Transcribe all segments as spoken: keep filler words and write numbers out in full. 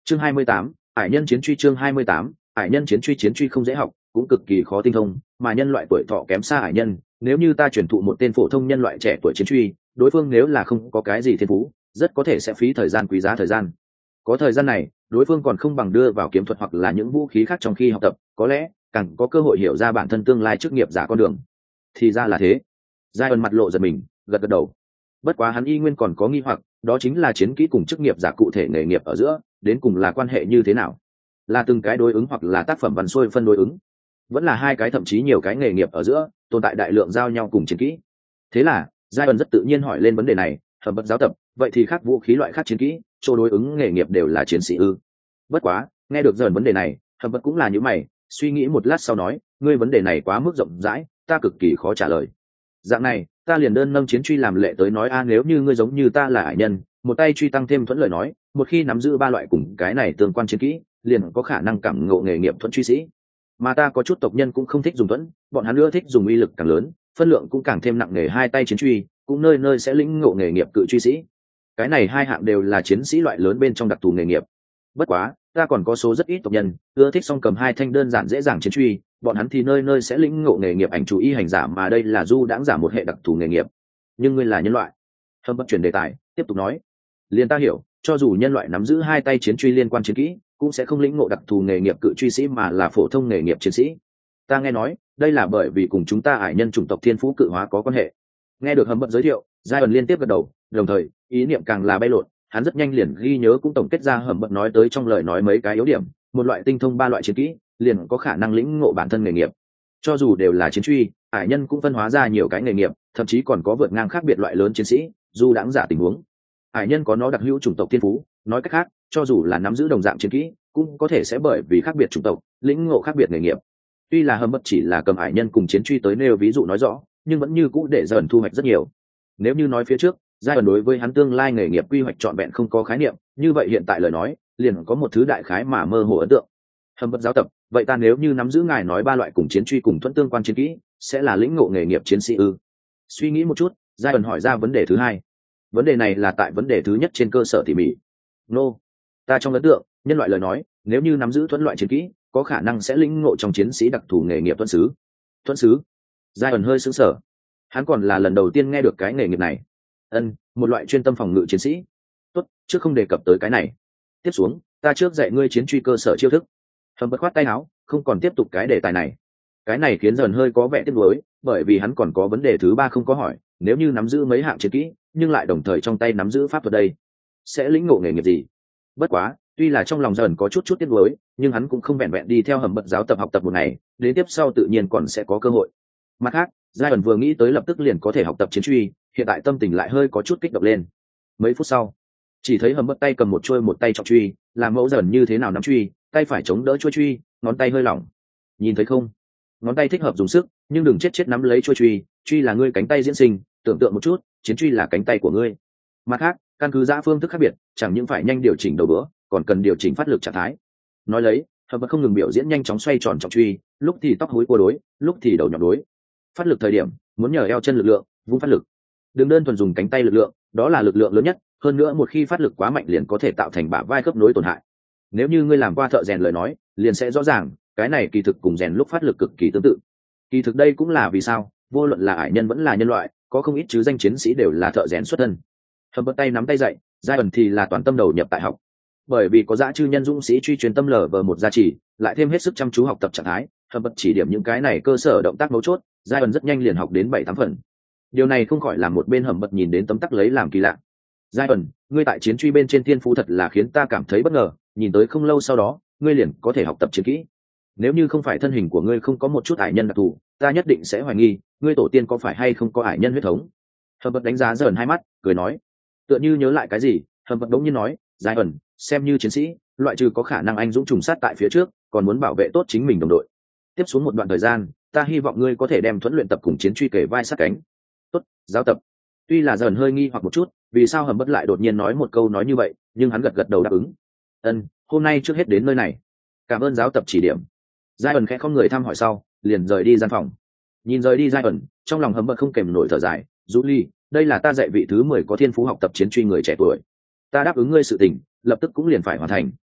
chương hai mươi tám, ải nhân chiến truy. Chương hai mươi tám, ải nhân chiến truy. Chiến truy không dễ học, cũng cực kỳ khó tinh thông, mà nhân loại tuổi thọ kém xa ải nhân. Nếu như ta truyền thụ một tên phổ thông nhân loại trẻ tuổi chiến truy, đối phương nếu là không có cái gì thiên phú, rất có thể sẽ phí thời gian quý giá thời gian. Có thời gian này, đối phương còn không bằng đưa vào kiếm thuật hoặc là những vũ khí khác trong khi học tập, có lẽ càng có cơ hội hiểu ra bản thân tương lai chức nghiệp giả con đường. Thì ra là thế. Giai ẩn mặt lộ giật mình, gật gật đầu. Bất quá hắn y nguyên còn có nghi hoặc, đó chính là chiến kỹ cùng chức nghiệp giả cụ thể nghề nghiệp ở giữa, đến cùng là quan hệ như thế nào? Là từng cái đối ứng hoặc là tác phẩm văn xuôi phân đối ứng, vẫn là hai cái thậm chí nhiều cái nghề nghiệp ở giữa tồn tại đại lượng giao nhau cùng chiến kỹ. Thế là giai ẩn rất tự nhiên hỏi lên vấn đề này, hầm bất giáo tập, vậy thì khác vũ khí loại khác chiến kỹ, chỗ đối ứng nghề nghiệp đều là chiến sĩ ư? Bất quá nghe được dần vấn đề này, hầm bất cũng là những mày, suy nghĩ một lát sau nói, ngươi vấn đề này quá mức rộng rãi, ta cực kỳ khó trả lời. Dạng này, ta liền đơn nâng chiến truy làm lệ tới nói a, nếu như ngươi giống như ta là ải nhân, một tay truy tăng thêm thuẫn lời nói, một khi nắm giữ ba loại cùng cái này tương quan chiến kỹ, liền có khả năng cảm ngộ nghề nghiệp thuẫn truy sĩ. Mà ta có chút tộc nhân cũng không thích dùng thuẫn, bọn hắn ưa thích dùng uy lực càng lớn, phân lượng cũng càng thêm nặng nghề hai tay chiến truy, cũng nơi nơi sẽ lĩnh ngộ nghề nghiệp cự truy sĩ. Cái này hai hạng đều là chiến sĩ loại lớn bên trong đặc thù nghề nghiệp. Bất quá, ta còn có số rất ít tộc nhân ưa thích song cầm hai thanh đơn giản dễ dàng chiến truy, bọn hắn thì nơi nơi sẽ lĩnh ngộ nghề nghiệp ảnh chủ y hành giả, mà đây là du đãng giả một hệ đặc thù nghề nghiệp. Nhưng ngươi là nhân loại. Hâm bất chuyển đề tài, tiếp tục nói, liền ta hiểu, cho dù nhân loại nắm giữ hai tay chiến truy liên quan chiến kỹ, cũng sẽ không lĩnh ngộ đặc thù nghề nghiệp cự truy sĩ mà là phổ thông nghề nghiệp chiến sĩ. Ta nghe nói, đây là bởi vì cùng chúng ta ải nhân chủng tộc thiên phú cự hóa có quan hệ. Nghe được Hâm bất giới thiệu, giai ẩn liên tiếp gật đầu, đồng thời ý niệm càng là bay lộn, hắn rất nhanh liền ghi nhớ cũng tổng kết ra Hâm bất nói tới trong lời nói mấy cái yếu điểm, một loại tinh thông ba loại chiến kỹ, liền có khả năng lĩnh ngộ bản thân nghề nghiệp. Cho dù đều là chiến truy, ải nhân cũng phân hóa ra nhiều cái nghề nghiệp, thậm chí còn có vượt ngang khác biệt loại lớn chiến sĩ, dù đãng giả tình huống. Ải nhân có nó đặc hữu chủng tộc thiên phú, nói cách khác, cho dù là nắm giữ đồng dạng chiến kỹ, cũng có thể sẽ bởi vì khác biệt chủng tộc, lĩnh ngộ khác biệt nghề nghiệp. Tuy là Hâm bất chỉ là cầm ải nhân cùng chiến truy tới nêu ví dụ nói rõ, nhưng vẫn như cũ để dần thu hoạch rất nhiều. Nếu như nói phía trước, giai ẩn đối với hắn tương lai nghề nghiệp quy hoạch trọn vẹn không có khái niệm, như vậy hiện tại lời nói, liền có một thứ đại khái mà mơ hồ ấn tượng. Hâm bất giáo tập, vậy ta nếu như nắm giữ ngài nói ba loại cùng chiến truy cùng thuẫn tương quan chiến kỹ, sẽ là lĩnh ngộ nghề nghiệp chiến sĩ ư? Suy nghĩ một chút, giai ẩn hỏi ra vấn đề thứ hai. Vấn đề này là tại vấn đề thứ nhất trên cơ sở tỉ mỉ. Nô, ta trong ấn tượng, nhân loại lời nói, nếu như nắm giữ thuẫn loại chiến kỹ, có khả năng sẽ lĩnh ngộ trong chiến sĩ đặc thù nghề nghiệp thuẫn sứ. Thuẫn sứ? Giai ẩn hơi sững sờ. Hắn còn là lần đầu tiên nghe được cái nghề nghiệp này. Ân, một loại chuyên tâm phòng ngự chiến sĩ. Tốt, trước không đề cập tới cái này. Tiếp xuống, ta trước dạy ngươi chiến truy cơ sở chiêu thức. Hâm bất khoát tay áo, không còn tiếp tục cái đề tài này. Cái này khiến dần hơi có vẻ tiếc nuối, bởi vì hắn còn có vấn đề thứ ba không có hỏi, nếu như nắm giữ mấy hạng chiến kỹ, nhưng lại đồng thời trong tay nắm giữ pháp thuật đây, sẽ lĩnh ngộ nghề nghiệp gì? Bất quá, tuy là trong lòng dần có chút chút tiếc nuối, nhưng hắn cũng không vẹn vẹn đi theo Hâm bất giáo tập học tập một ngày, đến tiếp sau tự nhiên còn sẽ có cơ hội. Mặt khác, giai ẩn vừa nghĩ tới lập tức liền có thể học tập chiến truy, hiện tại tâm tình lại hơi có chút kích động lên. Mấy phút sau, chỉ thấy Hâm bất tay cầm một chuôi một tay trọng truy, làm mẫu dần như thế nào nắm truy, tay phải chống đỡ chuôi truy, ngón tay hơi lỏng. Nhìn thấy không? Ngón tay thích hợp dùng sức, nhưng đừng chết chết nắm lấy chuôi truy, truy là ngươi cánh tay diễn sinh, tưởng tượng một chút, chiến truy là cánh tay của ngươi. Mặt khác, căn cứ giã phương thức khác biệt, chẳng những phải nhanh điều chỉnh đầu bữa, còn cần điều chỉnh phát lực trạng thái. Nói lấy, Hâm bất không ngừng biểu diễn nhanh chóng xoay tròn trọng truy, lúc thì tóc hối cua đối, lúc thì đầu nhọn đối. Phát lực thời điểm, muốn nhờ eo chân lực lượng, vung phát lực. Đừng đơn thuần dùng cánh tay lực lượng, đó là lực lượng lớn nhất, hơn nữa một khi phát lực quá mạnh liền có thể tạo thành bả vai khớp nối tổn hại. Nếu như ngươi làm qua thợ rèn lời nói, liền sẽ rõ ràng, cái này kỳ thực cùng rèn lúc phát lực cực kỳ tương tự. Kỳ thực đây cũng là vì sao, vô luận là ải nhân vẫn là nhân loại, có không ít chứ danh chiến sĩ đều là thợ rèn xuất thân. Hâm bất tay nắm tay dạy, giai ẩn thì là toàn tâm đầu nhập tại học. Bởi vì có dã chư nhân dũng sĩ truy truyền tâm lở vờ một gia trì, lại thêm hết sức chăm chú học tập trạng thái, Hâm bất chỉ điểm những cái này cơ sở động tác mấu chốt, giai ẩn rất nhanh liền học đến bảy tám phần. Điều này không khỏi làm một bên Hâm bất nhìn đến tấm tắc lấy làm kỳ lạ. Giai ẩn, ngươi tại chiến truy bên trên thiên phú thật là khiến ta cảm thấy bất ngờ, nhìn tới không lâu sau đó, ngươi liền có thể học tập chiến kỹ. Nếu như không phải thân hình của ngươi không có một chút ải nhân đặc thù, ta nhất định sẽ hoài nghi, ngươi tổ tiên có phải hay không có ải nhân huyết thống. Hâm bất đánh giá dần hai mắt, cười nói, tựa như nhớ lại cái gì, Hâm bất đống nhiên nói, giai ẩn, xem như chiến sĩ, loại trừ có khả năng anh dũng trùng sát tại phía trước, còn muốn bảo vệ tốt chính mình đồng đội. Tiếp xuống một đoạn thời gian, ta hy vọng ngươi có thể đem thuẫn luyện tập cùng chiến truy kề vai sát cánh. Tốt, giáo tập. Tuy là dần hơi nghi hoặc một chút, vì sao Hâm bất lại đột nhiên nói một câu nói như vậy, nhưng hắn gật gật đầu đáp ứng. Ân, hôm nay trước hết đến nơi này. Cảm ơn giáo tập chỉ điểm. Giai ẩn khẽ không người thăm hỏi sau, liền rời đi gian phòng. Nhìn rời đi Giai ẩn, trong lòng Hâm bất không kèm nổi thở dài, Dũ Ly, đây là ta dạy vị thứ mười có thiên phú học tập chiến truy người trẻ tuổi. Ta đáp ứng ngươi sự tình, lập tức cũng liền phải hoàn thành,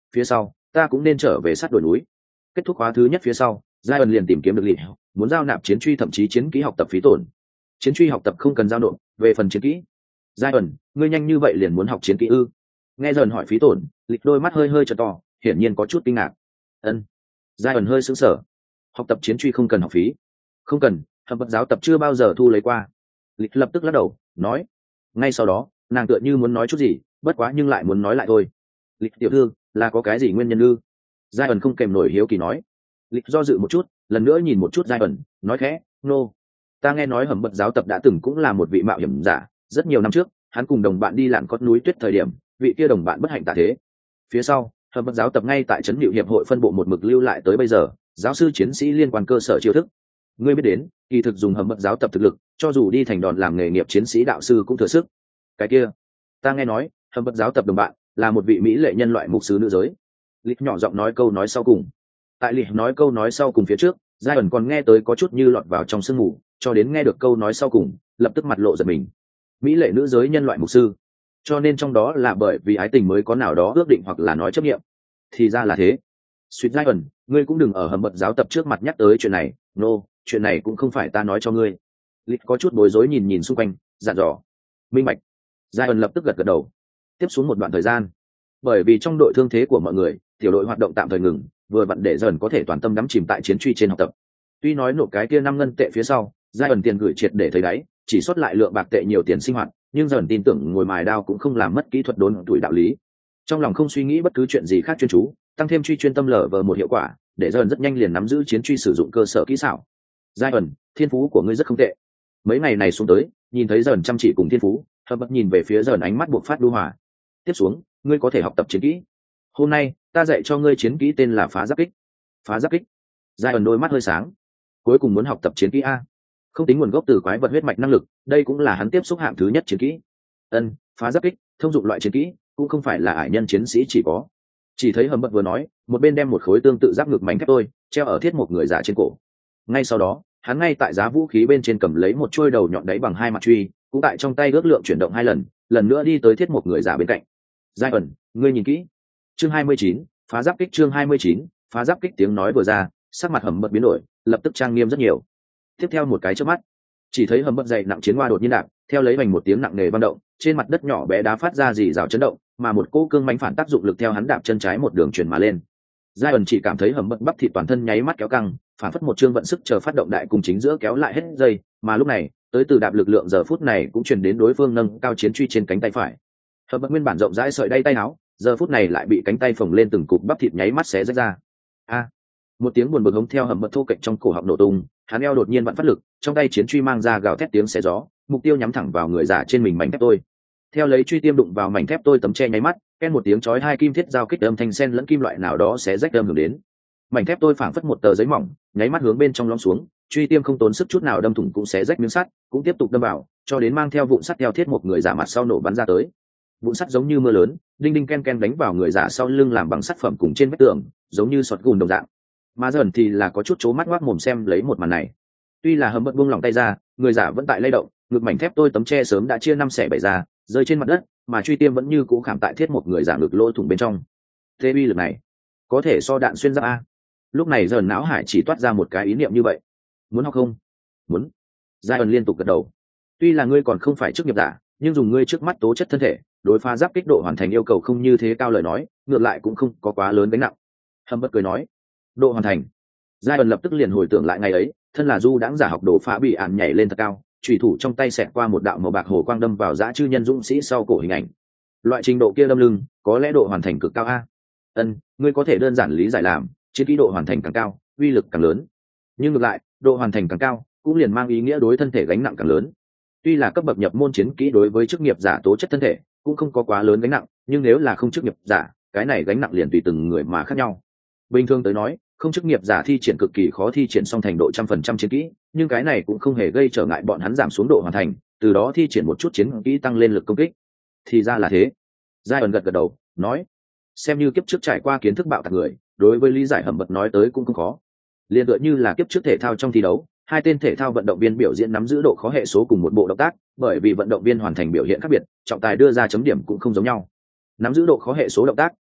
phía sau ta cũng nên trở về sát đồi núi. Kết thúc khóa thứ nhất phía sau, giai ẩn liền tìm kiếm được lì muốn giao nạp chiến truy thậm chí chiến kỹ học tập phí tổn. Chiến truy học tập không cần giao nộp, về phần chiến kỹ, giai ẩn ngươi nhanh như vậy liền muốn học chiến kỹ ư? Nghe dần hỏi phí tổn, lịch đôi mắt hơi hơi trở to, hiển nhiên có chút kinh ngạc. Ân. Giai ẩn hơi sững sờ. Học tập chiến truy không cần học phí. Không cần, hầm bất giáo tập chưa bao giờ thu lấy qua. Lịch lập tức lắc đầu, nói. Ngay sau đó, nàng tựa như muốn nói chút gì, bất quá nhưng lại muốn nói lại thôi. Lịch tiểu thư, là có cái gì nguyên nhân ư? Giai ẩn không kèm nổi hiếu kỳ nói. Lịch do dự một chút, lần nữa nhìn một chút Giai ẩn, nói khẽ, nô. Ta nghe nói hầm bất giáo tập đã từng cũng là một vị mạo hiểm giả, rất nhiều năm trước, hắn cùng đồng bạn đi lặn cót núi tuyết thời điểm, vị kia đồng bạn bất hạnh tạ thế. Phía sau, hầm bất giáo tập ngay tại trấn Diệu hiệp hội phân bộ một mực lưu lại tới bây giờ, giáo sư chiến sĩ liên quan cơ sở chiêu thức. Ngươi biết đến, kỳ thực dùng hầm bất giáo tập thực lực, cho dù đi thành đòn làm nghề nghiệp chiến sĩ đạo sư cũng thừa sức. Cái kia, ta nghe nói, hầm bất giáo tập đồng bạn là một vị mỹ lệ nhân loại mục sứ nữ giới. Lịch nhỏ giọng nói câu nói sau cùng. Tại Lịch nói câu nói sau cùng phía trước, Giai ẩn còn nghe tới có chút như lọt vào trong sương mù, cho đến nghe được câu nói sau cùng, lập tức mặt lộ giật mình. Mỹ lệ nữ giới nhân loại mục sư, cho nên trong đó là bởi vì ái tình mới có nào đó ước định hoặc là nói chấp nghiệm. Thì ra là thế. Suýt Giai ẩn, ngươi cũng đừng ở hầm bật giáo tập trước mặt nhắc tới chuyện này. Nô, chuyện này cũng không phải ta nói cho ngươi. Lịch có chút bối rối nhìn nhìn xung quanh, dặn dò. Minh bạch. Giai ẩn lập tức gật gật đầu. Tiếp xuống một đoạn thời gian, bởi vì trong đội thương thế của mọi người, tiểu đội hoạt động tạm thời ngừng, vừa vặn để dần có thể toàn tâm đắm chìm tại chiến truy trên học tập. Tuy nói nộp cái kia năm ngân tệ phía sau, Giai ẩn tiền gửi triệt để thấy đáy, chỉ xuất lại lượng bạc tệ nhiều tiền sinh hoạt, nhưng dần tin tưởng ngồi mài đao cũng không làm mất kỹ thuật đốn tuổi đạo lý. Trong lòng không suy nghĩ bất cứ chuyện gì khác, chuyên chú tăng thêm truy chuyên tâm lở vờ một hiệu quả, để dần rất nhanh liền nắm giữ chiến truy sử dụng cơ sở kỹ xảo. Giai ẩn, thiên phú của ngươi rất không tệ. Mấy ngày này xuống tới, nhìn thấy dần chăm chỉ cùng thiên phú, hờ bất nhìn về phía dần ánh mắt buộc phát đu hòa. Tiếp xuống, ngươi có thể học tập chiến kỹ. Hôm nay ta dạy cho ngươi chiến kỹ tên là phá giáp kích. Phá giáp kích. Giai ẩn đôi mắt hơi sáng. Cuối cùng muốn học tập chiến kỹ a? Không tính nguồn gốc từ quái vật huyết mạch năng lực, đây cũng là hắn tiếp xúc hạng thứ nhất chiến kỹ. Ân, phá giáp kích, thông dụng loại chiến kỹ, cũng không phải là ải nhân chiến sĩ chỉ có. Chỉ thấy hầm bật vừa nói, một bên đem một khối tương tự giáp ngực mảnh thép tôi treo ở thiết một người giả trên cổ. Ngay sau đó, hắn ngay tại giá vũ khí bên trên cầm lấy một chuôi đầu nhọn đáy bằng hai mặt truy, cũng tại trong tay ước lượng chuyển động hai lần, lần nữa đi tới thiết một người giả bên cạnh. Giai ẩn, ngươi nhìn kỹ. Chương hai mươi chín, phá giáp kích. Chương hai mươi chín, phá giáp kích. Tiếng nói vừa ra, sắc mặt hầm bật biến đổi, lập tức trang nghiêm rất nhiều. Tiếp theo một cái chớp mắt, chỉ thấy hầm bật dày nặng chiến hoa đột nhiên đạp, theo lấy vành một tiếng nặng nề vang động, trên mặt đất nhỏ bé đá phát ra rì rào chấn động, mà một cỗ cương mãnh phản tác dụng lực theo hắn đạp chân trái một đường truyền mà lên. Giai ẩn chỉ cảm thấy hầm bật bắp thịt toàn thân nháy mắt kéo căng, phản phất một chương vận sức chờ phát động đại cùng chính giữa kéo lại hết dây, mà lúc này, tới từ đạp lực lượng giờ phút này cũng truyền đến đối phương nâng cao chiến truy trên cánh tay phải. Hầm bật nguyên bản rộng rãi sợi đay tay áo, giờ phút này lại bị cánh tay phồng lên từng cục bắp thịt nháy mắt xé rách ra. A! Một tiếng buồn bực hống theo hầm bật thô kệch trong cổ họng nổ tung, hắn eo đột nhiên vặn phát lực, trong tay chiến truy mang ra gào thét tiếng xé gió, mục tiêu nhắm thẳng vào người giả trên mình mảnh thép tôi. Theo lấy truy tiêm đụng vào mảnh thép tôi tấm che nháy mắt, ken một tiếng chói hai kim thiết giao kích âm thanh sen lẫn kim loại nào đó xé rách âm hưởng đến. Mảnh thép tôi phảng phất một tờ giấy mỏng, nháy mắt hướng bên trong lõm xuống, truy tiêm không tốn sức chút nào đâm thủng cũng xé rách miếng sắt, cũng tiếp tục đâm vào, cho đến mang theo vụn sắt theo thiết một người giả mặt sau nổ bắn ra tới. Vụn sắt giống như mưa lớn, đinh đinh ken ken đánh vào người giả sau lưng làm bằng sắt phẩm cùng trên vách tường, giống như sọt gùn đồng dạng. Mà dần thì là có chút chố mắt ngoác mồm xem lấy một màn này. Tuy là hầm bật buông lòng tay ra, người giả vẫn tại lay động, ngực mảnh thép tôi tấm che sớm đã chia năm xẻ bảy ra, rơi trên mặt đất, mà truy tiêm vẫn như cũ khảm tại thiết một người giả ngực lỗ thủng bên trong. Thế uy lực này, có thể so đạn xuyên giáp a. Lúc này dần não hải chỉ toát ra một cái ý niệm như vậy. Muốn học không? Muốn. Giai ẩn liên tục gật đầu. Tuy là ngươi còn không phải chức nghiệp giả, nhưng dùng ngươi trước mắt tố chất thân thể, đối phá giáp kích độ hoàn thành yêu cầu không như thế cao lời nói, ngược lại cũng không có quá lớn gánh nặng. Hầm bật cười nói, độ hoàn thành. Giai ẩn lập tức liền hồi tưởng lại ngày ấy, thân là du đãng giả học đồ phá bị ản nhảy lên thật cao, chủy thủ trong tay xẹt qua một đạo màu bạc hồ quang đâm vào dã chư nhân dũng sĩ sau cổ hình ảnh. Loại trình độ kia đâm lưng, có lẽ độ hoàn thành cực cao a. Ân, ngươi có thể đơn giản lý giải làm, chiến kỹ độ hoàn thành càng cao, uy lực càng lớn. Nhưng ngược lại, độ hoàn thành càng cao, cũng liền mang ý nghĩa đối thân thể gánh nặng càng lớn. Tuy là cấp bậc nhập môn chiến kỹ đối với chức nghiệp giả tố chất thân thể cũng không có quá lớn gánh nặng, nhưng nếu là không chức nghiệp giả, cái này gánh nặng liền tùy từng người mà khác nhau. Bình thường tới nói, không chức nghiệp giả thi triển cực kỳ khó thi triển xong thành độ trăm phần trăm chiến kỹ, nhưng cái này cũng không hề gây trở ngại bọn hắn giảm xuống độ hoàn thành, từ đó thi triển một chút chiến kỹ tăng lên lực công kích. Thì ra là thế. Giai ẩn gật gật đầu, nói, xem như kiếp trước trải qua kiến thức bạo tạc người, đối với lý giải hầm bật nói tới cũng không khó. Liên tựa như là kiếp trước thể thao trong thi đấu, hai tên thể thao vận động viên biểu diễn nắm giữ độ khó hệ số cùng một bộ động tác, bởi vì vận động viên hoàn thành biểu hiện khác biệt, trọng tài đưa ra chấm điểm cũng không giống nhau. Nắm giữ độ khó hệ số động tác,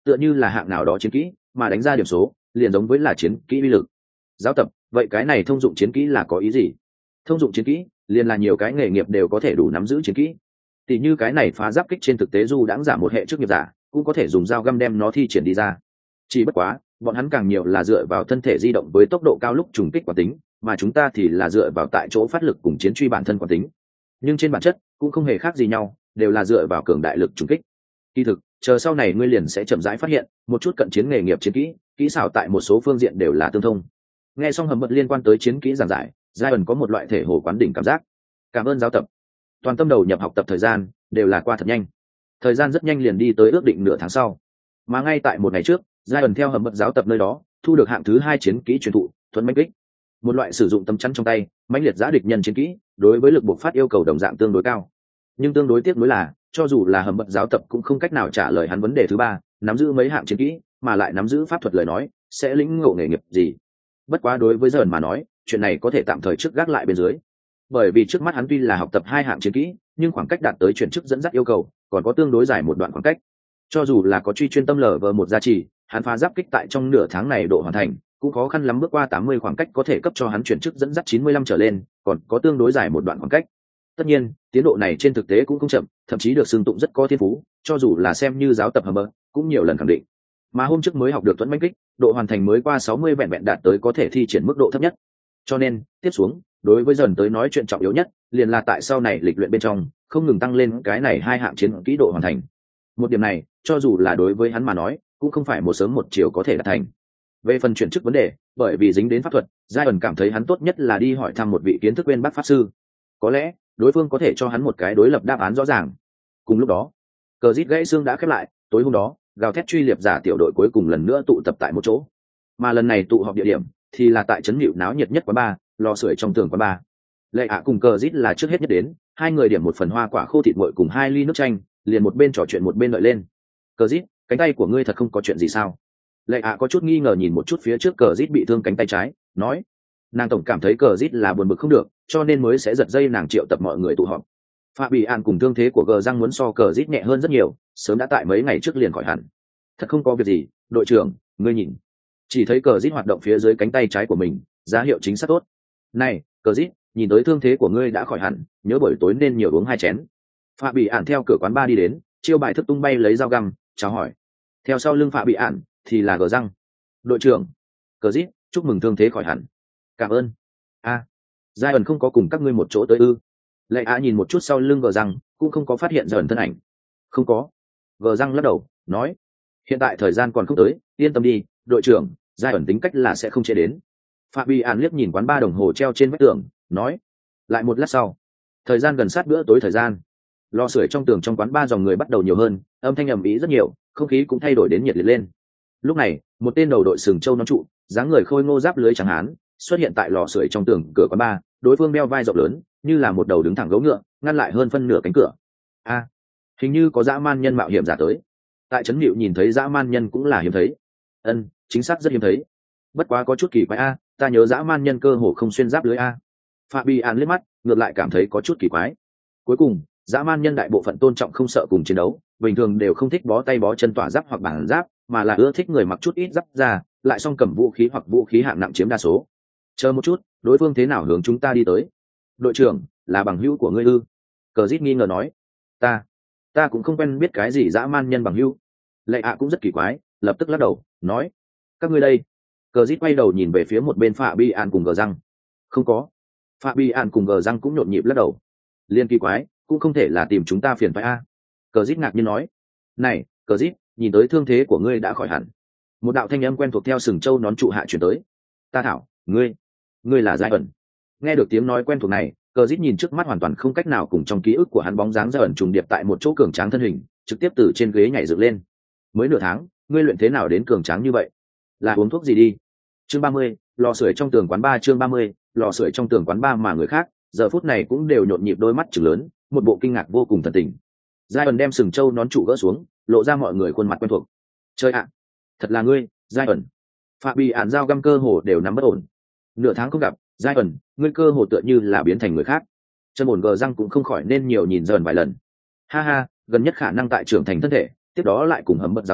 tựa như là hạng nào đó chiến kỹ mà đánh ra điểm số liền giống với là chiến kỹ uy lực. Giáo tập, vậy cái này thông dụng chiến kỹ là có ý gì? Thông dụng chiến kỹ liền là nhiều cái nghề nghiệp đều có thể đủ nắm giữ chiến kỹ. Tỷ như cái này phá giáp kích trên thực tế dù đãng giả một hệ chức nghiệp giả cũng có thể dùng dao găm đem nó thi triển đi ra, chỉ bất quá bọn hắn càng nhiều là dựa vào thân thể di động với tốc độ cao lúc trùng kích quả tính, mà chúng ta thì là dựa vào tại chỗ phát lực cùng chiến truy bản thân quả tính, nhưng trên bản chất cũng không hề khác gì nhau, đều là dựa vào cường đại lực trùng kích. Kỳ thực chờ sau này ngươi liền sẽ chậm rãi phát hiện một chút cận chiến nghề nghiệp chiến kỹ kỹ xảo tại một số phương diện đều là tương thông. Nghe xong hầm bật liên quan tới chiến kỹ giảng giải, giai ẩn có một loại thể hồ quán đỉnh cảm giác. Cảm ơn giáo tập. Toàn tâm đầu nhập học tập thời gian đều là qua thật nhanh, thời gian rất nhanh liền đi tới ước định nửa tháng sau, mà ngay tại một ngày trước giai ẩn theo hầm bật giáo tập nơi đó thu được hạng thứ hai chiến kỹ truyền thụ thuẫn mãnh kích, một loại sử dụng tấm chắn trong tay mãnh liệt giã địch nhân chiến kỹ, đối với lực bộc phát yêu cầu đồng dạng tương đối cao, nhưng tương đối tiếc nuối là cho dù là hầm bật giáo tập cũng không cách nào trả lời hắn vấn đề thứ ba, nắm giữ mấy hạng chiến kỹ mà lại nắm giữ pháp thuật lời nói sẽ lĩnh ngộ nghề nghiệp gì. Bất quá đối với dần mà nói chuyện này có thể tạm thời trước gác lại bên dưới, bởi vì trước mắt hắn tuy là học tập hai hạng chiến kỹ nhưng khoảng cách đạt tới chuyển chức dẫn dắt yêu cầu còn có tương đối dài một đoạn khoảng cách. Cho dù là có truy chuyên tâm lở vờ một gia trì, hắn phá giáp kích tại trong nửa tháng này độ hoàn thành cũng khó khăn lắm bước qua tám mươi khoảng cách có thể cấp cho hắn chuyển chức dẫn dắt chín mươi lăm trở lên, còn có tương đối dài một đoạn khoảng cách. Tất nhiên tiến độ này trên thực tế cũng không chậm, thậm chí được xưng tụng rất có thiên phú, cho dù là xem như giáo tập hầm bơ cũng nhiều lần khẳng định. Mà hôm trước mới học được thuẫn mãnh kích, độ hoàn thành mới qua sáu mươi vẹn vẹn đạt tới có thể thi triển mức độ thấp nhất. Cho nên tiếp xuống đối với dần tới nói chuyện trọng yếu nhất liền là tại sau này lịch luyện bên trong không ngừng tăng lên cái này hai hạng chiến kỹ độ hoàn thành. Một điểm này cho dù là đối với hắn mà nói cũng không phải một sớm một chiều có thể đạt thành. Về phần chuyển chức vấn đề, bởi vì dính đến pháp thuật, giai ẩn cảm thấy hắn tốt nhất là đi hỏi thăm một vị kiến thức bên bác pháp sư, có lẽ đối phương có thể cho hắn một cái đối lập đáp án rõ ràng. Cùng lúc đó cờ rít gãy xương đã khép lại, tối hôm đó gào thét truy liệp giả tiểu đội cuối cùng lần nữa tụ tập tại một chỗ, mà lần này tụ họp địa điểm thì là tại trấn Nịu náo nhiệt nhất quán bar, lò sưởi trong tường quán bar. Lệ ạ cùng cờ rít là trước hết nhất đến, hai người điểm một phần hoa quả khô thịt nguội cùng hai ly nước chanh, liền một bên trò chuyện một bên đợi lên. Cờ rít, cánh tay của ngươi thật không có chuyện gì sao? Lệ ạ có chút nghi ngờ nhìn một chút phía trước cờ rít bị thương cánh tay trái, nói nàng tổng cảm thấy cờ rít là buồn bực không được cho nên mới sẽ giật dây nàng triệu tập mọi người tụ họp. Phạm Bị An cùng thương thế của gờ răng muốn so cờ rít nhẹ hơn rất nhiều, sớm đã tại mấy ngày trước liền khỏi hẳn. Thật không có việc gì, đội trưởng, ngươi nhìn. Chỉ thấy cờ rít hoạt động phía dưới cánh tay trái của mình, giá hiệu chính xác tốt. Này, cờ rít, nhìn tới thương thế của ngươi đã khỏi hẳn, nhớ buổi tối nên nhiều uống hai chén. Phạm Bị An theo cửa quán bar đi đến, chiêu bài thức tung bay lấy dao găm, chào hỏi. Theo sau lưng Phạm Bị An thì là gờ răng. Đội trưởng, cờ rít, chúc mừng thương thế khỏi hẳn. Cảm ơn. A, giai ẩn không có cùng các ngươi một chỗ tới ư? Lệ ạ nhìn một chút sau lưng gờ răng, cũng không có phát hiện dần thân ảnh. Không có. Gờ răng lắc đầu, nói hiện tại thời gian còn không tới, yên tâm đi, đội trưởng, giai ẩn tính cách là sẽ không chế đến. Phạm Bị An liếc nhìn quán ba đồng hồ treo trên vách tường, nói lại một lát sau, thời gian gần sát bữa tối thời gian, lò sưởi trong tường trong quán ba dòng người bắt đầu nhiều hơn, âm thanh ầm ĩ rất nhiều, không khí cũng thay đổi đến nhiệt liệt lên. Lúc này một tên đầu đội sừng trâu nón trụ, dáng người khôi ngô giáp lưới trắng hán xuất hiện tại lò sưởi trong tường cửa quán ba, đối phương đeo vai rộng lớn như là một đầu đứng thẳng gấu ngựa, ngăn lại hơn phân nửa cánh cửa. A, hình như có dã man nhân mạo hiểm giả tới. Tại trấn Nịu nhìn thấy dã man nhân cũng là hiếm thấy. Ân, chính xác rất hiếm thấy. Bất quá có chút kỳ quái a, ta nhớ dã man nhân cơ hồ không xuyên giáp lưới a. Phạm Bị An liếc mắt, ngược lại cảm thấy có chút kỳ quái. Cuối cùng dã man nhân đại bộ phận tôn trọng không sợ cùng chiến đấu, bình thường đều không thích bó tay bó chân tỏa giáp hoặc bản giáp, mà là ưa thích người mặc chút ít giáp ra, lại song cầm vũ khí hoặc vũ khí hạng nặng chiếm đa số. Chờ một chút, đối phương thế nào hướng chúng ta đi tới? Đội trưởng, là bằng hữu của ngươi ư? Cờ rít nghi ngờ nói. Ta, ta cũng không quen biết cái gì dã man nhân bằng hữu. Lệ ạ cũng rất kỳ quái, lập tức lắc đầu, nói các ngươi đây. Cờ rít quay đầu nhìn về phía một bên Phạm Bị An cùng gờ răng. Không có. Phạm Bị An cùng gờ răng cũng nhộn nhịp lắc đầu. Liên kỳ quái, cũng không thể là tìm chúng ta phiền phải a. Cờ rít ngạc nhiên nói. Này, cờ rít, nhìn tới thương thế của ngươi đã khỏi hẳn. Một đạo thanh âm quen thuộc theo sừng châu nón trụ hạ chuyển tới. Ta thảo, ngươi, ngươi là giai ẩn. Nghe được tiếng nói quen thuộc này, cờ rít nhìn trước mắt hoàn toàn không cách nào cùng trong ký ức của hắn bóng dáng giai ẩn trùng điệp tại một chỗ cường tráng thân hình, trực tiếp từ trên ghế nhảy dựng lên. Mới nửa tháng, ngươi luyện thế nào đến cường tráng như vậy? Là uống thuốc gì đi? Chương ba mươi, lò sưởi trong tường quán ba. Chương ba mươi, lò sưởi trong tường quán ba. Mà người khác giờ phút này cũng đều nhộn nhịp đôi mắt trừng lớn, một bộ kinh ngạc vô cùng thần tình. Giai ẩn đem sừng châu nón trụ gỡ xuống, lộ ra mọi người khuôn mặt quen thuộc. Chơi ạ, thật là ngươi, giai ẩn. Phạm Bị An dao găm cơ hồ đều nắm bất ổn. Nửa tháng không gặp, giai ẩn, ngươi cơ hồ tựa như là biến thành người khác. Chân ổn gờ răng cũng không khỏi nên nhiều nhìn dần vài lần. Ha ha, gần nhất khả năng tại trưởng thành thân thể, tiếp đó lại cùng hầm bật giáo tập,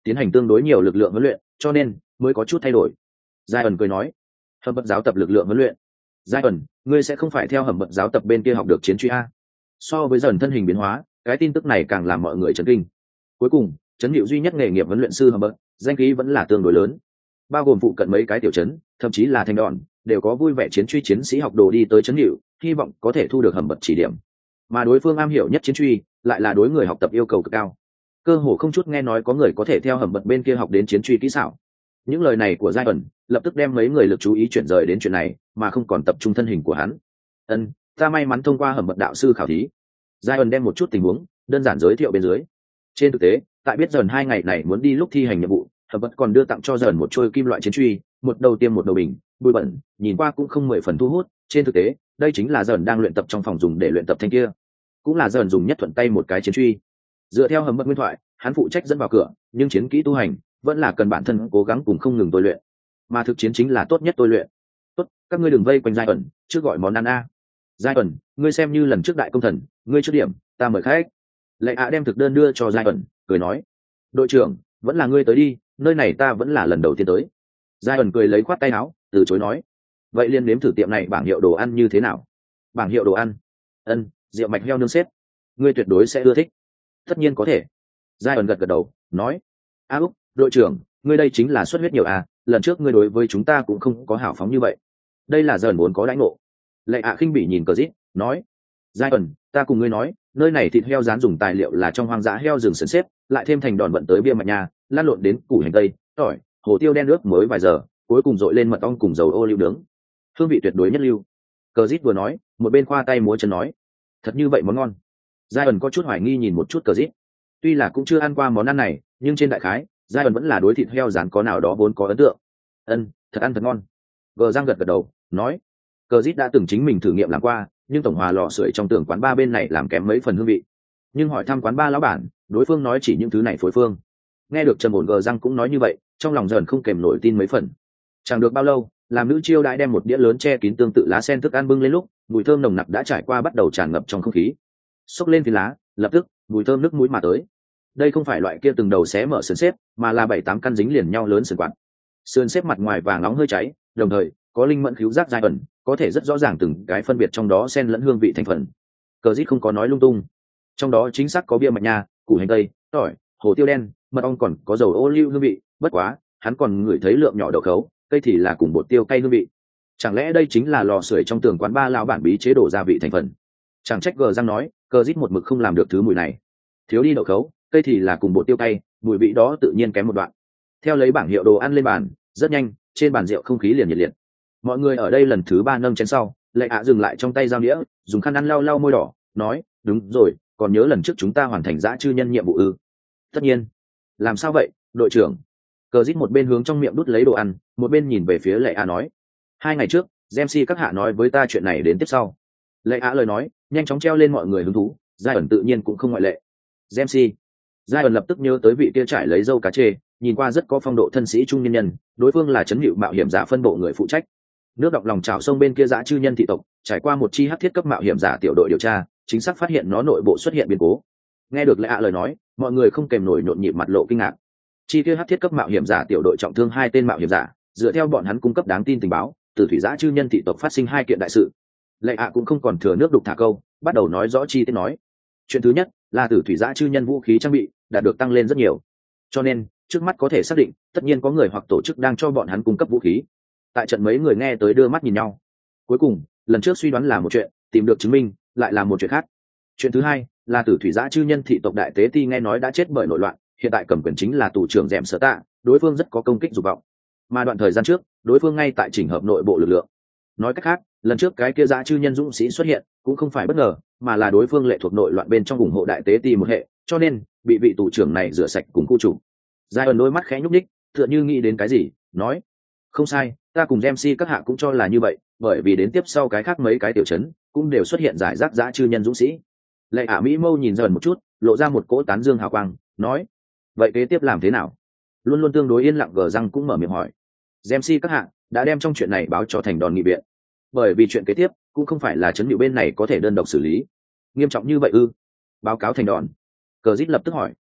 tiến hành tương đối nhiều lực lượng huấn luyện, cho nên mới có chút thay đổi. Giai ẩn cười nói, hầm bật giáo tập lực lượng huấn luyện. Giai ẩn, ngươi sẽ không phải theo hầm bật giáo tập bên kia học được chiến truy a? So với dần thân hình biến hóa, cái tin tức này càng làm mọi người chấn kinh. Cuối cùng, trấn hiệu duy nhất nghề nghiệp huấn luyện sư hầm bật, danh khí vẫn là tương đối lớn, bao gồm phụ cận mấy cái tiểu trấn, thậm chí là thành đòn, đều có vui vẻ chiến truy chiến sĩ học đồ đi tới trấn hiệu, hy vọng có thể thu được hầm bật chỉ điểm. Mà đối phương am hiểu nhất chiến truy, lại là đối người học tập yêu cầu cực cao. Cơ hồ không chút nghe nói có người có thể theo hầm bật bên kia học đến chiến truy kỹ xảo. Những lời này của Giai ẩn lập tức đem mấy người lực chú ý chuyển rời đến chuyện này, mà không còn tập trung thân hình của hắn. Ân, ta may mắn thông qua hầm bật đạo sư khảo thí. Giai ẩn đem một chút tình huống đơn giản giới thiệu bên dưới. Trên thực tế, tại biết dần hai ngày này muốn đi lúc thi hành nhiệm vụ, hầm bật còn đưa tặng cho dần một trôi kim loại chiến truy, một đầu tiêm một đầu bình, bụi bẩn, nhìn qua cũng không mười phần thu hút. Trên thực tế, đây chính là dần đang luyện tập trong phòng dùng để luyện tập thanh kia, cũng là dần dùng nhất thuận tay một cái chiến truy. Dựa theo hầm bật nguyên thoại, hắn phụ trách dẫn vào cửa, nhưng chiến kỹ tu hành vẫn là cần bản thân cố gắng cùng không ngừng tôi luyện, mà thực chiến chính là tốt nhất tôi luyện. Tốt, các ngươi đừng vây quanh Giai ẩn, trước gọi món ăn a. Giai ẩn, ngươi xem như lần trước đại công thần, ngươi trước điểm, ta mời khách. Lệ ạ đem thực đơn đưa cho Giai ẩn, cười nói, đội trưởng, vẫn là ngươi tới đi, nơi này ta vẫn là lần đầu tiên tới. Giai ẩn cười lấy khoát tay áo, từ chối nói, vậy liên nếm thử tiệm này bảng hiệu đồ ăn như thế nào? Bảng hiệu đồ ăn? Ân, rượu mạch heo nướng xếp, ngươi tuyệt đối sẽ ưa thích. Tất nhiên có thể. Giai ẩn gật gật đầu, nói, a úc, đội trưởng, ngươi đây chính là xuất huyết nhiều à, lần trước ngươi đối với chúng ta cũng không có hảo phóng như vậy. Đây là dần muốn có đãi ngộ. Lệ ạ khinh bỉ nhìn cờ dít, nói, Giai ẩn, ta cùng ngươi nói, nơi này thịt heo rán dùng tài liệu là trong hoang dã heo rừng sần xếp, lại thêm thành đòn vận tới bia mạch nhà, lan lộn đến củ hành tây, tỏi, hồ tiêu đen nước mới vài giờ, cuối cùng dội lên mật ong cùng dầu ô liu nướng, hương vị tuyệt đối nhất lưu. Cờ dít vừa nói, một bên khoa tay múa chân nói, thật như vậy món ngon. Giai ẩn có chút hoài nghi nhìn một chút cờ dít, tuy là cũng chưa ăn qua món ăn này, nhưng trên đại khái, Giai ẩn vẫn là đối thịt heo rán có nào đó vốn có ấn tượng. Ân, thật ăn thật ngon. Gờ Giang gật gật đầu, nói, cờ dít đã từng chính mình thử nghiệm làm qua, nhưng tổng hòa lò sưởi trong tường quán ba bên này làm kém mấy phần hương vị. Nhưng hỏi thăm quán ba lão bản, đối phương nói chỉ những thứ này phối phương. Nghe được trầm ổn Gờ Giang cũng nói như vậy, trong lòng dần không kèm nổi tin mấy phần. Chẳng được bao lâu, làm nữ chiêu đãi đem một đĩa lớn che kín tương tự lá sen thức ăn bưng lên lúc, mùi thơm nồng nặc đã trải qua bắt đầu tràn ngập trong không khí. Xốc lên thì lá, lập tức mùi thơm nước mũi mà tới. Đây không phải loại kia từng đầu xé mở sườn xếp, mà là bảy tám căn dính liền nhau lớn sườn quạt. Sườn xếp mặt ngoài vàng nóng hơi cháy, đồng thời có linh mẫn khứu giác Giai ẩn, có thể rất rõ ràng từng cái phân biệt trong đó xen lẫn hương vị thành phần. Cờ dít không có nói lung tung, trong đó chính xác có bia mạch nha, củ hành tây, tỏi, hồ tiêu đen, mật ong, còn có dầu ô liu hương vị. Bất quá, hắn còn ngửi thấy lượng nhỏ đậu khấu, cây thì là cùng bột tiêu cay hương vị. Chẳng lẽ đây chính là lò sưởi trong tường quán ba lão bản bí chế đổ gia vị thành phần? Chẳng trách Gờ Giang nói, cờ dít một mực không làm được thứ mùi này. Thiếu đi đậu khấu, cây thì là cùng bột tiêu cay, mùi vị đó tự nhiên kém một đoạn. Theo lấy bảng hiệu đồ ăn lên bàn, rất nhanh, trên bàn rượu không khí liền nhiệt liệt. Mọi người ở đây lần thứ ba nâng chén sau, Lệ ạ dừng lại trong tay dao đĩa, dùng khăn ăn lau lau môi đỏ, nói, đúng rồi, còn nhớ lần trước chúng ta hoàn thành dã chư nhân nhiệm vụ ư? Tất nhiên. Làm sao vậy, đội trưởng? Cờ dít một bên hướng trong miệng đút lấy đồ ăn, một bên nhìn về phía Lệ ạ nói, hai ngày trước, Jamesy các hạ nói với ta chuyện này đến tiếp sau. Lệ ạ lời nói nhanh chóng treo lên mọi người hứng thú, Giai ẩn tự nhiên cũng không ngoại lệ. Jamesy. Giai ẩn lập tức nhớ tới vị kia trải lấy dâu cá chê, nhìn qua rất có phong độ thân sĩ trung nhân nhân, đối phương là trấn hiệu mạo hiểm giả phân bộ người phụ trách. Nước đọng lòng trào sông bên kia dã chư nhân thị tộc, trải qua một chi hắc thiết cấp mạo hiểm giả tiểu đội điều tra, chính xác phát hiện nó nội bộ xuất hiện biến cố. Nghe được Lệ ạ lời nói, mọi người không kèm nổi nhộn nhịp mặt lộ kinh ngạc. Chi kia hắc thiết cấp mạo hiểm giả tiểu đội trọng thương hai tên mạo hiểm giả, dựa theo bọn hắn cung cấp đáng tin tình báo, từ thủy dã chư nhân thị tộc phát sinh hai kiện đại sự. Lệ ạ cũng không còn thừa nước đục thả câu, bắt đầu nói rõ chi tiết nói. Chuyện thứ nhất là từ thủy dã chư nhân vũ khí trang bị đã được tăng lên rất nhiều, cho nên trước mắt có thể xác định tất nhiên có người hoặc tổ chức đang cho bọn hắn cung cấp vũ khí. Tại trận mấy người nghe tới đưa mắt nhìn nhau. Cuối cùng, lần trước suy đoán là một chuyện, tìm được chứng minh lại là một chuyện khác. Chuyện thứ hai là tử thủy dã chư nhân thị tộc đại tế ti nghe nói đã chết bởi nội loạn, hiện tại cầm quyền chính là tù trưởng Dẹm Sở Tạ, đối phương rất có công kích dục vọng. Mà đoạn thời gian trước, đối phương ngay tại chỉnh hợp nội bộ lực lượng. Nói cách khác, lần trước cái kia dã chư nhân dũng sĩ xuất hiện cũng không phải bất ngờ, mà là đối phương lệ thuộc nội loạn bên trong ủng hộ đại tế ti một hệ, cho nên bị vị tù trưởng này rửa sạch cùng khu chủ. Giai ẩn đôi mắt khẽ nhúc nhích, tựa như nghĩ đến cái gì, nói: "Không sai, ta cùng Jamesy các hạ cũng cho là như vậy, bởi vì đến tiếp sau cái khác mấy cái tiểu trấn cũng đều xuất hiện giải rác dã chư nhân dũng sĩ." Lệ Ả Mỹ Mâu nhìn dần một chút, lộ ra một cỗ tán dương hào quang, nói: "Vậy kế tiếp làm thế nào?" Luôn luôn tương đối yên lặng gờ răng cũng mở miệng hỏi. Jamesy các hạ đã đem trong chuyện này báo cho thành đòn nghị viện, bởi vì chuyện kế tiếp cũng không phải là trấn hiệu bên này có thể đơn độc xử lý. Nghiêm trọng như vậy ư? Báo cáo thành đòn. Cờ Dít lập tức hỏi.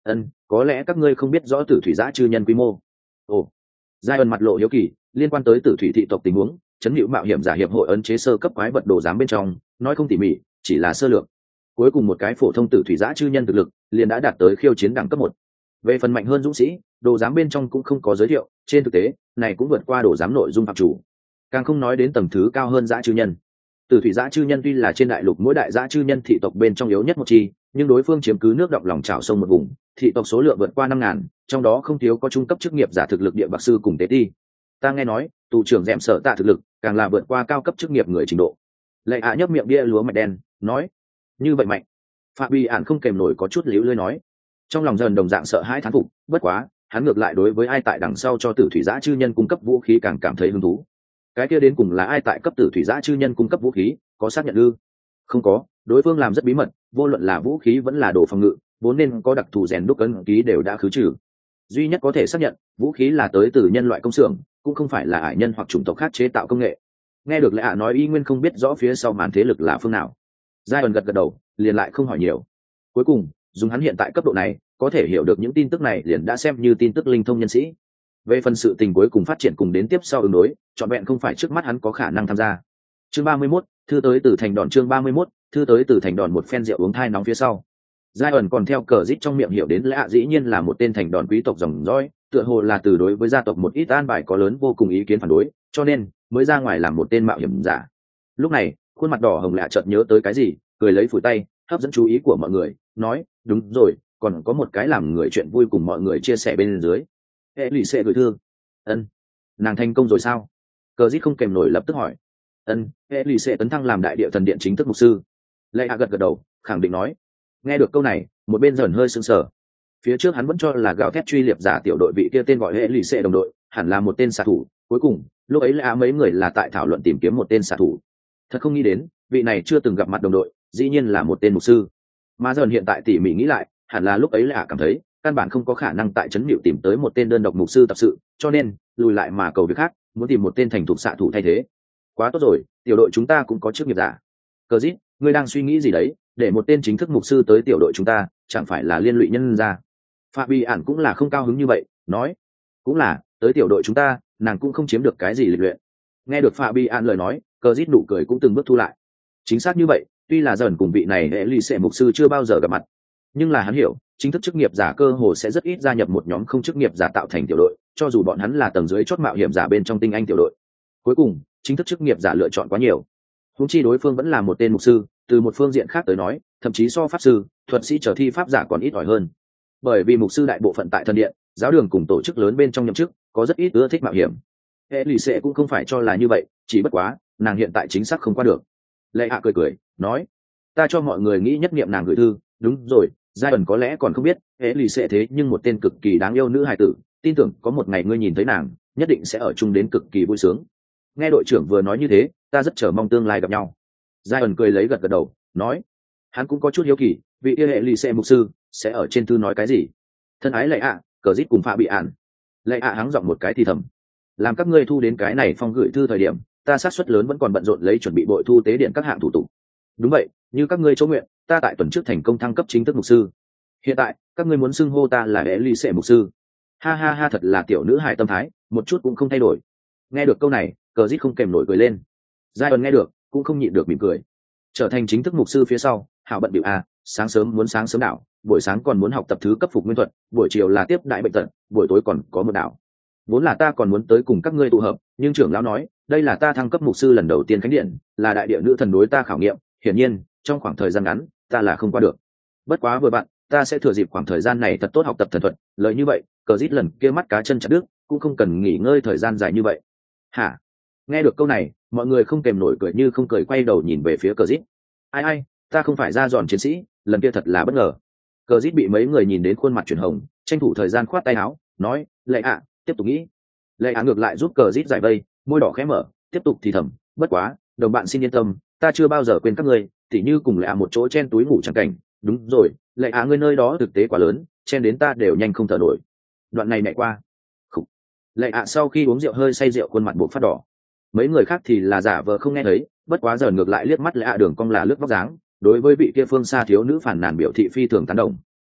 Ân, có lẽ các ngươi không biết rõ tử thủy giã chư nhân quy mô. Ồ. Giai ẩn mặt lộ hiếu kỳ liên quan tới tử thủy thị tộc tình huống, chấn hữu mạo hiểm giả hiệp hội ấn chế sơ cấp quái vật đồ giám bên trong nói không tỉ mỉ, chỉ là sơ lược. Cuối cùng một cái phổ thông tử thủy giã chư nhân thực lực liền đã đạt tới khiêu chiến đẳng cấp một. Về phần mạnh hơn dũng sĩ, đồ giám bên trong cũng không có giới thiệu, trên thực tế này cũng vượt qua đồ giám nội dung phạm chủ, càng không nói đến tầng thứ cao hơn giã chư nhân. Tử thủy giã chư nhân tuy là trên đại lục mỗi đại giã chư nhân thị tộc bên trong yếu nhất một chi, nhưng đối phương chiếm cứ nước động lòng trào sông một vùng, thị tộc số lượng vượt qua năm ngàn, trong đó không thiếu có trung cấp chức nghiệp giả thực lực địa bạc sư cùng tế ti. Ta nghe nói tù trưởng dẹm sở tạ thực lực càng là vượt qua cao cấp chức nghiệp người trình độ. Lệ ạ nhấp miệng bia lúa mạch đen nói, như vậy mạnh. Phạm Bi ản không kèm nổi có chút liễu lưỡi nói, trong lòng dần đồng dạng sợ hãi thán phục, bất quá hắn ngược lại đối với ai tại đằng sau cho tử thủy giã chư nhân cung cấp vũ khí càng cảm thấy hứng thú. Cái kia đến cùng là ai tại cấp tử thủy giã chư nhân cung cấp vũ khí, có xác nhận ư? Không có, đối phương làm rất bí mật, vô luận là vũ khí vẫn là đồ phòng ngự vốn nên có đặc thù rèn đúc ấn ký đều đã khứ trừ. Duy nhất có thể xác nhận vũ khí là tới từ nhân loại công xưởng, cũng không phải là ải nhân hoặc chủng tộc khác chế tạo công nghệ. Nghe được Lệ ạ nói y nguyên không biết rõ phía sau màn thế lực là phương nào. Giai ẩn gật gật đầu, liền lại không hỏi nhiều. Cuối cùng dùng hắn hiện tại cấp độ này có thể hiểu được những tin tức này liền đã xem như tin tức linh thông nhân sĩ. Về phần sự tình cuối cùng phát triển cùng đến tiếp sau ứng đối trọn vẹn không phải trước mắt hắn có khả năng tham gia. Chương ba mươi mốt, thư tới từ thành đòn. Chương ba mươi mốt, thư tới từ thành đòn. Một phen rượu uống thai nóng phía sau, Giai ẩn còn theo cờ rít trong miệng hiểu đến Lệ ạ dĩ nhiên là một tên thành đòn quý tộc dòng dõi, tựa hồ là từ đối với gia tộc một ít an bài có lớn vô cùng ý kiến phản đối, cho nên mới ra ngoài làm một tên mạo hiểm giả. Lúc này khuôn mặt đỏ hồng Lệ chợt nhớ tới cái gì, cười lấy phủi tay hấp dẫn chú ý của mọi người, nói, đúng rồi, còn có một cái làm người chuyện vui cùng mọi người chia sẻ bên dưới. Hệ lụy sẽ gửi thư. Ân, nàng thành công rồi sao? Cờ dít không kèm nổi lập tức hỏi. Ân, hệ lụy sẽ tấn thăng làm đại địa thần điện chính thức mục sư. Lệ hạ gật gật đầu khẳng định nói. Nghe được câu này một bên dần hơi sưng sờ. Phía trước hắn vẫn cho là gào thét truy liệp giả tiểu đội vị kia tên gọi hệ lụy sẽ đồng đội hẳn là một tên xạ thủ, cuối cùng lúc ấy lạ mấy người là tại thảo luận tìm kiếm một tên xạ thủ. Thật không nghĩ đến vị này chưa từng gặp mặt đồng đội dĩ nhiên là một tên mục sư. Mà dần hiện tại tỉ mỉ nghĩ lại, hẳn là lúc ấy lạ cảm thấy căn bản không có khả năng tại trấn Miệu tìm tới một tên đơn độc mục sư tập sự, cho nên lùi lại mà cầu việc khác, muốn tìm một tên thành thục xạ thủ thay thế. Quá tốt rồi, tiểu đội chúng ta cũng có chức nghiệp giả. Cờ dít, ngươi đang suy nghĩ gì đấy? Để một tên chính thức mục sư tới tiểu đội chúng ta, chẳng phải là liên lụy nhân ra? Phạm Bi ản cũng là không cao hứng như vậy, nói, cũng là tới tiểu đội chúng ta, nàng cũng không chiếm được cái gì lịch luyện. Nghe được Phạm Bi ản lời nói, cờ dít nụ cười cũng từng bước thu lại. Chính xác như vậy, tuy là dần cùng vị này hệ lụy sẽ mục sư chưa bao giờ gặp mặt, nhưng là hắn hiểu chính thức chức nghiệp giả cơ hồ sẽ rất ít gia nhập một nhóm không chức nghiệp giả tạo thành tiểu đội, cho dù bọn hắn là tầng dưới chót mạo hiểm giả bên trong tinh anh tiểu đội. Cuối cùng chính thức chức nghiệp giả lựa chọn quá nhiều, huống chi đối phương vẫn là một tên mục sư, từ một phương diện khác tới nói thậm chí so pháp sư, thuật sĩ trở thi pháp giả còn ít ỏi hơn, bởi vì mục sư đại bộ phận tại thần điện, giáo đường cùng tổ chức lớn bên trong nhậm chức, có rất ít ưa thích mạo hiểm. Hệ lụy sẽ cũng không phải cho là như vậy, chỉ bất quá nàng hiện tại chính xác không qua được. Lệ hạ cười cười nói, ta cho mọi người nghĩ nhất niệm nàng gửi thư. Đúng rồi, giai ẩn có lẽ còn không biết hệ lụy sẽ thế nhưng một tên cực kỳ đáng yêu nữ hài tử, tin tưởng có một ngày ngươi nhìn thấy nàng nhất định sẽ ở chung đến cực kỳ vui sướng. Nghe đội trưởng vừa nói như thế, ta rất chờ mong tương lai gặp nhau. Giai ẩn cười lấy gật gật đầu nói, hắn cũng có chút hiếu kỳ vị yêu hệ lụy sẽ mục sư sẽ ở trên thư nói cái gì. Thân ái Lệ ạ, cờ dít cùng Phạm Bị ản. Lệ ạ hắng giọng một cái thì thầm, làm các ngươi thu đến cái này phong gửi thư thời điểm, ta xác suất lớn vẫn còn bận rộn lấy chuẩn bị bội thu tế điện các hạng thủ tục. Đúng vậy, như các ngươi chỗ nguyện, ta tại tuần trước thành công thăng cấp chính thức mục sư. Hiện tại các ngươi muốn xưng hô ta là hệ lụy sẽ mục sư. Ha ha ha, thật là tiểu nữ hài tâm thái, một chút cũng không thay đổi. Nghe được câu này, cờ dít không kèm nổi cười lên. Giai ẩn nghe được cũng không nhịn được mỉm cười. Trở thành chính thức mục sư phía sau, hảo bận bịu à, sáng sớm muốn sáng sớm đảo, buổi sáng còn muốn học tập thứ cấp phục nguyên thuật, buổi chiều là tiếp đại bệnh tật, buổi tối còn có một đảo. Vốn là ta còn muốn tới cùng các ngươi tụ hợp, nhưng trưởng lão nói đây là ta thăng cấp mục sư lần đầu tiên khánh điện, là đại địa nữ thần đối ta khảo nghiệm, hiển nhiên trong khoảng thời gian ngắn ta là không qua được. Bất quá vừa bạn, ta sẽ thừa dịp khoảng thời gian này thật tốt học tập thần thuật. Lời như vậy, cờ rít lần kia mắt cá chân chặt đứt, cũng không cần nghỉ ngơi thời gian dài như vậy. Hả? Nghe được câu này, mọi người không kèm nổi cười như không cười, quay đầu nhìn về phía cờ rít. Ai ai, ta không phải ra giòn chiến sĩ, lần kia thật là bất ngờ. Cờ rít bị mấy người nhìn đến khuôn mặt chuyển hồng, tranh thủ thời gian khoát tay áo nói, Lệ ạ, tiếp tục nghĩ. Lệ ạ ngược lại giúp cờ rít giải vây, môi đỏ khẽ mở, tiếp tục thì thầm, bất quá đồng bạn xin yên tâm, ta chưa bao giờ quên các ngươi, tỉ như cùng Lệ ạ một chỗ chen túi ngủ chẳng cảnh. Đúng rồi, Lệ ạ ngươi nơi đó thực tế quá lớn, chen đến ta đều nhanh không thở nổi. Đoạn này mẹ qua. Khủ. Lệ ạ sau khi uống rượu hơi say rượu, khuôn mặt buộc phát đỏ. Mấy người khác thì là giả vờ không nghe thấy, bất quá giờ ngược lại liếc mắt Lệ ạ đường cong là lướt vóc dáng, đối với vị kia phương xa thiếu nữ phản nàn biểu thị phi thường tán đồng.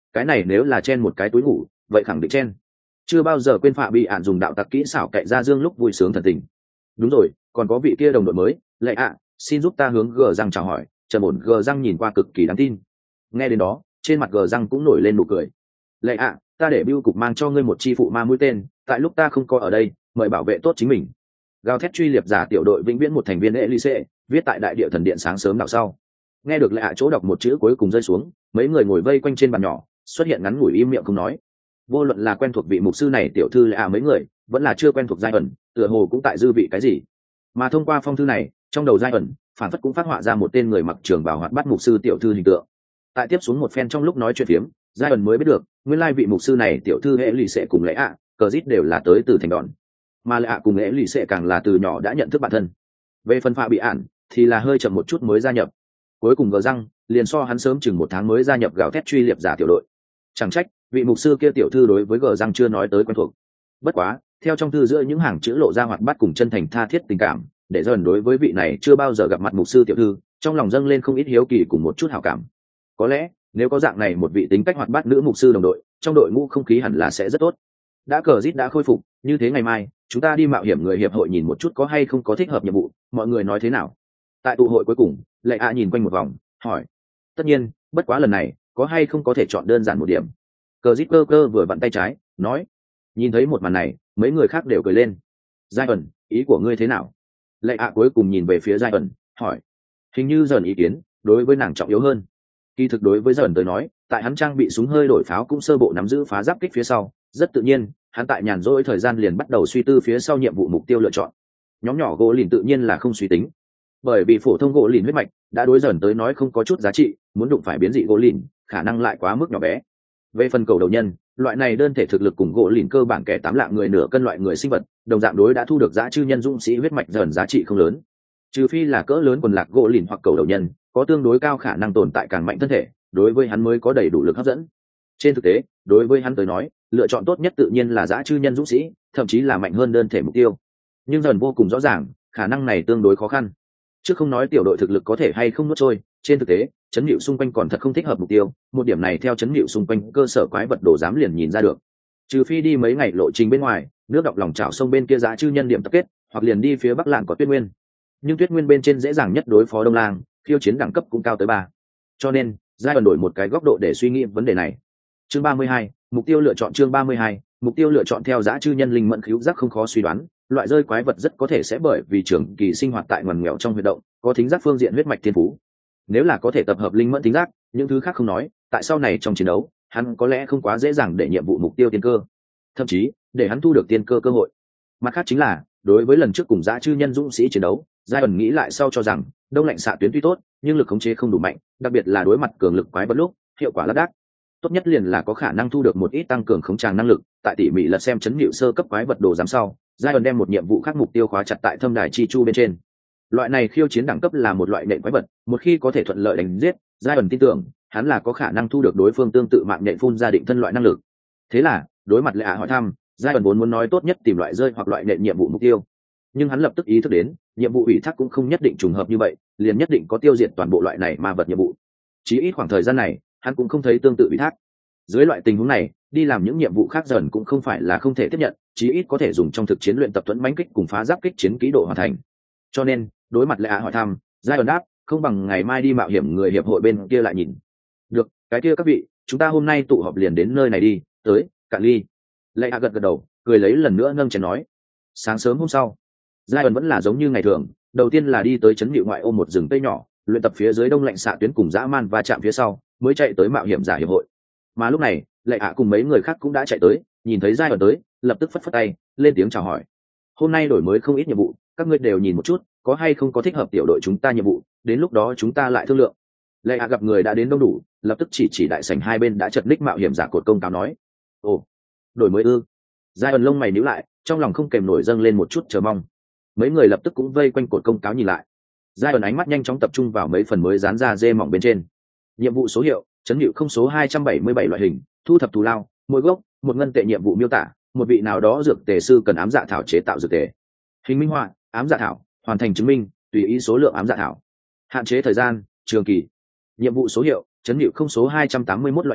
cái này nếu là chen một cái túi ngủ vậy khẳng định chen. Chưa bao giờ quên Phạm Bị Ản dùng đạo tặc kỹ xảo cậy ra dương lúc vui sướng thần tình. Đúng rồi, còn có vị kia đồng đội mới, Lệ ạ, xin giúp ta hướng gờ răng chào hỏi. Trầm ổn gờ răng nhìn qua cực kỳ đáng tin. Nghe đến đó, trên mặt gờ răng cũng nổi lên nụ cười. Lệ ạ, ta để bưu cục mang cho ngươi một chi phụ ma mũi tên, tại lúc ta không có ở đây, mời bảo vệ tốt chính mình. Gào thét truy liệp giả tiểu đội vĩnh viễn một thành viên Elise, viết tại đại địa thần điện sáng sớm đằng sau. Nghe được Lệ ạ chỗ đọc một chữ cuối cùng rơi xuống, mấy người ngồi vây quanh trên bàn nhỏ, xuất hiện ngắn ngủi im miệng không nói. Vô luận là quen thuộc vị mục sư này tiểu thư Lệ ạ mấy người, vẫn là chưa quen thuộc giai ẩn, tựa hồ cũng tại dư vị cái gì. Mà thông qua phong thư này, trong đầu giai ẩn, phản phất cũng phát họa ra một tên người mặc trường bào hoạt bát mục sư tiểu thư hình tượng. Tại tiếp xuống một phen trong lúc nói chuyện phiếm, giai ẩn mới biết được, nguyên lai vị mục sư này tiểu thư hệ lì sẽ cùng Lệ ạ, cờ rít đều là tới từ thành đòn. Mà Lệ ạ cùng hệ lì sẽ càng là từ nhỏ đã nhận thức bản thân. Về phần Phạm Bị Ản, thì là hơi chậm một chút mới gia nhập. Cuối cùng gờ răng, liền so hắn sớm chừng một tháng mới gia nhập gào thét truy liệp giả tiểu đội. Chẳng trách, vị mục sư kia tiểu thư đối với gờ răng chưa nói tới quen thuộc. Bất quá, theo trong thư giữa những hàng chữ lộ ra hoạt bát cùng chân thành tha thiết tình cảm, để dần đối với vị này chưa bao giờ gặp mặt mục sư tiểu thư, trong lòng dâng lên không ít hiếu kỳ cùng một chút hảo cảm. Có lẽ, nếu có dạng này một vị tính cách hoạt bát nữ mục sư đồng đội, trong đội ngũ không khí hẳn là sẽ rất tốt. Đã cờ rít đã khôi phục, như thế ngày mai, chúng ta đi mạo hiểm người hiệp hội nhìn một chút có hay không có thích hợp nhiệm vụ, mọi người nói thế nào? Tại tụ hội cuối cùng, Lệ ạ nhìn quanh một vòng, hỏi. Tất nhiên, bất quá lần này, có hay không có thể chọn đơn giản một điểm. Cờ rít cơ cơ vừa vặn tay trái, nói. Nhìn thấy một màn này, mấy người khác đều cười lên. Giai ẩn, ý của ngươi thế nào? Lệ ạ cuối cùng nhìn về phía Giai ẩn, hỏi. Hình như dần ý kiến, đối với nàng trọng yếu hơn. Kỳ thực đối với dần tới nói, tại hắn trang bị súng hơi đổi pháo cũng sơ bộ nắm giữ phá giáp kích phía sau, rất tự nhiên, hắn tại nhàn rỗi thời gian liền bắt đầu suy tư phía sau nhiệm vụ mục tiêu lựa chọn. Nhóm nhỏ gỗ lìn tự nhiên là không suy tính, bởi vì phổ thông gỗ lìn huyết mạch đã đối dần tới nói không có chút giá trị, muốn đụng phải biến dị gỗ lìn, khả năng lại quá mức nhỏ bé. Về phần cầu đầu nhân, loại này đơn thể thực lực cùng gỗ lìn cơ bản kẻ tám lạng người nửa cân loại người sinh vật, đồng dạng đối đã thu được giá chư nhân dũng sĩ huyết mạch dần giá trị không lớn. Trừ phi là cỡ lớn quần lạc gỗ lìn hoặc cầu đầu nhân, có tương đối cao khả năng tồn tại càng mạnh thân thể, đối với hắn mới có đầy đủ lực hấp dẫn. Trên thực tế, đối với hắn tới nói, lựa chọn tốt nhất tự nhiên là dã chư nhân dũng sĩ, thậm chí là mạnh hơn đơn thể mục tiêu. Nhưng dần vô cùng rõ ràng, khả năng này tương đối khó khăn. Trước không nói tiểu đội thực lực có thể hay không nuốt trôi, trên thực tế, chấn nhịu xung quanh còn thật không thích hợp mục tiêu, một điểm này theo chấn nhịu xung quanh cơ sở quái vật đồ dám liền nhìn ra được. Trừ phi đi mấy ngày lộ trình bên ngoài, nước đọng lòng trào sông bên kia dã chư nhân điểm tập kết, hoặc liền đi phía bắc lạng có tuyết nguyên. Nhưng tuyết nguyên bên trên dễ dàng nhất đối phó đông lang, khiêu chiến đẳng cấp cũng cao tới ba. Cho nên, giai đoạn đổi một cái góc độ để suy nghĩ vấn đề này. Chương ba mươi hai, mục tiêu lựa chọn chương ba mươi hai, mục tiêu lựa chọn theo dã chư nhân linh mẫn khứu giác không khó suy đoán, loại rơi quái vật rất có thể sẽ bởi vì trường kỳ sinh hoạt tại ngoằn nghèo trong huyệt động, có thính giác phương diện huyết mạch thiên phú. Nếu là có thể tập hợp linh mẫn thính giác, những thứ khác không nói, tại sau này trong chiến đấu, hắn có lẽ không quá dễ dàng để nhiệm vụ mục tiêu tiên cơ, thậm chí để hắn thu được tiên cơ cơ hội. Mặt khác chính là, đối với lần trước cùng dã chư nhân dũng sĩ chiến đấu, giai ẩn nghĩ lại sau cho rằng đông lạnh xạ tuyến tuy tốt, nhưng lực khống chế không đủ mạnh, đặc biệt là đối mặt cường lực quái vật lúc, hiệu quả lác đác. Tốt nhất liền là có khả năng thu được một ít tăng cường khống tràng năng lực, tại tỉ mỉ lật xem chấn nhịu sơ cấp quái vật đồ giám sau, giai ẩn đem một nhiệm vụ khác mục tiêu khóa chặt tại thâm đài chi chu bên trên. Loại này khiêu chiến đẳng cấp là một loại nện quái vật, một khi có thể thuận lợi đánh giết, giai ẩn tin tưởng hắn là có khả năng thu được đối phương tương tự mạng nhện phun ra định thân loại năng lực. Thế là, đối mặt Lệ ạ hỏi thăm, giai ẩn vốn muốn nói tốt nhất tìm loại rơi hoặc loại nện nhiệm vụ mục tiêu, nhưng hắn lập tức ý thức đến, nhiệm vụ ủy thác cũng không nhất định trùng hợp như vậy, liền nhất định có tiêu diệt toàn bộ loại này ma vật nhiệm vụ. Chí ít khoảng thời gian này, hắn cũng không thấy tương tự ủy thác. Dưới loại tình huống này, đi làm những nhiệm vụ khác dần cũng không phải là không thể tiếp nhận, chí ít có thể dùng trong thực chiến luyện tập thuẫn mãnh kích cùng phá giáp kích chiến kỹ độ hoàn thành. Cho nên, đối mặt Lệ ạ hỏi thăm, giai ẩn đáp, không bằng ngày mai đi mạo hiểm người hiệp hội bên kia lại nhìn. Được, cái kia các vị, chúng ta hôm nay tụ họp liền đến nơi này đi, tới, cạn ly. Lệ ạ gật gật đầu, cười lấy lần nữa nâng chén nói. Sáng sớm hôm sau, giai ẩn vẫn là giống như ngày thường, đầu tiên là đi tới trấn nhịu ngoại ô một rừng cây nhỏ, luyện tập phía dưới đông lạnh xạ tuyến cùng dã man và chạm phía sau, mới chạy tới mạo hiểm giả hiệp hội. Mà lúc này, Lệ ạ cùng mấy người khác cũng đã chạy tới, nhìn thấy giai ẩn tới, lập tức phất phất tay, lên tiếng chào hỏi. Hôm nay đổi mới không ít nhiệm vụ, các ngươi đều nhìn một chút, có hay không có thích hợp tiểu đội chúng ta nhiệm vụ, đến lúc đó chúng ta lại thương lượng. Lệ ạ gặp người đã đến đông đủ, lập tức chỉ chỉ đại sảnh hai bên đã chật ních mạo hiểm giả cột công cáo nói. Ồ, đổi mới ư? Giai ẩn lông mày nhíu lại, trong lòng không kèm nổi dâng lên một chút chờ mong. Mấy người lập tức cũng vây quanh cột công cáo nhìn lại. Giai ẩn ánh mắt nhanh chóng tập trung vào mấy phần mới dán ra dê mỏng bên trên. Nhiệm vụ số hiệu, chấn nhịu không số hai trăm bảy mươi bảy loại hình, thu thập thù lao, mỗi gốc một ngân tệ. Nhiệm vụ miêu tả, một vị nào đó dược tề sư cần ám dạ thảo chế tạo dược tề. Hình minh họa, ám dạ thảo, hoàn thành chứng minh, tùy ý số lượng ám dạ thảo. Hạn chế thời gian, trường kỳ. Nhiệm vụ số hiệu, chấn nhịu không số hai trăm tám mươi mốt loại hình,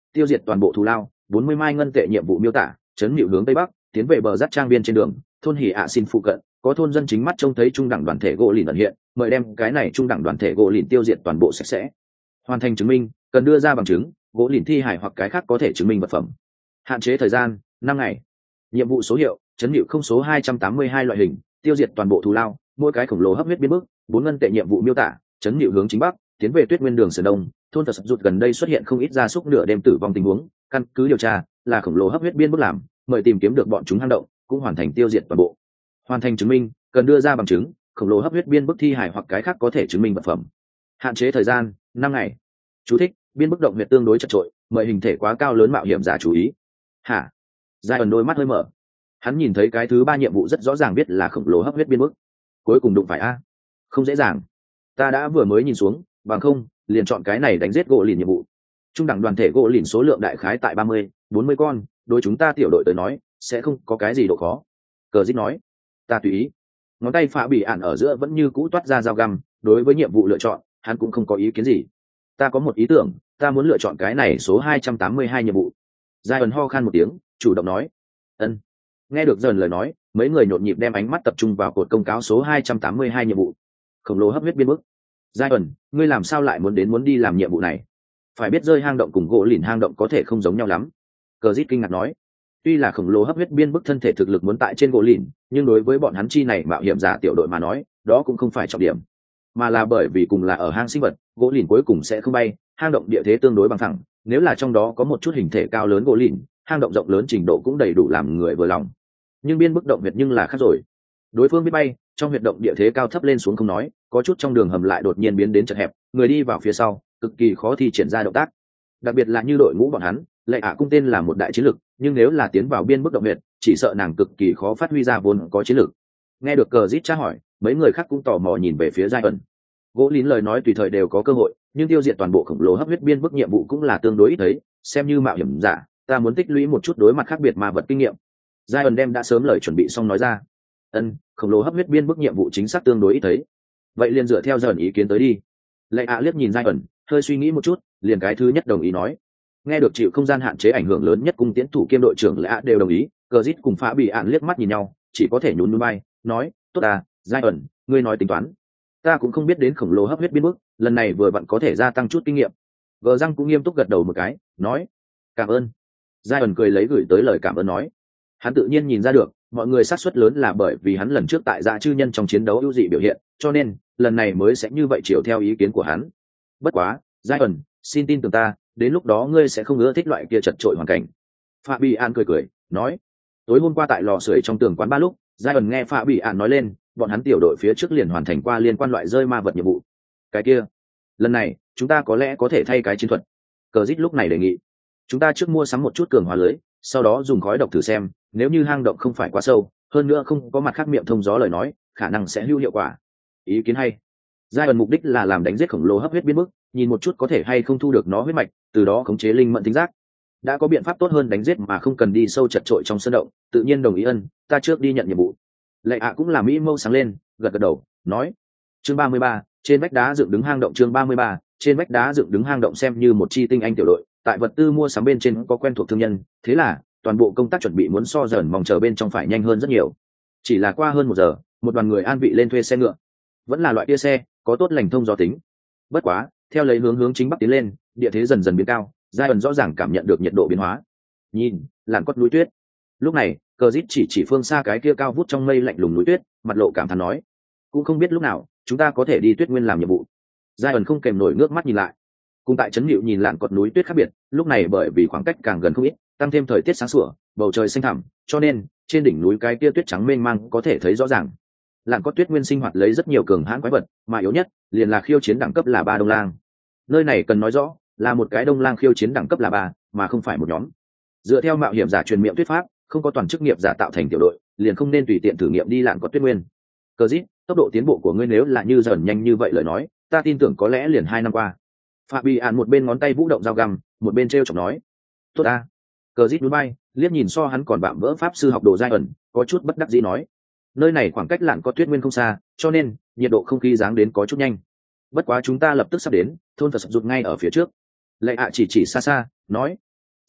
tiêu diệt toàn bộ thù lao, bốn mươi mai ngân tệ nhiệm vụ miêu tả, chấn nhịu hướng tây bắc, tiến về bờ rắt trang viên trên đường, thôn Hỉ ạ xin phụ cận, có thôn dân chính mắt trông thấy trung đẳng đoàn thể gỗ lìn ẩn hiện, mời đem cái này trung đẳng đoàn thể gỗ lìn tiêu diệt toàn bộ sạch sẽ. Hoàn thành chứng minh, cần đưa ra bằng chứng, gỗ lìn thi hải hoặc cái khác có thể chứng minh vật phẩm. Hạn chế thời gian, năm ngày. Nhiệm vụ số hiệu, chấn nhịu không số hai trăm tám mươi hai loại hình, tiêu diệt toàn bộ thù lao, mỗi cái khổng lồ hấp huyết biến bức, bốn ngân tệ nhiệm vụ miêu tả, chấn nhịu hướng chính bắc, tiến về Tuyết Nguyên đường sườn đông, thôn Tật Sập Rụt gần đây xuất hiện không ít gia súc nửa đêm tử vong tình huống, căn cứ điều tra, là khổng lồ hấp huyết biên bức làm, mời tìm kiếm được bọn chúng hang động, cũng hoàn thành tiêu diệt toàn bộ. Hoàn thành chứng minh, cần đưa ra bằng chứng, khổng lồ hấp huyết biên bức thi hải hoặc cái khác có thể chứng minh vật phẩm. Hạn chế thời gian, năm ngày. Chú thích: biên bức động huyệt tương đối chật trội, mời hình thể quá cao lớn mạo hiểm giả chú ý. Hả? Giai ẩn đôi mắt hơi mở. Hắn nhìn thấy cái thứ ba nhiệm vụ rất rõ ràng biết là khổng lồ hấp huyết biên bức. Cuối cùng đụng phải a. Không dễ dàng. Ta đã vừa mới nhìn xuống, bằng không, liền chọn cái này đánh giết gỗ lìn nhiệm vụ. Trung đẳng đoàn thể gỗ lìn số lượng đại khái tại ba mươi, bốn mươi con, đối chúng ta tiểu đội tới nói, sẽ không có cái gì độ khó. Cờ Dít nói, ta tùy ý. Ngón tay Phạ Bị Ản ở giữa vẫn như cũ toát ra dao găm, đối với nhiệm vụ lựa chọn, hắn cũng không có ý kiến gì. Ta có một ý tưởng, ta muốn lựa chọn cái này số hai trăm tám mươi hai nhiệm vụ. Giai ẩn ho khan một tiếng, chủ động nói. Ân. Nghe được dần lời nói, mấy người nhộn nhịp đem ánh mắt tập trung vào cột công cáo số hai trăm tám mươi hai nhiệm vụ. Khổng lồ hấp huyết biên bức. Giai ẩn, ngươi làm sao lại muốn đến muốn đi làm nhiệm vụ này? Phải biết rơi hang động cùng gỗ lìn hang động có thể không giống nhau lắm. Cờ Dít kinh ngạc nói. Tuy là khổng lồ hấp huyết biên bức thân thể thực lực muốn tại trên gỗ lìn, nhưng đối với bọn hắn chi này mạo hiểm giả tiểu đội mà nói, đó cũng không phải trọng điểm, mà là bởi vì cùng là ở hang sinh vật, gỗ lìn cuối cùng sẽ không bay, hang động địa thế tương đối bằng thẳng, nếu là trong đó có một chút hình thể cao lớn gỗ lìn, hang động rộng lớn trình độ cũng đầy đủ làm người vừa lòng. Nhưng biên bức động huyệt nhưng là khác rồi. Đối phương biết bay, trong huyệt động địa thế cao thấp lên xuống không nói, có chút trong đường hầm lại đột nhiên biến đến chật hẹp, người đi vào phía sau, cực kỳ khó thi triển ra động tác. Đặc biệt là như đội ngũ bọn hắn, Lệ Ạ cung tên là một đại chiến lực, nhưng nếu là tiến vào biên bức động huyệt, chỉ sợ nàng cực kỳ khó phát huy ra vốn có chiến lực. Nghe được Cờ Dít tra hỏi, mấy người khác cũng tò mò nhìn về phía Giai ẩn. Gỗ lìn lời nói tùy thời đều có cơ hội, nhưng tiêu diệt toàn bộ khổng lồ hấp huyết biên bức nhiệm vụ cũng là tương đối ít thấy, xem như mạo hiểm giả, ta muốn tích lũy một chút đối mặt khác biệt mà vật kinh nghiệm. Giai ẩn đem đã sớm lời chuẩn bị xong nói ra. Ân, khổng lồ hấp huyết biên bức nhiệm vụ chính xác tương đối ít thấy. Vậy liền dựa theo dần ý kiến tới đi. Lệ ạ liếc nhìn Giai ẩn, hơi suy nghĩ một chút, liền cái thứ nhất đồng ý nói. Nghe được chịu không gian hạn chế ảnh hưởng lớn nhất cung tiến thủ kiêm đội trưởng Lệ ạ đều đồng ý, Cờ Dít cùng Phá Bị Ản liếc mắt nhìn nhau, chỉ có thể nhún nhún vai, nói, tốt à, Giai ẩn, ngươi nói tính toán. Ta cũng không biết đến khổng lồ hấp huyết biên bức, lần này vừa vặn có thể gia tăng chút kinh nghiệm. Gờ răng cũng nghiêm túc gật đầu một cái, nói, cảm ơn. Giai ẩn cười lấy gửi tới lời cảm ơn nói. Hắn tự nhiên nhìn ra được, mọi người xác suất lớn là bởi vì hắn lần trước tại Dạ Chư Nhân trong chiến đấu ưu dị biểu hiện, cho nên lần này mới sẽ như vậy chiều theo ý kiến của hắn. Bất quá, Giai ẩn, xin tin tưởng ta, đến lúc đó ngươi sẽ không ưa thích loại kia chật trội hoàn cảnh. Phạm Bị An cười cười, nói. Tối hôm qua tại lò sưởi trong tường quán ba lúc, Giai ẩn nghe Phạm Bị An nói lên, bọn hắn tiểu đội phía trước liền hoàn thành qua liên quan loại rơi ma vật nhiệm vụ. Cái kia, lần này chúng ta có lẽ có thể thay cái chiến thuật. Cờ Dít lúc này đề nghị, chúng ta trước mua sắm một chút cường hóa lưới, sau đó dùng khói độc thử xem, nếu như hang động không phải quá sâu, hơn nữa không có mặt khác miệng thông gió lời nói, khả năng sẽ hữu hiệu quả. Ý kiến hay. Giai ẩn mục đích là làm đánh giết khổng lồ hấp huyết biến bức, nhìn một chút có thể hay không thu được nó huyết mạch, từ đó khống chế linh mẫn tính giác. Đã có biện pháp tốt hơn đánh giết mà không cần đi sâu chật trội trong sơn động, tự nhiên đồng ý. Ân, ta trước đi nhận nhiệm vụ. Lệ ạ cũng là mỹ mâu sáng lên, gật gật đầu, nói. Chương ba mươi ba, trên vách đá dựng đứng hang động. Chương ba mươi ba, trên vách đá dựng đứng hang động xem như một chi tinh anh tiểu đội, tại vật tư mua sắm bên trên có quen thuộc thương nhân, thế là toàn bộ công tác chuẩn bị muốn so dần mong chờ bên trong phải nhanh hơn rất nhiều. Chỉ là qua hơn một giờ, một đoàn người an vị lên thuê xe ngựa, vẫn là loại kia xe, có tốt lành thông gió tính. Bất quá, theo lấy hướng hướng chính bắc tiến lên, địa thế dần dần biến cao, Giai ẩn rõ ràng cảm nhận được nhiệt độ biến hóa. Nhìn, làn cốt núi tuyết. Lúc này, Cờ Dít chỉ chỉ phương xa cái kia cao vút trong mây lạnh lùng núi tuyết, mặt lộ cảm thán nói, cũng không biết lúc nào chúng ta có thể đi Tuyết Nguyên làm nhiệm vụ. Giai ẩn không kèm nổi nước mắt nhìn lại. Cùng tại trấn Liễu nhìn lạn cột núi tuyết khác biệt, lúc này bởi vì khoảng cách càng gần không ít, tăng thêm thời tiết sáng sủa, bầu trời xanh thẳm, cho nên trên đỉnh núi cái kia tuyết trắng mênh mang có thể thấy rõ ràng. Lạn cột tuyết nguyên sinh hoạt lấy rất nhiều cường hãn quái vật, mà yếu nhất liền là khiêu chiến đẳng cấp là ba đông lang. Nơi này cần nói rõ, là một cái đông lang khiêu chiến đẳng cấp là ba, mà không phải một nhóm. Dựa theo mạo hiểm giả truyền miệng thuyết pháp, không có toàn chức nghiệp giả tạo thành tiểu đội, liền không nên tùy tiện thử nghiệm đi lạn cột tuyết nguyên. Cờ Dít, tốc độ tiến bộ của ngươi nếu là như dần nhanh như vậy lời nói, ta tin tưởng có lẽ liền hai năm qua. Phạm Bị Ản một bên ngón tay vũ động dao găm, một bên treo chọc nói, tốt ta. Cờ Dít núi bay, liếc nhìn so hắn còn bạm vỡ pháp sư học đồ Giai ẩn, có chút bất đắc dĩ nói, nơi này khoảng cách lạn có tuyết nguyên không xa, cho nên nhiệt độ không khí giáng đến có chút nhanh. Bất quá chúng ta lập tức sắp đến, thôn Phật Sập Rụt ngay ở phía trước. Lệ ạ chỉ chỉ xa xa, nói,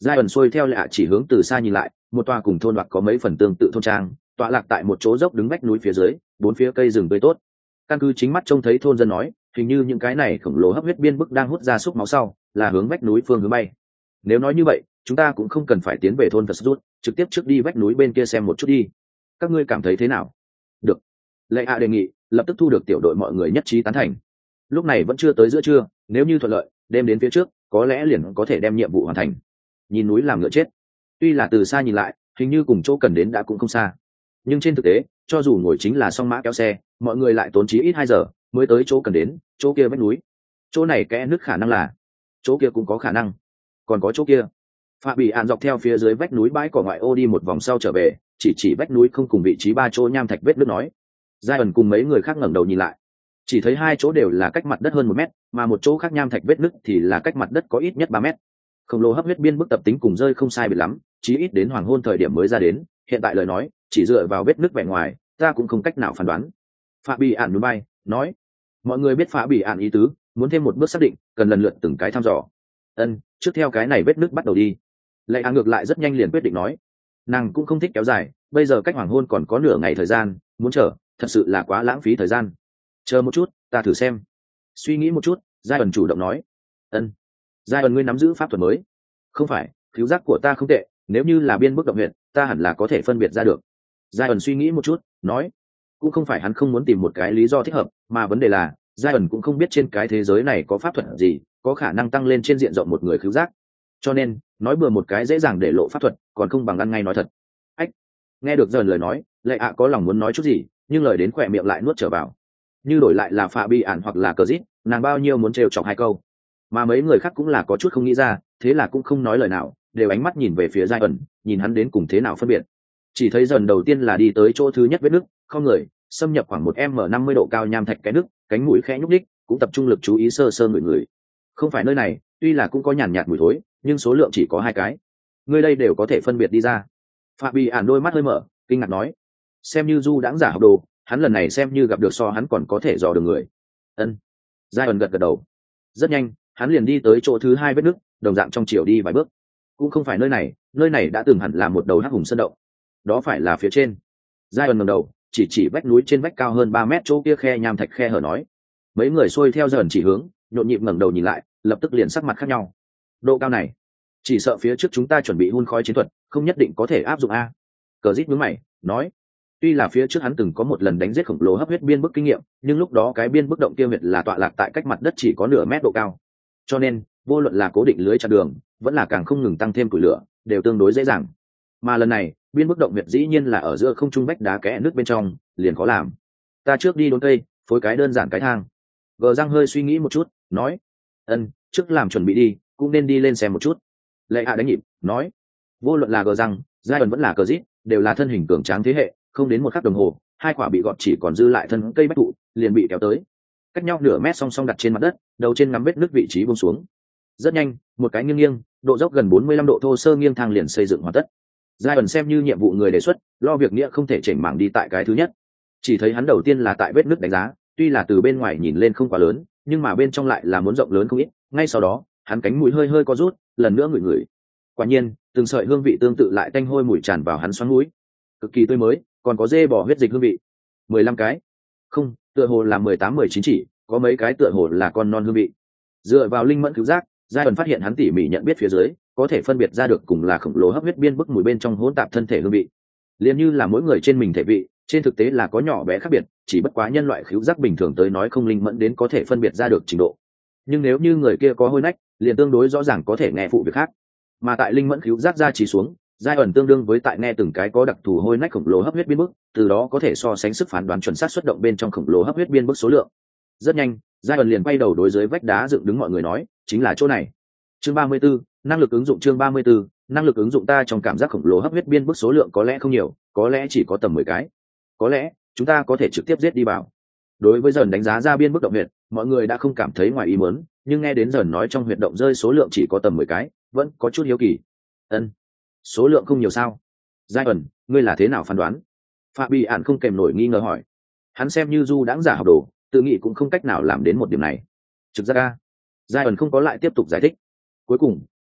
giai ẩn xuôi theo lạ chỉ hướng từ xa nhìn lại, một tòa cùng thôn đoạt có mấy phần tương tự thôn trang tọa lạc tại một chỗ dốc đứng vách núi phía dưới, bốn phía cây rừng tươi tốt. Căn cứ chính mắt trông thấy thôn dân nói, hình như những cái này khổng lồ hấp huyết biên bức đang hút ra xúc máu sau là hướng vách núi phương hướng bay. Nếu nói như vậy, chúng ta cũng không cần phải tiến về thôn Phật rút, trực tiếp trước đi vách núi bên kia xem một chút đi. Các ngươi cảm thấy thế nào? Được. Lệ hạ đề nghị, lập tức thu được tiểu đội mọi người nhất trí tán thành. Lúc này vẫn chưa tới giữa trưa, nếu như thuận lợi, đêm đến phía trước, có lẽ liền có thể đem nhiệm vụ hoàn thành. Nhìn núi làm ngựa chết. Tuy là từ xa nhìn lại, hình như cùng chỗ cần đến đã cũng không xa. Nhưng trên thực tế, cho dù ngồi chính là song mã kéo xe, mọi người lại tốn chí ít hai giờ mới tới chỗ cần đến, chỗ kia vách núi. Chỗ này kẽ nứt khả năng là, chỗ kia cũng có khả năng. Còn có chỗ kia. Phạm Bị Ản dọc theo phía dưới vách núi bãi cỏ ngoại ô đi một vòng sau trở về, chỉ chỉ vách núi không cùng vị trí ba chỗ nham thạch vết nứt nói. Giai ẩn cùng mấy người khác ngẩng đầu nhìn lại, chỉ thấy hai chỗ đều là cách mặt đất hơn một mét, mà một chỗ khác nham thạch vết nứt thì là cách mặt đất có ít nhất ba mét. Khổng lồ hấp huyết biên bức tập tính cùng rơi không sai biệt lắm, chí ít đến hoàng hôn thời điểm mới ra đến, hiện tại lời nói, chỉ dựa vào vết nứt vẻ ngoài, ta cũng không cách nào phán đoán. Phạm Bị Ản núi bay, nói, mọi người biết Phạm Bị Ản ý tứ, muốn thêm một bước xác định, cần lần lượt từng cái thăm dò. Ân, trước theo cái này vết nứt bắt đầu đi. Lệ Hạ ngược lại rất nhanh liền quyết định nói, nàng cũng không thích kéo dài, bây giờ cách hoàng hôn còn có nửa ngày thời gian, muốn chờ, thật sự là quá lãng phí thời gian. Chờ một chút, ta thử xem. Suy nghĩ một chút, Giai ẩn chủ động nói. Ân. Giai ẩn, ngươi nắm giữ pháp thuật mới? Không phải, khiếu giác của ta không tệ, nếu như là biên bức động huyện, ta hẳn là có thể phân biệt ra được. Giai ẩn suy nghĩ một chút, nói, cũng không phải hắn không muốn tìm một cái lý do thích hợp, mà vấn đề là Giai ẩn cũng không biết trên cái thế giới này có pháp thuật gì có khả năng tăng lên trên diện rộng một người khiếu giác, cho nên nói bừa một cái dễ dàng để lộ pháp thuật, còn không bằng ăn ngay nói thật. Ách. Nghe được dần lời nói, Lệ Ạ có lòng muốn nói chút gì, nhưng lời đến khỏe miệng lại nuốt trở vào. Như đổi lại là Phạm Bị Ản hoặc là Cờ Dít, nàng bao nhiêu muốn trêu chọc hai câu, mà mấy người khác cũng là có chút không nghĩ ra, thế là cũng không nói lời nào, đều ánh mắt nhìn về phía Giai ẩn, nhìn hắn đến cùng thế nào phân biệt. Chỉ thấy dần đầu tiên là đi tới chỗ thứ nhất vết nứt, không người xâm nhập khoảng một m năm mươi độ cao nham thạch cái nứt, cánh mũi khẽ nhúc đích, cũng tập trung lực chú ý sơ sơ người người. Không phải nơi này, tuy là cũng có nhàn nhạt mùi thối, nhưng số lượng chỉ có hai cái. Người đây đều có thể phân biệt đi ra. Phạm Bị Ản đôi mắt hơi mở, kinh ngạc nói, xem như du đãng giả học đồ, hắn lần này xem như gặp được so hắn còn có thể dò được người. Ân. Giai ẩn gật gật đầu. Rất nhanh, hắn liền đi tới chỗ thứ hai vết nứt, đồng dạng trong chiều đi vài bước. Cũng không phải nơi này, nơi này đã từng hẳn là một đầu hắc hùng sơn động. Đó phải là phía trên. Giai ẩn ngẩng đầu, chỉ chỉ vách núi trên vách cao hơn ba mét chỗ kia khe nham thạch khe hở nói. Mấy người xuôi theo dần chỉ hướng, nhộn nhịp ngẩng đầu nhìn lại, lập tức liền sắc mặt khác nhau. Độ cao này, chỉ sợ phía trước chúng ta chuẩn bị hun khói chiến thuật, không nhất định có thể áp dụng a. Cờ Dít nhướng mày, nói, tuy là phía trước hắn từng có một lần đánh giết khổng lồ hấp huyết biên bức kinh nghiệm, nhưng lúc đó cái biên bức động kia huyệt là tọa lạc tại cách mặt đất chỉ có nửa mét độ cao, cho nên vô luận là cố định lưới chặn đường, vẫn là càng không ngừng tăng thêm củi lửa, đều tương đối dễ dàng. Mà lần này, biên bức động huyệt dĩ nhiên là ở giữa không trung vách đá kẽ nước bên trong, liền khó làm. Ta trước đi đốn cây, phối cái đơn giản cái thang. Gờ răng hơi suy nghĩ một chút, nói, ân, trước làm chuẩn bị đi, cũng nên đi lên xem một chút. Lệ Hạ đánh nhịp, nói, vô luận là gờ răng, Giai ẩn vẫn là Cờ Dít, đều là thân hình cường tráng thế hệ, không đến một khắc đồng hồ, hai quả bị gọt chỉ còn dư lại thân cây bách thụ, liền bị kéo tới, cách nhau nửa mét song song đặt trên mặt đất, đầu trên ngắm vết nước vị trí buông xuống. Rất nhanh, một cái nghiêng nghiêng, độ dốc gần bốn mươi lăm độ thô sơ nghiêng thang liền xây dựng hoàn tất. Giai ẩn xem như nhiệm vụ người đề xuất, lo việc nghĩa không thể chỉnh mảng đi tại cái thứ nhất. Chỉ thấy hắn đầu tiên là tại vết nước đánh giá, tuy là từ bên ngoài nhìn lên không quá lớn, nhưng mà bên trong lại là muốn rộng lớn không ít. Ngay sau đó, hắn cánh mũi hơi hơi co rút, lần nữa ngửi ngửi. Quả nhiên, từng sợi hương vị tương tự lại tanh hôi mùi tràn vào hắn xoắn mũi, cực kỳ tươi mới, còn có dê bò huyết dịch hương vị. Mười lăm cái, không, tựa hồ là mười tám mười chín chỉ, có mấy cái tựa hồ là con non hương vị. Dựa vào linh mẫn cứu giác, Giai ẩn phát hiện hắn tỉ mỉ nhận biết phía dưới, có thể phân biệt ra được cùng là khổng lồ hấp huyết biên bức mùi bên trong hỗn tạp thân thể hương vị. Liền như là mỗi người trên mình thể vị, trên thực tế là có nhỏ bé khác biệt, chỉ bất quá nhân loại khứu giác bình thường tới nói không linh mẫn đến có thể phân biệt ra được trình độ. Nhưng nếu như người kia có hôi nách, liền tương đối rõ ràng có thể nghe phụ việc khác. Mà tại linh mẫn khứu giác ra chỉ xuống, Giai ẩn tương đương với tại nghe từng cái có đặc thù hôi nách khổng lồ hấp huyết biên bức, từ đó có thể so sánh sức phán đoán chuẩn xác xuất động bên trong khổng lồ hấp huyết biên bức số lượng. Rất nhanh, Giai ẩn liền quay đầu đối dưới vách đá dựng đứng mọi người nói, chính là chỗ này. Chương ba mươi 34, năng lực ứng dụng chương ba mươi 34, năng lực ứng dụng ta trong cảm giác khổng lồ hấp huyết biên bức số lượng có lẽ không nhiều, có lẽ chỉ có tầm mười cái. Có lẽ, chúng ta có thể trực tiếp giết đi vào. Đối với dần đánh giá ra biên bức động huyệt, mọi người đã không cảm thấy ngoài ý muốn, nhưng nghe đến dần nói trong huyệt động rơi số lượng chỉ có tầm mười cái, vẫn có chút hiếu kỳ. Ân, số lượng không nhiều sao? Giai ẩn, ngươi là thế nào phán đoán? Phạm Bị Ản không kèm nổi nghi ngờ hỏi. Hắn xem như du đãng giả học đồ, tự nghĩ cũng không cách nào làm đến một điểm này. Trực giác a. Giai ẩn không có lại tiếp tục giải thích. Cuối cùng,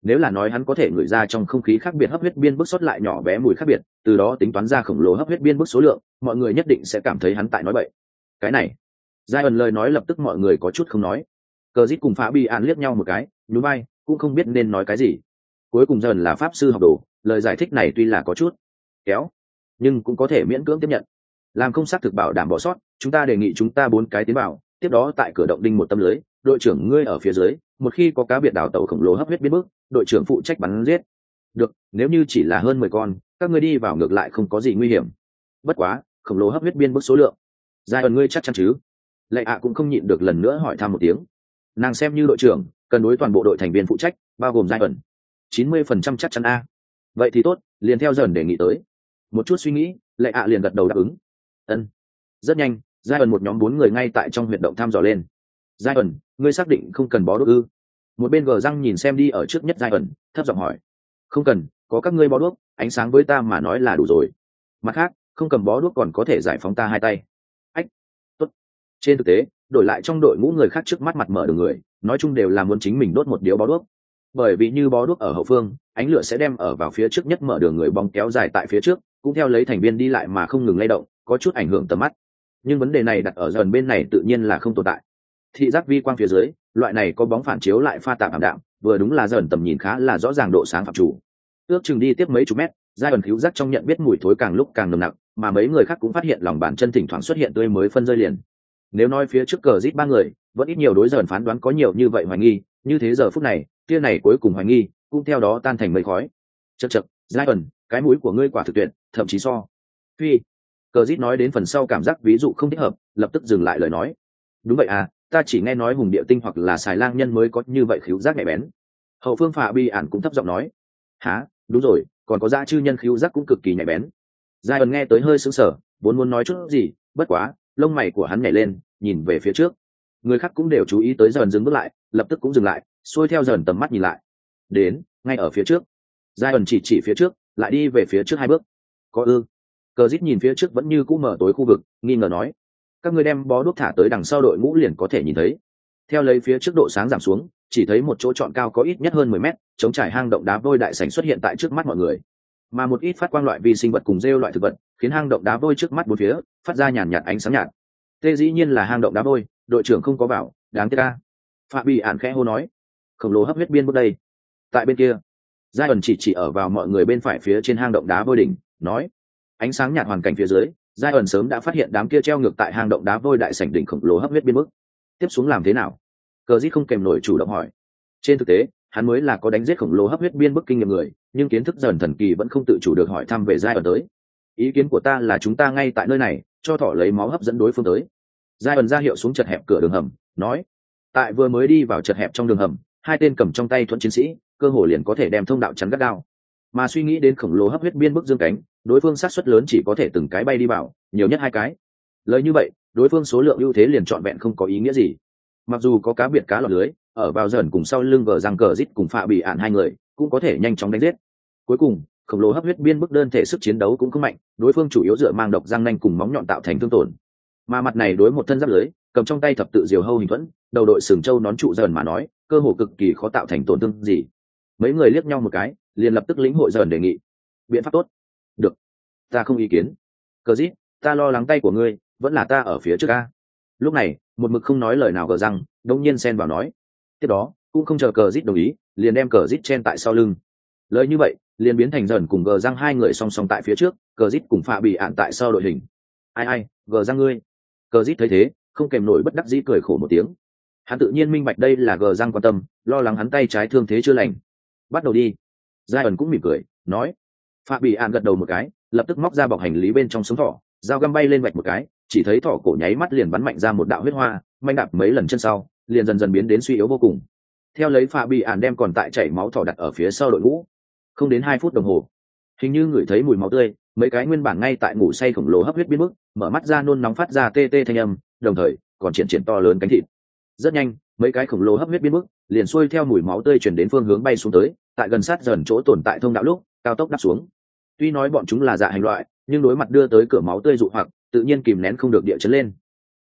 nếu là nói hắn có thể ngửi ra trong không khí khác biệt hấp huyết biên bức sót lại nhỏ bé mùi khác biệt, từ đó tính toán ra khổng lồ hấp huyết biên bức số lượng, mọi người nhất định sẽ cảm thấy hắn tại nói bậy. Cái này, giai ẩn lời nói lập tức mọi người có chút không nói. Cờ Dít cùng Phá Bi An liếc nhau một cái, nhún vai, cũng không biết nên nói cái gì. Cuối cùng dần là pháp sư học đồ, lời giải thích này tuy là có chút kéo, nhưng cũng có thể miễn cưỡng tiếp nhận. Làm không xác thực bảo đảm bỏ sót, chúng ta đề nghị chúng ta bốn cái tiến vào, tiếp đó tại cửa động đinh một tâm lưới, đội trưởng ngươi ở phía dưới, một khi có cá biệt đào tẩu khổng lồ hấp huyết biến bước, đội trưởng phụ trách bắn giết. Được, nếu như chỉ là hơn mười con, các ngươi đi vào ngược lại không có gì nguy hiểm. Bất quá, khổng lồ hấp huyết biên bức số lượng, giai ẩn ngươi chắc chắn chứ? Lệ ạ cũng không nhịn được lần nữa hỏi thăm một tiếng. Nàng xem như đội trưởng, cần đối toàn bộ đội thành viên phụ trách, bao gồm giai ẩn. chín mươi phần trăm chắc chắn a. Vậy thì tốt, liền theo dần đề nghị tới. Một chút suy nghĩ, Lệ ạ liền gật đầu đáp ứng. Ân. Rất nhanh, giai ẩn một nhóm bốn người ngay tại trong huyệt động thăm dò lên. Giai ẩn, ngươi xác định không cần bó đuốc ư? Một bên gờ răng nhìn xem đi ở trước nhất giai ẩn, thấp giọng hỏi. Không cần, có các ngươi bó đuốc, ánh sáng với ta mà nói là đủ rồi. Mặt khác, không cầm bó đuốc còn có thể giải phóng ta hai tay. Ách. Tốt. Trên thực tế, đổi lại trong đội ngũ người khác trước mắt mặt mở đường người, nói chung đều là muốn chính mình đốt một điếu bó đuốc. Bởi vì như bó đuốc ở hậu phương, ánh lửa sẽ đem ở vào phía trước nhất mở đường người bóng kéo dài tại phía trước, cũng theo lấy thành viên đi lại mà không ngừng lay động, có chút ảnh hưởng tầm mắt. Nhưng vấn đề này đặt ở dần bên này tự nhiên là không tồn tại. Thị giác vi quang phía dưới, loại này có bóng phản chiếu lại pha tạp ảm đạm, vừa đúng là dần tầm nhìn khá là rõ ràng độ sáng phạm chủ. Ước chừng đi tiếp mấy chục mét, giai ẩn cứu giác trong nhận biết mùi thối càng lúc càng nồng nặc, mà mấy người khác cũng phát hiện lòng bàn chân thỉnh thoảng xuất hiện tươi mới phân rơi liền. Nếu nói phía trước cờ rít ba người, vẫn ít nhiều đối dần phán đoán có nhiều như vậy hoài nghi, như thế giờ phút này, tia này cuối cùng hoài nghi, cũng theo đó tan thành mây khói. Chậc chậc, giai ẩn, cái mũi của ngươi quả thực tuyệt, thậm chí so. Phi. Cờ rít nói đến phần sau cảm giác ví dụ không thích hợp, lập tức dừng lại lời nói. Đúng vậy à, ta chỉ nghe nói hùng địa tinh hoặc là xài lang nhân mới có như vậy khứu giác nhạy bén. Hậu phương Phạ Bi ản cũng thấp giọng nói. Hả, đúng rồi, còn có dã chư nhân khứu giác cũng cực kỳ nhạy bén. Giai ẩn nghe tới hơi sững sờ, vốn muốn nói chút gì, bất quá, lông mày của hắn nhảy lên, nhìn về phía trước. Người khác cũng đều chú ý tới dần dừng bước lại, lập tức cũng dừng lại, xuôi theo dần tầm mắt nhìn lại. Đến, ngay ở phía trước. Giai ẩn chỉ chỉ phía trước, lại đi về phía trước hai bước. Có ư? Cờ Dít nhìn phía trước vẫn như cũ mở tối khu vực, nghi ngờ nói. Các ngươi đem bó đuốc thả tới đằng sau đội ngũ liền có thể nhìn thấy. Theo lấy phía trước độ sáng giảm xuống, chỉ thấy một chỗ trọn cao có ít nhất hơn mười mét, chống trải hang động đá vôi đại sảnh xuất hiện tại trước mắt mọi người. Mà một ít phát quang loại vi sinh vật cùng rêu loại thực vật, khiến hang động đá vôi trước mắt bốn phía phát ra nhàn nhạt ánh sáng nhạt. Tê dĩ nhiên là hang động đá vôi, đội trưởng không có bảo, đáng tiếc a. Phạm Bị ản khẽ hô nói, khổng lồ hấp huyết biên bước đây. Tại bên kia, giai ẩn chỉ chỉ ở vào mọi người bên phải phía trên hang động đá vôi đỉnh, nói, ánh sáng nhạt hoàn cảnh phía dưới, giai ẩn sớm đã phát hiện đám kia treo ngược tại hang động đá vôi đại sảnh đỉnh khổng lồ hấp huyết biên bức. Tiếp xuống làm thế nào? Cờ Dít không kèm nổi chủ động hỏi. Trên thực tế, hắn mới là có đánh giết khổng lồ hấp huyết biên bức kinh nghiệm người, nhưng kiến thức dần thần kỳ vẫn không tự chủ được hỏi thăm về giai ẩn tới. Ý kiến của ta là chúng ta ngay tại nơi này, cho thỏ lấy máu hấp dẫn đối phương tới. Giai ẩn ra hiệu xuống chật hẹp cửa đường hầm, nói. Tại vừa mới đi vào chật hẹp trong đường hầm, hai tên cầm trong tay thuẫn chiến sĩ, cơ hồ liền có thể đem thông đạo chắn gắt gao. Mà suy nghĩ đến khổng lồ hấp huyết biên bức dương cánh, đối phương sát suất lớn chỉ có thể từng cái bay đi vào, nhiều nhất hai cái. Lời như vậy, đối phương số lượng ưu thế liền trọn vẹn không có ý nghĩa gì. Mặc dù có cá biệt cá lọt lưới, ở vào dần cùng sau lưng gờ răng cờ rít cùng Phạ Bị ản hai người, cũng có thể nhanh chóng đánh giết. Cuối cùng, khổng lồ hấp huyết biên bức đơn thể sức chiến đấu cũng không mạnh, đối phương chủ yếu dựa mang độc răng nanh cùng móng nhọn tạo thành thương tổn. Mà mặt này đối một thân giáp lưới, cầm trong tay thập tự diều hâu hình thuẫn, đầu đội sừng trâu nón trụ dần mà nói, cơ hồ cực kỳ khó tạo thành tổn thương gì. Mấy người liếc nhau một cái, liền lập tức lĩnh hội dần đề nghị. Biện pháp tốt. Được, ta không ý kiến. Cờ rít, ta lo lắng tay của ngươi, vẫn là ta ở phía trước a. Lúc này, một mực không nói lời nào gờ răng, đông nhiên xen vào nói. Tiếp đó, cũng không chờ cờ rít đồng ý, liền đem cờ rít chen tại sau lưng. Lời như vậy, liền biến thành dần cùng gờ răng hai người song song tại phía trước, cờ rít cùng Phạ Bị ản tại sau đội hình. Ai ai, gờ răng ngươi. Cờ rít thấy thế, không kèm nổi bất đắc dĩ cười khổ một tiếng. Hắn tự nhiên minh bạch đây là gờ răng quan tâm, lo lắng hắn tay trái thương thế chưa lành. Bắt đầu đi. Giai ẩn cũng mỉm cười, nói. Phạ Bị ản gật đầu một cái, lập tức móc ra bọc hành lý bên trong sống thỏ, dao găm bay lên vạch một cái, chỉ thấy thỏ cổ nháy mắt liền bắn mạnh ra một đạo huyết hoa, manh đạp mấy lần chân sau, liền dần dần biến đến suy yếu vô cùng. Theo lấy Phạ Bị ản đem còn tại chảy máu thỏ đặt ở phía sau đội ngũ. Không đến hai phút đồng hồ, hình như ngửi thấy mùi máu tươi, mấy cái nguyên bản ngay tại ngủ say khổng lồ hấp huyết biến mức, mở mắt ra nôn nóng phát ra tê tê thanh âm, đồng thời còn triển triển to lớn cánh thịt. Rất nhanh, mấy cái khổng lồ hấp huyết biến mức liền xuôi theo mùi máu tươi chuyển đến phương hướng bay xuống tới, tại gần sát dần chỗ tồn tại thông đạo lúc, cao tốc đáp xuống. Tuy nói bọn chúng là dạ hành loại, nhưng đối mặt đưa tới cửa máu tươi dụ hoặc, tự nhiên kìm nén không được địa chấn lên.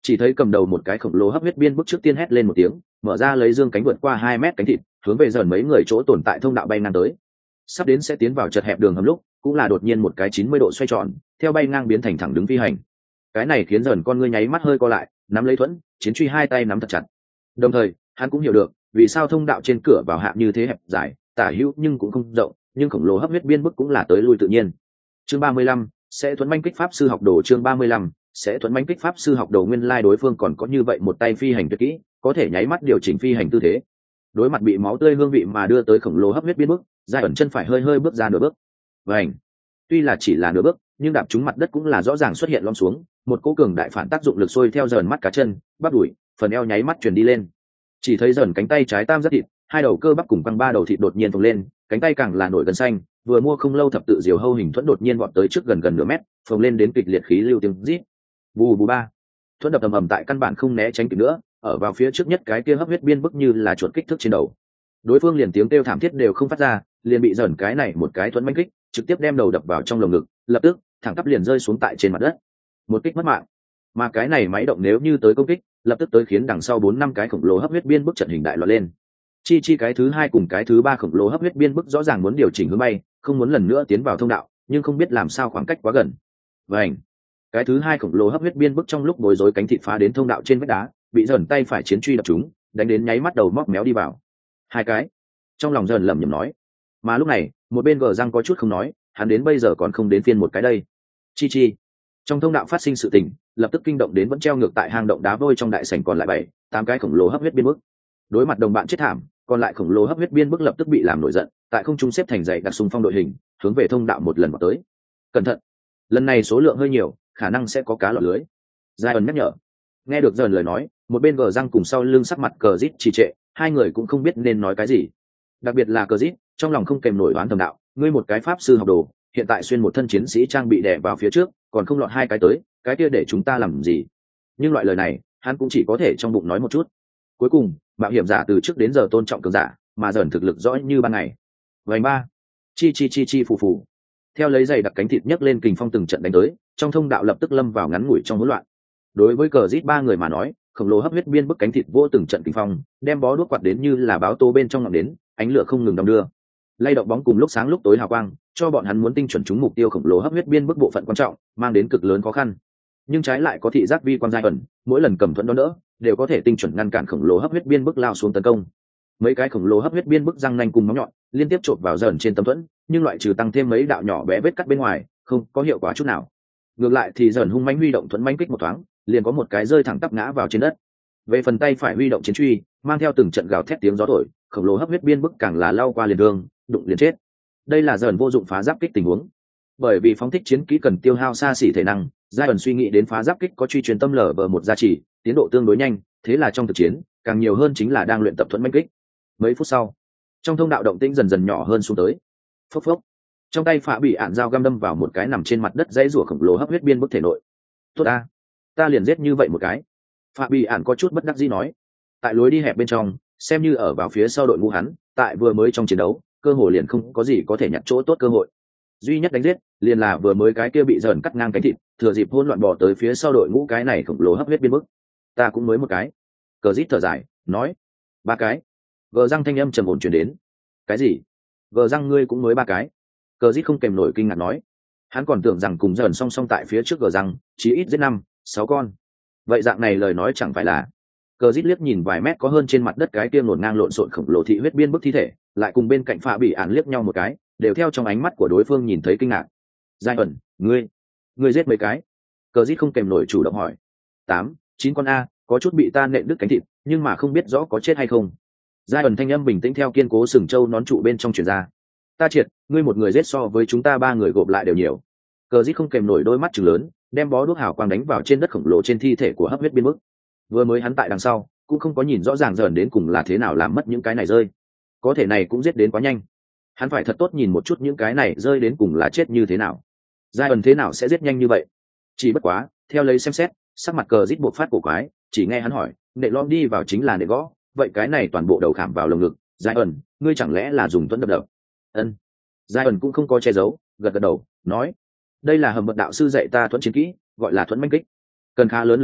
Chỉ thấy cầm đầu một cái khổng lồ hấp huyết biên bức trước tiên hét lên một tiếng, mở ra lấy dương cánh vượt qua hai mét cánh thịt, hướng về dần mấy người chỗ tồn tại thông đạo bay ngang tới. Sắp đến sẽ tiến vào chật hẹp đường hầm lúc, cũng là đột nhiên một cái chín mươi độ xoay tròn, theo bay ngang biến thành thẳng đứng phi hành. Cái này khiến dần con ngươi nháy mắt hơi co lại, nắm lấy thuẫn, chiến truy hai tay nắm thật chặt. Đồng thời, hắn cũng hiểu được, vì sao thông đạo trên cửa vào hạ như thế hẹp dài, tả hữu nhưng cũng không rộng, nhưng khổng lồ hấp huyết biên bức cũng là tới lui tự nhiên. Chương ba mươi lăm, sẽ thuẫn manh kích pháp sư học đồ. Chương ba mươi lăm, sẽ thuẫn manh kích pháp sư học đồ. Nguyên lai đối phương còn có như vậy một tay phi hành tuyệt kỹ, có thể nháy mắt điều chỉnh phi hành tư thế. Đối mặt bị máu tươi hương vị mà đưa tới khổng lồ hấp huyết biên bức, giai ẩn chân phải hơi hơi bước ra nửa bước. Vành, tuy là chỉ là nửa bước, nhưng đạp trúng mặt đất cũng là rõ ràng xuất hiện lom xuống, một cỗ cường đại phản tác dụng lực xuôi theo dần mắt cá chân, bắp đùi, phần eo nháy mắt truyền đi lên. Chỉ thấy dần cánh tay trái tam giác thịt, hai đầu cơ bắp cùng căng ba đầu thịt đột nhiên phồng lên, cánh tay càng là nổi gân xanh, vừa mua không lâu thập tự diều hâu hình thuẫn đột nhiên vọt tới trước gần gần nửa mét, phồng lên đến kịch liệt khí lưu tiếng rít. Bù bù ba, thuẫn đập ầm ầm tại căn bản không né tránh kịp nữa, ở vào phía trước nhất cái kia hấp huyết biên bức như là chuột kích thước trên đầu. Đối phương liền tiếng kêu thảm thiết đều không phát ra, liền bị dần cái này một cái thuẫn manh kích, trực tiếp đem đầu đập vào trong lồng ngực, lập tức thẳng tắp liền rơi xuống tại trên mặt đất. Một kích mất mạng. Mà cái này máy động nếu như tới công kích, lập tức tới khiến đằng sau bốn năm cái khổng lồ hấp huyết biên bức trận hình đại loạn lên. Chi chi cái thứ hai cùng cái thứ ba khổng lồ hấp huyết biên bức rõ ràng muốn điều chỉnh hướng bay, không muốn lần nữa tiến vào thông đạo, nhưng không biết làm sao khoảng cách quá gần. Vành, cái thứ hai khổng lồ hấp huyết biên bức trong lúc bối rối cánh thịt phá đến thông đạo trên vách đá, bị dần tay phải chiến truy đập trúng, đánh đến nháy mắt đầu móc méo đi vào. Hai cái. Trong lòng dần lẩm nhẩm nói. Mà lúc này, một bên gờ răng có chút không nói, hắn đến bây giờ còn không đến phiên một cái đây. Chi chi. Trong thông đạo phát sinh sự tình, lập tức kinh động đến vẫn treo ngược tại hang động đá vôi trong đại sảnh còn lại bảy, tám cái khổng lồ hấp huyết biên bức. Đối mặt đồng bạn chết thảm, còn lại khổng lồ hấp huyết biên bức lập tức bị làm nổi giận, tại không trung xếp thành dãy đặc xung phong đội hình, hướng về thông đạo một lần vào tới. Cẩn thận, lần này số lượng hơi nhiều, khả năng sẽ có cá lọt lưới. Zion nhắc nhở. Nghe được dần lời nói, một bên gờ răng cùng sau lưng sắc mặt cờ rít trì trệ, hai người cũng không biết nên nói cái gì. Đặc biệt là cờ rít, trong lòng không kèm nổi oán thầm đạo, ngươi một cái pháp sư học đồ, hiện tại xuyên một thân chiến sĩ trang bị đè vào phía trước, còn không lọt hai cái tới, cái kia để chúng ta làm gì? Nhưng loại lời này, hắn cũng chỉ có thể trong bụng nói một chút. Cuối cùng, mạo hiểm giả từ trước đến giờ tôn trọng cường giả, mà dần thực lực rõ như ban ngày. Vành ba, chi chi chi chi phù phù. Theo lấy giày đặc cánh thịt nhấc lên kình phong từng trận đánh tới, trong thông đạo lập tức lâm vào ngắn ngủi trong hỗn loạn. Đối với cờ rít ba người mà nói, khổng lồ hấp huyết biên bức cánh thịt vô từng trận kình phong, đem bó đuốc quạt đến như là báo tô bên trong ngọn đến, ánh lửa không ngừng đong đưa. Lay động bóng cùng lúc sáng lúc tối hào quang, cho bọn hắn muốn tinh chuẩn trúng mục tiêu khổng lồ hấp huyết biên bức bộ phận quan trọng, mang đến cực lớn khó khăn. Nhưng trái lại có thị giác vi quan giai ẩn, mỗi lần cầm thuẫn đó đỡ, đều có thể tinh chuẩn ngăn cản khổng lồ hấp huyết biên bức lao xuống tấn công. Mấy cái khổng lồ hấp huyết biên bức răng nanh cùng móng nhọn, liên tiếp chộp vào dần trên tấm thuẫn, nhưng loại trừ tăng thêm mấy đạo nhỏ bé vết cắt bên ngoài, không có hiệu quả chút nào. Ngược lại thì dần hung mãnh huy động thuẫn mãnh kích một thoáng, liền có một cái rơi thẳng tắp ngã vào trên đất. Về phần tay phải huy động chiến truy, mang theo từng trận gào thét tiếng gió thổi, khổng lồ hấp huyết biên bức càng là lao qua liền đường, đụng liền chết. Đây là dần vô dụng phá giáp kích tình huống. Bởi vì phóng thích chiến kỹ cần tiêu hao xa xỉ thể năng, giai ẩn suy nghĩ đến phá giáp kích có truy truyền tâm lở vờ một gia trì, tiến độ tương đối nhanh, thế là trong thực chiến, càng nhiều hơn chính là đang luyện tập thuẫn mãnh kích. Mấy phút sau, trong thông đạo động tĩnh dần dần nhỏ hơn xuống tới. Phốc phốc. Trong tay phạ bị ạn dao găm đâm vào một cái nằm trên mặt đất dãy rủa khổng lồ hấp huyết biên bức thể nội. Tốt a, ta liền giết như vậy một cái. Phạ bị ạn có chút bất đắc dĩ nói. Tại lối đi hẹp bên trong, xem như ở vào phía sau đội ngũ hắn, tại vừa mới trong chiến đấu, cơ hội liền không có gì có thể nhặt chỗ tốt cơ hội. Duy nhất đánh giết, liền là vừa mới cái kia bị dần cắt ngang cánh thịt, thừa dịp hỗn loạn bò tới phía sau đội ngũ cái này khổng lồ hấp huyết biên bức. Ta cũng mới một cái. Cờ rít thở dài, nói. Ba cái. Gờ răng thanh âm trầm ổn truyền đến. Cái gì? Gờ răng ngươi cũng mới ba cái. Cờ rít không kèm nổi kinh ngạc nói. Hắn còn tưởng rằng cùng dần song song tại phía trước gờ răng, chí ít giết năm, sáu con. Vậy dạng này lời nói chẳng phải là. Cờ rít liếc nhìn vài mét có hơn trên mặt đất cái kia ngổn ngang lộn xộn khổng lồ thị huyết biên bức thi thể, lại cùng bên cạnh phạ bị ạn liếc nhau một cái, đều theo trong ánh mắt của đối phương nhìn thấy kinh ngạc. Giai ẩn, ngươi, ngươi giết mấy cái? Cờ rít không kèm nổi chủ động hỏi. Tám, chín con a, có chút bị ta nện đứt cánh thịt, nhưng mà không biết rõ có chết hay không. Giai ẩn thanh âm bình tĩnh theo kiên cố sừng trâu nón trụ bên trong truyền ra. Ta triệt, ngươi một người giết so với chúng ta ba người gộp lại đều nhiều. Cờ rít không kèm nổi đôi mắt trừng lớn, đem bó đuốc hào quang đánh vào trên đất khổng lồ trên thi thể của hấp huyết biên bức. Vừa mới hắn tại đằng sau, cũng không có nhìn rõ ràng dần đến cùng là thế nào làm mất những cái này rơi. Có thể này cũng giết đến quá nhanh. Hắn phải thật tốt nhìn một chút những cái này rơi đến cùng là chết như thế nào. Giai ẩn thế nào sẽ giết nhanh như vậy? Chỉ bất quá, theo lấy xem xét, sắc mặt cờ rít buộc phát cổ quái, chỉ nghe hắn hỏi, nệ lom đi vào chính là nệ gõ, vậy cái này toàn bộ đầu khảm vào lồng ngực, Giai ẩn, ngươi chẳng lẽ là dùng thuẫn đập đập? Ân. Giai ẩn cũng không có che giấu, gật gật đầu, nói, đây là hầm mật đạo sư dạy ta thuẫn chiến kỹ, gọi là thuẫn manh kích, cần khá lớn lực lượng,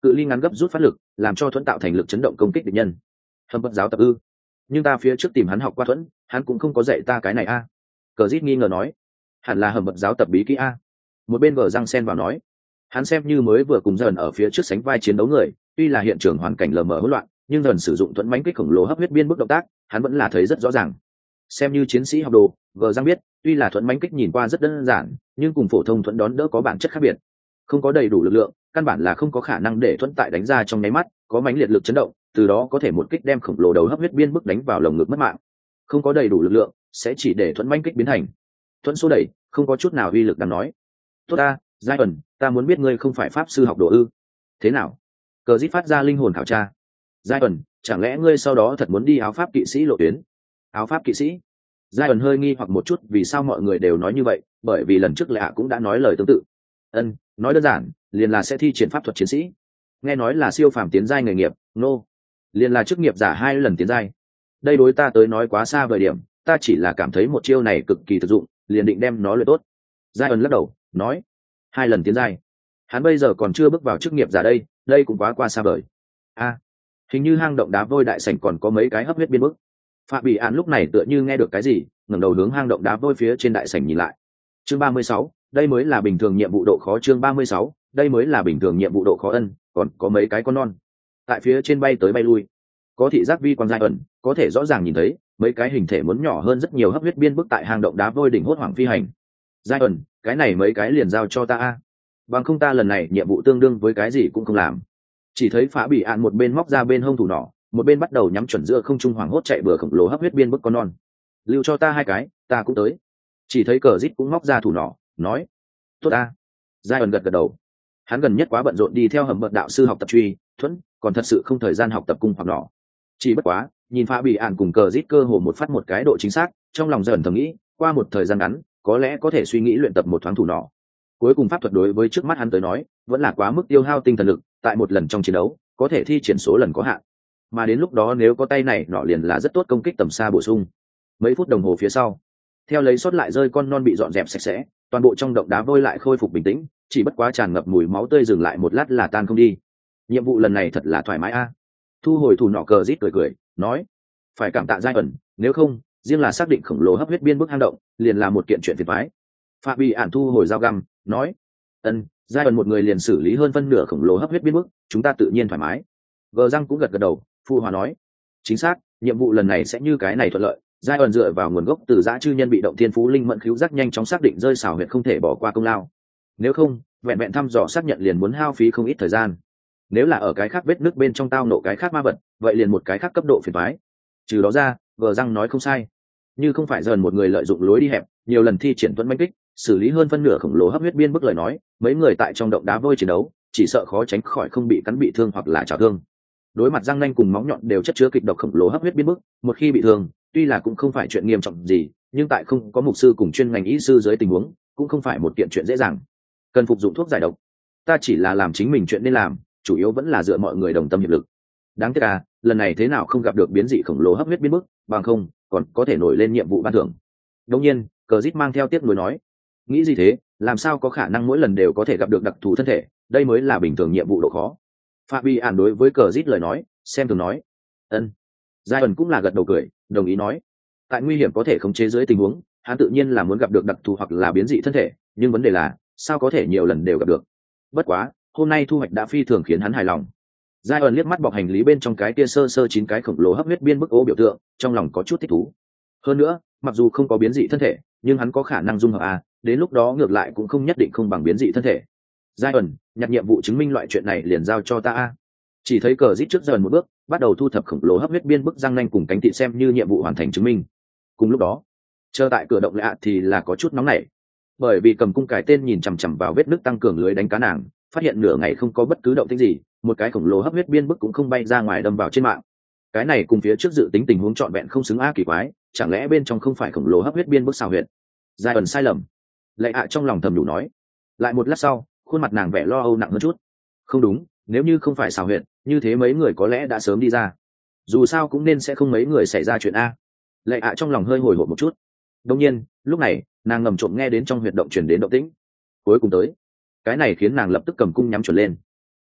cự ly ngắn gấp rút phát lực làm cho thuẫn tạo thành lực chấn động công kích địch nhân. Hầm bật giáo tập ư? Nhưng ta phía trước tìm hắn học qua thuẫn, hắn cũng không có dạy ta cái này a. Cờ Dít nghi ngờ nói. Hẳn là hầm bật giáo tập bí kỹ a. Một bên gờ răng sen vào nói. Hắn xem như mới vừa cùng dần ở phía trước sánh vai chiến đấu người, tuy là hiện trường hoàn cảnh lờ mờ hỗn loạn, nhưng dần sử dụng thuẫn mãnh kích khổng lồ hấp huyết biên bức động tác, hắn vẫn là thấy rất rõ ràng. Xem như chiến sĩ học đồ, gờ răng biết, tuy là thuẫn mãnh kích nhìn qua rất đơn giản, nhưng cùng phổ thông thuẫn đón đỡ có bản chất khác biệt. Không có đầy đủ lực lượng, căn bản là không có khả năng để thuẫn tại đánh ra trong nháy mắt, có mãnh liệt lực chấn động, từ đó có thể một kích đem khổng lồ đầu hấp huyết biên bức đánh vào lồng ngực mất mạng. Không có đầy đủ lực lượng, sẽ chỉ để thuẫn mãnh kích biến thành thuẫn số đẩy, không có chút nào uy lực đáng nói. Tốt ta, giai ẩn, ta muốn biết ngươi không phải pháp sư học đồ ư? Thế nào? Cờ Dít phát ra linh hồn khảo tra. Giai ẩn, chẳng lẽ ngươi sau đó thật muốn đi áo pháp kỵ sĩ lộ tuyến? Áo pháp kỵ sĩ? Giai ẩn hơi nghi hoặc một chút, vì sao mọi người đều nói như vậy, bởi vì lần trước Lệ cũng đã nói lời tương tự. Ân, nói đơn giản, liền là sẽ thi triển pháp thuật chiến sĩ. Nghe nói là siêu phàm tiến giai nghề nghiệp, nô. No. Liền là chức nghiệp giả hai lần tiến giai. Đây đối ta tới nói quá xa vời điểm, ta chỉ là cảm thấy một chiêu này cực kỳ thực dụng, liền định đem nó luyện tốt. Giai ẩn lắc đầu, nói, hai lần tiến giai. Hắn bây giờ còn chưa bước vào chức nghiệp giả đây, đây cũng quá qua xa vời. A, à, hình như hang động đá vôi đại sảnh còn có mấy cái hấp huyết biên bức. Phạm Bị Án lúc này tựa như nghe được cái gì, ngẩng đầu hướng hang động đá vôi phía trên đại sảnh nhìn lại. Chương ba mươi sáu, đây mới là bình thường nhiệm vụ độ khó. Chương ba mươi sáu, đây mới là bình thường nhiệm vụ độ khó. Ân, còn có mấy cái con non tại phía trên bay tới bay lui. Có thị giác vi quan giai ẩn, có thể rõ ràng nhìn thấy mấy cái hình thể muốn nhỏ hơn rất nhiều hấp huyết biên bức tại hang động đá vôi đỉnh hốt hoảng phi hành. Giai ẩn, cái này mấy cái liền giao cho ta a. Bằng không ta lần này nhiệm vụ tương đương với cái gì cũng không làm. Chỉ thấy Phá Bị Án một bên móc ra bên hông thủ nỏ, một bên bắt đầu nhắm chuẩn giữa không trung hoảng hốt chạy bừa khổng lồ hấp huyết biên bức con non. Lưu cho ta hai cái, ta cũng tới. Chỉ thấy Cờ Dít cũng móc ra thủ nỏ, nói, tốt ta. Giai ẩn gật gật đầu. Hắn gần nhất quá bận rộn đi theo hầm bậc đạo sư học tập truy thuẫn, còn thật sự không thời gian học tập cung hoặc nỏ. Chỉ bất quá, nhìn Phá Bị Án cùng Cờ Dít cơ hồ một phát một cái độ chính xác, trong lòng dần thầm nghĩ, qua một thời gian ngắn, có lẽ có thể suy nghĩ luyện tập một thoáng thủ nỏ. Cuối cùng pháp thuật đối với trước mắt hắn tới nói, vẫn là quá mức tiêu hao tinh thần lực, tại một lần trong chiến đấu, có thể thi triển số lần có hạn. Mà đến lúc đó nếu có tay này nọ liền là rất tốt công kích tầm xa bổ sung. Mấy phút đồng hồ phía sau, theo lấy sót lại rơi con non bị dọn dẹp sạch sẽ, toàn bộ trong động đá vôi lại khôi phục bình tĩnh, chỉ bất quá tràn ngập mùi máu tươi dừng lại một lát là tan không đi. Nhiệm vụ lần này thật là thoải mái a. Thu hồi thủ nọ, Cờ Dít cười cười, nói, phải cảm tạ giai ẩn, nếu không, riêng là xác định khổng lồ hấp huyết biên bức hang động, liền là một kiện chuyện phiền toái. Phạm Bị Án thu hồi dao găm, nói, ân, giai ẩn một người liền xử lý hơn phân nửa khổng lồ hấp huyết biên bức, chúng ta tự nhiên thoải mái. Gờ răng cũng gật gật đầu, phu hòa nói, chính xác, nhiệm vụ lần này sẽ như cái này thuận lợi. Giai ẩn dựa vào nguồn gốc từ dã chư nhân bị động thiên phú linh mẫn khiếu giác nhanh chóng xác định rơi xảo huyệt không thể bỏ qua công lao. Nếu không, vẹn vẹn thăm dò xác nhận liền muốn hao phí không ít thời gian. Nếu là ở cái khác vết nước bên trong tao nộ cái khác ma vật, vậy liền một cái khác cấp độ phiền toái. Trừ đó ra, gờ răng nói không sai, như không phải dần một người lợi dụng lối đi hẹp, nhiều lần thi triển thuẫn mãnh kích, xử lý hơn phân nửa khổng lồ hấp huyết biên bức lời nói, mấy người tại trong động đá vôi chiến đấu, chỉ sợ khó tránh khỏi không bị cắn bị thương hoặc là chảo thương. Đối mặt răng nanh cùng móng nhọn đều chất chứa kịch độc khổng lồ hấp huyết biên bức, một khi bị thương, tuy là cũng không phải chuyện nghiêm trọng gì, nhưng tại không có mục sư cùng chuyên ngành y sư dưới tình huống, cũng không phải một kiện chuyện dễ dàng. Cần phục dụng thuốc giải độc. Ta chỉ là làm chính mình chuyện nên làm, chủ yếu vẫn là dựa mọi người đồng tâm hiệp lực. Đáng tiếc à, lần này thế nào không gặp được biến dị khổng lồ hấp huyết biên bức, bằng không, còn có thể nổi lên nhiệm vụ ban thưởng. Đương nhiên, Cờ Dít mang theo tiếc nuối nói, nghĩ gì thế, làm sao có khả năng mỗi lần đều có thể gặp được đặc thù thân thể, đây mới là bình thường nhiệm vụ độ khó. Phạm Bị Án đối với Cờ Dít lời nói, xem thường nói, ân. Giai ẩn cũng là gật đầu cười, đồng ý nói, tại nguy hiểm có thể khống chế dưới tình huống, hắn tự nhiên là muốn gặp được đặc thù hoặc là biến dị thân thể, nhưng vấn đề là, sao có thể nhiều lần đều gặp được. Bất quá, hôm nay thu hoạch đã phi thường khiến hắn hài lòng. Giai ẩn liếc mắt bọc hành lý bên trong cái kia sơ sơ chín cái khổng lồ hấp huyết biên bức ố biểu tượng, trong lòng có chút thích thú. Hơn nữa, mặc dù không có biến dị thân thể, nhưng hắn có khả năng dung hợp a, đến lúc đó ngược lại cũng không nhất định không bằng biến dị thân thể. Giai ẩn, nhặt nhiệm vụ chứng minh loại chuyện này liền giao cho ta a. Chỉ thấy Cờ Dít trước dần một bước, bắt đầu thu thập khổng lồ hấp huyết biên bức răng nanh cùng cánh thịt xem như nhiệm vụ hoàn thành chứng minh. Cùng lúc đó, chờ tại cửa động lạ thì là có chút nóng nảy, bởi vì cầm cung cài tên nhìn chằm chằm vào vết nứt tăng cường lưới đánh cá nàng, phát hiện nửa ngày không có bất cứ động tĩnh gì, một cái khổng lồ hấp huyết biên bức cũng không bay ra ngoài đâm vào trên mạng. Cái này cùng phía trước dự tính tình huống trọn vẹn không xứng a, kỳ quái, chẳng lẽ bên trong không phải khổng lồ hấp huyết biên bức xào huyệt? Giai ẩn sai lầm. Lệ ạ trong lòng thầm đủ nói. Lại một lát sau, khuôn mặt nàng vẻ lo âu nặng hơn chút. Không đúng, nếu như không phải xào huyệt, như thế mấy người có lẽ đã sớm đi ra. Dù sao cũng nên sẽ không mấy người xảy ra chuyện a. Lệ ạ trong lòng hơi hồi hộp một chút. Đương nhiên, lúc này, nàng ngầm trộm nghe đến trong huyệt động truyền đến động tĩnh. Cuối cùng tới, cái này khiến nàng lập tức cầm cung nhắm chuẩn lên. A,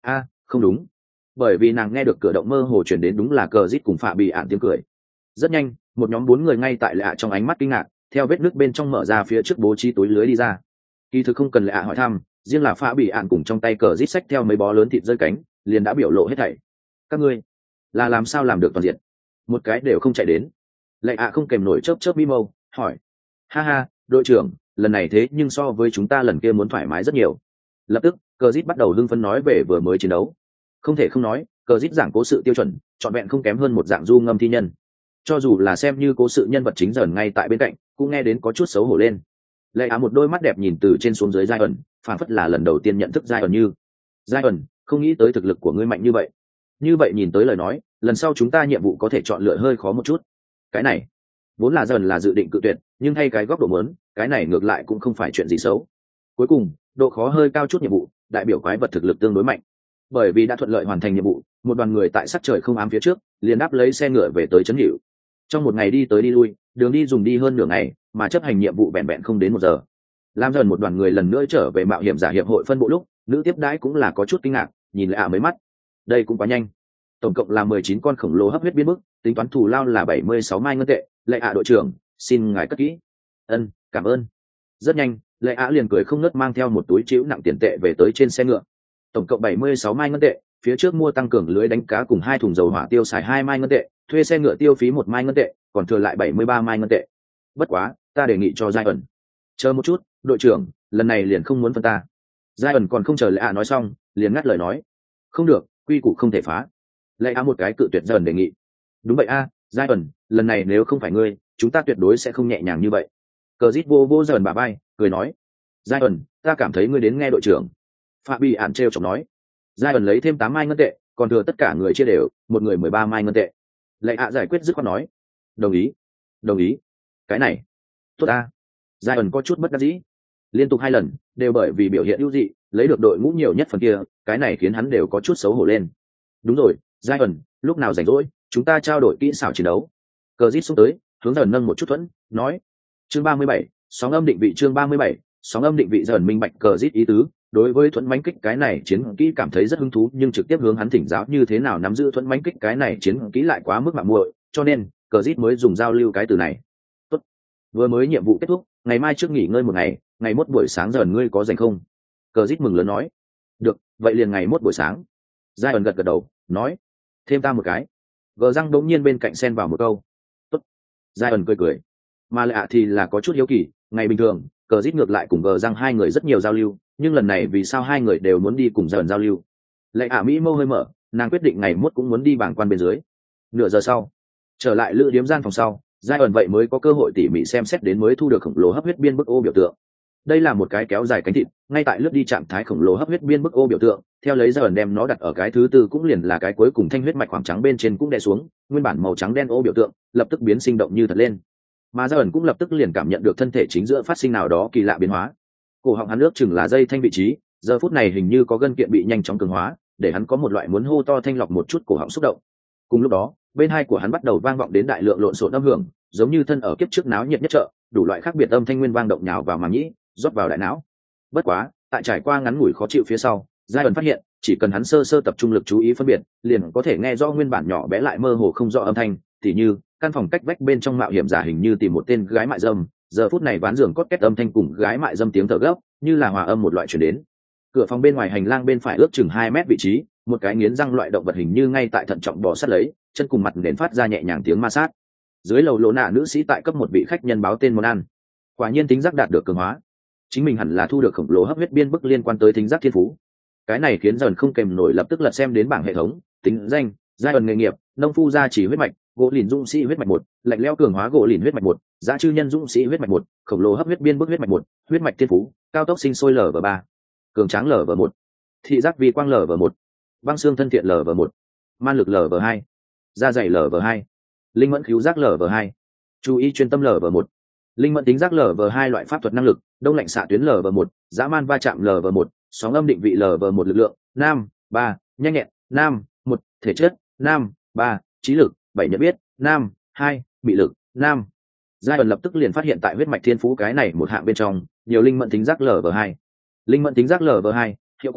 Không đúng, bởi vì nàng nghe được cửa động mơ hồ chuyển đến đúng là cờ rít cùng phạ bị ạn tiếng cười. Rất nhanh, một nhóm bốn người ngay tại lệ ạ trong ánh mắt kinh ngạc, theo vết nước bên trong mở ra phía trước bố trí túi lưới đi ra. Kỳ thực không cần lệ ạ hỏi thăm, riêng là phạ bị ạn cùng trong tay cờ rít xách theo mấy bó lớn thịt rơi cánh, liền đã biểu lộ hết thảy. Các ngươi là làm sao làm được toàn diện, một cái đều không chạy đến. Lệ ạ không kèm nổi chớp chớp mi mâu, hỏi. Ha ha, đội trưởng, lần này thế nhưng so với chúng ta lần kia muốn thoải mái rất nhiều. Lập tức cờ rít bắt đầu hưng phấn nói về vừa mới chiến đấu. Không thể không nói, cờ rít giảng cố sự tiêu chuẩn trọn vẹn không kém hơn một dạng du ngâm thi nhân. Cho dù là xem như cố sự nhân vật chính dần ngay tại bên cạnh cũng nghe đến có chút xấu hổ lên. Lệ á một đôi mắt đẹp nhìn từ trên xuống dưới giai ẩn, phản phất là lần đầu tiên nhận thức giai ẩn. Như giai ẩn, không nghĩ tới thực lực của ngươi mạnh như vậy. Như vậy nhìn tới lời nói, lần sau chúng ta nhiệm vụ có thể chọn lựa hơi khó một chút. Cái này vốn là dần là dự định cự tuyệt, nhưng thay cái góc độ muốn, cái này ngược lại cũng không phải chuyện gì xấu. Cuối cùng độ khó hơi cao chút nhiệm vụ, đại biểu quái vật thực lực tương đối mạnh. Bởi vì đã thuận lợi hoàn thành nhiệm vụ, một đoàn người tại sắc trời không ám phía trước liền đáp lấy xe ngựa về tới trấn Hữu. Trong một ngày đi tới đi lui, đường đi dùng đi hơn nửa ngày, mà chấp hành nhiệm vụ bẹn bẹn không đến một giờ. Làm dần một đoàn người lần nữa trở về mạo hiểm giả hiệp hội phân bộ lúc, nữ tiếp đãi cũng là có chút kinh ngạc, nhìn lại à mấy mắt. Đây cũng quá nhanh. Tổng cộng là mười chín con khổng lồ hấp huyết biến bức, tính toán thù lao là bảy mươi sáu mai ngân tệ. Lệ ạ đội trưởng, xin ngài cất kỹ. Ân, cảm ơn. Rất nhanh, Lệ ạ liền cười không ngớt mang theo một túi trĩu nặng tiền tệ về tới trên xe ngựa. Tổng cộng bảy mươi sáu mai ngân tệ, phía trước mua tăng cường lưới đánh cá cùng hai thùng dầu hỏa tiêu xài hai mai ngân tệ, thuê xe ngựa tiêu phí một mai ngân tệ, còn thừa lại bảy mươi ba mai ngân tệ. Bất quá, ta đề nghị cho Giai ẩn. Chờ một chút, đội trưởng, lần này liền không muốn phân ta. Giai ẩn còn không chờ Lệ ạ nói xong, liền ngắt lời nói. Không được, quy củ không thể phá. Lệ ạ một cái cự tuyệt dần đề nghị. Đúng vậy a, Giai ẩn, lần này nếu không phải ngươi, chúng ta tuyệt đối sẽ không nhẹ nhàng như vậy. Cờ rít vô vô dần bà bay, cười nói. Giai ẩn, ta cảm thấy ngươi đến nghe đội trưởng. Phạm Bị ạn trêu chọc nói. Giai ẩn lấy thêm tám mai ngân tệ, còn thừa tất cả người chia đều, một người mười ba mai ngân tệ. Lệ ạ giải quyết dứt khoát nói. Đồng ý, đồng ý. Cái này, tốt ta. Giai ẩn có chút bất đắc dĩ. Liên tục hai lần, đều bởi vì biểu hiện ưu dị, lấy được đội ngũ nhiều nhất phần kia, cái này khiến hắn đều có chút xấu hổ lên. Đúng rồi, Giai ẩn, lúc nào rảnh rỗi, chúng ta trao đổi kỹ xảo chiến đấu. Cờ rít xuống tới, hướng dần nâng một chút thuẫn, nói. Chương ba mươi bảy, sóng âm định vị chương ba mươi bảy, sóng âm định vị dần minh bạch cờ rít ý tứ. Đối với thuẫn mãnh kích cái này chiến kỹ cảm thấy rất hứng thú, nhưng trực tiếp hướng hắn thỉnh giáo như thế nào nắm giữ thuẫn mãnh kích cái này chiến kỹ lại quá mức mạo muội, cho nên cờ rít mới dùng giao lưu cái từ này. Tốt. Vừa mới nhiệm vụ kết thúc, ngày mai trước nghỉ ngơi một ngày, ngày mốt buổi sáng dần ngươi có rảnh không? Cờ rít mừng lớn nói. Được, vậy liền ngày mốt buổi sáng. Giai ẩn gật gật đầu, nói. Thêm ta một cái. Gờ răng đống nhiên bên cạnh xen vào một câu. Tốt. Giai ẩn cười cười. Mà lạ thì là có chút hiếu kỳ, ngày bình thường cờ rít ngược lại cùng gờ răng hai người rất nhiều giao lưu, nhưng lần này vì sao hai người đều muốn đi cùng dần giao lưu? Lệ ạ mỹ mâu hơi mở, nàng quyết định ngày mốt cũng muốn đi bảng quan bên dưới. Nửa giờ sau, trở lại lữ điếm gian phòng sau, Giai ẩn vậy mới có cơ hội tỉ mỉ xem xét đến mới thu được khổng lồ hấp huyết biên bức ô biểu tượng. Đây là một cái kéo dài cánh thịt, ngay tại lướt đi trạng thái khổng lồ hấp huyết biên bức ô biểu tượng, theo lấy Giai ẩn đem nó đặt ở cái thứ tư cũng liền là cái cuối cùng thanh huyết mạch khoảng trắng bên trên cũng đè xuống, nguyên bản màu trắng đen ô biểu tượng lập tức biến sinh động như thật lên. Mà Giai ẩn cũng lập tức liền cảm nhận được thân thể chính giữa phát sinh nào đó kỳ lạ biến hóa. Cổ họng hắn ước chừng là dây thanh vị trí, giờ phút này hình như có gân kiện bị nhanh chóng cường hóa, để hắn có một loại muốn hô to thanh lọc một chút cổ họng xúc động. Cùng lúc đó, bên hai của hắn bắt đầu vang vọng đến đại lượng lộn xộn âm hưởng, giống như thân ở kiếp trước náo nhiệt nhất chợ, đủ loại khác biệt âm thanh nguyên vang động nhào vào màng nhĩ, rót vào đại não. Bất quá, tại trải qua ngắn ngủi khó chịu phía sau, Giai ẩn phát hiện, chỉ cần hắn sơ sơ tập trung lực chú ý phân biệt, liền có thể nghe rõ nguyên bản nhỏ bé lại mơ hồ không rõ âm thanh, tỉ như căn phòng cách vách bên trong mạo hiểm giả hình như tìm một tên gái mại dâm, giờ phút này ván giường cốt két âm thanh cùng gái mại dâm tiếng thở gấp, như là hòa âm một loại truyền đến. Cửa phòng bên ngoài hành lang bên phải ước chừng hai mét vị trí, một cái nghiến răng loại động vật hình như ngay tại thận trọng bò sát lấy, chân cùng mặt nền phát ra nhẹ nhàng tiếng ma sát. Dưới lầu lỗ nạ nữ sĩ tại cấp một vị khách nhân báo tên món ăn. Quả nhiên tính giác đạt được cường hóa. Chính mình hẳn là thu được khổng lồ hấp huyết biên bức liên quan tới tính giác thiên phú. Cái này khiến dần không kèm nổi lập tức lật xem đến bảng hệ thống, tính danh, giai ẩn nghề nghiệp, nông phu gia chỉ huyết mạch, gỗ lìn dũng sĩ huyết mạch một, lạnh lẽo cường hóa gỗ lìn huyết mạch một, giá chư nhân dũng sĩ huyết mạch một, khổng lồ hấp huyết biên bức huyết mạch một, huyết mạch thiên phú, cao tốc sinh sôi lv ba, cường tráng lv một, thị giác vi quang lv một, băng xương thân thiện lv một, man lực lv hai, da dày lv hai, linh mẫn khiếu giác lv hai, chú ý chuyên tâm lv một, linh mẫn tính giác lv hai loại pháp thuật năng lực, đông lạnh xạ tuyến lv một, dã man va chạm lv một, sóng âm định vị lv một lực lượng nam ba, nhanh nhẹn nam một, thể chất nam ba, trí lực bảy, nhận biết nam hai, bị lực nam. Giai ẩn lập tức liền phát hiện tại huyết mạch thiên phú cái này một hạng bên trong nhiều linh mẫn tính giác lv hai. Linh mẫn tính giác lv hai hiệu quả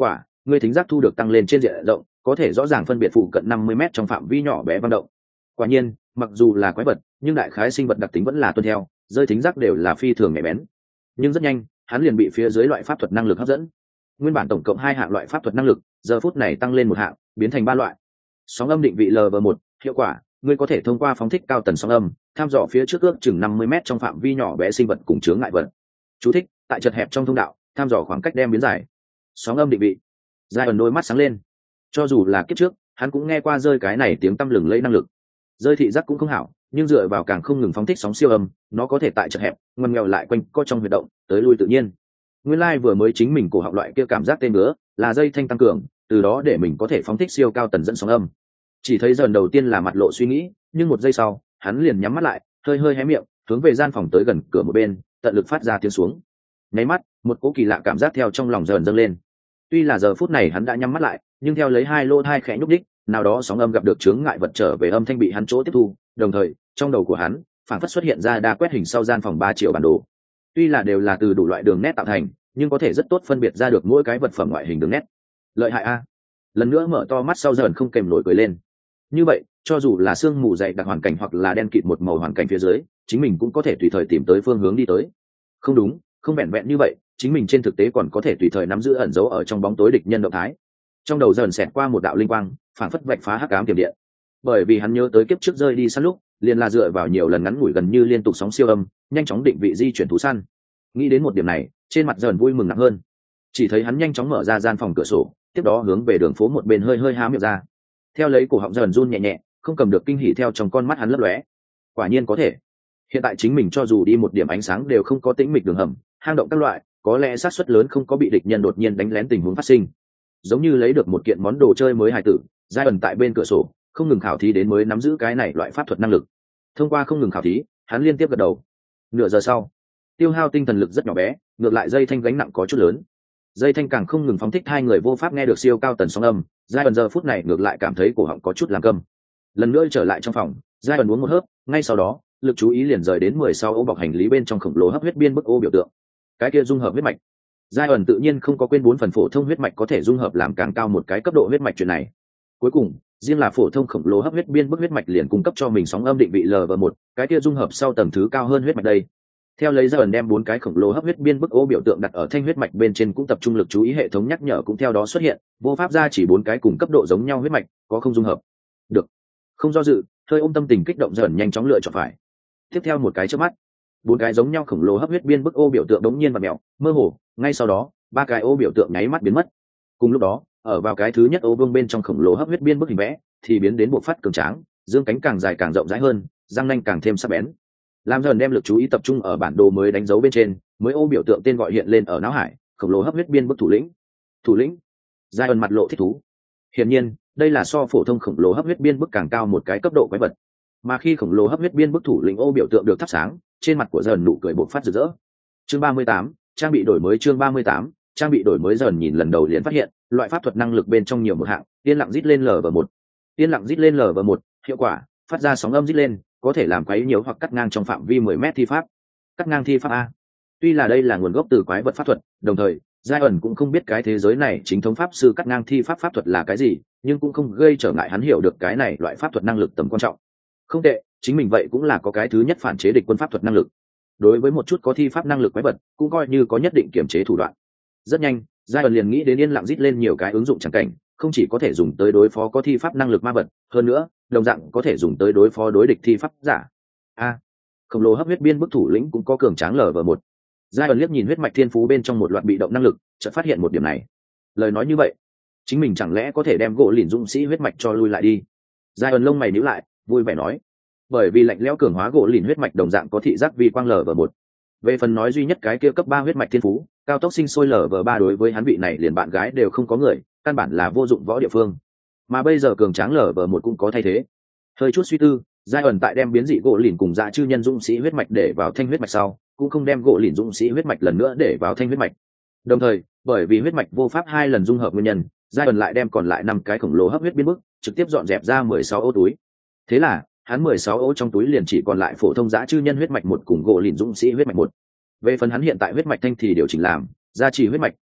ngươi thính giác thu được tăng lên trên diện rộng, có thể rõ ràng phân biệt phụ cận năm mươi mét trong phạm vi nhỏ bé vang động. Quả nhiên, mặc dù là quái vật, nhưng đại khái sinh vật đặc tính vẫn là tuân theo, rơi thính giác đều là phi thường nhạy bén. Nhưng rất nhanh, hắn liền bị phía dưới loại pháp thuật năng lực hấp dẫn. Nguyên bản tổng cộng hai hạng loại pháp thuật năng lực, giờ phút này tăng lên một hạng, biến thành ba loại. Sóng âm định vị L V một, hiệu quả, ngươi có thể thông qua phóng thích cao tần sóng âm, tham dò phía trước ước chừng năm mươi mét trong phạm vi nhỏ bé sinh vật cùng chướng ngại vật. Chú thích: tại chật hẹp trong thông đạo, tham dò khoảng cách đem biến dài. Sóng âm định vị. Giai ẩn đôi mắt sáng lên. Cho dù là kiếp trước, hắn cũng nghe qua rơi cái này tiếng tăm lừng lẫy năng lực. Rơi thị giác cũng không hảo, nhưng dựa vào càng không ngừng phóng thích sóng siêu âm, nó có thể tại chật hẹp, ngoằn nghèo lại quanh co trong huy động, tới lui tự nhiên. Nguyên lai like vừa mới chính mình cổ họng loại kia cảm giác tên ngứa, là dây thanh tăng cường, từ đó để mình có thể phóng thích siêu cao tần dẫn sóng âm. Chỉ thấy dần đầu tiên là mặt lộ suy nghĩ, nhưng một giây sau, hắn liền nhắm mắt lại, hơi hơi hé miệng, hướng về gian phòng tới gần cửa một bên, tận lực phát ra tiếng xuống. Nháy mắt, một cỗ kỳ lạ cảm giác theo trong lòng dần dâng lên. Tuy là giờ phút này hắn đã nhắm mắt lại, nhưng theo lấy hai lô thai khẽ nhúc đích, nào đó sóng âm gặp được chướng ngại vật trở về âm thanh bị hắn chỗ tiếp thu, đồng thời, trong đầu của hắn, phản phất xuất hiện ra đa quét hình sau gian phòng ba triệu bản đồ. Tuy là đều là từ đủ loại đường nét tạo thành, nhưng có thể rất tốt phân biệt ra được mỗi cái vật phẩm ngoại hình đường nét. Lợi hại a. Lần nữa mở to mắt sau dần không kèm nổi cười lên. Như vậy, cho dù là sương mù dày đặc hoàn cảnh hoặc là đen kịt một màu hoàn cảnh phía dưới, chính mình cũng có thể tùy thời tìm tới phương hướng đi tới. Không đúng, không vẹn vẹn như vậy, chính mình trên thực tế còn có thể tùy thời nắm giữ ẩn dấu ở trong bóng tối địch nhân động thái. Trong đầu dần xẹt qua một đạo linh quang, phản phất vạch phá hắc ám tiềm điện. Bởi vì hắn nhớ tới kiếp trước rơi đi săn lúc, liền là dựa vào nhiều lần ngắn ngủi gần như liên tục sóng siêu âm, nhanh chóng định vị di chuyển thú săn. Nghĩ đến một điểm này, trên mặt dần vui mừng nặng hơn. Chỉ thấy hắn nhanh chóng mở ra gian phòng cửa sổ, tiếp đó hướng về đường phố một bên hơi hơi há miệng ra. Theo lấy cổ họng dần run nhẹ nhẹ, không cầm được kinh hỉ theo trong con mắt hắn lấp lóe. Quả nhiên có thể. Hiện tại chính mình cho dù đi một điểm ánh sáng đều không có tĩnh mịch đường hầm, hang động các loại, có lẽ xác suất lớn không có bị địch nhân đột nhiên đánh lén tình huống phát sinh. Giống như lấy được một kiện món đồ chơi mới hài tử, giai ẩn tại bên cửa sổ, không ngừng khảo thí đến mới nắm giữ cái này loại pháp thuật năng lực. Thông qua không ngừng khảo thí, hắn liên tiếp gật đầu. Nửa giờ sau, tiêu hao tinh thần lực rất nhỏ bé, ngược lại dây thanh gánh nặng có chút lớn. Dây thanh càng không ngừng phóng thích, hai người vô pháp nghe được siêu cao tần sóng âm, giai ẩn giờ phút này ngược lại cảm thấy cổ họng có chút làm câm. Lần nữa trở lại trong phòng, giai ẩn uống một hớp, ngay sau đó, lực chú ý liền rời đến mười sáu ô bọc hành lý bên trong khổng lồ hấp huyết biên bức ô biểu tượng. Cái kia dung hợp huyết mạch. Giai ẩn tự nhiên không có quên bốn phần phổ thông huyết mạch có thể dung hợp làm càng cao một cái cấp độ huyết mạch chuyện này. Cuối cùng, riêng là phổ thông khổng lồ hấp huyết biên bức huyết mạch liền cung cấp cho mình sóng âm định vị L V một, cái kia dung hợp sau tầng thứ cao hơn huyết mạch đây. Theo lấy Giai ẩn đem bốn cái khổng lồ hấp huyết biên bức ô biểu tượng đặt ở thanh huyết mạch bên trên, cũng tập trung lực chú ý, hệ thống nhắc nhở cũng theo đó xuất hiện, vô pháp ra chỉ bốn cái cùng cấp độ giống nhau huyết mạch, có không dung hợp. Được. Không do dự, hơi ôm tâm tình kích động, Giai ẩn nhanh chóng lựa chọn phải. Tiếp theo một cái chớp mắt, bốn cái giống nhau khổng lồ hấp huyết biên bức ô biểu tượng đống nhiên vặn mèo, mơ hồ, ngay sau đó, ba cái ô biểu tượng nháy mắt biến mất. Cùng lúc đó, ở vào cái thứ nhất ô vương bên trong khổng lồ hấp huyết biên bức hình vẽ, thì biến đến bộ phát cường tráng, dương cánh càng dài càng rộng rãi hơn, răng nanh càng thêm sắc bén. Làm dần đem lực chú ý tập trung ở bản đồ mới đánh dấu bên trên, mới ô biểu tượng tên gọi hiện lên ở não hải, khổng lồ hấp huyết biên bức thủ lĩnh. Thủ lĩnh. Giai ẩn mặt lộ thích thú. Hiển nhiên, đây là so phổ thông khổng lồ hấp huyết biên bức càng cao một cái cấp độ quái vật. Mà khi khổng lồ hấp huyết biên bức thủ lĩnh ô biểu tượng được thắp sáng, trên mặt của dần nụ cười bộc phát rực rỡ. Chương ba mươi tám, trang bị đổi mới. Chương ba mươi tám, trang bị đổi mới. Dần nhìn lần đầu liền phát hiện, loại pháp thuật năng lực bên trong nhiều một hạng, yên lặng rít lên L V một. Yên lặng rít lên L V một, hiệu quả, phát ra sóng âm rít lên, có thể làm quấy nhiễu hoặc cắt ngang trong phạm vi mười mét thi pháp. Cắt ngang thi pháp a. Tuy là đây là nguồn gốc từ quái vật pháp thuật, đồng thời, Giai ẩn cũng không biết cái thế giới này chính thống pháp sư cắt ngang thi pháp pháp thuật là cái gì, nhưng cũng không gây trở ngại hắn hiểu được cái này loại pháp thuật năng lực tầm quan trọng. Không tệ, chính mình vậy cũng là có cái thứ nhất phản chế địch quân pháp thuật năng lực. Đối với một chút có thi pháp năng lực quái vật, cũng coi như có nhất định kiểm chế thủ đoạn. Rất nhanh, Giai ẩn liền nghĩ đến yên lặng rít lên nhiều cái ứng dụng chẳng cảnh, không chỉ có thể dùng tới đối phó có thi pháp năng lực ma vật, hơn nữa, đồng dạng có thể dùng tới đối phó đối địch thi pháp giả. A, khổng lồ hấp huyết biên bức thủ lĩnh cũng có cường tráng L V một. Giai ẩn liếc nhìn huyết mạch thiên phú bên trong một loạt bị động năng lực, chợt phát hiện một điểm này. Lời nói như vậy, chính mình chẳng lẽ có thể đem gỗ lìn dũng sĩ huyết mạch cho lui lại đi? Giai ẩn lông mày nhíu lại, vui vẻ nói. Bởi vì lạnh lẽo cường hóa gỗ lìn huyết mạch đồng dạng có thị giác vi quang L V một. Về phần nói duy nhất cái kia cấp ba huyết mạch thiên phú, cao tốc sinh sôi L V ba đối với hắn vị này liền bạn gái đều không có người, căn bản là vô dụng võ địa phương. Mà bây giờ cường tráng L V một cũng có thay thế. Hơi chút suy tư, Giai ẩn tại đem biến dị gỗ lìn cùng dạ chư nhân dũng sĩ huyết mạch để vào thanh huyết mạch sau, cũng không đem gỗ lìn dũng sĩ huyết mạch lần nữa để vào thanh huyết mạch. Đồng thời, bởi vì huyết mạch vô pháp hai lần dung hợp nguyên nhân, Giai ẩn lại đem còn lại năm cái khổng lồ hấp huyết biến bức, trực tiếp dọn dẹp ra mười sáu ô túi. Thế là, hắn mười sáu ô trong túi liền chỉ còn lại phổ thông dã chư nhân huyết mạch một cùng gỗ lìn dũng sĩ huyết mạch một. Về phần hắn hiện tại huyết mạch thanh thì điều chỉnh làm gia trì huyết mạch,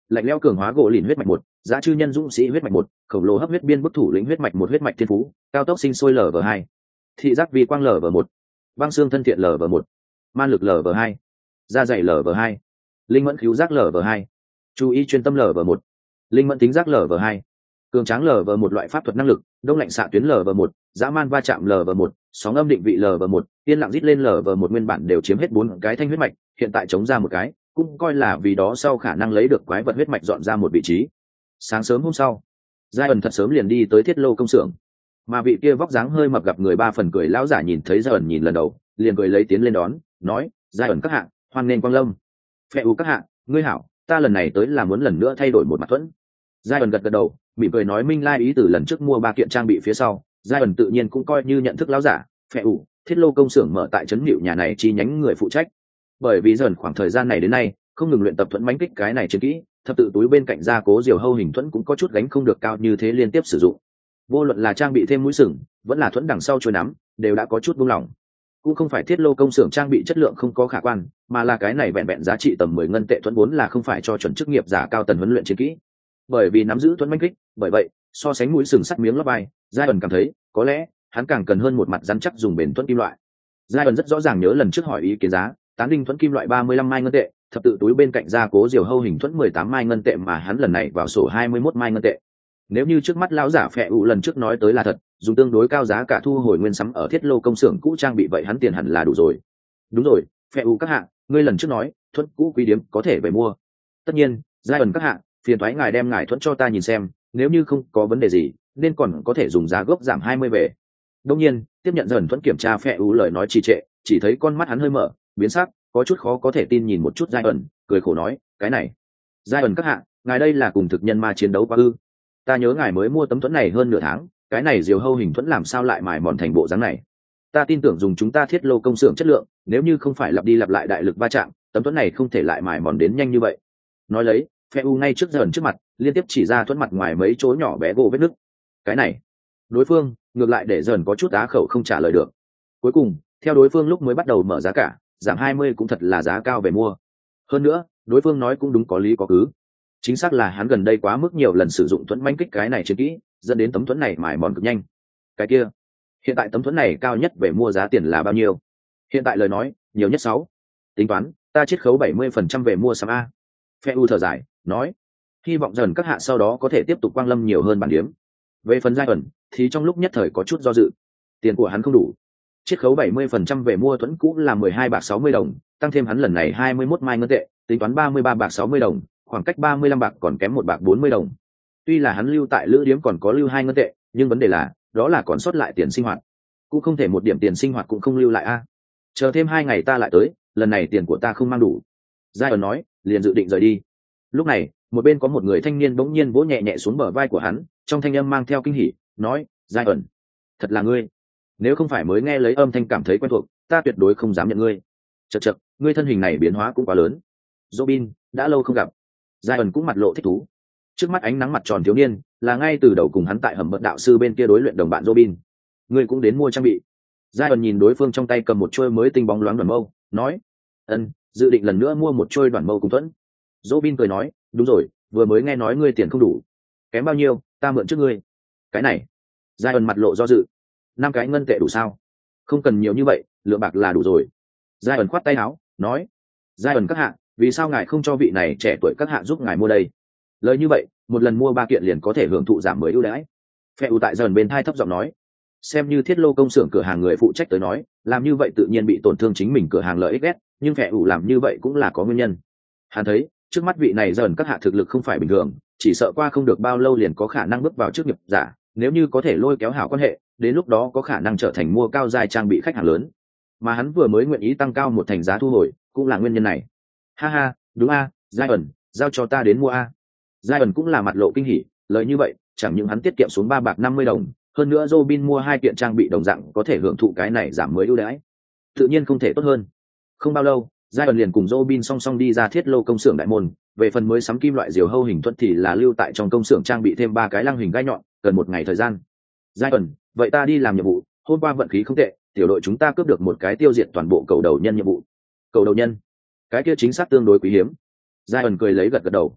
lạnh lẽo cường hóa gỗ lìn huyết mạch một, dã chư nhân dũng sĩ huyết mạch một, khổng lồ hấp huyết biên bức thủ lĩnh huyết mạch một huyết mạch thiên phú, cao tốc sinh sôi lv hai, thị giác vi quang lv một, băng xương thân thiện lv một, man lực lv hai, da dày lv hai, linh mẫn cứu giác lv hai, chú ý chuyên tâm lv một, linh mẫn tính giác lv hai, cường tráng lv một loại pháp thuật năng lực, đông lạnh xạ tuyến lv một, dã man va chạm lv một, sóng âm định vị lv một, yên lặng rít lên lv một nguyên bản đều chiếm hết bốn cái thanh huyết mạch, hiện tại chống ra một cái, cũng coi là vì đó sau khả năng lấy được quái vật huyết mạch dọn ra một vị trí. Sáng sớm hôm sau, giai ẩn thật sớm liền đi tới thiết lô công xưởng, mà vị kia vóc dáng hơi mập gặp người ba phần cười lão giả nhìn thấy giai ẩn nhìn lần đầu, liền cười lấy tiến lên đón, nói: giai ẩn các hạ, hoan nghênh quang lâm. Phệ u các hạ, ngươi hảo, ta lần này tới là muốn lần nữa thay đổi một mặt thuẫn. Giai ẩn gật gật đầu, mỉm cười nói minh lai ý từ lần trước mua ba kiện trang bị phía sau, giai ẩn tự nhiên cũng coi như nhận thức lão giả. Phệ u, thiết lô công xưởng mở tại trấn Liễu nhà này chi nhánh người phụ trách. Bởi vì dần khoảng thời gian này đến nay không ngừng luyện tập thuẫn mãnh kích cái này chiến kỹ, thập tự túi bên cạnh gia cố diều hâu hình thuẫn cũng có chút gánh không được cao như thế liên tiếp sử dụng. Vô luận là trang bị thêm mũi sừng, vẫn là thuẫn đằng sau trôi nắm, đều đã có chút buông lỏng. Cũng không phải thiết lô công xưởng trang bị chất lượng không có khả quan, mà là cái này vẹn vẹn giá trị tầm mười ngân tệ thuẫn vốn là không phải cho chuẩn chức nghiệp giả cao tần huấn luyện chiến kỹ. Bởi vì nắm giữ thuẫn mãnh kích, bởi vậy so sánh mũi sừng sắt miếng lót vai, giai ẩn cảm thấy có lẽ hắn càng cần hơn một mặt rắn chắc dùng bền thuẫn kim loại. giai ẩn rất rõ ràng nhớ lần trước hỏi ý kiến giá tán đinh thuẫn kim loại ba mươi lăm mai ngân tệ, thập tự túi bên cạnh gia cố diều hâu hình thuẫn mười tám mai ngân tệ, mà hắn lần này vào sổ hai mươi mốt mai ngân tệ. Nếu như trước mắt lão giả Phệ u lần trước nói tới là thật, dùng tương đối cao giá cả thu hồi nguyên sắm ở thiết lô công xưởng cũ trang bị, vậy hắn tiền hẳn là đủ rồi. Đúng rồi, Phệ u các hạ, ngươi lần trước nói thuẫn cũ quý điếm có thể về mua. Tất nhiên, giai ẩn các hạ, phiền thoái ngài đem ngài thuẫn cho ta nhìn xem, nếu như không có vấn đề gì nên còn có thể dùng giá gốc giảm hai mươi về. Đương nhiên, tiếp nhận dần thuẫn kiểm tra, Phệ u lời nói trì trệ, chỉ thấy con mắt hắn hơi mở biến sắc, có chút khó có thể tin nhìn một chút giai ẩn, cười khổ nói: cái này, giai ẩn các hạ, ngài đây là cùng thực nhân ma chiến đấu quá ư? Ta nhớ ngài mới mua tấm thuẫn này hơn nửa tháng, cái này diều hâu hình thuẫn làm sao lại mài mòn thành bộ dáng này? Ta tin tưởng dùng chúng ta thiết lô công xưởng chất lượng, nếu như không phải lặp đi lặp lại đại lực va chạm, tấm thuẫn này không thể lại mài mòn đến nhanh như vậy. Nói lấy, Phệ u ngay trước dần trước mặt liên tiếp chỉ ra thuẫn mặt ngoài mấy chỗ nhỏ bé gỗ vết nứt. Cái này, đối phương ngược lại để dần có chút á khẩu không trả lời được. Cuối cùng, theo đối phương lúc mới bắt đầu mở giá cả, giảm hai mươi cũng thật là giá cao về mua. Hơn nữa, đối phương nói cũng đúng có lý có cứ. Chính xác là hắn gần đây quá mức nhiều lần sử dụng thuẫn mãnh kích cái này chiến kỹ, dẫn đến tấm thuẫn này mài mòn cực nhanh. Cái kia, hiện tại tấm thuẫn này cao nhất về mua giá tiền là bao nhiêu? Hiện tại lời nói, nhiều nhất sáu. Tính toán, ta chiết khấu bảy mươi phần trăm về mua sắm a. Phệ u thở dài, nói: hy vọng dần các hạ sau đó có thể tiếp tục quang lâm nhiều hơn bản điểm. Về phần giai ẩn, thì trong lúc nhất thời có chút do dự. Tiền của hắn không đủ. Chiết khấu bảy mươi phần trăm về mua thuẫn cũ là mười hai bạc sáu mươi đồng, tăng thêm hắn lần này hai mươi mốt mai ngân tệ, tính toán ba mươi ba bạc sáu mươi đồng, khoảng cách ba mươi lăm bạc còn kém một bạc bốn mươi đồng. Tuy là hắn lưu tại lữ điếm còn có lưu hai ngân tệ, nhưng vấn đề là, đó là còn sót lại tiền sinh hoạt. Cũng không thể một điểm tiền sinh hoạt cũng không lưu lại a. Chờ thêm hai ngày ta lại tới, lần này tiền của ta không mang đủ. Giai ẩn nói, liền dự định rời đi. Lúc này, một bên có một người thanh niên bỗng nhiên vỗ nhẹ nhẹ xuống bờ vai của hắn, trong thanh âm mang theo kinh hỉ, nói: giai ẩn, thật là ngươi. Nếu không phải mới nghe lấy âm thanh cảm thấy quen thuộc, ta tuyệt đối không dám nhận ngươi. Chậc chậc, ngươi thân hình này biến hóa cũng quá lớn. Robin, đã lâu không gặp. Giai ẩn cũng mặt lộ thích thú. Trước mắt ánh nắng mặt tròn thiếu niên, là ngay từ đầu cùng hắn tại hầm mật đạo sư bên kia đối luyện đồng bạn Robin. Ngươi cũng đến mua trang bị. Giai ẩn nhìn đối phương trong tay cầm một chuôi mới tinh bóng loáng đoàn mâu, nói: ân, dự định lần nữa mua một chuôi đoàn mâu cùng thuẫn. Robin cười nói: đúng rồi, vừa mới nghe nói ngươi tiền không đủ. Kém bao nhiêu, ta mượn trước ngươi. Cái này. Giai ẩn mặt lộ do dự. Năm cái ngân tệ đủ sao? Không cần nhiều như vậy, lượng bạc là đủ rồi. Giai ẩn khoát tay áo, nói: giai ẩn các hạ, vì sao ngài không cho vị này trẻ tuổi các hạ giúp ngài mua đây? Lời như vậy, một lần mua ba kiện liền có thể hưởng thụ giảm mới ưu đãi. Phệ u tại dần bên thai thấp giọng nói: xem như thiết lô công xưởng cửa hàng người phụ trách tới nói, làm như vậy tự nhiên bị tổn thương chính mình cửa hàng lợi ích ghét, nhưng Phệ u làm như vậy cũng là có nguyên nhân. Hắn thấy, trước mắt vị này dần các hạ thực lực không phải bình thường, chỉ sợ qua không được bao lâu liền có khả năng bước vào chức nghiệp giả, nếu như có thể lôi kéo hảo quan hệ, đến lúc đó có khả năng trở thành mua cao giai trang bị khách hàng lớn. Mà hắn vừa mới nguyện ý tăng cao một thành giá thu hồi, cũng là nguyên nhân này. Ha ha, đúng a, giai ẩn, giao cho ta đến mua a. Giai ẩn cũng là mặt lộ kinh hỉ, lời như vậy, chẳng những hắn tiết kiệm xuống ba bạc năm mươi đồng, hơn nữa Robin mua hai kiện trang bị đồng dạng có thể hưởng thụ cái này giảm mới ưu đãi. Tự nhiên không thể tốt hơn. Không bao lâu, giai ẩn liền cùng Robin song song đi ra thiết lô công xưởng đại môn, về phần mới sắm kim loại diều hâu hình thuẫn thì là lưu tại trong công xưởng trang bị thêm ba cái lăng hình gai nhọn, cần một ngày thời gian. Giai ẩn, vậy ta đi làm nhiệm vụ, hôm qua vận khí không tệ, tiểu đội chúng ta cướp được một cái tiêu diệt toàn bộ cầu đầu nhân nhiệm vụ. Cầu đầu nhân? Cái kia chính xác tương đối quý hiếm. Giai ẩn cười lấy gật gật đầu.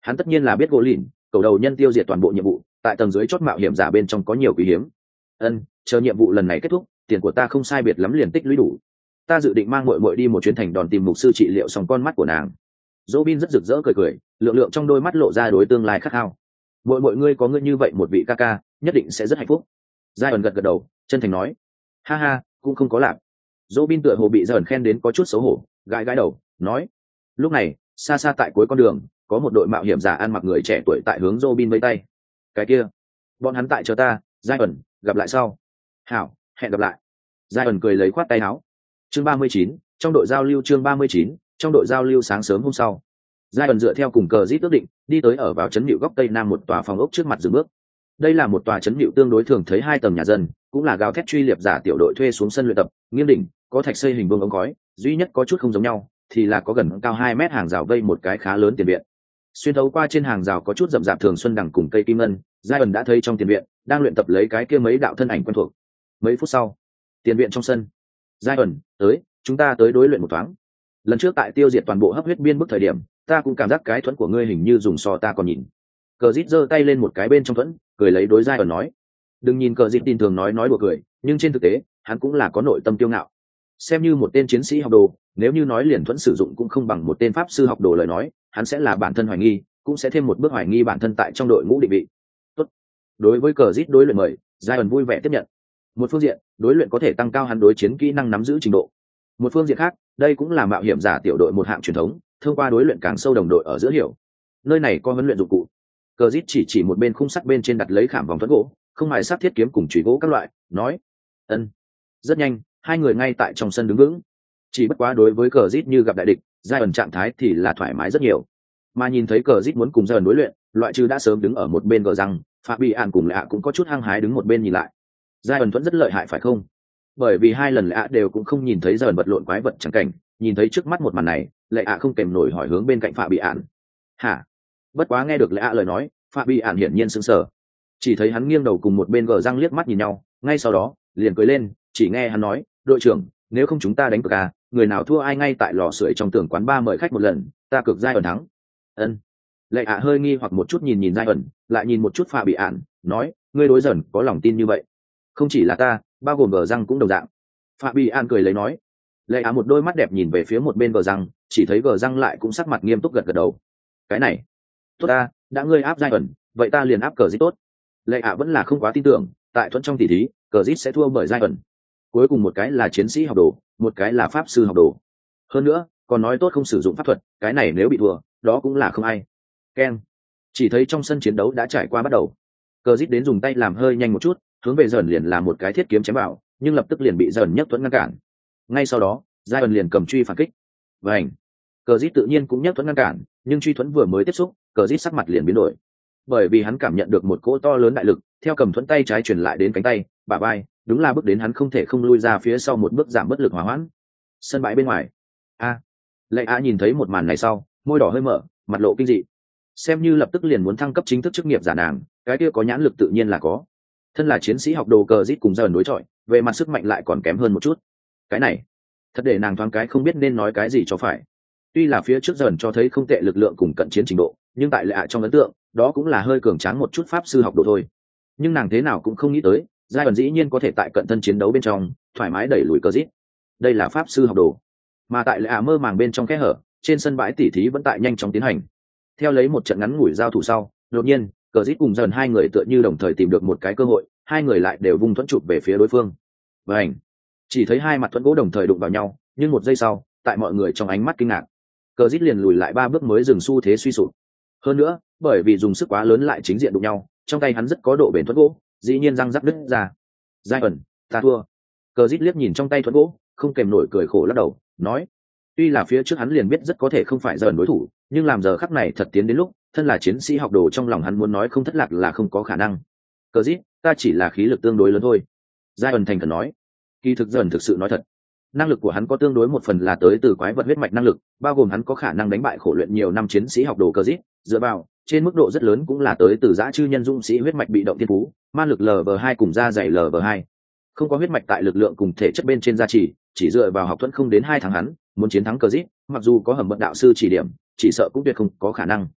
Hắn tất nhiên là biết gỗ lìn cầu đầu nhân tiêu diệt toàn bộ nhiệm vụ, tại tầng dưới chót mạo hiểm giả bên trong có nhiều quý hiếm. Ân, chờ nhiệm vụ lần này kết thúc, tiền của ta không sai biệt lắm liền tích lũy đủ. Ta dự định mang muội muội đi một chuyến thành đòn tìm mục sư trị liệu xong con mắt của nàng. Robin rất rực rỡ cười cười, lượng lượng trong đôi mắt lộ ra đối tương lai khát khao. Muội muội ngươi có ngươi như vậy một vị ca ca, nhất định sẽ rất hạnh phúc. Zion gật gật đầu, chân thành nói, ha ha, cũng không có lạc. Robin tựa hồ bị Zion khen đến có chút xấu hổ, gãi gãi đầu, nói. Lúc này, xa xa tại cuối con đường, có một đội mạo hiểm giả ăn mặc người trẻ tuổi tại hướng Robin vẫy tay. Cái kia, bọn hắn tại chờ ta, Zion, gặp lại sau. Hảo, hẹn gặp lại. Zion cười lấy khoát tay áo. Chương ba mươi chín, trong đội giao lưu chương ba mươi chín, trong đội giao lưu sáng sớm hôm sau. Zion dựa theo cùng cờ rít ước định, đi tới ở vào trấn Nịu góc tây nam một tòa phòng ốc trước mặt dừng bước. Đây là một tòa trấn Nịu tương đối thường thấy hai tầng nhà dân, cũng là gào thét truy liệp giả tiểu đội thuê xuống sân luyện tập, nghiêm đỉnh, có thạch xây hình vuông ống khói, duy nhất có chút không giống nhau, thì là có gần cao hai mét hàng rào vây một cái khá lớn tiền viện. Xuyên thấu qua trên hàng rào có chút rậm rạp thường xuân đằng cùng cây kim ngân, Zion đã thấy trong tiền viện đang luyện tập lấy cái kia mấy đạo thân ảnh quen thuộc. Mấy phút sau, tiền viện trong sân. Zion, tới, chúng ta tới đối luyện một thoáng. Lần trước tại tiêu diệt toàn bộ hấp huyết biên bức thời điểm, ta cũng cảm giác cái thuẫn của ngươi hình như dùng so ta còn nhìn. Cờ Dít giơ tay lên một cái bên trong thuẫn, cười lấy đối Zion nói. Đừng nhìn Cờ Dít tin thường nói nói đùa cười, nhưng trên thực tế, hắn cũng là có nội tâm kiêu ngạo. Xem như một tên chiến sĩ học đồ, nếu như nói liền thuẫn sử dụng cũng không bằng một tên pháp sư học đồ lời nói, hắn sẽ là bản thân hoài nghi, cũng sẽ thêm một bước hoài nghi bản thân tại trong đội ngũ định vị. Tốt. Đối với Cờ Dít đối luyện mời, Zion vui vẻ tiếp nhận. Một phương diện, đối luyện có thể tăng cao hắn đối chiến kỹ năng nắm giữ trình độ. Một phương diện khác, đây cũng là mạo hiểm giả tiểu đội một hạng truyền thống, thông qua đối luyện càng sâu đồng đội ở giữa hiểu. Nơi này có huấn luyện dụng cụ. Cờ Dít chỉ chỉ một bên khung sắt bên trên đặt lấy khảm vòng thuẫn gỗ, không mài sắt thiết kiếm cùng chùy gỗ các loại, nói: "Ân." Rất nhanh, hai người ngay tại trong sân đứng vững. Chỉ bất quá đối với Cờ Dít như gặp đại địch, giai ẩn trạng thái thì là thoải mái rất nhiều. Mà nhìn thấy Cờ Dít muốn cùng giai ẩn đối luyện, loại trừ đã sớm đứng ở một bên gờ răng, Phạm Bị Ản cùng Lạ cũng có chút hăng hái đứng một bên nhìn lại. Giai ẩn thuẫn rất lợi hại phải không? Bởi vì hai lần Lạ đều cũng không nhìn thấy giai ẩn vật lộn quái vật chẳng cảnh, nhìn thấy trước mắt một màn này, Lệ ạ không kèm nổi hỏi hướng bên cạnh Phạm Bị Ản. Hả? Bất quá nghe được Lệ ạ lời nói, Phạm Bị Ản hiển nhiên sững sờ. Chỉ thấy hắn nghiêng đầu cùng một bên gờ răng liếc mắt nhìn nhau, ngay sau đó liền cười lên, chỉ nghe hắn nói: "Đội trưởng, nếu không chúng ta đánh cược à, người nào thua ai ngay tại lò sưởi trong tường quán ba mời khách một lần, ta cược giai ẩn thắng." Ân. Lệ ạ hơi nghi hoặc một chút nhìn nhìn giai ẩn, lại nhìn một chút Phạm Bị Ản, nói: "Ngươi đối dần có lòng tin như vậy?" Không chỉ là ta, bao gồm gờ răng cũng đồng dạng. Phạm Bị Ản cười lấy nói. Lệ ạ một đôi mắt đẹp nhìn về phía một bên gờ răng, chỉ thấy gờ răng lại cũng sắc mặt nghiêm túc gật gật đầu. Cái này, tốt ta, đã ngươi áp giai ẩn, vậy ta liền áp cờ dít tốt. Lệ ạ vẫn là không quá tin tưởng, tại thuận trong tỷ thí, cờ dít sẽ thua bởi giai ẩn. Cuối cùng một cái là chiến sĩ học đồ, một cái là pháp sư học đồ. Hơn nữa, còn nói tốt không sử dụng pháp thuật, cái này nếu bị thua, đó cũng là không ai. Ken. Chỉ thấy trong sân chiến đấu đã trải qua bắt đầu. Cờ dít đến dùng tay làm hơi nhanh một chút, hướng về dần liền là một cái thiết kiếm chém vào, nhưng lập tức liền bị dần nhấc thuẫn ngăn cản. Ngay sau đó, giai ẩn liền cầm truy phản kích. Vành. Cờ dít tự nhiên cũng nhấc thuẫn ngăn cản, nhưng truy thuẫn vừa mới tiếp xúc, cờ dít sắc mặt liền biến đổi. Bởi vì hắn cảm nhận được một cỗ to lớn đại lực, theo cầm thuẫn tay trái truyền lại đến cánh tay, bả vai, đúng là bước đến hắn không thể không lui ra phía sau một bước giảm bất lực hòa hoãn. Sân bãi bên ngoài. A. Lệ A nhìn thấy một màn này sau, môi đỏ hơi mở, mặt lộ kinh dị. Xem như lập tức liền muốn thăng cấp chính thức chức nghiệp giả nàng, cái kia có nhãn lực tự nhiên là có. Thân là chiến sĩ học đồ cờ dít cùng dần đối chọi, về mặt sức mạnh lại còn kém hơn một chút. Cái này, thật để nàng thoáng cái không biết nên nói cái gì cho phải. Tuy là phía trước dần cho thấy không tệ lực lượng cùng cận chiến trình độ, nhưng tại Lệ ạ trong ấn tượng, đó cũng là hơi cường tráng một chút pháp sư học đồ thôi. Nhưng nàng thế nào cũng không nghĩ tới, giai ẩn dĩ nhiên có thể tại cận thân chiến đấu bên trong thoải mái đẩy lùi cờ dít. Đây là pháp sư học đồ. Mà tại Lệ ạ mơ màng bên trong kẽ hở, trên sân bãi tỉ thí vẫn tại nhanh chóng tiến hành. Theo lấy một trận ngắn ngủi giao thủ sau, đột nhiên, cờ dít cùng dần hai người tựa như đồng thời tìm được một cái cơ hội, hai người lại đều vung thuẫn chụp về phía đối phương. Vành. Chỉ thấy hai mặt thuẫn gỗ đồng thời đụng vào nhau, nhưng một giây sau, tại mọi người trong ánh mắt kinh ngạc, cờ dít liền lùi lại ba bước mới dừng xu thế suy sụp. Hơn nữa, bởi vì dùng sức quá lớn lại chính diện đụng nhau, trong tay hắn rất có độ bền thuẫn gỗ, dĩ nhiên răng rắc đứt ra. Giai ẩn, ta thua. Cờ dít liếc nhìn trong tay thuẫn gỗ, không kèm nổi cười khổ lắc đầu, nói: tuy là phía trước hắn liền biết rất có thể không phải dần đối thủ, nhưng làm giờ khắc này thật tiến đến lúc, thân là chiến sĩ học đồ trong lòng hắn muốn nói không thất lạc là không có khả năng. Cờ dít, ta chỉ là khí lực tương đối lớn thôi. Giai ẩn thành thật nói. Kỳ thực dần thực sự nói thật, năng lực của hắn có tương đối một phần là tới từ quái vật huyết mạch năng lực, bao gồm hắn có khả năng đánh bại khổ luyện nhiều năm chiến sĩ học đồ cờ dít, dựa vào trên mức độ rất lớn cũng là tới từ dã chư nhân dũng sĩ huyết mạch bị động thiên phú, man lực lv hai cùng da dày lv hai. Không có huyết mạch tại lực lượng cùng thể chất bên trên gia trì, chỉ dựa vào học thuẫn không đến hai tháng hắn muốn chiến thắng cờ dít, mặc dù có hầm mật đạo sư chỉ điểm, chỉ sợ cũng tuyệt không có khả năng.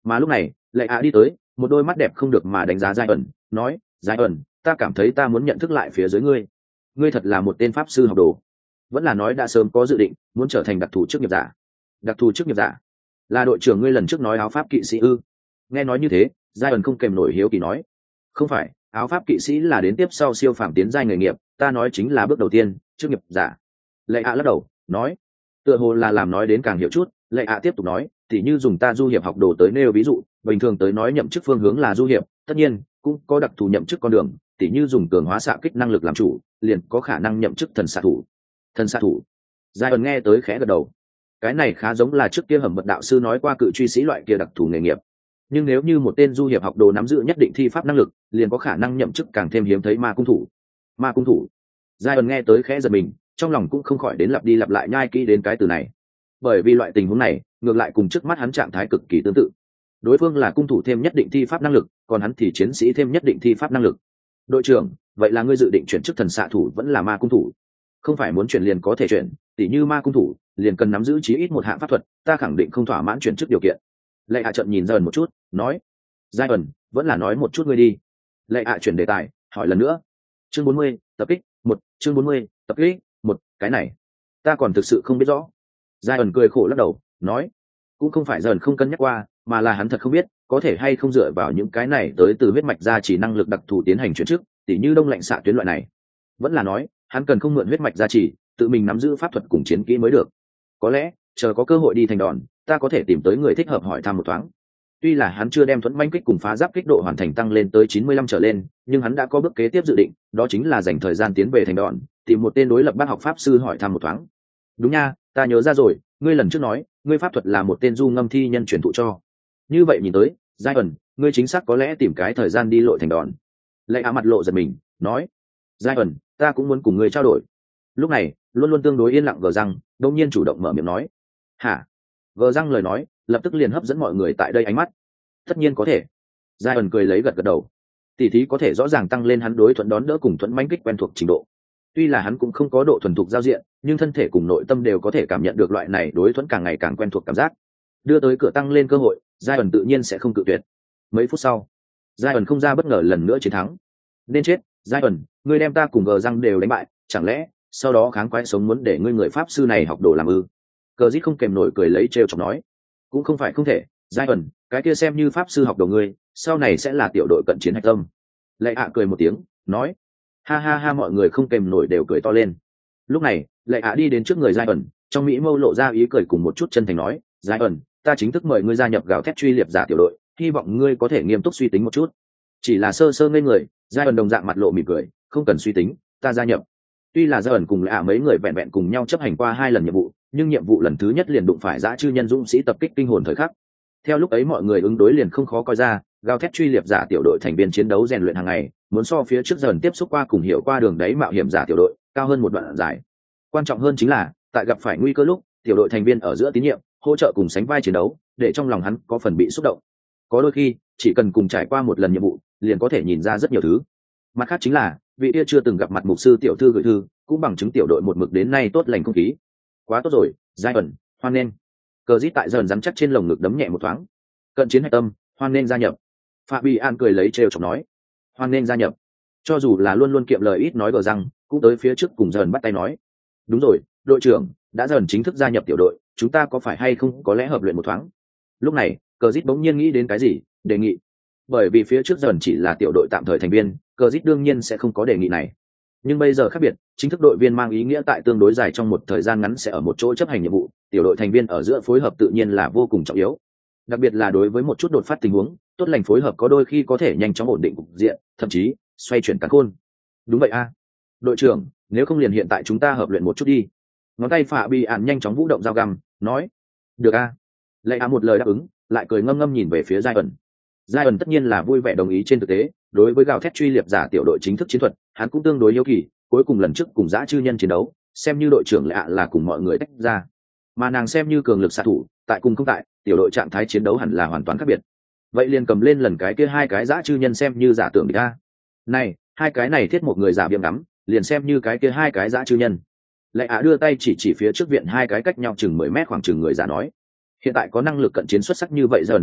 Mà lúc này lệ ạ đi tới, một đôi mắt đẹp không được mà đánh giá giai ẩn, nói: giai ẩn, ta cảm thấy ta muốn nhận thức lại phía dưới ngươi. Ngươi thật là một tên pháp sư học đồ, vẫn là nói đã sớm có dự định muốn trở thành đặc thù chức nghiệp giả? Đặc thù chức nghiệp giả là đội trưởng ngươi lần trước nói áo pháp kỵ sĩ ư? Nghe nói như thế, giai ẩn không kèm nổi hiếu kỳ nói: không phải, áo pháp kỵ sĩ là đến tiếp sau siêu phàm tiến giai nghề nghiệp, ta nói chính là bước đầu tiên, chức nghiệp giả. Lệ ạ lắc đầu nói, tựa hồ là làm nói đến càng hiểu chút. Lệ ạ tiếp tục nói, thì như dùng ta du hiệp học đồ tới nêu ví dụ, bình thường tới nói nhậm chức phương hướng là du hiệp, tất nhiên cũng có đặc thù nhậm chức con đường, tỉ như dùng cường hóa xạ kích năng lực làm chủ, liền có khả năng nhậm chức thần xạ thủ. Thần xạ thủ? Giai ẩn nghe tới khẽ gật đầu. Cái này khá giống là trước kia hầm mật đạo sư nói qua cự truy sĩ loại kia đặc thù nghề nghiệp. Nhưng nếu như một tên du hiệp học đồ nắm giữ nhất định thi pháp năng lực, liền có khả năng nhậm chức càng thêm hiếm thấy ma cung thủ. Ma cung thủ? Giai ẩn nghe tới khẽ giật mình, trong lòng cũng không khỏi đến lặp đi lặp lại nhai kỹ đến cái từ này, bởi vì loại tình huống này ngược lại cùng trước mắt hắn trạng thái cực kỳ tương tự. Đối phương là cung thủ thêm nhất định thi pháp năng lực, còn hắn thì chiến sĩ thêm nhất định thi pháp năng lực. Đội trưởng, vậy là ngươi dự định chuyển chức thần xạ thủ vẫn là ma cung thủ? Không phải muốn chuyển liền có thể chuyển, tỉ như ma cung thủ liền cần nắm giữ chí ít một hạng pháp thuật, ta khẳng định không thỏa mãn chuyển chức điều kiện. Lệ hạ trận nhìn dần một chút, nói: giai ẩn, vẫn là nói một chút ngươi đi. Lệ hạ chuyển đề tài, hỏi lần nữa. Chương bốn mươi, tập kích một. Chương bốn mươi, tập kích một. Cái này ta còn thực sự không biết rõ. Giai ẩn cười khổ lắc đầu, nói: cũng không phải dần không cân nhắc qua, mà là hắn thật không biết có thể hay không dựa vào những cái này tới từ huyết mạch ra chỉ năng lực đặc thù tiến hành chuyển chức, tỉ như đông lạnh xạ tuyến loại này. Vẫn là nói hắn cần không mượn huyết mạch gia trì, tự mình nắm giữ pháp thuật cùng chiến kỹ mới được. Có lẽ chờ có cơ hội đi thành đòn, ta có thể tìm tới người thích hợp hỏi thăm một thoáng. Tuy là hắn chưa đem thuẫn banh kích cùng phá giáp kích độ hoàn thành tăng lên tới chín mươi lăm trở lên, nhưng hắn đã có bước kế tiếp dự định, đó chính là dành thời gian tiến về thành đòn, tìm một tên đối lập bác học pháp sư hỏi thăm một thoáng. Đúng nha, ta nhớ ra rồi, ngươi lần trước nói ngươi pháp thuật là một tên du ngâm thi nhân truyền thụ cho. Như vậy nhìn tới, giai ẩn, ngươi chính xác có lẽ tìm cái thời gian đi lội thành đòn. Lệ á mặt lộ giật mình, nói: giai ẩn, ta cũng muốn cùng ngươi trao đổi. Lúc này luôn luôn tương đối yên lặng gờ răng đông nhiên chủ động mở miệng nói: hả? Gờ răng lời nói lập tức liền hấp dẫn mọi người tại đây ánh mắt. Tất nhiên có thể. Giai ẩn cười lấy gật gật đầu. Tỷ thí có thể rõ ràng tăng lên hắn đối thuận đón đỡ cùng thuận mãnh kích quen thuộc trình độ. Tuy là hắn cũng không có độ thuần thục giao diện, nhưng thân thể cùng nội tâm đều có thể cảm nhận được loại này đối thuận càng ngày càng quen thuộc cảm giác. Đưa tới cửa tăng lên cơ hội, Giai ẩn tự nhiên sẽ không cự tuyệt. Mấy phút sau, Giai ẩn không ra bất ngờ lần nữa chiến thắng. Nên chết, Giai ẩn, ngươi đem ta cùng gờ răng đều đánh bại, chẳng lẽ sau đó kháng quái sống muốn để ngươi người pháp sư này học đồ làm ư? Cờ Dít không kèm nổi cười lấy trêu chọc nói: cũng không phải không thể, Giai ẩn, cái kia xem như pháp sư học đồ ngươi, sau này sẽ là tiểu đội cận chiến hạch tâm. Lệ ạ cười một tiếng, nói: ha ha ha, mọi người không kèm nổi đều cười to lên. Lúc này Lệ ạ đi đến trước người Giai ẩn, trong mỹ mâu lộ ra ý cười cùng một chút chân thành nói: Giai ẩn, ta chính thức mời ngươi gia nhập gào thét truy liệp giả tiểu đội, hy vọng ngươi có thể nghiêm túc suy tính một chút. Chỉ là sơ sơ ngây người, Giai ẩn đồng dạng mặt lộ mỉm cười: không cần suy tính, ta gia nhập. Tuy là Giai ẩn cùng Lệ ạ mấy người vẹn vẹn cùng nhau chấp hành qua hai lần nhiệm vụ, nhưng nhiệm vụ lần thứ nhất liền đụng phải dã chư nhân dũng sĩ tập kích kinh hồn thời khắc. Theo lúc ấy mọi người ứng đối liền không khó coi ra, gào thét truy liệp giả tiểu đội thành viên chiến đấu rèn luyện hàng ngày, muốn so phía trước dần tiếp xúc qua cùng hiểu qua đường đấy mạo hiểm giả tiểu đội cao hơn một đoạn dài. Quan trọng hơn chính là tại gặp phải nguy cơ lúc, tiểu đội thành viên ở giữa tín nhiệm, hỗ trợ cùng sánh vai chiến đấu, để trong lòng hắn có phần bị xúc động. Có đôi khi chỉ cần cùng trải qua một lần nhiệm vụ, liền có thể nhìn ra rất nhiều thứ. Mặt khác chính là vị kia chưa từng gặp mặt mục sư tiểu thư gửi thư, cũng bằng chứng tiểu đội một mực đến nay tốt lành không khí. Quá tốt rồi, Giai ẩn, hoan nghênh. Cờ Dít tại dần rắn chắc trên lồng ngực đấm nhẹ một thoáng. Cận chiến hạch tâm, hoan nghênh gia nhập. Fabian cười lấy trêu chọc nói: hoan nghênh gia nhập. Cho dù là luôn luôn kiệm lời ít nói gờ răng, cũng tới phía trước cùng dần bắt tay nói: đúng rồi, đội trưởng, đã dần chính thức gia nhập tiểu đội, chúng ta có phải hay không có lẽ hợp luyện một thoáng? Lúc này Cờ Dít bỗng nhiên nghĩ đến cái gì, đề nghị. Bởi vì phía trước dần chỉ là tiểu đội tạm thời thành viên, Cờ Dít đương nhiên sẽ không có đề nghị này. Nhưng bây giờ khác biệt, chính thức đội viên mang ý nghĩa tại tương đối dài trong một thời gian ngắn sẽ ở một chỗ chấp hành nhiệm vụ, tiểu đội thành viên ở giữa phối hợp tự nhiên là vô cùng trọng yếu. Đặc biệt là đối với một chút đột phát tình huống, tốt lành phối hợp có đôi khi có thể nhanh chóng ổn định cục diện, thậm chí xoay chuyển càn khôn. Đúng vậy a, đội trưởng, nếu không liền hiện tại chúng ta hợp luyện một chút đi. Ngón tay Phạ Bi ạn nhanh chóng vũ động dao găm, nói: được a. Lệ á một lời đáp ứng, lại cười ngâm ngâm nhìn về phía Giai ẩn. Giai ẩn tất nhiên là vui vẻ đồng ý. Trên thực tế, đối với gào thét truy liệp giả tiểu đội chính thức chiến thuật, hắn cũng tương đối yêu kỳ. Cuối cùng lần trước cùng dã chư nhân chiến đấu, xem như đội trưởng Lệ ạ là cùng mọi người tách ra, mà nàng xem như cường lực xạ thủ, tại cùng không tại tiểu đội trạng thái chiến đấu hẳn là hoàn toàn khác biệt. Vậy liền cầm lên lần cái kia hai cái dã chư nhân xem như giả tưởng địch a. Này, hai cái này thiết một người giả biếm ngắm, liền xem như cái kia hai cái dã chư nhân. Lệ ạ đưa tay chỉ chỉ phía trước viện hai cái cách nhau chừng mười mét khoảng chừng người giả nói: hiện tại có năng lực cận chiến xuất sắc như vậy dần gia nhập,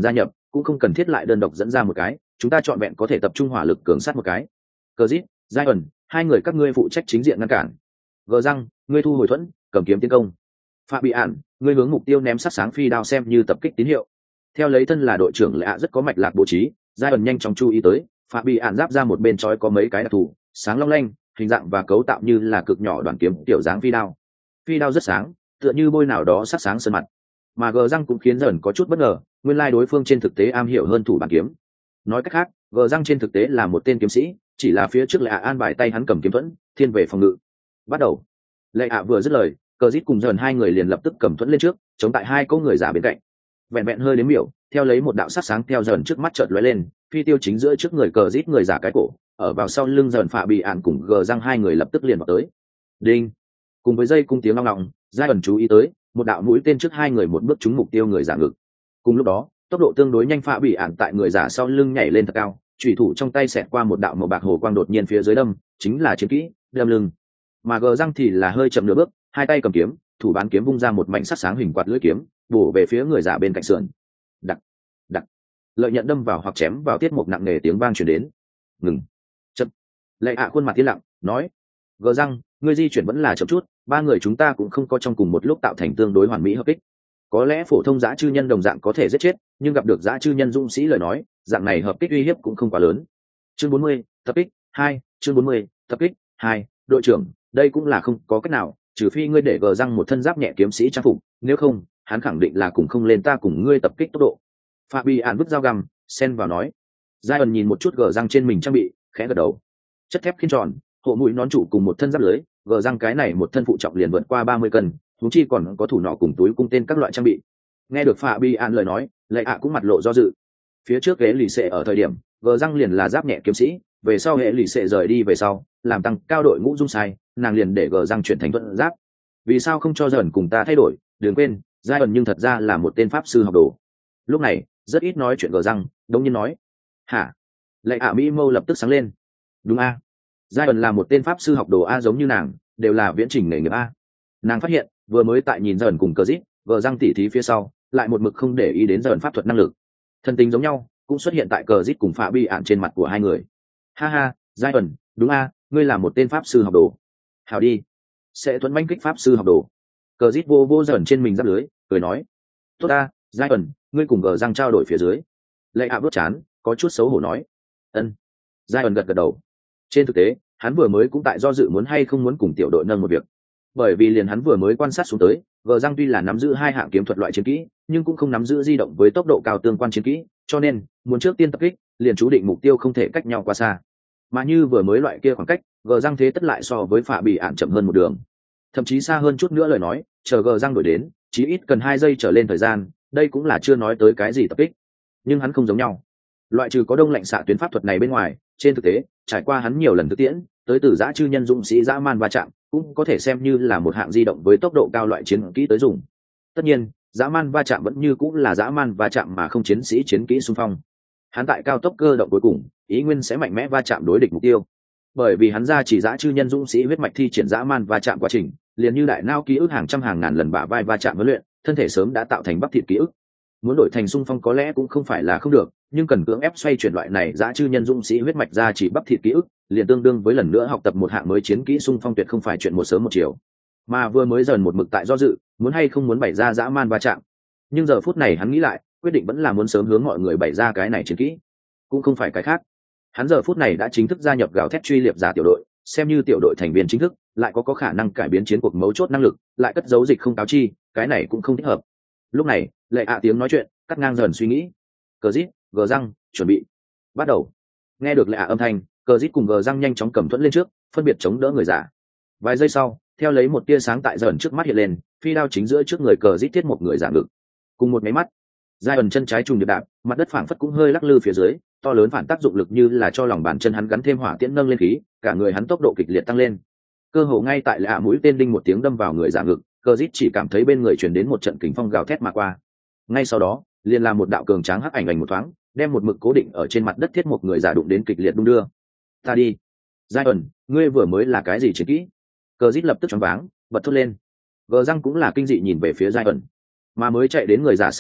cũng không cần thiết lại đơn độc dẫn ra một cái, chúng ta chọn vẹn có thể tập trung hỏa lực cường sát một cái. Cờ Dít, Giai ẩn, hai người các ngươi phụ trách chính diện ngăn cản. Gờ răng, ngươi thu hồi thuẫn, cầm kiếm tiến công. Phạm bị ản, ngươi hướng mục tiêu ném sát sáng phi đao xem như tập kích tín hiệu. Theo lấy thân là đội trưởng lạ rất có mạch lạc bố trí, Giai ẩn nhanh chóng chú ý tới, Phạm bị ản giáp ra một bên trói có mấy cái đặc thù, sáng long lanh, hình dạng và cấu tạo như là cực nhỏ đoạn kiếm tiểu dáng phi đao. Phi đao rất sáng, tựa như bôi nào đó sắc sáng sơn mặt. Mà gờ răng cũng khiến dần có chút bất ngờ, nguyên lai đối phương trên thực tế am hiểu hơn thủ bản kiếm. Nói cách khác, gờ răng trên thực tế là một tên kiếm sĩ, chỉ là phía trước lệ ạ an bài tay hắn cầm kiếm thuẫn, thiên về phòng ngự. Bắt đầu. Lệ ạ vừa dứt lời, cờ dít cùng dần hai người liền lập tức cầm thuẫn lên trước, chống tại hai cỗ người giả bên cạnh. Vẹn vẹn hơi đến miểu, theo lấy một đạo sắc sáng theo dần trước mắt chợt lóe lên, phi tiêu chính giữa trước người cờ dít người giả cái cổ, ở vào sau lưng dần phạ bị ạn cùng gờ răng hai người lập tức liền vào tới. Đinh. Cùng với dây cung tiếng long ngọng, giai ẩn chú ý tới, một đạo mũi tên trước hai người một bước trúng mục tiêu người giả ngực. Cùng lúc đó, tốc độ tương đối nhanh phạ bị ạn tại người giả sau lưng nhảy lên thật cao, chủy thủ trong tay xẹt qua một đạo màu bạc hồ quang đột nhiên phía dưới đâm, chính là chiến kỹ đâm lưng. Mà gờ răng thì là hơi chậm nửa bước, hai tay cầm kiếm, thủ bán kiếm vung ra một mảnh sắc sáng hình quạt lưỡi kiếm, bổ về phía người giả bên cạnh sườn. Đặc, đặc, lợi nhận đâm vào hoặc chém vào tiết mục nặng nề tiếng vang truyền đến. Ngừng. Chậm. Lệ ạ khuôn mặt yên lặng, nói: "Gờ răng, ngươi di chuyển vẫn là chậm chút, ba người chúng ta cũng không có trong cùng một lúc tạo thành tương đối hoàn mỹ hợp kích. Có lẽ phổ thông dã chư nhân đồng dạng có thể giết chết, nhưng gặp được dã chư nhân dũng sĩ lời nói, dạng này hợp kích uy hiếp cũng không quá lớn." Chương bốn mươi, tập kích hai, chương bốn mươi, tập kích hai, đội trưởng, đây cũng là không có cách nào, trừ phi ngươi để gờ răng một thân giáp nhẹ kiếm sĩ trang phục, nếu không, hắn khẳng định là cùng không lên ta cùng ngươi tập kích tốc độ. Fabian vứt dao găm, xen vào nói. Zion nhìn một chút gờ răng trên mình trang bị, khẽ gật đầu. Chất thép khiên tròn, hộ mũi nón trụ cùng một thân giáp lưới, gờ răng cái này một thân phụ trọng liền vượt qua ba mươi cân, huống chi còn có thủ nọ cùng túi cung tên các loại trang bị. Nghe được Fabian lời nói, Lệ ạ cũng mặt lộ do dự. Phía trước ghế lì xệ ở thời điểm, gờ răng liền là giáp nhẹ kiếm sĩ, về sau hệ lì xệ rời đi về sau, làm tăng cao đội ngũ dung sai, nàng liền để gờ răng chuyển thành thuận giáp. Vì sao không cho dần cùng ta thay đổi? Đừng quên, Zion nhưng thật ra là một tên pháp sư học đồ. Lúc này, rất ít nói chuyện gờ răng, đống nhiên nói: "Hả?" Lệ ạ mỹ mâu lập tức sáng lên. "Đúng a, Zion là một tên pháp sư học đồ a, giống như nàng, đều là viễn trình nghề nghiệp a." Nàng phát hiện, vừa mới tại nhìn dần cùng cờ dít, gờ răng tỉ thí phía sau, lại một mực không để ý đến dần pháp thuật năng lực. Thân tình giống nhau, cũng xuất hiện tại cờ dít cùng phạ bi ạn trên mặt của hai người. "Ha ha, Zion, đúng a, ngươi là một tên pháp sư học đồ. Hảo đi, sẽ thuận banh kích pháp sư học đồ." Cờ dít vô vô dần trên mình giáp lưới, cười nói: "Tốt a, Zion, ngươi cùng gờ răng trao đổi phía dưới." Lệ ạ bước chán, có chút xấu hổ nói: "Ân." Zion gật gật đầu. Trên thực tế, hắn vừa mới cũng tại do dự muốn hay không muốn cùng tiểu đội nâng một việc, bởi vì liền hắn vừa mới quan sát xuống tới, gờ răng tuy là nắm giữ hai hạng kiếm thuật loại chiến kỹ, nhưng cũng không nắm giữ di động với tốc độ cao tương quan chiến kỹ, cho nên muốn trước tiên tập kích, liền chú định mục tiêu không thể cách nhau quá xa. Mà như vừa mới loại kia khoảng cách, gờ răng thế tất lại so với phạ bị ạn chậm hơn một đường, thậm chí xa hơn chút nữa lời nói, chờ gờ răng đổi đến, chí ít cần hai giây trở lên thời gian, đây cũng là chưa nói tới cái gì tập kích. Nhưng hắn không giống nhau, loại trừ có đông lạnh xạ tuyến pháp thuật này bên ngoài, trên thực tế, trải qua hắn nhiều lần thực tiễn, tới từ dã chư nhân dũng sĩ dã man va chạm, cũng có thể xem như là một hạng di động với tốc độ cao loại chiến kỹ tới dùng. Tất nhiên, dã man va chạm vẫn như cũng là dã man va chạm mà không chiến sĩ chiến kỹ xung phong. Hắn tại cao tốc cơ động cuối cùng, ý nguyên sẽ mạnh mẽ va chạm đối địch mục tiêu. Bởi vì hắn ra chỉ dã chư nhân dũng sĩ huyết mạch thi triển dã man va chạm quá trình, liền như đại nao ký ức hàng trăm hàng ngàn lần bả vai va chạm huấn luyện, thân thể sớm đã tạo thành bắp thịt ký ức. Muốn đổi thành xung phong có lẽ cũng không phải là không được, nhưng cần cưỡng ép xoay chuyển loại này dã chư nhân dũng sĩ huyết mạch ra chỉ bắp thịt ký ức, liền tương đương với lần nữa học tập một hạng mới chiến kỹ xung phong, tuyệt không phải chuyện một sớm một chiều. Mà vừa mới dần một mực tại do dự, muốn hay không muốn bày ra dã man va chạm. Nhưng giờ phút này hắn nghĩ lại, quyết định vẫn là muốn sớm hướng mọi người bày ra cái này chiến kỹ, cũng không phải cái khác. Hắn giờ phút này đã chính thức gia nhập gào thét truy liệp giả tiểu đội, xem như tiểu đội thành viên chính thức, lại có có khả năng cải biến chiến cuộc mấu chốt năng lực, lại cất giấu dịch không cáo chi, cái này cũng không thích hợp. Lúc này, Lệ ạ tiếng nói chuyện cắt ngang dần suy nghĩ. Cờ dít, gờ răng, chuẩn bị, bắt đầu. Nghe được Lệ ạ âm thanh, cờ dít cùng gờ răng nhanh chóng cầm thuẫn lên trước, phân biệt chống đỡ người giả. Vài giây sau, theo lấy một tia sáng tại dần trước mắt hiện lên, phi đao chính giữa trước người cờ dít thiết một người giả ngực. Cùng một máy mắt, giai ẩn chân trái trùng điệp đạp, mặt đất phảng phất cũng hơi lắc lư phía dưới, to lớn phản tác dụng lực như là cho lòng bàn chân hắn gắn thêm hỏa tiễn nâng lên khí, cả người hắn tốc độ kịch liệt tăng lên. Cơ hồ ngay tại Lệ ạ mũi tên đinh một tiếng đâm vào người giả ngực, cờ dít chỉ cảm thấy bên người truyền đến một trận kình phong gào thét mà qua. Ngay sau đó, liền làm một đạo cường tráng hắc ảnh ảnh một thoáng, đem một mực cố định ở trên mặt đất thiết một người giả đụng đến kịch liệt đung đưa. "Ta đi, giai ẩn, ngươi vừa mới là cái gì chiến kỹ?" Cờ dít lập tức choáng váng, bật thốt lên. Gờ răng cũng là kinh dị nhìn về phía giai ẩn, mà mới chạy đến người giả sau lưng,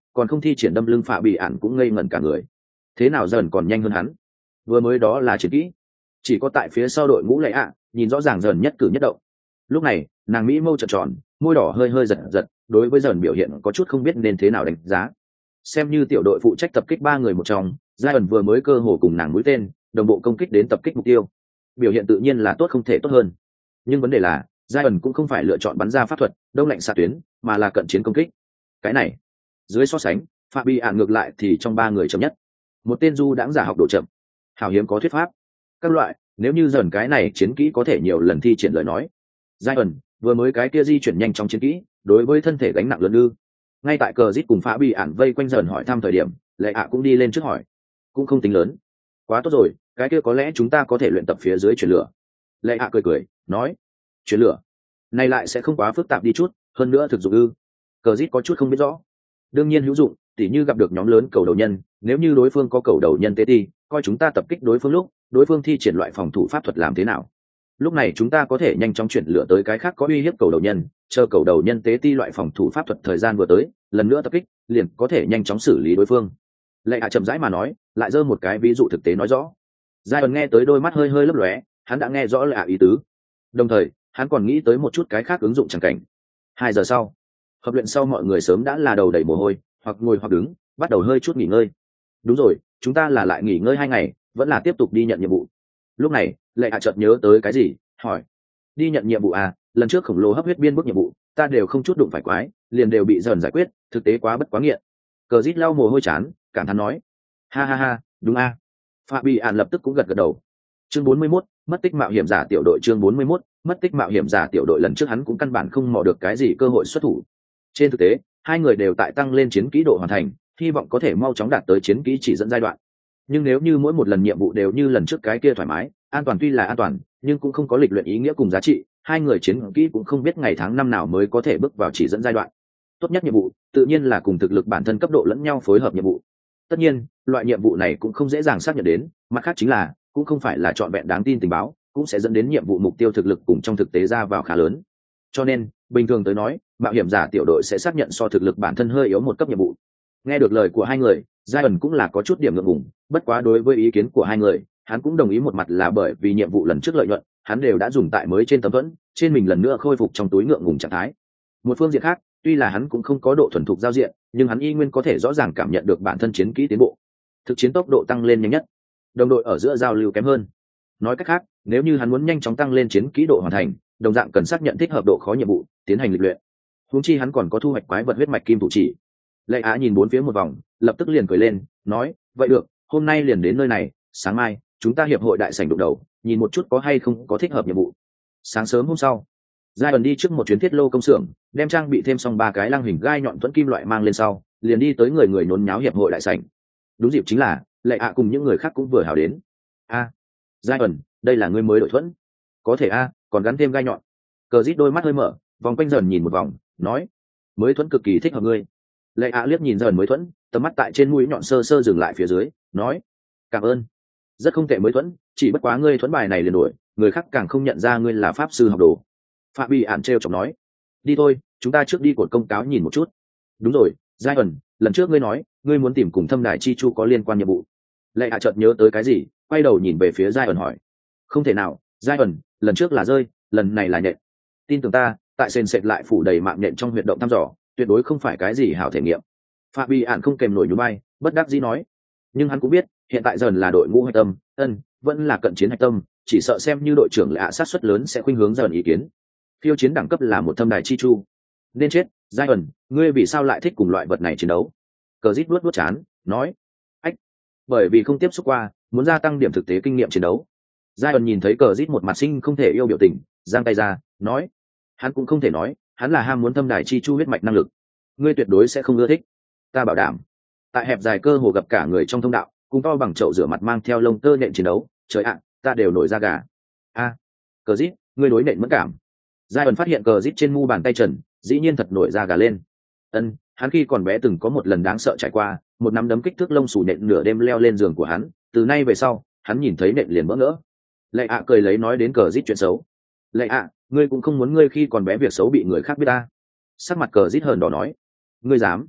còn không thi triển đâm lưng phạ bị ạn cũng ngây ngẩn cả người. Thế nào dần còn nhanh hơn hắn? Vừa mới đó là chiến kỹ. Chỉ có tại phía sau đội ngũ lệ ạ nhìn rõ ràng dần nhất cử nhất động. Lúc này nàng mỹ mâu trợn tròn, môi đỏ hơi hơi giật giật, đối với dần biểu hiện có chút không biết nên thế nào đánh giá. Xem như tiểu đội phụ trách tập kích ba người một trong, giai ẩn vừa mới cơ hồ cùng nàng mũi tên đồng bộ công kích đến tập kích mục tiêu, biểu hiện tự nhiên là tốt không thể tốt hơn. Nhưng vấn đề là giai ẩn cũng không phải lựa chọn bắn ra pháp thuật đông lạnh xạ tuyến, mà là cận chiến công kích. Cái này dưới so sánh, phạm bị ạn ngược lại thì trong ba người chậm nhất. Một tên du đãng giả học độ chậm, hảo hiếm có thuyết pháp các loại. Nếu như dần cái này chiến kỹ có thể nhiều lần thi triển lời nói, giai ẩn vừa mới cái kia di chuyển nhanh trong chiến kỹ đối với thân thể gánh nặng lớn ư? Ngay tại cờ rít cùng phá bị ạn vây quanh dần hỏi thăm thời điểm, lệ ạ cũng đi lên trước hỏi. Cũng không tính lớn. Quá tốt rồi, cái kia có lẽ chúng ta có thể luyện tập phía dưới chuyển lửa. Lệ ạ cười cười nói. Chuyển lửa này lại sẽ không quá phức tạp đi chút, hơn nữa thực dụng ư? Cờ rít có chút không biết rõ. Đương nhiên hữu dụng, tỉ như gặp được nhóm lớn cầu đầu nhân, nếu như đối phương có cầu đầu nhân tế ti, coi chúng ta tập kích đối phương lúc đối phương thi triển loại phòng thủ pháp thuật làm thế nào, lúc này chúng ta có thể nhanh chóng chuyển lửa tới cái khác có uy hiếp cầu đầu nhân, chờ cầu đầu nhân tế ti loại phòng thủ pháp thuật thời gian vừa tới, lần nữa tập kích liền có thể nhanh chóng xử lý đối phương. Lệ hạ chậm rãi mà nói, lại giơ một cái ví dụ thực tế nói rõ. Giai ẩn nghe tới đôi mắt hơi hơi lấp lóe, hắn đã nghe rõ lệ hạ ý tứ, đồng thời hắn còn nghĩ tới một chút cái khác ứng dụng chẳng cảnh. Hai giờ sau, hợp luyện sau mọi người sớm đã là đầu đầy mồ hôi, hoặc ngồi hoặc đứng, bắt đầu hơi chút nghỉ ngơi. Đúng rồi, chúng ta là lại nghỉ ngơi hai ngày, vẫn là tiếp tục đi nhận nhiệm vụ. Lúc này lệ hạ chợt nhớ tới cái gì, hỏi. Đi nhận nhiệm vụ à? Lần trước khổng lồ hấp huyết biên bức nhiệm vụ ta đều không chút đụng phải quái, liền đều bị dần giải quyết, thực tế quá bất quá nghiện. Cờ rít lau mồ hôi chán, cảm thán nói. Ha ha ha, đúng a. À. Phạm bị ạn lập tức cũng gật gật đầu. Chương bốn mươi mốt, mất tích mạo hiểm giả tiểu đội. Chương bốn mươi mốt, mất tích mạo hiểm giả tiểu đội. Lần trước hắn cũng căn bản không mò được cái gì cơ hội xuất thủ. Trên thực tế hai người đều tại tăng lên chiến kỹ độ hoàn thành, hy vọng có thể mau chóng đạt tới chiến kỹ chỉ dẫn giai đoạn. Nhưng nếu như mỗi một lần nhiệm vụ đều như lần trước cái kia thoải mái an toàn, tuy là an toàn nhưng cũng không có lịch luyện ý nghĩa cùng giá trị, hai người chiến kỹ cũng không biết ngày tháng năm nào mới có thể bước vào chỉ dẫn giai đoạn. Tốt nhất nhiệm vụ tự nhiên là cùng thực lực bản thân cấp độ lẫn nhau phối hợp nhiệm vụ. Tất nhiên loại nhiệm vụ này cũng không dễ dàng xác nhận đến, mặt khác chính là cũng không phải là trọn vẹn đáng tin tình báo, cũng sẽ dẫn đến nhiệm vụ mục tiêu thực lực cùng trong thực tế ra vào khá lớn. Cho nên bình thường tới nói, mạo hiểm giả tiểu đội sẽ xác nhận so thực lực bản thân hơi yếu một cấp nhiệm vụ. Nghe được lời của hai người, giai ẩn cũng là có chút điểm ngượng ngùng, bất quá đối với ý kiến của hai người hắn cũng đồng ý, một mặt là bởi vì nhiệm vụ lần trước lợi nhuận hắn đều đã dùng tại mới trên tấm thuẫn, trên mình lần nữa khôi phục trong túi ngượng ngùng trạng thái. Một phương diện khác, tuy là hắn cũng không có độ thuần thục giao diện, nhưng hắn y nguyên có thể rõ ràng cảm nhận được bản thân chiến kỹ tiến bộ, thực chiến tốc độ tăng lên nhanh nhất, đồng đội ở giữa giao lưu kém hơn. Nói cách khác, nếu như hắn muốn nhanh chóng tăng lên chiến kỹ độ hoàn thành, đồng dạng cần xác nhận thích hợp độ khó nhiệm vụ, tiến hành lịch luyện. Huống chi hắn còn có thu hoạch quái vật huyết mạch kim thủ chỉ. Lệ Á nhìn bốn phía một vòng, lập tức liền cười lên, nói, vậy được, hôm nay liền đến nơi này, sáng mai chúng ta hiệp hội đại sảnh đụng đầu, nhìn một chút có hay không có thích hợp nhiệm vụ. Sáng sớm hôm sau, giai ẩn đi trước một chuyến thiết lô công xưởng, đem trang bị thêm xong ba cái lăng hình gai nhọn thuẫn kim loại mang lên sau, liền đi tới người người nhốn nháo hiệp hội đại sảnh. Đúng dịp chính là Lệ Ạ cùng những người khác cũng vừa hào đến. A, giai ẩn, đây là người mới đổi thuẫn. Có thể a, còn gắn thêm gai nhọn. Cờ rít đôi mắt hơi mở, vòng quanh dần nhìn một vòng, nói, mới thuẫn cực kỳ thích hợp ngươi. Lệ Ạ liếc nhìn dần mới thuẫn, tầm mắt tại trên mũi nhọn sơ sơ dừng lại phía dưới, nói, cảm ơn, rất không tệ mới thuẫn, chỉ bất quá ngươi thuẫn bài này liền đổi, người khác càng không nhận ra ngươi là pháp sư học đồ. Phạm Bị ạn trêu chọc nói, đi thôi, chúng ta trước đi cột công cáo nhìn một chút. Đúng rồi, giai ẩn, lần trước ngươi nói ngươi muốn tìm cùng Thâm Đài Chi Chu có liên quan nhiệm vụ. Lệ Hạ chợt nhớ tới cái gì, quay đầu nhìn về phía giai ẩn hỏi, không thể nào, giai ẩn, lần trước là rơi, lần này là nhện. Tin tưởng ta, tại sền sệt lại phủ đầy mạng nhện trong huyệt động thăm dò, tuyệt đối không phải cái gì hảo thể nghiệm. Phạm Bị ạn không kèm nổi nhún bay, bất đắc dĩ nói, nhưng hắn cũng biết hiện tại dần là đội ngũ hạch tâm, ân vẫn là cận chiến hạch tâm, chỉ sợ xem như đội trưởng Lệ Hạ sát suất lớn sẽ khuynh hướng dần ý kiến. Phiêu chiến đẳng cấp là một Thâm Đài Chi Chu, nên chết. Giai ẩn, ngươi vì sao lại thích cùng loại vật này chiến đấu? Cờ rít vuốt vuốt chán, nói, ách, bởi vì không tiếp xúc qua, muốn gia tăng điểm thực tế kinh nghiệm chiến đấu. Giai ẩn nhìn thấy cờ rít một mặt sinh không thể yêu biểu tình, giang tay ra, nói, hắn cũng không thể nói, hắn là ham muốn Thâm Đài Chi Chu huyết mạch năng lực, ngươi tuyệt đối sẽ không ưa thích, ta bảo đảm. Tại hẹp dài cơ hồ gặp cả người trong thông đạo, cùng to bằng chậu rửa mặt mang theo lông tơ nện chiến đấu, trời ạ, ta đều nổi da gà. A, cờ rít, ngươi đối nện mất cảm. Giai ẩn phát hiện cờ rít trên mu bàn tay trần, dĩ nhiên thật nổi da gà lên. Ân, hắn khi còn bé từng có một lần đáng sợ trải qua, một nắm đấm kích thước lông xù nện nửa đêm leo lên giường của hắn, từ nay về sau hắn nhìn thấy nện liền bỡ ngỡ. Lệ ạ cười lấy nói đến cờ rít chuyện xấu. Lệ ạ, ngươi cũng không muốn ngươi khi còn bé việc xấu bị người khác biết ta. Sắc mặt cờ rít hờn đỏ nói, ngươi dám?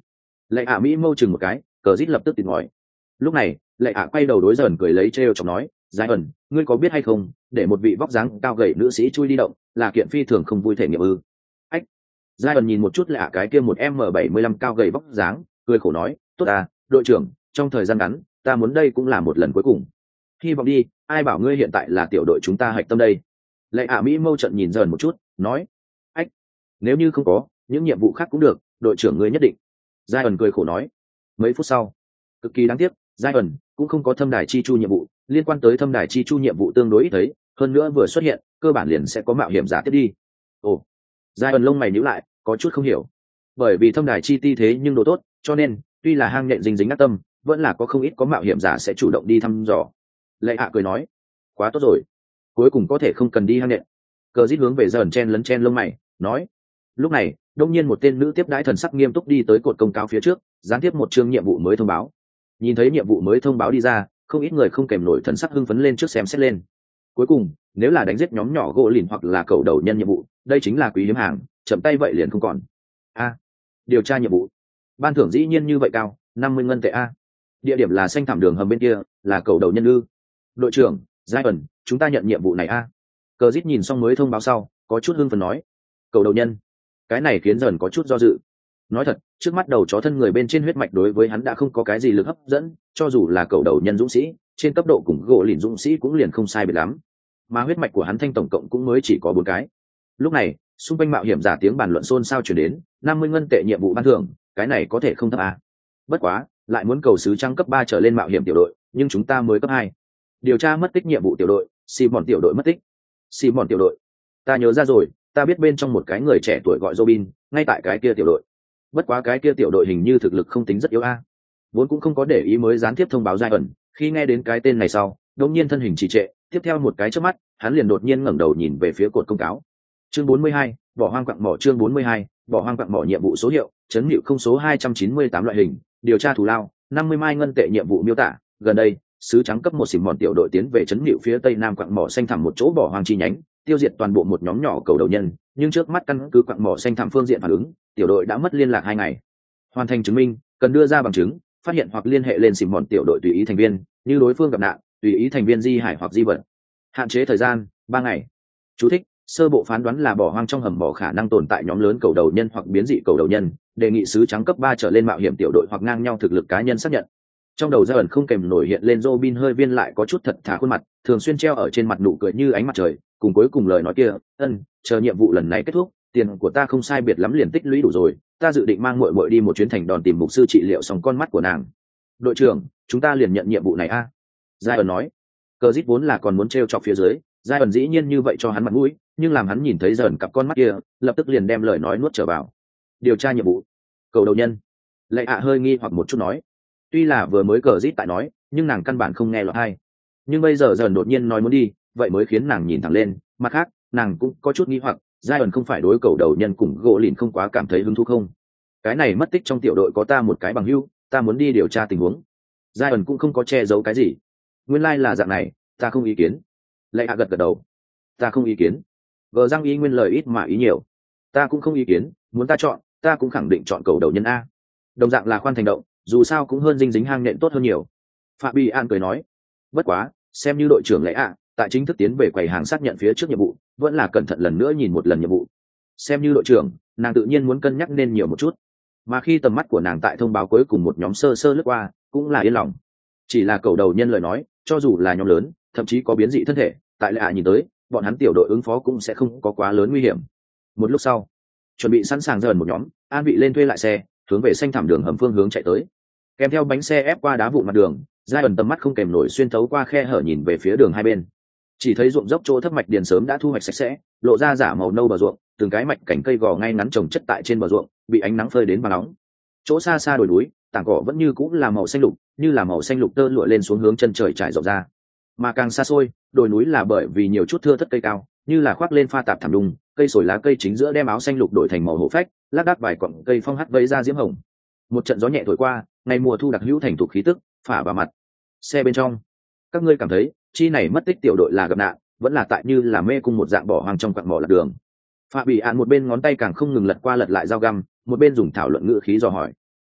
Lệ ạ mỹ mâu chừng một cái, cờ rít lập tức tìm ngòi. Lúc này Lệ ạ quay đầu đối dần cười lấy trêu chọc nói, Giai ẩn, ngươi có biết hay không, để một vị vóc dáng cao gầy nữ sĩ chui đi động là kiện phi thường không vui thể nghiệm ư? Ách. Giai ẩn nhìn một chút Lệ ạ cái kia một m bảy mươi lăm cao gầy vóc dáng, cười khổ nói, tốt à, đội trưởng, trong thời gian ngắn ta muốn đây cũng là một lần cuối cùng. Hy vọng đi, ai bảo ngươi hiện tại là tiểu đội chúng ta hạch tâm đây. Lệ ạ mỹ mâu trận nhìn dần một chút, nói, ách, nếu như không có những nhiệm vụ khác cũng được, đội trưởng ngươi nhất định. Giai ẩn cười khổ nói. Mấy phút sau, cực kỳ đáng tiếc, Giai ẩn cũng không có thâm đài chi chu nhiệm vụ, liên quan tới thâm đài chi chu nhiệm vụ tương đối ít thấy, hơn nữa vừa xuất hiện cơ bản liền sẽ có mạo hiểm giả tiếp đi. Ồ. Giai ẩn lông mày nhíu lại, có chút không hiểu. Bởi vì thâm đài chi ti thế nhưng đồ tốt, cho nên tuy là hang nhện dính dính ác tâm, vẫn là có không ít có mạo hiểm giả sẽ chủ động đi thăm dò. Lệ hạ cười nói, quá tốt rồi, cuối cùng có thể không cần đi hang nhện. Cờ rít hướng về dần chen lấn chen lông mày, nói. Lúc này đông nhiên một tên nữ tiếp đãi thần sắc nghiêm túc đi tới cột công cáo phía trước, gián tiếp một chương nhiệm vụ mới thông báo. Nhìn thấy nhiệm vụ mới thông báo đi ra, không ít người không kèm nổi thần sắc hưng phấn lên trước xem xét lên. Cuối cùng nếu là đánh giết nhóm nhỏ gỗ lìn hoặc là cầu đầu nhân nhiệm vụ, đây chính là quý hiếm hàng, chậm tay vậy liền không còn. A, điều tra nhiệm vụ, ban thưởng dĩ nhiên như vậy cao, năm mươi ngân tệ a. Địa điểm là xanh thảm đường hầm bên kia, là cầu đầu nhân ư? Đội trưởng Giai ẩn, chúng ta nhận nhiệm vụ này a. Cờ rít nhìn xong mới thông báo sau, có chút hưng phấn nói, cầu đầu nhân, cái này khiến dần có chút do dự. Nói thật, trước mắt đầu chó thân người bên trên huyết mạch đối với hắn đã không có cái gì lực hấp dẫn, cho dù là cầu đầu nhân dũng sĩ, trên cấp độ cùng gỗ lìn dũng sĩ cũng liền không sai biệt lắm, mà huyết mạch của hắn thanh tổng cộng cũng mới chỉ có bốn cái. Lúc này xung quanh mạo hiểm giả tiếng bàn luận xôn xao chuyển đến, năm mươi ngân tệ nhiệm vụ ban thưởng, cái này có thể không thấp à. Bất quá lại muốn cầu sứ trăng cấp ba trở lên mạo hiểm tiểu đội, nhưng chúng ta mới cấp hai. Điều tra mất tích nhiệm vụ tiểu đội, xì mòn tiểu đội mất tích. Xì mòn tiểu đội, ta nhớ ra rồi, ta biết bên trong một cái người trẻ tuổi gọi Robin, ngay tại cái kia tiểu đội. Bất quá cái kia tiểu đội hình như thực lực không tính rất yếu a. Vốn cũng không có để ý mới gián tiếp thông báo Giai ẩn, khi nghe đến cái tên này sau, đột nhiên thân hình trì trệ, tiếp theo một cái chớp mắt, hắn liền đột nhiên ngẩng đầu nhìn về phía cột công cáo. Chương bốn mươi hai, bỏ hoang quặng mỏ. Chương bốn mươi hai, bỏ hoang quặng mỏ. Nhiệm vụ số hiệu, chấn nhự không số hai trăm chín mươi tám loại hình, điều tra thù lao, năm mươi mai ngân tệ. Nhiệm vụ miêu tả, gần đây sứ trắng cấp một xỉm mòn tiểu đội tiến về chấn nhự phía tây nam quặng mỏ xanh thẳm một chỗ bỏ hoang chi nhánh, tiêu diệt toàn bộ một nhóm nhỏ cầu đầu nhân, nhưng trước mắt căn cứ quặng mỏ xanh thẳm phương diện phản ứng, tiểu đội đã mất liên lạc hai ngày. Hoàn thành chứng minh, cần đưa ra bằng chứng, phát hiện hoặc liên hệ lên xỉm mòn tiểu đội tùy ý thành viên, như đối phương gặp nạn, tùy ý thành viên di hải hoặc di vật. Hạn chế thời gian ba ngày. Chú thích: sơ bộ phán đoán là bỏ hoang trong hầm mỏ khả năng tồn tại nhóm lớn cầu đầu nhân hoặc biến dị cầu đầu nhân, đề nghị sứ trắng cấp ba trở lên mạo hiểm tiểu đội hoặc ngang nhau thực lực cá nhân xác nhận. Trong đầu Giai ẩn không kèm nổi hiện lên Robin hơi viên lại có chút thật thà khuôn mặt, thường xuyên treo ở trên mặt nụ cười như ánh mặt trời, cùng cuối cùng lời nói kia, ân, chờ nhiệm vụ lần này kết thúc, tiền của ta không sai biệt lắm liền tích lũy đủ rồi, ta dự định mang muội muội đi một chuyến thành đòn tìm mục sư trị liệu xong con mắt của nàng. Đội trưởng, chúng ta liền nhận nhiệm vụ này a. Giai ẩn nói. Cờ rít vốn là còn muốn treo chọc phía dưới, Giai ẩn dĩ nhiên như vậy cho hắn mặt mũi, nhưng làm hắn nhìn thấy dần cặp con mắt kia, lập tức liền đem lời nói nuốt trở vào. Điều tra nhiệm vụ, cầu đầu nhân. Lệ ạ hơi nghi hoặc một chút nói. Tuy là vừa mới cờ rít tại nói, nhưng nàng căn bản không nghe lọt hay. Nhưng bây giờ dần đột nhiên nói muốn đi, vậy mới khiến nàng nhìn thẳng lên. Mặt khác, nàng cũng có chút nghi hoặc, Giai ẩn không phải đối cầu đầu nhân cùng gỗ lìn không quá cảm thấy hứng thú không? Cái này mất tích trong tiểu đội có ta một cái bằng hữu, ta muốn đi điều tra tình huống. Giai ẩn cũng không có che giấu cái gì. Nguyên lai là dạng này, ta không ý kiến. Lệ hạ gật gật đầu. Ta không ý kiến. Gờ răng ý nguyên lời ít mà ý nhiều. Ta cũng không ý kiến, muốn ta chọn, ta cũng khẳng định chọn cầu đầu nhân a. Đồng dạng là khoan thành động, dù sao cũng hơn dinh dính hang nện tốt hơn nhiều. Phạm Bi An cười nói. Bất quá, xem như đội trưởng Lệ ạ, tại chính thức tiến về quầy hàng xác nhận phía trước nhiệm vụ, vẫn là cẩn thận lần nữa nhìn một lần nhiệm vụ. Xem như đội trưởng, nàng tự nhiên muốn cân nhắc nên nhiều một chút. Mà khi tầm mắt của nàng tại thông báo cuối cùng một nhóm sơ sơ lướt qua, cũng là yên lòng. Chỉ là cầu đầu nhân lời nói, cho dù là nhóm lớn, thậm chí có biến dị thân thể, tại Lệ ạ nhìn tới, bọn hắn tiểu đội ứng phó cũng sẽ không có quá lớn nguy hiểm. Một lúc sau, chuẩn bị sẵn sàng dần một nhóm, an vị lên thuê lại xe, hướng về xanh thảm đường hầm phương hướng chạy tới. Kèm theo bánh xe ép qua đá vụn mặt đường, Giai ẩn tầm mắt không kèm nổi xuyên thấu qua khe hở nhìn về phía đường hai bên. Chỉ thấy ruộng dốc chỗ thấp mạch điền sớm đã thu hoạch sạch sẽ, lộ ra giả màu nâu bờ ruộng, từng cái mạch cảnh cây gò ngay ngắn trồng chất tại trên bờ ruộng, bị ánh nắng phơi đến mà nóng. Chỗ xa xa đồi núi, tảng cỏ vẫn như cũng là màu xanh lục, như là màu xanh lục tơ lụa lên xuống hướng chân trời trải rộng ra. Mà càng xa xôi, đồi núi là bởi vì nhiều chút thưa thất cây cao, như là khoác lên pha tạp thảm đùng, cây sồi lá cây chính giữa đem áo xanh lục đổi thành màu hổ phách, lác đác vài cọng cây phong hắt vây ra diễm hồng. Một trận gió nhẹ thổi qua, ngày mùa thu đặc hữu thành thục khí tức, phả vào mặt. Xe bên trong, các ngươi cảm thấy chi này mất tích tiểu đội là gặp nạn, vẫn là tại như là mê cung một dạng bỏ hoang trong quặng mỏ lạc đường. Phạm Bị An một bên ngón tay càng không ngừng lật qua lật lại dao găm, một bên dùng thảo luận ngữ khí dò hỏi.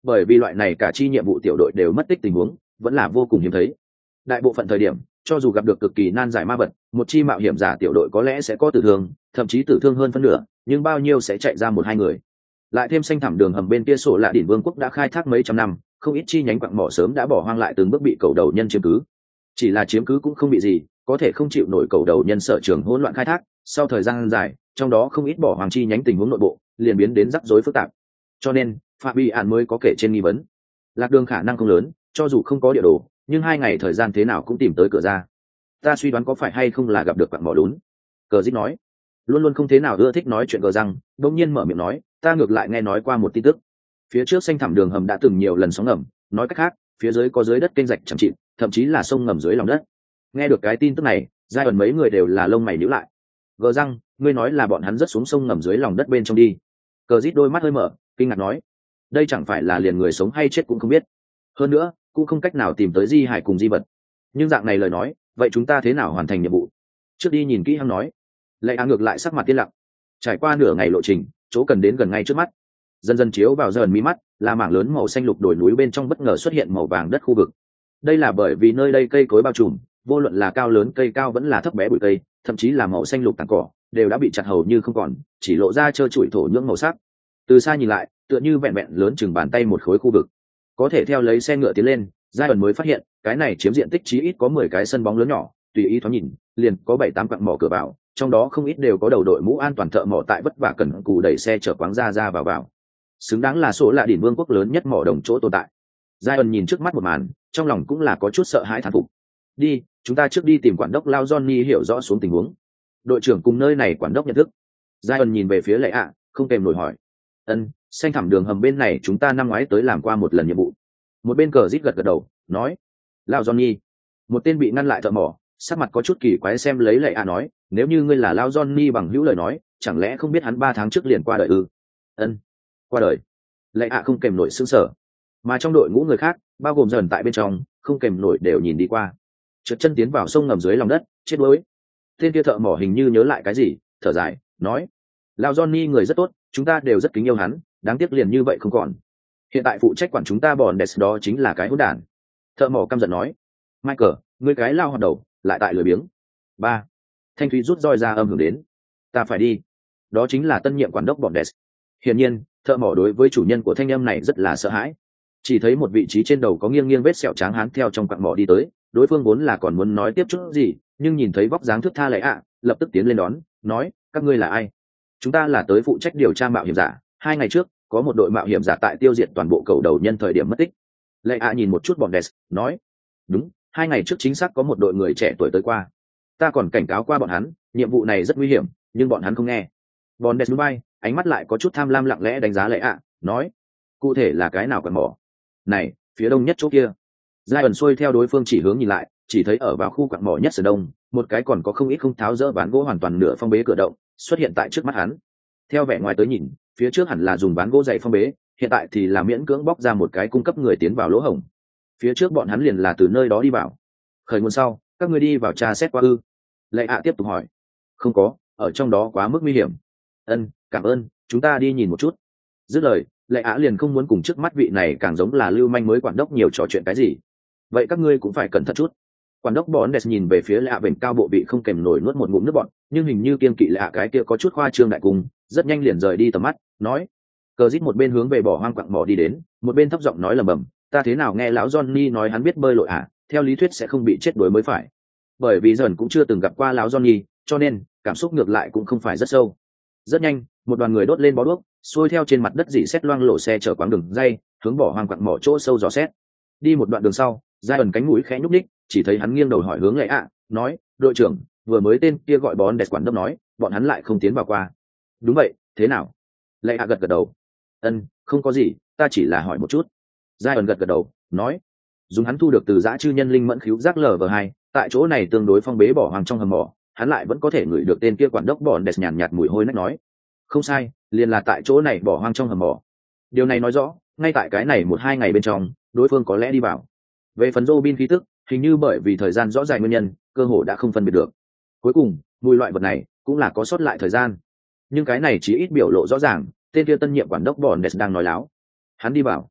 bởi vì loại này cả chi nhiệm vụ tiểu đội đều mất tích tình huống vẫn là vô cùng hiếm thấy. Đại bộ phận thời điểm cho dù gặp được cực kỳ nan giải ma vật, một chi mạo hiểm giả tiểu đội có lẽ sẽ có tử thương, thậm chí tử thương hơn phân nửa, nhưng bao nhiêu sẽ chạy ra một hai người. Lại thêm xanh thẳm đường hầm bên kia sổ lạ đỉnh vương quốc đã khai thác mấy trăm năm, không ít chi nhánh quặng mỏ sớm đã bỏ hoang lại từng bước bị cầu đầu nhân chiếm cứ. Chỉ là chiếm cứ cũng không bị gì, có thể không chịu nổi cầu đầu nhân sở trường hỗn loạn khai thác, sau thời gian dài, trong đó không ít bỏ hoang chi nhánh tình huống nội bộ, liền biến đến rắc rối phức tạp. Cho nên, Phạm Vi Án mới có kể trên nghi vấn. Lạc đường khả năng không lớn, cho dù không có địa đồ, nhưng hai ngày thời gian thế nào cũng tìm tới cửa ra. Ta suy đoán có phải hay không là gặp được quặng mỏ lún. Cờ Dít nói, luôn luôn không thế nào ưa thích nói chuyện gờ răng, đột nhiên mở miệng nói, ta ngược lại nghe nói qua một tin tức. Phía trước xanh thẳm đường hầm đã từng nhiều lần sóng ngầm, nói cách khác, phía dưới có dưới đất kênh rạch chẳng chịt, thậm chí là sông ngầm dưới lòng đất. Nghe được cái tin tức này, giai ẩn mấy người đều là lông mày nhíu lại. Gờ răng, ngươi nói là bọn hắn rớt xuống sông ngầm dưới lòng đất bên trong đi. Cờ Dít đôi mắt hơi mở, kinh ngạc nói, đây chẳng phải là liền người sống hay chết cũng không biết. Hơn nữa, cũng không cách nào tìm tới di hải cùng di vật. Nhưng dạng này lời nói, vậy chúng ta thế nào hoàn thành nhiệm vụ? Trước đi nhìn kỹ hắn nói. Lại á ngược lại sắc mặt tiên lặng. Trải qua nửa ngày lộ trình, chỗ cần đến gần ngay trước mắt. Dần dần chiếu vào dần mí mắt, là mảng lớn màu xanh lục đồi núi bên trong bất ngờ xuất hiện màu vàng đất khu vực. Đây là bởi vì nơi đây cây cối bao trùm, vô luận là cao lớn cây cao vẫn là thấp bé bụi cây, thậm chí là màu xanh lục tàn cỏ, đều đã bị chặt hầu như không còn, chỉ lộ ra trơ trụi thổ nhưỡng màu sắc. Từ xa nhìn lại, tựa như vẹn vẹn lớn chừng bàn tay một khối khu vực. Có thể theo lấy xe ngựa tiến lên, giai ẩn mới phát hiện, cái này chiếm diện tích chí ít có mười cái sân bóng lớn nhỏ, tùy ý thoáng nhìn, liền có bảy tám quặng mỏ cửa vào, trong đó không ít đều có đầu đội mũ an toàn thợ mỏ tại vất vả cần cù đẩy xe chở quáng ra ra vào vào. Xứng đáng là số lạ đỉnh vương quốc lớn nhất mỏ đồng chỗ tồn tại. Giai ẩn nhìn trước mắt một màn, trong lòng cũng là có chút sợ hãi thán phục. Đi, chúng ta trước đi tìm quản đốc Lao Johnny hiểu rõ xuống tình huống. Đội trưởng cùng nơi này quản đốc nhận thức. Giai ẩn nhìn về phía Lệ ạ, không kèm nổi hỏi. Ân, xanh thẳm đường hầm bên này chúng ta năm ngoái tới làm qua một lần nhiệm vụ. Một bên cờ rít gật gật đầu, nói. Lao Johnny. Một tên bị ngăn lại thợ mỏ, sắc mặt có chút kỳ quái xem lấy Lệ ạ nói, nếu như ngươi là Lao Johnny bằng hữu lời nói, chẳng lẽ không biết hắn ba tháng trước liền qua đời ư? Ân, qua đời. Lệ ạ không kèm nổi sững sờ. Mà trong đội ngũ người khác, bao gồm dần tại bên trong, không kèm nổi đều nhìn đi qua. Trượt chân tiến vào sông ngầm dưới lòng đất, chết đuối. Tên kia thợ mỏ hình như nhớ lại cái gì, thở dài, nói: Lao Johnny người rất tốt, chúng ta đều rất kính yêu hắn, đáng tiếc liền như vậy không còn. Hiện tại phụ trách quản chúng ta bọn Des đó chính là cái hỗn đản. Thợ mỏ căm giận nói: Michael, ngươi cái lao hoạt đầu, lại tại lười biếng. Ba. Thanh Thúy rút roi ra âm hưởng đến. Ta phải đi. Đó chính là tân nhiệm quản đốc bọn Des. Hiển nhiên, thợ mỏ đối với chủ nhân của thanh âm này rất là sợ hãi. Chỉ thấy một vị trí trên đầu có nghiêng nghiêng vết sẹo trắng hán theo trong quặng mỏ đi tới, đối phương vốn là còn muốn nói tiếp chút gì, nhưng nhìn thấy vóc dáng thước tha Lệ ạ, lập tức tiến lên đón, nói: các ngươi là ai? Chúng ta là tới phụ trách điều tra mạo hiểm giả, hai ngày trước có một đội mạo hiểm giả tại tiêu diệt toàn bộ cầu đầu nhân thời điểm mất tích. Lệ ạ nhìn một chút bọn Des, nói: đúng, hai ngày trước chính xác có một đội người trẻ tuổi tới qua. Ta còn cảnh cáo qua bọn hắn, nhiệm vụ này rất nguy hiểm, nhưng bọn hắn không nghe. Bọn Des núi bay, ánh mắt lại có chút tham lam lặng lẽ đánh giá Lệ ạ, nói: cụ thể là cái nào quặng mỏ? Này, phía đông nhất chỗ kia. Giai ẩn xuôi theo đối phương chỉ hướng nhìn lại, chỉ thấy ở vào khu quặng mỏ nhất sườn đông, một cái còn có không ít không tháo dỡ ván gỗ hoàn toàn nửa phong bế cửa động xuất hiện tại trước mắt hắn. Theo vẻ ngoài tới nhìn, phía trước hẳn là dùng ván gỗ dày phong bế, hiện tại thì là miễn cưỡng bóc ra một cái cung cấp người tiến vào lỗ hổng. Phía trước bọn hắn liền là từ nơi đó đi vào. Khởi nguồn sau, các người đi vào tra xét qua ư? Lệ ạ tiếp tục hỏi. Không có, ở trong đó quá mức nguy hiểm. Ân, cảm ơn, chúng ta đi nhìn một chút. Dứt lời, Lệ ạ liền không muốn cùng trước mắt vị này càng giống là lưu manh mới quản đốc nhiều trò chuyện cái gì. Vậy các ngươi cũng phải cẩn thận chút. Quản đốc bọn Des nhìn về phía Lệ ạ vểnh cao bộ vị không kèm nổi nuốt một ngụm nước bọn, nhưng hình như kiên kỵ Lệ ạ cái kia có chút khoa trương đại cung, rất nhanh liền rời đi tầm mắt, nói: Cờ Dít một bên hướng về bỏ hoang quặng mỏ đi đến, một bên thấp giọng nói lầm bầm: ta thế nào nghe lão Johnny nói hắn biết bơi lội à? Theo lý thuyết sẽ không bị chết đuối mới phải. Bởi vì dần cũng chưa từng gặp qua lão Johnny, cho nên cảm xúc ngược lại cũng không phải rất sâu. Rất nhanh, một đoàn người đốt lên bó đuốc, xuôi theo trên mặt đất dỉ xét loang lộ xe chở quáng đường dây, hướng bỏ hoang quặng mỏ chỗ sâu dò xét. Đi một đoạn đường sau, giai ẩn cánh mũi khẽ nhúc ních, chỉ thấy hắn nghiêng đầu hỏi hướng Lệ ạ, nói: đội trưởng, vừa mới tên kia gọi bón đẹp quản đốc nói, bọn hắn lại không tiến vào qua. Đúng vậy, thế nào? Lệ ạ gật gật đầu. Ân, không có gì, ta chỉ là hỏi một chút. Giai ẩn gật gật đầu, nói: dùng hắn thu được từ dã chư nhân linh mẫn khíu giác lv hai, tại chỗ này tương đối phong bế bỏ hoang trong hầm mỏ, hắn lại vẫn có thể ngửi được tên kia quản đốc bòn đẹp nhàn nhạt mùi hôi nách nói: không sai, liền là tại chỗ này bỏ hoang trong hầm mỏ. Điều này nói rõ, ngay tại cái này một hai ngày bên trong, đối phương có lẽ đi vào. Về phần Robin khí tức, hình như bởi vì thời gian rõ ràng nguyên nhân, cơ hồ đã không phân biệt được. Cuối cùng, mùi loại vật này cũng là có sót lại thời gian. Nhưng cái này chỉ ít biểu lộ rõ ràng, tên kia tân nhiệm quản đốc Bondes đang nói láo. Hắn đi vào.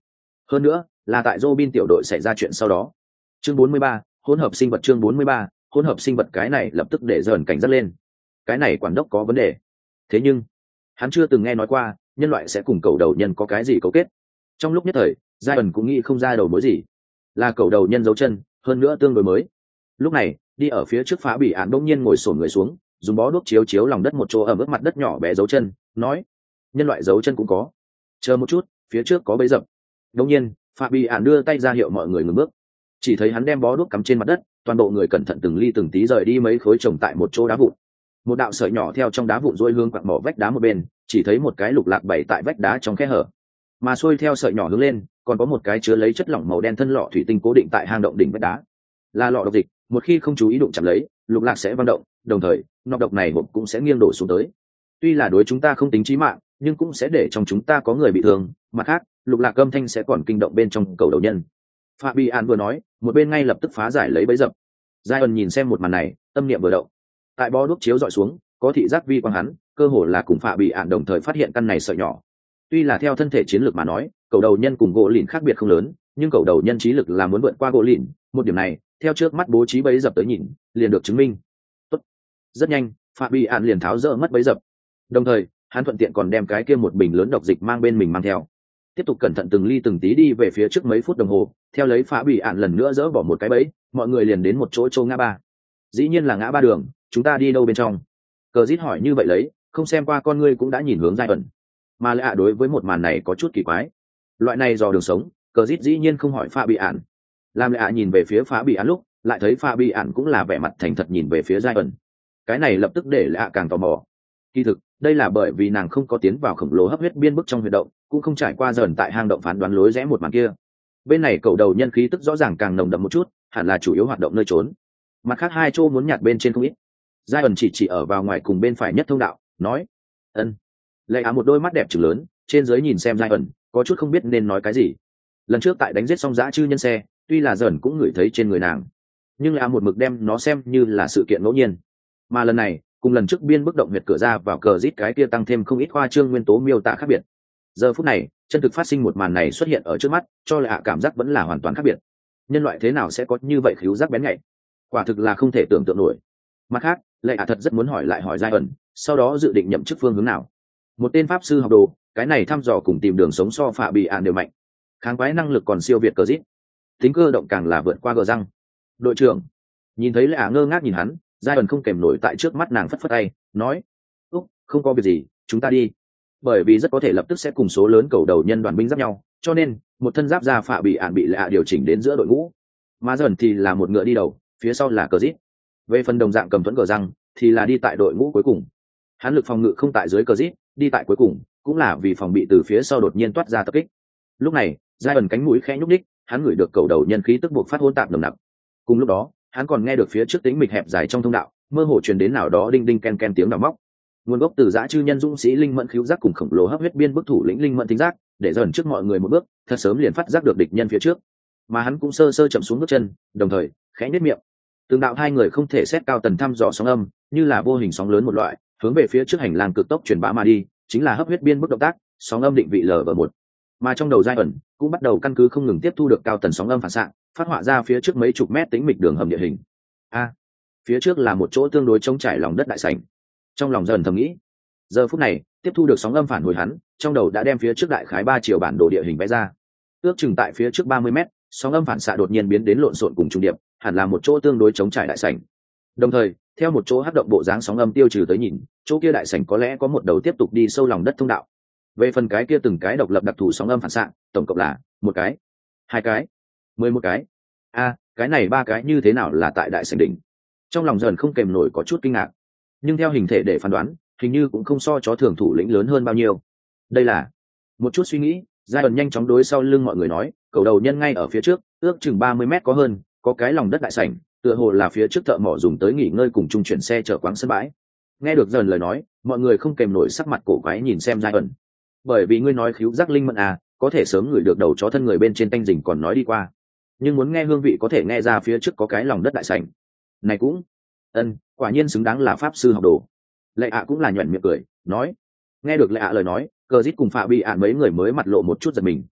hơn nữa là tại Robin tiểu đội xảy ra chuyện sau đó. Chương bốn mươi ba, hỗn hợp sinh vật. Chương bốn mươi ba, hỗn hợp sinh vật. Cái này lập tức để dần cảnh giác lên. Cái này quản đốc có vấn đề. Thế nhưng hắn chưa từng nghe nói qua nhân loại sẽ cùng cầu đầu nhân có cái gì cấu kết. Trong lúc nhất thời, Zion cũng nghĩ không ra đầu mối gì. Là cầu đầu nhân dấu chân, hơn nữa tương đối mới. Lúc này, đi ở phía trước Phá Bị Án bỗng nhiên ngồi xổm người xuống, dùng bó đuốc chiếu chiếu lòng đất một chỗ ở mức mặt đất nhỏ bé dấu chân, nói: "Nhân loại dấu chân cũng có. Chờ một chút, phía trước có bẫy dập." Đột nhiên, Phá Bị Án đưa tay ra hiệu mọi người ngừng bước. Chỉ thấy hắn đem bó đuốc cắm trên mặt đất, toàn bộ người cẩn thận từng ly từng tí rời đi mấy khối chồng tại một chỗ đá vụn. Một đạo sợi nhỏ theo trong đá vụn rôi hướng quặng mỏ vách đá một bên, chỉ thấy một cái lục lạc bảy tại vách đá trong khe hở, mà xuôi theo sợi nhỏ hướng lên, còn có một cái chứa lấy chất lỏng màu đen thân lọ thủy tinh cố định tại hang động đỉnh vách đá. Là lọ độc dịch, một khi không chú ý đụng chạm lấy, lục lạc sẽ văng động, đồng thời nọc độc này hộp cũng sẽ nghiêng đổ xuống tới. Tuy là đối chúng ta không tính chí mạng, nhưng cũng sẽ để trong chúng ta có người bị thương. Mặt khác, lục lạc âm thanh sẽ còn kinh động bên trong cầu đầu nhân. Fabian vừa nói, một bên ngay lập tức phá giải lấy bẫy dập. Zion nhìn xem một màn này, tâm niệm vừa động. Tại bó đuốc chiếu dọi xuống, có thị giác vi quang hắn, cơ hồ là cùng Fabian đồng thời phát hiện căn này sợi nhỏ. Tuy là theo thân thể chiến lược mà nói, cầu đầu nhân cùng gỗ lìn khác biệt không lớn, nhưng cầu đầu nhân trí lực là muốn vượt qua gỗ lìn, một điểm này, theo trước mắt bố trí bẫy dập tới nhìn, liền được chứng minh. Tốt. Rất nhanh, Fabian liền tháo dỡ mất bẫy dập. Đồng thời, hắn thuận tiện còn đem cái kia một bình lớn độc dịch mang bên mình mang theo. Tiếp tục cẩn thận từng ly từng tí đi về phía trước mấy phút đồng hồ, theo lấy Fabian lần nữa dỡ bỏ một cái bẫy, mọi người liền đến một chỗ châu ngã ba. Dĩ nhiên là ngã ba đường, chúng ta đi đâu bên trong? Cờ Dít hỏi như vậy lấy, không xem qua con ngươi cũng đã nhìn hướng Zion. Mà lẽ đối với một màn này có chút kỳ quái. Loại này dò đường sống, Cờ Dít dĩ nhiên không hỏi Fabian. Làm lẽ nhìn về phía Fabian lúc, lại thấy Fabian cũng là vẻ mặt thành thật nhìn về phía Zion. Cái này lập tức để lẽ càng tò mò. Kỳ thực, đây là bởi vì nàng không có tiến vào khổng lồ hấp huyết biên bức trong huyệt động, cũng không trải qua dần tại hang động phán đoán lối rẽ một màn kia. Bên này cầu đầu nhân khí tức rõ ràng càng nồng đậm một chút, hẳn là chủ yếu hoạt động nơi trốn. Mặt khác hai chỗ muốn nhạt bên trên không ít. Zion chỉ chỉ ở vào ngoài cùng bên phải nhất thông đạo, nói: "Ân." Lệ Á một đôi mắt đẹp trừng lớn, trên dưới nhìn xem Zion, có chút không biết nên nói cái gì. Lần trước tại đánh giết xong dã chư nhân xe, tuy là dần cũng ngửi thấy trên người nàng, nhưng Lệ Á một mực đem nó xem như là sự kiện ngẫu nhiên. Mà lần này, cùng lần trước biên bức động huyệt cửa ra vào cờ rít cái kia tăng thêm không ít khoa trương nguyên tố miêu tả khác biệt. Giờ phút này, chân thực phát sinh một màn này xuất hiện ở trước mắt, cho Lệ Á cảm giác vẫn là hoàn toàn khác biệt. Nhân loại thế nào sẽ có như vậy khứu giác bén nhạy? Quả thực là không thể tưởng tượng nổi. Mặt khác, Lệ Á thật rất muốn hỏi lại hỏi Zion, sau đó dự định nhậm chức phương hướng nào. Một tên pháp sư học đồ, cái này thăm dò cùng tìm đường sống so phạ bị ạn đều mạnh, kháng quái năng lực còn siêu việt cờ rít, tính cơ động càng là vượt qua gờ răng. Đội trưởng nhìn thấy Lệ Á ngơ ngác nhìn hắn, Zion không kèm nổi tại trước mắt nàng phất phất tay, nói: "Úc, không có việc gì, chúng ta đi." Bởi vì rất có thể lập tức sẽ cùng số lớn cầu đầu nhân đoàn binh giáp nhau, cho nên một thân giáp da phạ bị ạn bị Lệ Á điều chỉnh đến giữa đội ngũ, mà dần thì là một ngựa đi đầu, phía sau là cờ rít. Về phần đồng dạng cầm thuẫn cờ răng thì là đi tại đội ngũ cuối cùng. Hắn lực phòng ngự không tại dưới cờ rít, đi tại cuối cùng cũng là vì phòng bị từ phía sau đột nhiên toát ra tập kích. Lúc này, Zion cánh mũi khẽ nhúc nhích, hắn ngửi được cầu đầu nhân khí tức buộc phát hỗn tạp nồng nặc. Cùng lúc đó, hắn còn nghe được phía trước tĩnh mịch hẹp dài trong thông đạo, mơ hồ truyền đến nào đó đinh đinh ken ken tiếng đào móc. Nguồn gốc từ dã chư nhân dũng sĩ linh mẫn khiếu giác cùng khổng lồ hấp huyết biên bức thủ lĩnh linh mẫn thính giác, để dần trước mọi người một bước, thật sớm liền phát giác được địch nhân phía trước. Mà hắn cũng sơ sơ chậm xuống bước chân, đồng thời khẽ nhếch miệng. Từng đạo hai người không thể xét cao tần thăm dò sóng âm, như là vô hình sóng lớn một loại, hướng về phía trước hành lang cực tốc truyền bá mà đi, chính là hấp huyết biên bức động tác, sóng âm định vị lờ vờ một. Mà trong đầu giai ẩn cũng bắt đầu căn cứ không ngừng tiếp thu được cao tần sóng âm phản xạ, phát họa ra phía trước mấy chục mét tĩnh mịch đường hầm địa hình. A, phía trước là một chỗ tương đối trống trải lòng đất đại sảnh. Trong lòng dần thầm nghĩ, giờ phút này tiếp thu được sóng âm phản hồi hắn, trong đầu đã đem phía trước đại khái ba chiều bản đồ địa hình vẽ ra. Ước chừng tại phía trước ba mươi mét, sóng âm phản xạ đột nhiên biến đến lộn xộn cùng trung điệp, hẳn là một chỗ tương đối trống trải đại sảnh. Đồng thời, theo một chỗ hấp động bộ dáng sóng âm tiêu trừ tới nhìn, chỗ kia đại sảnh có lẽ có một đầu tiếp tục đi sâu lòng đất thông đạo. Về phần cái kia từng cái độc lập đặc thù sóng âm phản xạ, tổng cộng là một cái, hai cái, mười một cái. A, cái này ba cái như thế nào là tại đại sảnh đỉnh? Trong lòng dần không kèm nổi có chút kinh ngạc. Nhưng theo hình thể để phán đoán, hình như cũng không so chó thường thủ lĩnh lớn hơn bao nhiêu. Đây là một chút suy nghĩ, giai đoạn nhanh chóng đối sau lưng mọi người nói, cầu đầu nhân ngay ở phía trước, ước chừng ba mươi mét có hơn, có cái lòng đất đại sảnh, tựa hồ là phía trước thợ mỏ dùng tới nghỉ ngơi cùng trung chuyển xe chở quáng sân bãi. Nghe được dần lời nói, mọi người không kèm nổi sắc mặt cổ quái nhìn xem giai đoạn. Bởi vì ngươi nói khíu giác linh mẫn à, có thể sớm ngửi được đầu chó thân người bên trên tanh rình còn nói đi qua, nhưng muốn nghe hương vị có thể nghe ra phía trước có cái lòng đất đại sảnh. Này cũng, ân, quả nhiên xứng đáng là pháp sư học đồ. Lệ ạ cũng là nhuận miệng cười, nói. Nghe được Lệ ạ lời nói, cờ rít cùng phạ bị ạ mấy người mới mặt lộ một chút giật mình.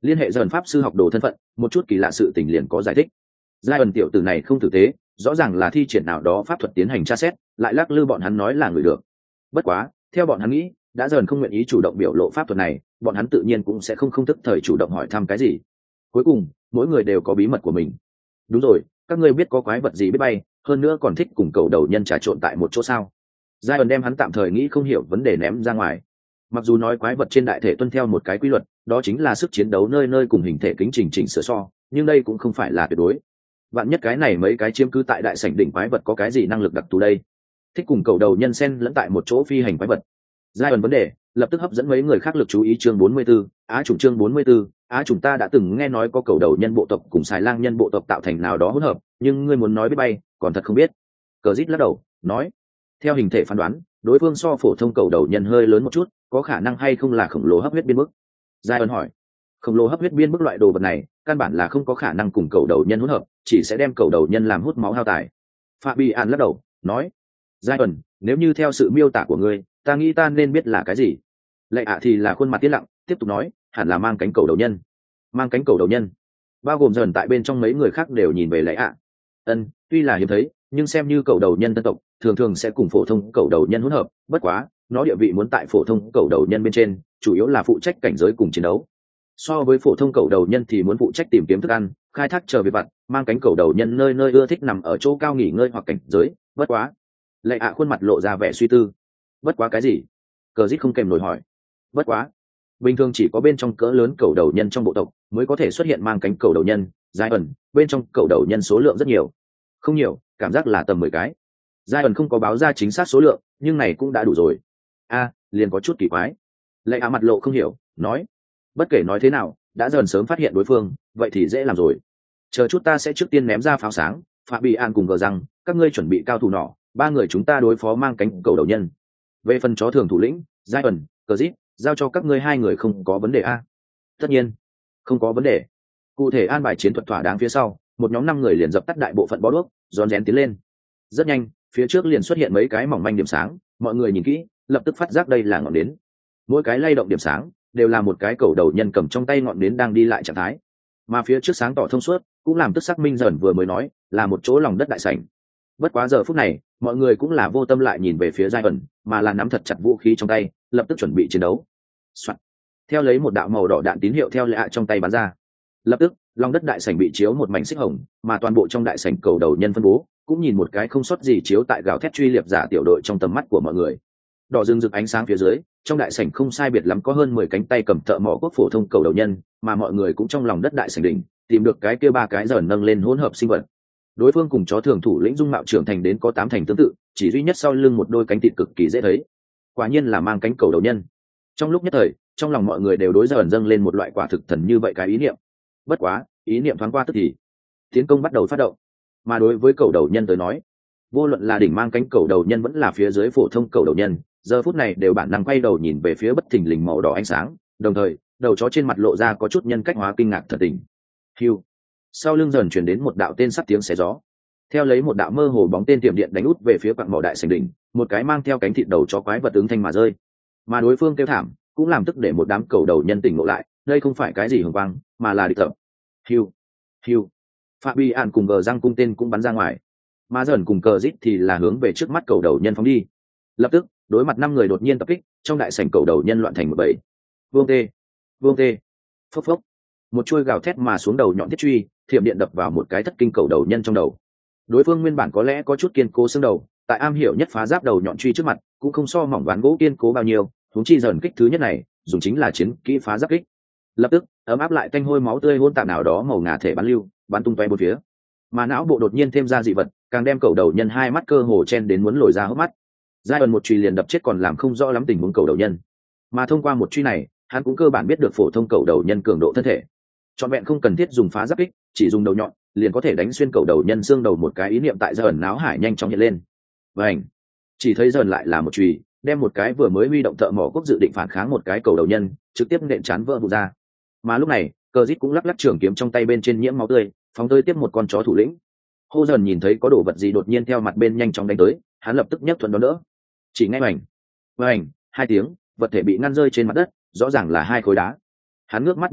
liên hệ dần pháp sư học đồ thân phận, một chút kỳ lạ sự tình liền có giải thích. Giai ẩn tiểu tử này không tử tế, rõ ràng là thi triển nào đó pháp thuật tiến hành tra xét, lại lắc lư bọn hắn nói là người được. Bất quá, theo bọn hắn nghĩ, đã dần không nguyện ý chủ động biểu lộ pháp thuật này, bọn hắn tự nhiên cũng sẽ không không tức thời chủ động hỏi thăm cái gì. Cuối cùng, mỗi người đều có bí mật của mình. Đúng rồi, các ngươi biết có quái vật gì biết bay, hơn nữa còn thích cùng cầu đầu nhân trà trộn tại một chỗ sao? Giai ẩn đem hắn tạm thời nghĩ không hiểu vấn đề ném ra ngoài. Mặc dù nói quái vật trên đại thể tuân theo một cái quy luật, đó chính là sức chiến đấu nơi nơi cùng hình thể kính chỉnh chỉnh sửa so, nhưng đây cũng không phải là tuyệt đối. Vạn nhất cái này mấy cái chiếm cứ tại đại sảnh đỉnh quái vật có cái gì năng lực đặc thù đây? Thích cùng cầu đầu nhân xen lẫn tại một chỗ phi hành quái vật. Giai ẩn vấn đề lập tức hấp dẫn mấy người khác lực chú ý. Chương bốn mươi 44, á chủng chương bốn mươi 44, á chủng ta đã từng nghe nói có cầu đầu nhân bộ tộc cùng xài lang nhân bộ tộc tạo thành nào đó hỗn hợp, nhưng ngươi muốn nói biết bay, còn thật không biết. Cờ Dít lắc đầu, nói, theo hình thể phán đoán, đối phương so phổ thông cầu đầu nhân hơi lớn một chút, có khả năng hay không là khổng lồ hấp huyết biên bức? Giai ẩn hỏi. Khổng lồ hấp huyết biên bức loại đồ vật này, căn bản là không có khả năng cùng cầu đầu nhân hỗn hợp, chỉ sẽ đem cầu đầu nhân làm hút máu hao tài. Fabian lắc đầu, nói, Giai ẩn, nếu như theo sự miêu tả của ngươi, ta nghĩ ta nên biết là cái gì. Lệ ạ thì là khuôn mặt tiết lặng, tiếp tục nói, hẳn là mang cánh cầu đầu nhân. Mang cánh cầu đầu nhân, bao gồm dần tại bên trong mấy người khác đều nhìn về Lệ ạ. Ân, tuy là hiếm thấy, nhưng xem như cầu đầu nhân tân tộc, thường thường sẽ cùng phổ thông cầu đầu nhân hỗn hợp, bất quá, nó địa vị muốn tại phổ thông cầu đầu nhân bên trên, chủ yếu là phụ trách cảnh giới cùng chiến đấu. So với phổ thông cầu đầu nhân thì muốn phụ trách tìm kiếm thức ăn, khai thác chờ việc vặt, mang cánh cầu đầu nhân nơi nơi ưa thích nằm ở chỗ cao nghỉ ngơi hoặc cảnh giới, bất quá. Lệ ạ khuôn mặt lộ ra vẻ suy tư. Bất quá cái gì? Cờ Dít không kèm nổi hỏi. Bất quá, bình thường chỉ có bên trong cỡ lớn cầu đầu nhân trong bộ tộc mới có thể xuất hiện mang cánh cầu đầu nhân. Giai ẩn, bên trong cầu đầu nhân số lượng rất nhiều. Không nhiều, cảm giác là tầm mười cái. Giai ẩn không có báo ra chính xác số lượng, nhưng này cũng đã đủ rồi. A, liền có chút kỳ quái. Lệ ạ mặt lộ không hiểu, nói, bất kể nói thế nào, đã dần sớm phát hiện đối phương, vậy thì dễ làm rồi. Chờ chút ta sẽ trước tiên ném ra pháo sáng, Phạm Bị An cùng gờ rằng các ngươi chuẩn bị cao thủ nỏ, ba người chúng ta đối phó mang cánh cầu đầu nhân. Về phần chó thường thủ lĩnh, Giai ẩn, Cờ Dít, giao cho các ngươi hai người không có vấn đề a? Tất nhiên, không có vấn đề. Cụ thể an bài chiến thuật thỏa đáng phía sau, một nhóm năm người liền dập tắt đại bộ phận bó đuốc, rón rén tiến lên. Rất nhanh, phía trước liền xuất hiện mấy cái mỏng manh điểm sáng, mọi người nhìn kỹ, lập tức phát giác đây là ngọn nến. Mỗi cái lay động điểm sáng đều là một cái cầu đầu nhân cầm trong tay ngọn nến đang đi lại trạng thái. Mà phía trước sáng tỏ thông suốt, cũng làm tức xác minh dần vừa mới nói, là một chỗ lòng đất đại sảnh. Bất quá giờ phút này, mọi người cũng là vô tâm lại nhìn về phía Giai ẩn, mà là nắm thật chặt vũ khí trong tay, lập tức chuẩn bị chiến đấu. Soạn. Theo lấy một đạo màu đỏ đạn tín hiệu theo Lệ ạ trong tay bắn ra. Lập tức, lòng đất đại sảnh bị chiếu một mảnh xích hồng, mà toàn bộ trong đại sảnh cầu đầu nhân phân bố, cũng nhìn một cái không sót gì chiếu tại gào thét truy liệp giả tiểu đội trong tầm mắt của mọi người. Đỏ rừng rực ánh sáng phía dưới, trong đại sảnh không sai biệt lắm có hơn mười cánh tay cầm thợ mỏ quốc phổ thông cầu đầu nhân, mà mọi người cũng trong lòng đất đại sảnh đỉnh, tìm được cái kia ba cái dần nâng lên hỗn hợp sinh vật. Đối phương cùng chó thường thủ lĩnh dung mạo trưởng thành đến có tám thành tương tự, chỉ duy nhất sau lưng một đôi cánh thịt cực kỳ dễ thấy. Quả nhiên là mang cánh cầu đầu nhân. Trong lúc nhất thời, trong lòng mọi người đều đối dần dâng lên một loại quả thực thần như vậy cái ý niệm. Bất quá, ý niệm thoáng qua tức thì tiến công bắt đầu phát động. Mà đối với cầu đầu nhân tới nói, vô luận là đỉnh mang cánh cầu đầu nhân vẫn là phía dưới phổ thông cầu đầu nhân, giờ phút này đều bản năng quay đầu nhìn về phía bất thình lình màu đỏ ánh sáng, đồng thời đầu chó trên mặt lộ ra có chút nhân cách hóa kinh ngạc thật tình. Hiu. Sau lưng dần truyền đến một đạo tên sắt tiếng xé gió, theo lấy một đạo mơ hồ bóng tên tiệm điện đánh út về phía quặng mỏ đại sảnh đỉnh, một cái mang theo cánh thịt đầu chó quái vật ứng thanh mà rơi. Mà đối phương kêu thảm, cũng làm tức để một đám cầu đầu nhân tỉnh ngộ lại, đây không phải cái gì hùng quang, mà là địch tập. Hiu. Hiu. Fabian cùng gờ răng cung tên cũng bắn ra ngoài, mà dần cùng cờ rít thì là hướng về trước mắt cầu đầu nhân phóng đi. Lập tức, đối mặt năm người đột nhiên tập kích, trong đại sảnh cầu đầu nhân loạn thành một bầy. Vương tê, vương tê, phốc phốc, một chuôi gào thét mà xuống đầu nhọn thiết truy, thiểm điện đập vào một cái thất kinh cầu đầu nhân trong đầu. Đối phương nguyên bản có lẽ có chút kiên cố xương đầu, tại am hiểu nhất phá giáp đầu nhọn truy trước mặt, cũng không so mỏng ván gỗ kiên cố bao nhiêu. Huống chi dần kích thứ nhất này, dùng chính là chiến kỹ phá giáp kích. Lập tức, ấm áp lại tanh hôi máu tươi hỗn tạp nào đó màu ngà thể bắn lưu, bắn tung tóe bốn phía. Mà não bộ đột nhiên thêm ra dị vật, càng đem cầu đầu nhân hai mắt cơ hồ chen đến muốn lồi ra hốc mắt. Giai ẩn một truy liền đập chết còn làm không rõ lắm tình huống cầu đầu nhân, mà thông qua một truy này, hắn cũng cơ bản biết được phổ thông cầu đầu nhân cường độ thân thể, trọn vẹn không cần thiết dùng phá giáp kích, chỉ dùng đầu nhọn liền có thể đánh xuyên cầu đầu nhân xương đầu. Một cái ý niệm tại Giai ẩn náo hải nhanh chóng hiện lên, và chỉ thấy dần lại là một truy, đem một cái vừa mới huy động thợ mỏ quốc dự định phản kháng một cái cầu đầu nhân trực tiếp nện chán vỡ vụn ra. Mà lúc này, Cờ Dít cũng lắc lắc trường kiếm trong tay bên trên nhiễm máu tươi, phóng tới tiếp một con chó thủ lĩnh. Hô dần nhìn thấy có đồ vật gì đột nhiên theo mặt bên nhanh chóng đánh tới, hắn lập tức nhấc thuận đón đỡ. Chỉ nghe bành bành hai tiếng, vật thể bị ngăn rơi trên mặt đất, rõ ràng là hai khối đá. Hắn ngước mắt nhìn lại,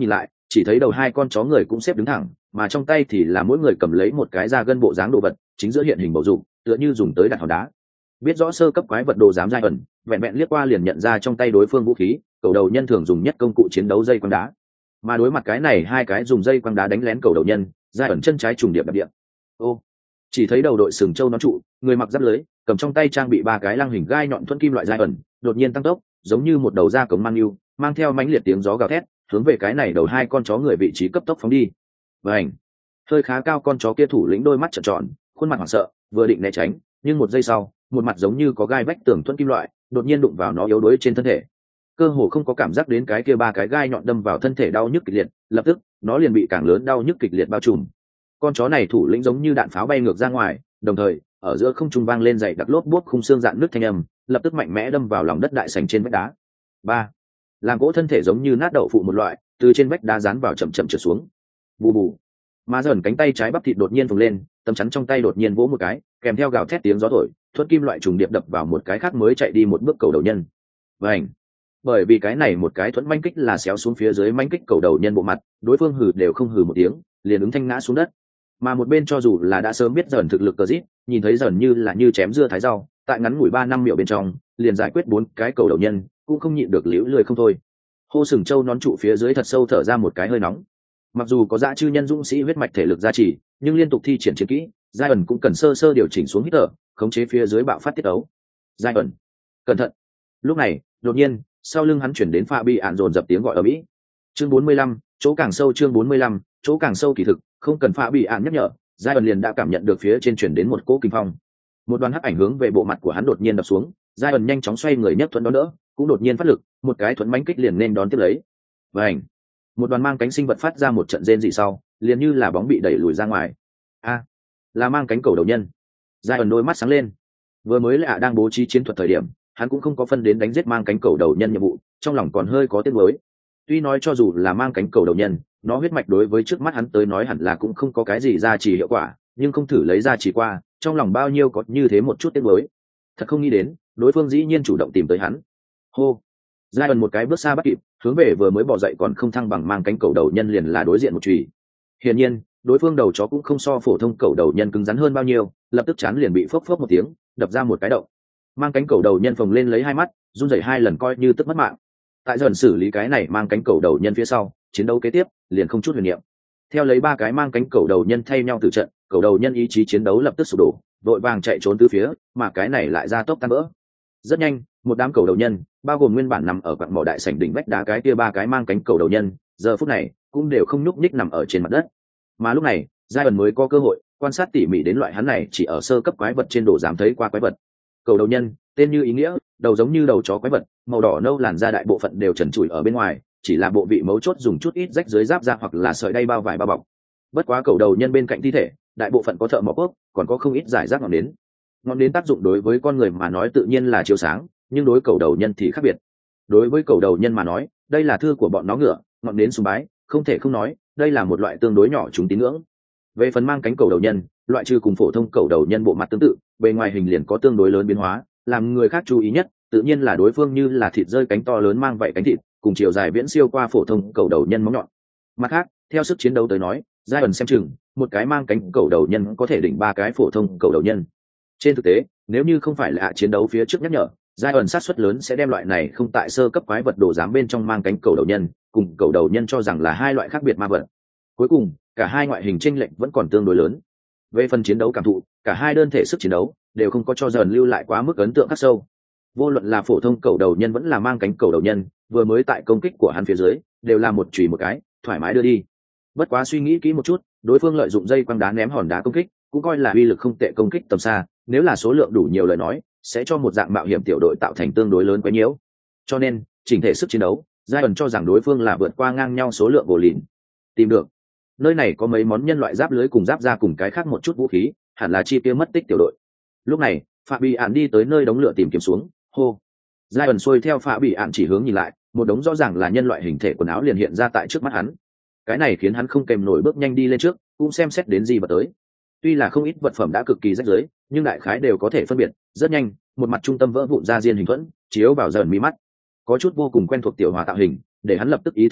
chỉ thấy đầu hai con chó người cũng xếp đứng thẳng, mà trong tay thì là mỗi người cầm lấy một cái da gân bộ dáng đồ vật, chính giữa hiện hình bầu dục, tựa như dùng tới đặt hòn đá. Biết rõ sơ cấp quái vật đồ dám giai ẩn, vẹn vẹn liếc qua liền nhận ra trong tay đối phương vũ khí, cầu đầu nhân thường dùng nhất công cụ chiến đấu dây quăng đá. Mà đối mặt cái này hai cái dùng dây quăng đá đánh lén cầu đầu nhân, giai ẩn chân trái trùng điệp đập địa. Ô, chỉ thấy đầu đội sừng trâu nó trụ, người mặc giáp lưới, cầm trong tay trang bị ba cái lăng hình gai nhọn thuẫn kim loại giai ẩn, đột nhiên tăng tốc, giống như một đầu da cống mang yêu, mang theo mãnh liệt tiếng gió gào thét, hướng về cái này đầu hai con chó người vị trí cấp tốc phóng đi. Vành, hơi khá cao con chó kia thủ lĩnh đôi mắt trợn tròn, khuôn mặt hoảng sợ, vừa định né tránh, nhưng một giây sau, một mặt giống như có gai vách tường thuẫn kim loại, đột nhiên đụng vào nó yếu đuối trên thân thể. Cơ hồ không có cảm giác đến cái kia ba cái gai nhọn đâm vào thân thể đau nhức kịch liệt, lập tức nó liền bị càng lớn đau nhức kịch liệt bao trùm. Con chó này thủ lĩnh giống như đạn pháo bay ngược ra ngoài, đồng thời ở giữa không trung vang lên dày đặc lốp bốp khung xương dạn nước thanh âm, lập tức mạnh mẽ đâm vào lòng đất đại sành trên vách đá. Ba, làm gỗ thân thể giống như nát đậu phụ một loại, từ trên vách đá dán vào chậm chậm trượt xuống. Bù bù. Mà dần cánh tay trái bắp thịt đột nhiên phồng lên, tấm chắn trong tay đột nhiên vỗ một cái, kèm theo gào thét tiếng gió thổi, thuẫn kim loại trùng điệp đập vào một cái khác mới chạy đi một bước cầu đầu nhân. Vành. Bởi vì cái này một cái thuẫn manh kích là xéo xuống phía dưới manh kích cầu đầu nhân bộ mặt, đối phương hừ đều không hừ một tiếng, liền ứng thanh ngã xuống đất. Mà một bên cho dù là đã sớm biết dần thực lực cờ rít, nhìn thấy dần như là như chém dưa thái rau, tại ngắn ngủi ba năm miểu bên trong, liền giải quyết bốn cái cầu đầu nhân, cũng không nhịn được liễu lười không thôi. Hô sừng châu nón trụ phía dưới thật sâu thở ra một cái hơi nóng. Mặc dù có dã chư nhân dũng sĩ huyết mạch thể lực gia trì, nhưng liên tục thi triển chiến kỹ, giai ẩn cũng cần sơ sơ điều chỉnh xuống hít thở, khống chế phía dưới bạo phát tiết ấu. Giai ẩn, cẩn thận. Lúc này, đột nhiên, sau lưng hắn chuyển đến pha bị ạn dồn dập tiếng gọi ở mỹ. Chương bốn mươi lăm, chỗ càng sâu. Chương bốn mươi lăm, chỗ càng sâu. Kỳ thực không cần pha bị ạn nhắc nhở, giai ẩn liền đã cảm nhận được phía trên chuyển đến một cỗ kinh phong. Một đoàn hắc ảnh hướng về bộ mặt của hắn đột nhiên đập xuống, giai ẩn nhanh chóng xoay người nhấc thuẫn đón đỡ, cũng đột nhiên phát lực, một cái thuẫn mãnh kích liền nên đón tiếp lấy. Và ảnh, một đoàn mang cánh sinh vật phát ra một trận rên dị sau, liền như là bóng bị đẩy lùi ra ngoài. A, là mang cánh cầu đầu nhân. Giai ẩn đôi mắt sáng lên. Vừa mới lạ đang bố trí chiến thuật thời điểm, hắn cũng không có phân đến đánh giết mang cánh cầu đầu nhân nhiệm vụ, trong lòng còn hơi có tiếc nuối. Tuy nói cho dù là mang cánh cầu đầu nhân, nó huyết mạch đối với trước mắt hắn tới nói hẳn là cũng không có cái gì ra chỉ hiệu quả, nhưng không thử lấy ra chỉ qua, trong lòng bao nhiêu có như thế một chút tiếc nuối. Thật không nghĩ đến, đối phương dĩ nhiên chủ động tìm tới hắn. Hô. Giai ẩn một cái bước xa bắt kịp, hướng về vừa mới bỏ dậy còn không thăng bằng mang cánh cầu đầu nhân liền là đối diện một chùy. Hiển nhiên, đối phương đầu chó cũng không so phổ thông cầu đầu nhân cứng rắn hơn bao nhiêu, lập tức chán liền bị phốc phốc một tiếng, đập ra một cái động. Mang cánh cầu đầu nhân phồng lên lấy hai mắt, run rẩy hai lần coi như tức mất mạng. Tại dần xử lý cái này mang cánh cầu đầu nhân phía sau, chiến đấu kế tiếp liền không chút huyền niệm. Theo lấy ba cái mang cánh cầu đầu nhân thay nhau từ trận, cầu đầu nhân ý chí chiến đấu lập tức sụp đổ, đội vàng chạy trốn tứ phía, mà cái này lại ra tốc tan vỡ. Rất nhanh, một đám cầu đầu nhân, bao gồm nguyên bản nằm ở quặng mỏ đại sảnh đỉnh vách đá cái kia ba cái mang cánh cầu đầu nhân, giờ phút này cũng đều không nhúc nhích nằm ở trên mặt đất. Mà lúc này, giai ẩn mới có cơ hội quan sát tỉ mỉ đến loại hắn này chỉ ở sơ cấp quái vật trên đồ dám thấy qua quái vật. Cầu đầu nhân, tên như ý nghĩa, đầu giống như đầu chó quái vật, màu đỏ nâu làn da đại bộ phận đều trần trụi ở bên ngoài, chỉ là bộ vị mấu chốt dùng chút ít rách dưới giáp da hoặc là sợi đay bao vải bao bọc. Bất quá cầu đầu nhân bên cạnh thi thể, đại bộ phận có thợ mỏ cuốc, còn có không ít giải rác ngọn nến. Ngọn nến tác dụng đối với con người mà nói tự nhiên là chiếu sáng, nhưng đối cầu đầu nhân thì khác biệt. Đối với cầu đầu nhân mà nói, đây là thư của bọn nó ngựa, ngọn nến sùng bái, không thể không nói, đây là một loại tương đối nhỏ chúng tín ngưỡng. Về phần mang cánh cầu đầu nhân, loại trừ cùng phổ thông cầu đầu nhân bộ mặt tương tự, bề ngoài hình liền có tương đối lớn biến hóa, làm người khác chú ý nhất, tự nhiên là đối phương như là thịt rơi cánh to lớn mang vậy cánh thịt, cùng chiều dài viễn siêu qua phổ thông cầu đầu nhân móng nhọn. Mặt khác, theo sức chiến đấu tới nói, giai ẩn xem chừng, một cái mang cánh cầu đầu nhân có thể đỉnh ba cái phổ thông cầu đầu nhân. Trên thực tế, nếu như không phải là chiến đấu phía trước nhắc nhở, giai ẩn sát suất lớn sẽ đem loại này không tại sơ cấp quái vật đồ giám bên trong mang cánh cầu đầu nhân, cùng cầu đầu nhân cho rằng là hai loại khác biệt ma vật. Cuối cùng, cả hai ngoại hình chênh lệch vẫn còn tương đối lớn. Về phần chiến đấu cảm thụ, cả hai đơn thể sức chiến đấu đều không có cho dần lưu lại quá mức ấn tượng khắc sâu. Vô luận là phổ thông cầu đầu nhân vẫn là mang cánh cầu đầu nhân, vừa mới tại công kích của hắn phía dưới, đều là một chùy một cái, thoải mái đưa đi. Bất quá suy nghĩ kỹ một chút, đối phương lợi dụng dây quăng đá ném hòn đá công kích, cũng coi là uy lực không tệ công kích tầm xa, nếu là số lượng đủ nhiều lời nói, sẽ cho một dạng mạo hiểm tiểu đội tạo thành tương đối lớn quá nhiễu. Cho nên, chỉnh thể sức chiến đấu, giai ẩn cho rằng đối phương là vượt qua ngang nhau số lượng gỗ lìn. Tìm được. Nơi này có mấy món nhân loại giáp lưới cùng giáp ra cùng cái khác một chút vũ khí, hẳn là chi tiêu mất tích tiểu đội. Lúc này, Phạm Bị Ản đi tới nơi đống lửa tìm kiếm xuống, hô. Giai ẩn xuôi theo Phạm Bị Ản chỉ hướng nhìn lại, một đống rõ ràng là nhân loại hình thể quần áo liền hiện ra tại trước mắt hắn. Cái này khiến hắn không kèm nổi bước nhanh đi lên trước, cũng xem xét đến gì vật tới. Tuy là không ít vật phẩm đã cực kỳ rách rưới, nhưng đại khái đều có thể phân biệt. Rất nhanh, một mặt trung tâm vỡ vụn ra diên hình thuẫn chiếu vào dần mí mắt, có chút vô cùng quen thuộc tiểu hòa tạo hình, để hắn lập tức ý thức đến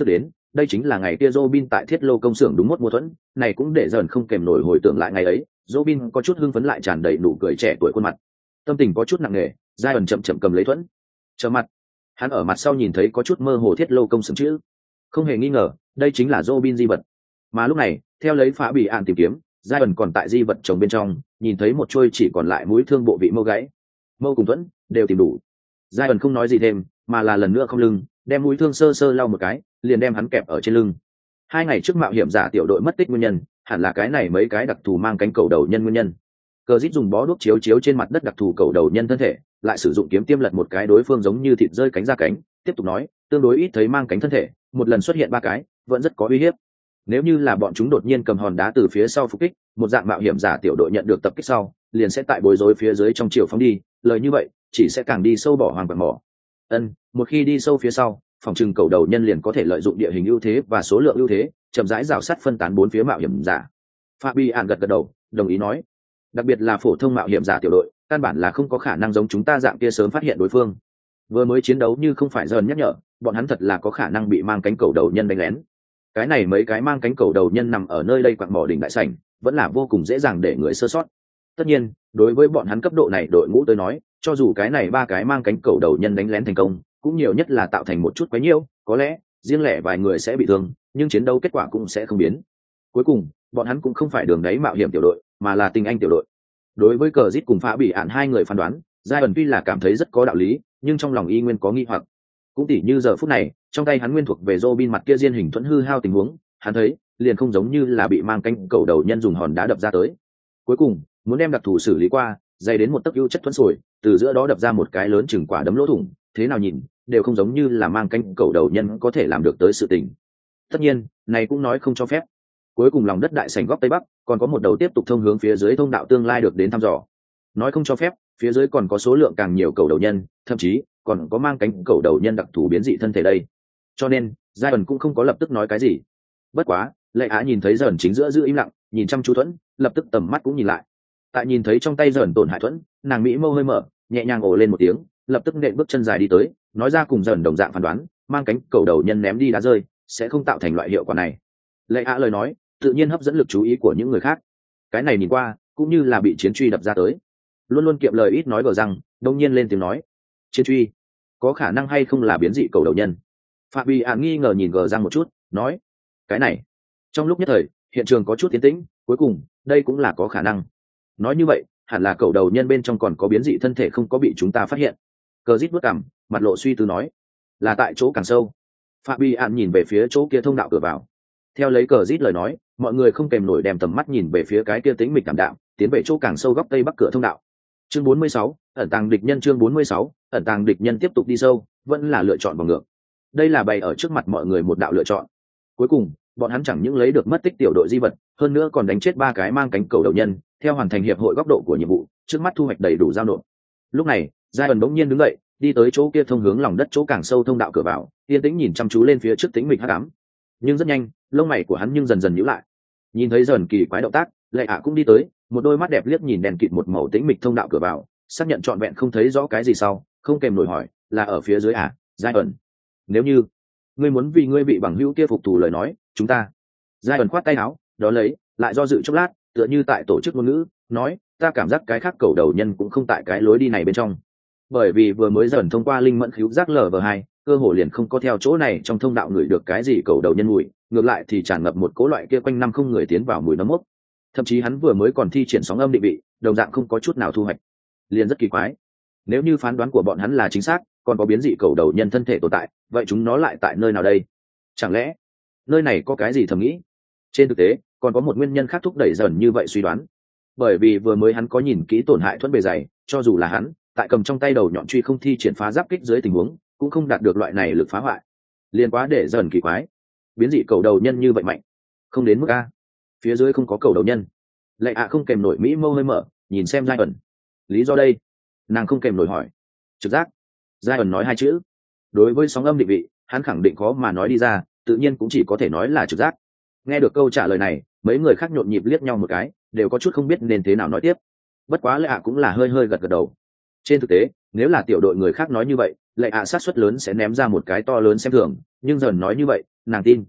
đây chính là ngày kia Robin tại Thiết Lô công xưởng đúng mốt mua thuẫn, này cũng để dần không kèm nổi hồi tưởng lại ngày ấy, Robin có chút hưng phấn lại tràn đầy nụ cười trẻ tuổi khuôn mặt. Tâm tình có chút nặng nề, Zion chậm chậm cầm lấy thuẫn. Chờ mặt, hắn ở mặt sau nhìn thấy có chút mơ hồ Thiết Lô công xưởng chữ. Không hề nghi ngờ, đây chính là Robin di vật. Mà lúc này, theo lấy phá bị ạn tìm kiếm, Zion còn tại di vật trồng bên trong, nhìn thấy một trôi chỉ còn lại mũi thương bộ vị mâu gãy. Mâu cùng thuẫn đều tìm đủ. Zion không nói gì thêm, mà là lần nữa không lưng, đem mũi thương sơ sơ lau một cái, liền đem hắn kẹp ở trên lưng. Hai ngày trước mạo hiểm giả tiểu đội mất tích nguyên nhân, hẳn là cái này mấy cái đặc thù mang cánh cầu đầu nhân nguyên nhân. Cờ Dít dùng bó đuốc chiếu chiếu trên mặt đất đặc thù cầu đầu nhân thân thể, lại sử dụng kiếm tiêm lật một cái đối phương giống như thịt rơi cánh ra cánh, tiếp tục nói, tương đối ít thấy mang cánh thân thể, một lần xuất hiện ba cái, vẫn rất có uy hiếp. Nếu như là bọn chúng đột nhiên cầm hòn đá từ phía sau phục kích, một dạng mạo hiểm giả tiểu đội nhận được tập kích sau, liền sẽ tại bối rối phía dưới trong chiều phóng đi, lời như vậy, chỉ sẽ càng đi sâu bỏ hoàng quặng mỏ. Ân, một khi đi sâu phía sau, phòng trừng cầu đầu nhân liền có thể lợi dụng địa hình ưu thế và số lượng ưu thế, chậm rãi rào sát phân tán bốn phía mạo hiểm giả. Fabian gật gật đầu, đồng ý nói, đặc biệt là phổ thông mạo hiểm giả tiểu đội, căn bản là không có khả năng giống chúng ta dạng kia sớm phát hiện đối phương. Vừa mới chiến đấu như không phải dần nhắc nhở, bọn hắn thật là có khả năng bị mang cánh cầu đầu nhân đánh lén. Cái này mấy cái mang cánh cầu đầu nhân nằm ở nơi đây quặng mỏ đỉnh đại sảnh, vẫn là vô cùng dễ dàng để người sơ sót. Tất nhiên, đối với bọn hắn cấp độ này đội ngũ tới nói, cho dù cái này ba cái mang cánh cầu đầu nhân đánh lén thành công, cũng nhiều nhất là tạo thành một chút quấy nhiễu, có lẽ riêng lẻ vài người sẽ bị thương, nhưng chiến đấu kết quả cũng sẽ không biến. Cuối cùng, bọn hắn cũng không phải đường đáy mạo hiểm tiểu đội, mà là tinh anh tiểu đội. Đối với cờ Dít cùng phá bị ạn hai người phán đoán, Zion tuy là cảm thấy rất có đạo lý, nhưng trong lòng y nguyên có nghi hoặc. Cũng tỉ như giờ phút này, trong tay hắn nguyên thuộc về Robin mặt kia diên hình thuẫn hư hao tình huống, hắn thấy liền không giống như là bị mang cánh cầu đầu nhân dùng hòn đá đập ra tới. Cuối cùng, muốn đem đặc thù xử lý qua, dày đến một tấc ưu chất thuẫn sồi, từ giữa đó đập ra một cái lớn chừng quả đấm lỗ thủng, thế nào nhìn đều không giống như là mang cánh cầu đầu nhân có thể làm được tới sự tình. Tất nhiên, này cũng nói không cho phép. Cuối cùng lòng đất đại sảnh góc tây bắc, còn có một đầu tiếp tục thông hướng phía dưới thông đạo tương lai được đến thăm dò. Nói không cho phép, phía dưới còn có số lượng càng nhiều cầu đầu nhân, thậm chí còn có mang cánh cầu đầu nhân đặc thù biến dị thân thể đây. Cho nên, Zion cũng không có lập tức nói cái gì. Bất quá, Lệ Á nhìn thấy Dần chính giữa giữ im lặng, nhìn chăm chú thuẫn, lập tức tầm mắt cũng nhìn lại. Tại nhìn thấy trong tay Dần tổn hại thuẫn, nàng mỹ mâu hơi mở, nhẹ nhàng ồ lên một tiếng, lập tức nện bước chân dài đi tới, nói ra cùng Dần đồng dạng phán đoán, mang cánh cầu đầu nhân ném đi đá rơi, sẽ không tạo thành loại hiệu quả này. Lệ Á lời nói, tự nhiên hấp dẫn lực chú ý của những người khác. Cái này nhìn qua, cũng như là bị chiến truy đập ra tới. Luôn luôn kiệm lời ít nói gờ răng, đông nhiên lên tiếng nói, chiến truy, có khả năng hay không là biến dị cầu đầu nhân? Fabian nghi ngờ nhìn gờ răng một chút, nói, cái này. Trong lúc nhất thời, hiện trường có chút tiến tĩnh, cuối cùng, đây cũng là có khả năng. Nói như vậy, hẳn là cầu đầu nhân bên trong còn có biến dị thân thể không có bị chúng ta phát hiện. Cờ Dít bước cằm, mặt lộ suy tư nói, là tại chỗ càng sâu. Fabian nhìn về phía chỗ kia thông đạo cửa vào. Theo lấy Cờ Dít lời nói, mọi người không kèm nổi đem tầm mắt nhìn về phía cái kia tĩnh mịch cảm đạm, tiến về chỗ càng sâu góc tây bắc cửa thông đạo. Chương bốn mươi sáu, ẩn tàng địch nhân. Chương bốn mươi sáu, ẩn tàng địch nhân tiếp tục đi sâu, vẫn là lựa chọn vòng ngược. Đây là bày ở trước mặt mọi người một đạo lựa chọn. Cuối cùng, bọn hắn chẳng những lấy được mất tích tiểu đội di vật, hơn nữa còn đánh chết ba cái mang cánh cầu đầu nhân, theo hoàn thành hiệp hội góc độ của nhiệm vụ, trước mắt thu hoạch đầy đủ giao nộp. Lúc này, Zion bỗng nhiên đứng dậy, đi tới chỗ kia thông hướng lòng đất chỗ càng sâu thông đạo cửa vào, yên tĩnh nhìn chăm chú lên phía trước tĩnh mịch hắc ám. Nhưng rất nhanh, lông mày của hắn nhưng dần dần nhíu lại. Nhìn thấy Dần kỳ quái động tác, Lệ Ạ cũng đi tới, một đôi mắt đẹp liếc nhìn đèn kịt một màu tĩnh mịch thông đạo cửa vào, xác nhận trọn vẹn không thấy rõ cái gì sau, không kèm nổi hỏi, là ở phía dưới à, Zion? Nếu như ngươi muốn vì ngươi bị bằng hữu kia phục tù lời nói, chúng ta. Zion khoát tay áo, đó lấy, lại do dự chốc lát, tựa như tại tổ chức ngôn ngữ, nói, ta cảm giác cái khác cầu đầu nhân cũng không tại cái lối đi này bên trong. Bởi vì vừa mới dần thông qua linh mẫn khứu giác lờ vờ hai, cơ hồ liền không có theo chỗ này trong thông đạo người được cái gì cầu đầu nhân mùi, ngược lại thì tràn ngập một cỗ loại kia quanh năm không người tiến vào mùi nấm mốc. Thậm chí hắn vừa mới còn thi triển sóng âm định vị, đồng dạng không có chút nào thu hoạch. Liền rất kỳ quái. Nếu như phán đoán của bọn hắn là chính xác, còn có biến dị cầu đầu nhân thân thể tồn tại, vậy chúng nó lại tại nơi nào đây? Chẳng lẽ nơi này có cái gì thầm nghĩ? Trên thực tế, còn có một nguyên nhân khác thúc đẩy dần như vậy suy đoán. Bởi vì vừa mới hắn có nhìn kỹ tổn hại thuẫn bề dày, cho dù là hắn, tại cầm trong tay đầu nhọn truy không thi triển phá giáp kích dưới tình huống, cũng không đạt được loại này lực phá hoại. Liên quá để dần kỳ quái. Biến dị cầu đầu nhân như vậy mạnh, không đến mức a. Phía dưới không có cầu đầu nhân. Lệ ạ không kèm nổi mỹ mâu hơi mở, nhìn xem giai ẩn. Lý do đây? Nàng không kèm nổi hỏi. Trực giác. Giai ẩn nói hai chữ. Đối với sóng âm định vị, hắn khẳng định khó mà nói đi ra, tự nhiên cũng chỉ có thể nói là trực giác. Nghe được câu trả lời này, mấy người khác nhộn nhịp liếc nhau một cái, đều có chút không biết nên thế nào nói tiếp. Bất quá Lệ ạ cũng là hơi hơi gật gật đầu. Trên thực tế, nếu là tiểu đội người khác nói như vậy, Lệ ạ sát suất lớn sẽ ném ra một cái to lớn xem thường, nhưng dần nói như vậy, nàng tin.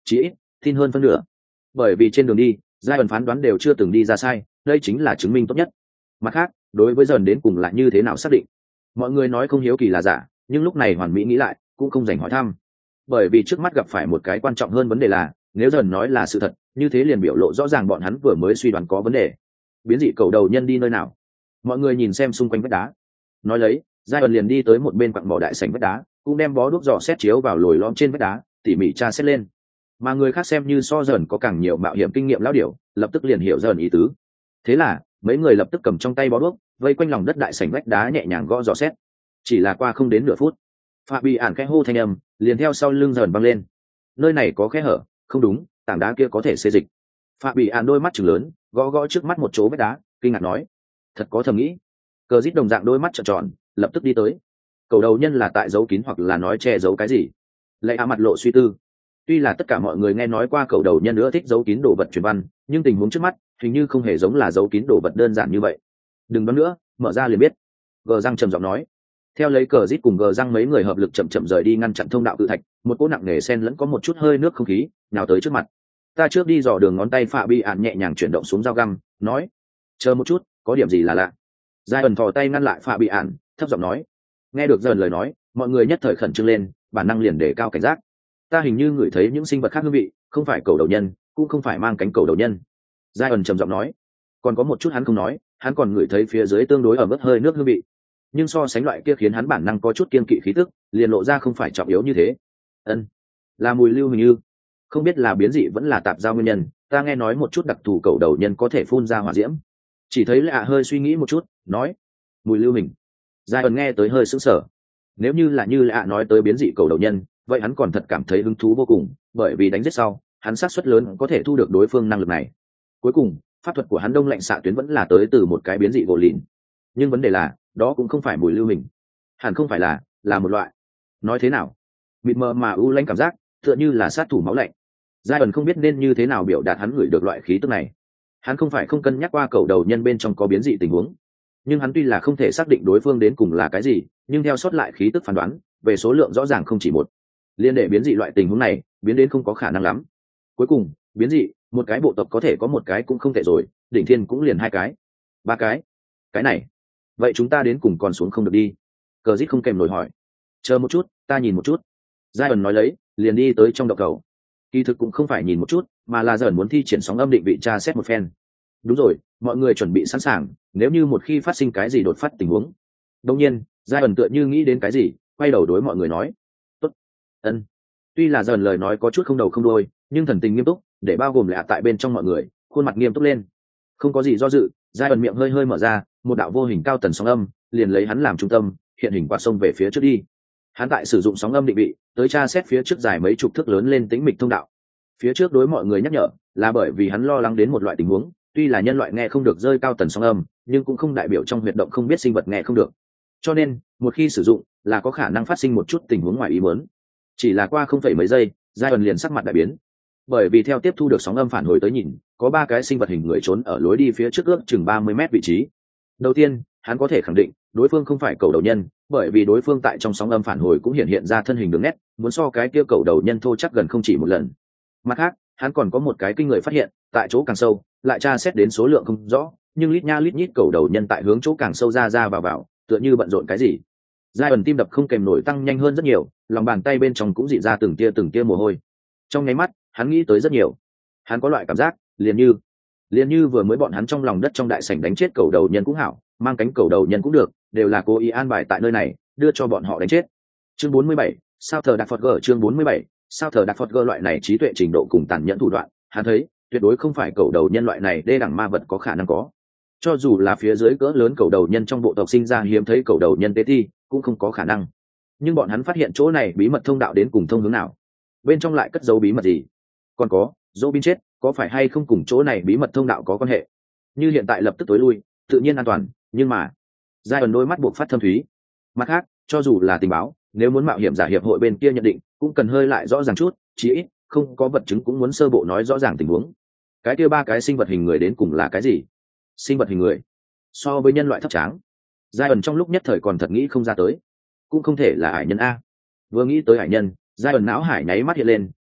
chí ít tin hơn phân nửa, bởi vì trên đường đi giai ẩn phán đoán đều chưa từng đi ra sai, đây chính là chứng minh tốt nhất. Mặt khác, đối với dần đến cùng là như thế nào xác định, mọi người nói không hiếu kỳ là giả, nhưng lúc này hoàn mỹ nghĩ lại cũng không dành hỏi thăm, bởi vì trước mắt gặp phải một cái quan trọng hơn vấn đề là nếu dần nói là sự thật, như thế liền biểu lộ rõ ràng bọn hắn vừa mới suy đoán có vấn đề. Biến dị cầu đầu nhân đi nơi nào? Mọi người nhìn xem xung quanh vách đá, nói lấy giai ẩn liền đi tới một bên quặng mỏ đại sảnh vách đá, cũng đem bó đuốc dò xét chiếu vào lồi lõm trên vách đá tỉ mỉ tra xét lên. Mà người khác xem như so dần có càng nhiều mạo hiểm kinh nghiệm lão điểu, lập tức liền hiểu dần ý tứ. Thế là mấy người lập tức cầm trong tay bó đuốc vây quanh lòng đất đại sảnh vách đá nhẹ nhàng gõ dò xét. Chỉ là qua không đến nửa phút, phạm bị ản cái hô thanh âm liền theo sau lưng dần văng lên. Nơi này có khe hở, không đúng, tảng đá kia có thể xê dịch. Phạm bị ản đôi mắt chừng lớn gõ gõ trước mắt một chỗ vách đá, kinh ngạc nói, thật có thầm nghĩ. Cờ Dít đồng dạng đôi mắt trợn tròn, lập tức đi tới. Cầu đầu nhân là tại giấu kín hoặc là nói che giấu cái gì? Lệ A mặt lộ suy tư. Tuy là tất cả mọi người nghe nói qua cầu đầu nhân nữa thích giấu kín đồ vật truyền văn, nhưng tình huống trước mắt hình như không hề giống là giấu kín đồ vật đơn giản như vậy. Đừng đoán nữa, mở ra liền biết. Gờ răng trầm giọng nói. Theo lấy Cờ Dít cùng Gờ răng mấy người hợp lực chậm chậm rời đi ngăn chặn thông đạo cự thạch, một cỗ nặng nề xen lẫn có một chút hơi nước không khí nào tới trước mặt. Ta trước đi dò đường, ngón tay Phạm Bi ản nhẹ nhàng chuyển động xuống dao găm, nói, chờ một chút, có điểm gì là lạ. Giai ẩn thò tay ngăn lại Phạm Bị ản, thấp giọng nói. Nghe được dần lời nói, mọi người nhất thời khẩn trương lên, bản năng liền đề cao cảnh giác. Ta hình như ngửi thấy những sinh vật khác hương vị, không phải cầu đầu nhân, cũng không phải mang cánh cầu đầu nhân. Giai ẩn trầm giọng nói. Còn có một chút hắn không nói, hắn còn ngửi thấy phía dưới tương đối ở mức hơi nước hương vị, nhưng so sánh loại kia khiến hắn bản năng có chút kiên kỵ khí tức, liền lộ ra không phải trọng yếu như thế. Ân, là mùi lưu hình như, không biết là biến dị vẫn là tạp giao nguyên nhân. Ta nghe nói một chút đặc thù cầu đầu nhân có thể phun ra hỏa diễm. Chỉ thấy lạ hơi suy nghĩ một chút, nói, mùi lưu hình. Giai ẩn nghe tới hơi sững sờ. Nếu như là như lạ nói tới biến dị cầu đầu nhân, vậy hắn còn thật cảm thấy hứng thú vô cùng, bởi vì đánh giết sau hắn xác suất lớn có thể thu được đối phương năng lực này. Cuối cùng pháp thuật của hắn đông lạnh xạ tuyến vẫn là tới từ một cái biến dị gỗ lìn, nhưng vấn đề là đó cũng không phải mùi lưu hình, hẳn không phải là là một loại, nói thế nào, mịt mờ mà u lanh cảm giác, tựa như là sát thủ máu lạnh. Giai ẩn không biết nên như thế nào biểu đạt hắn gửi được loại khí tức này. Hắn không phải không cân nhắc qua cầu đầu nhân bên trong có biến dị tình huống, nhưng hắn tuy là không thể xác định đối phương đến cùng là cái gì, nhưng theo sót lại khí tức phán đoán về số lượng rõ ràng không chỉ một, liên để biến dị loại tình huống này biến đến không có khả năng lắm. Cuối cùng biến dị một cái bộ tộc có thể có một cái cũng không tệ rồi, đỉnh thiên cũng liền hai cái, ba cái. Cái này, vậy chúng ta đến cùng còn xuống không được đi? Cờ Dít không kèm nổi hỏi. Chờ một chút, ta nhìn một chút. Giai ẩn nói lấy liền đi tới trong động cầu. Kỳ thực cũng không phải nhìn một chút, mà là dần muốn thi triển sóng âm định vị tra xét một phen. Đúng rồi, mọi người chuẩn bị sẵn sàng, nếu như một khi phát sinh cái gì đột phát tình huống. Đương nhiên Giai ẩn tựa như nghĩ đến cái gì, quay đầu đối mọi người nói, tốt. Ân. Tuy là dần lời nói có chút không đầu không đuôi, nhưng thần tình nghiêm túc, để bao gồm lạ tại bên trong mọi người khuôn mặt nghiêm túc lên. Không có gì do dự, Giai ẩn miệng hơi hơi mở ra, một đạo vô hình cao tần sóng âm liền lấy hắn làm trung tâm, hiện hình quạt sông về phía trước đi. Hắn tại sử dụng sóng âm định vị tới tra xét phía trước dài mấy chục thước lớn lên tĩnh mịch thông đạo. Phía trước đối mọi người nhắc nhở là bởi vì hắn lo lắng đến một loại tình huống, tuy là nhân loại nghe không được rơi cao tần sóng âm, nhưng cũng không đại biểu trong huyệt động không biết sinh vật nghe không được. Cho nên một khi sử dụng là có khả năng phát sinh một chút tình huống ngoài ý muốn. Chỉ là qua không phải mấy giây, Giai ẩn liền sắc mặt đại biến, bởi vì theo tiếp thu được sóng âm phản hồi tới nhìn, có ba cái sinh vật hình người trốn ở lối đi phía trước ước chừng ba mươi mét vị trí. Đầu tiên, hắn có thể khẳng định đối phương không phải cầu đầu nhân, bởi vì đối phương tại trong sóng âm phản hồi cũng hiện hiện ra thân hình đường nét, muốn so cái kia cầu đầu nhân thô chắc gần không chỉ một lần. Mặt khác, hắn còn có một cái kinh người phát hiện, tại chỗ càng sâu, lại tra xét đến số lượng không rõ, nhưng lít nha lít nhít cầu đầu nhân tại hướng chỗ càng sâu ra ra vào vào, tựa như bận rộn cái gì. Giai ẩn tim đập không kèm nổi tăng nhanh hơn rất nhiều, lòng bàn tay bên trong cũng dị ra từng tia từng tia mồ hôi. Trong nháy mắt, hắn nghĩ tới rất nhiều. Hắn có loại cảm giác, liền như, liền như vừa mới bọn hắn trong lòng đất trong đại sảnh đánh chết cầu đầu nhân cũng hảo, mang cánh cầu đầu nhân cũng được, đều là cố ý an bài tại nơi này, đưa cho bọn họ đánh chết. Chương bốn mươi bảy, sao thờ đặc Phật gở chương bốn mươi bảy, sao thờ đặc Phật gở loại này trí tuệ trình độ cùng tàn nhẫn thủ đoạn, hắn thấy, tuyệt đối không phải cầu đầu nhân loại này đê đẳng ma vật có khả năng có. Cho dù là phía dưới cỡ lớn cầu đầu nhân trong bộ tộc sinh ra hiếm thấy cầu đầu nhân tế thi, cũng không có khả năng. Nhưng bọn hắn phát hiện chỗ này bí mật thông đạo đến cùng thông hướng nào, bên trong lại cất giấu bí mật gì, còn có dỗ bin chết có phải hay không cùng chỗ này bí mật thông đạo có quan hệ. Như hiện tại lập tức tối lui, tự nhiên an toàn, nhưng mà Giai ẩn đôi mắt buộc phát thâm thúy. Mặt khác, cho dù là tình báo, nếu muốn mạo hiểm giả hiệp hội bên kia nhận định, cũng cần hơi lại rõ ràng chút, chí ít không có vật chứng cũng muốn sơ bộ nói rõ ràng tình huống. Cái kia ba cái sinh vật hình người đến cùng là cái gì? Sinh vật hình người so với nhân loại thấp tráng, Giai ẩn trong lúc nhất thời còn thật nghĩ không ra tới. Cũng không thể là hải nhân a. Vừa nghĩ tới hải nhân, Giai ẩn não hải nháy mắt hiện lên,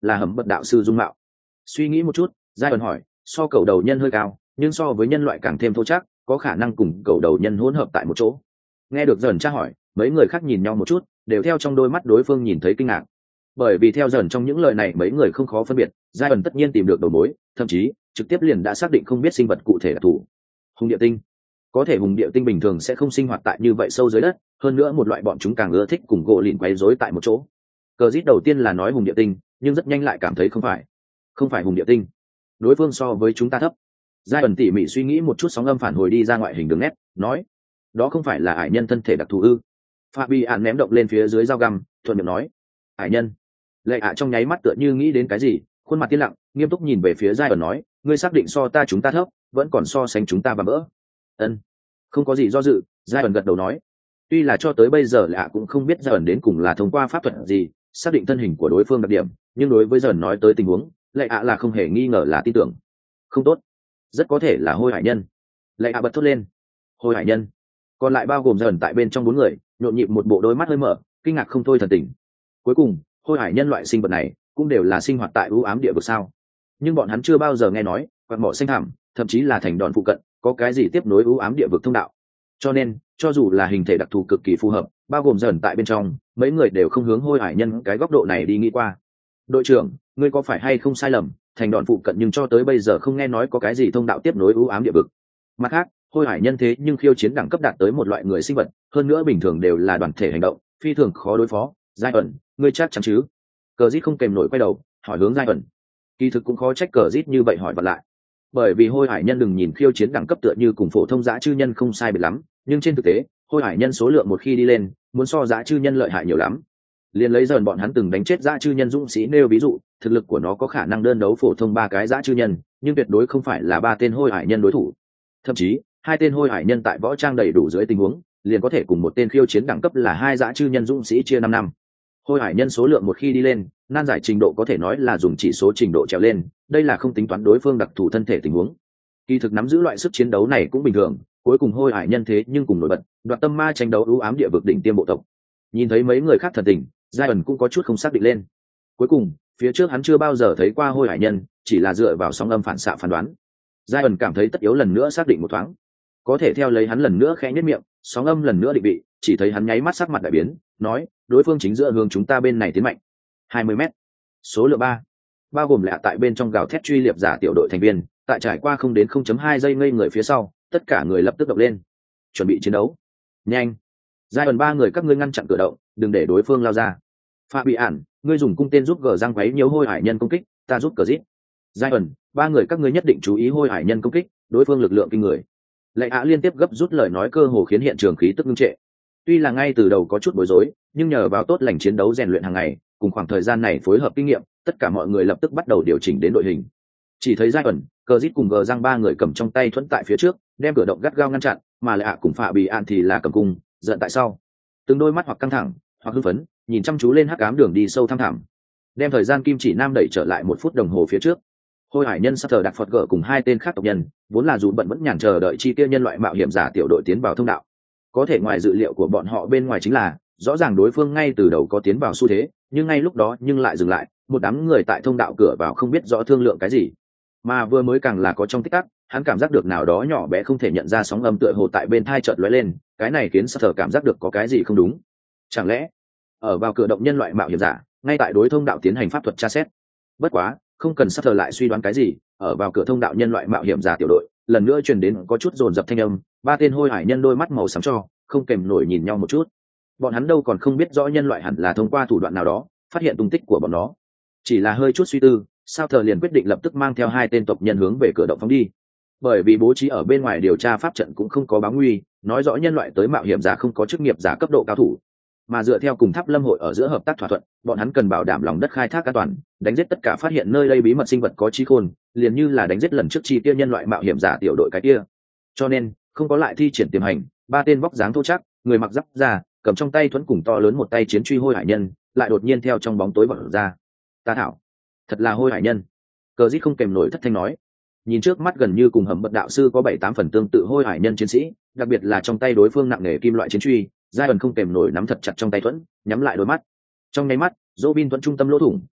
là hầm bật đạo sư dung mạo. Suy nghĩ một chút, giai ẩn hỏi, so cầu đầu nhân hơi cao nhưng so với nhân loại càng thêm thô chắc, có khả năng cùng cầu đầu nhân hỗn hợp tại một chỗ. Nghe được dần tra hỏi, mấy người khác nhìn nhau một chút, đều theo trong đôi mắt đối phương nhìn thấy kinh ngạc. Bởi vì theo dần trong những lời này mấy người không khó phân biệt, giai ẩn tất nhiên tìm được đầu mối, thậm chí trực tiếp liền đã xác định không biết sinh vật cụ thể đặc thù. Hùng địa tinh. Có thể hùng địa tinh bình thường sẽ không sinh hoạt tại như vậy sâu dưới đất, hơn nữa một loại bọn chúng càng ưa thích cùng gỗ lìn quấy rối tại một chỗ. Cờ rít đầu tiên là nói hùng địa tinh, nhưng rất nhanh lại cảm thấy không phải, không phải hùng địa tinh. Đối phương so với chúng ta thấp. Giai ẩn tỉ mỉ suy nghĩ một chút, sóng âm phản hồi đi ra ngoại hình đường nét, nói, đó không phải là ải nhân thân thể đặc thù ư? Fabian ném động lên phía dưới dao găm, thuận miệng nói, ải nhân. Lệ ạ trong nháy mắt tựa như nghĩ đến cái gì, khuôn mặt tiên lặng, nghiêm túc nhìn về phía giai ẩn nói, ngươi xác định so ta chúng ta thấp, vẫn còn so sánh chúng ta và bỡ. Ân, không có gì do dự, giai ẩn gật đầu nói. Tuy là cho tới bây giờ lệ ạ cũng không biết giai ẩn đến cùng là thông qua pháp thuật gì xác định thân hình của đối phương đặc điểm, nhưng đối với giai ẩn nói tới tình huống, lệ ạ là không hề nghi ngờ là tin tưởng. Không tốt, rất có thể là hôi hải nhân. Lệ ạ bật thốt lên, hôi hải nhân. Còn lại bao gồm giai ẩn tại bên trong bốn người, nhộn nhịp một bộ đôi mắt hơi mở, kinh ngạc không thôi thần tình. Cuối cùng, hôi hải nhân loại sinh vật này cũng đều là sinh hoạt tại ưu ám địa vực sao? Nhưng bọn hắn chưa bao giờ nghe nói quạt mỏ xanh thẳm, thậm chí là thành đòn phụ cận có cái gì tiếp nối ưu ám địa vực thông đạo. Cho nên, cho dù là hình thể đặc thù cực kỳ phù hợp, bao gồm dần tại bên trong, mấy người đều không hướng hôi hải nhân cái góc độ này đi nghĩ qua. Đội trưởng, ngươi có phải hay không sai lầm? Thành đòn phụ cận nhưng cho tới bây giờ không nghe nói có cái gì thông đạo tiếp nối ưu ám địa vực. Mặt khác, hôi hải nhân thế nhưng khiêu chiến đẳng cấp đạt tới một loại người sinh vật, hơn nữa bình thường đều là đoàn thể hành động, phi thường khó đối phó. Giai ẩn, ngươi chắc chắn chứ? Cờ Dít không kèm nổi quay đầu hỏi hướng giai ẩn. Kỳ thực cũng khó trách Cờ Dít như vậy hỏi vật lại, bởi vì hôi hải nhân đừng nhìn khiêu chiến đẳng cấp tựa như cùng phổ thông dã chư nhân không sai biệt lắm, nhưng trên thực tế hôi hải nhân số lượng một khi đi lên muốn so dã chư nhân lợi hại nhiều lắm. Liền lấy dần bọn hắn từng đánh chết dã chư nhân dũng sĩ nêu ví dụ, thực lực của nó có khả năng đơn đấu phổ thông ba cái dã chư nhân, nhưng tuyệt đối không phải là ba tên hôi hải nhân đối thủ. Thậm chí hai tên hôi hải nhân tại võ trang đầy đủ dưới tình huống liền có thể cùng một tên khiêu chiến đẳng cấp là hai dã chư nhân dũng sĩ chia năm năm. Hôi hải nhân số lượng một khi đi lên, nan giải trình độ có thể nói là dùng chỉ số trình độ trèo lên, đây là không tính toán đối phương đặc thù thân thể tình huống. Kỳ thực nắm giữ loại sức chiến đấu này cũng bình thường, cuối cùng hôi hải nhân thế nhưng cùng nổi bật, đoạt tâm ma tranh đấu ưu ám địa vực đỉnh tiêm bộ tộc. Nhìn thấy mấy người khác thần tình, giai ẩn cũng có chút không xác định lên. Cuối cùng, phía trước hắn chưa bao giờ thấy qua hôi hải nhân, chỉ là dựa vào sóng âm phản xạ phán đoán. Giai ẩn cảm thấy tất yếu lần nữa xác định một thoáng. Có thể theo lấy hắn lần nữa khẽ nhếch miệng, sóng âm lần nữa định vị, chỉ thấy hắn nháy mắt sắc mặt đại biến, nói, đối phương chính giữa hướng chúng ta bên này tiến mạnh. hai mươi mét. Số lượng ba. Bao gồm lạ tại bên trong gào thét truy liệp giả tiểu đội thành viên, tại trải qua không đến không chấm hai giây ngây người phía sau, tất cả người lập tức động lên. Chuẩn bị chiến đấu. Nhanh. Giai ẩn ba người các ngươi ngăn chặn cửa động, đừng để đối phương lao ra. Fabian, ngươi dùng cung tên giúp gờ răng quấy nhiều hôi hải nhân công kích, ta giúp cờ giết. Giai ẩn, ba người các ngươi nhất định chú ý hôi hải nhân công kích, đối phương lực lượng kinh người. Lệ Ạ liên tiếp gấp rút lời nói cơ hồ khiến hiện trường khí tức ngưng trệ. Tuy là ngay từ đầu có chút bối rối, nhưng nhờ vào tốt lành chiến đấu rèn luyện hàng ngày, cùng khoảng thời gian này phối hợp kinh nghiệm, tất cả mọi người lập tức bắt đầu điều chỉnh đến đội hình. Chỉ thấy giai ẩn, cờ rít cùng gờ răng ba người cầm trong tay thuẫn tại phía trước, đem cửa động gắt gao ngăn chặn, mà Lệ Ạ cùng Phạ Bì An thì là cầm cung, giận tại sau. Từng đôi mắt hoặc căng thẳng, hoặc hưng phấn, nhìn chăm chú lên hắc ám đường đi sâu thăm thẳm. Đem thời gian kim chỉ nam đẩy trở lại một phút đồng hồ phía trước. Hôi hải nhân sắp thờ đặt phật gỡ cùng hai tên khác tộc nhân, vốn là dù bận vẫn nhàn chờ đợi chi tiêu nhân loại mạo hiểm giả tiểu đội tiến vào thông đạo. Có thể ngoài dự liệu của bọn họ bên ngoài chính là, rõ ràng đối phương ngay từ đầu có tiến vào xu thế, nhưng ngay lúc đó nhưng lại dừng lại, một đám người tại thông đạo cửa vào không biết rõ thương lượng cái gì. Mà vừa mới càng là có trong tích tắc, hắn cảm giác được nào đó nhỏ bé không thể nhận ra sóng âm tựa hồ tại bên thai chợt lóe lên, cái này khiến sắp thờ cảm giác được có cái gì không đúng. Chẳng lẽ, ở vào cửa động nhân loại mạo hiểm giả, ngay tại đối thông đạo tiến hành pháp thuật tra xét. Bất quá, không cần sắp thờ lại suy đoán cái gì, ở vào cửa thông đạo nhân loại mạo hiểm giả tiểu đội, lần nữa truyền đến có chút dồn dập thanh âm, ba tên hôi hải nhân đôi mắt màu xám cho, không kèm nổi nhìn nhau một chút. Bọn hắn đâu còn không biết rõ nhân loại hẳn là thông qua thủ đoạn nào đó phát hiện tung tích của bọn nó, chỉ là hơi chút suy tư, sao thờ liền quyết định lập tức mang theo hai tên tộc nhân hướng về cửa động phóng đi. Bởi vì bố trí ở bên ngoài điều tra pháp trận cũng không có báo nguy, nói rõ nhân loại tới mạo hiểm giả không có chức nghiệp giả cấp độ cao thủ, mà dựa theo cùng tháp lâm hội ở giữa hợp tác thỏa thuận, bọn hắn cần bảo đảm lòng đất khai thác an toàn, đánh giết tất cả phát hiện nơi đây bí mật sinh vật có trí khôn, liền như là đánh giết lần trước chi tiêu nhân loại mạo hiểm giả tiểu đội cái kia. Cho nên không có lại thi triển tiềm hành, ba tên vóc dáng thô chắc, người mặc giáp da, cầm trong tay thuẫn cùng to lớn một tay chiến truy hôi hải nhân, lại đột nhiên theo trong bóng tối vọt ra. Ta thảo, thật là hôi hải nhân. Cờ Dít không kèm nổi thất thanh nói. Nhìn trước mắt gần như cùng hầm bật đạo sư có bảy tám phần tương tự hôi hải nhân chiến sĩ, đặc biệt là trong tay đối phương nặng nề kim loại chiến truy, giai ẩn không kèm nổi nắm thật chặt trong tay thuẫn, nhắm lại đôi mắt. Trong nháy mắt, Robin thuẫn trung tâm lỗ thủng,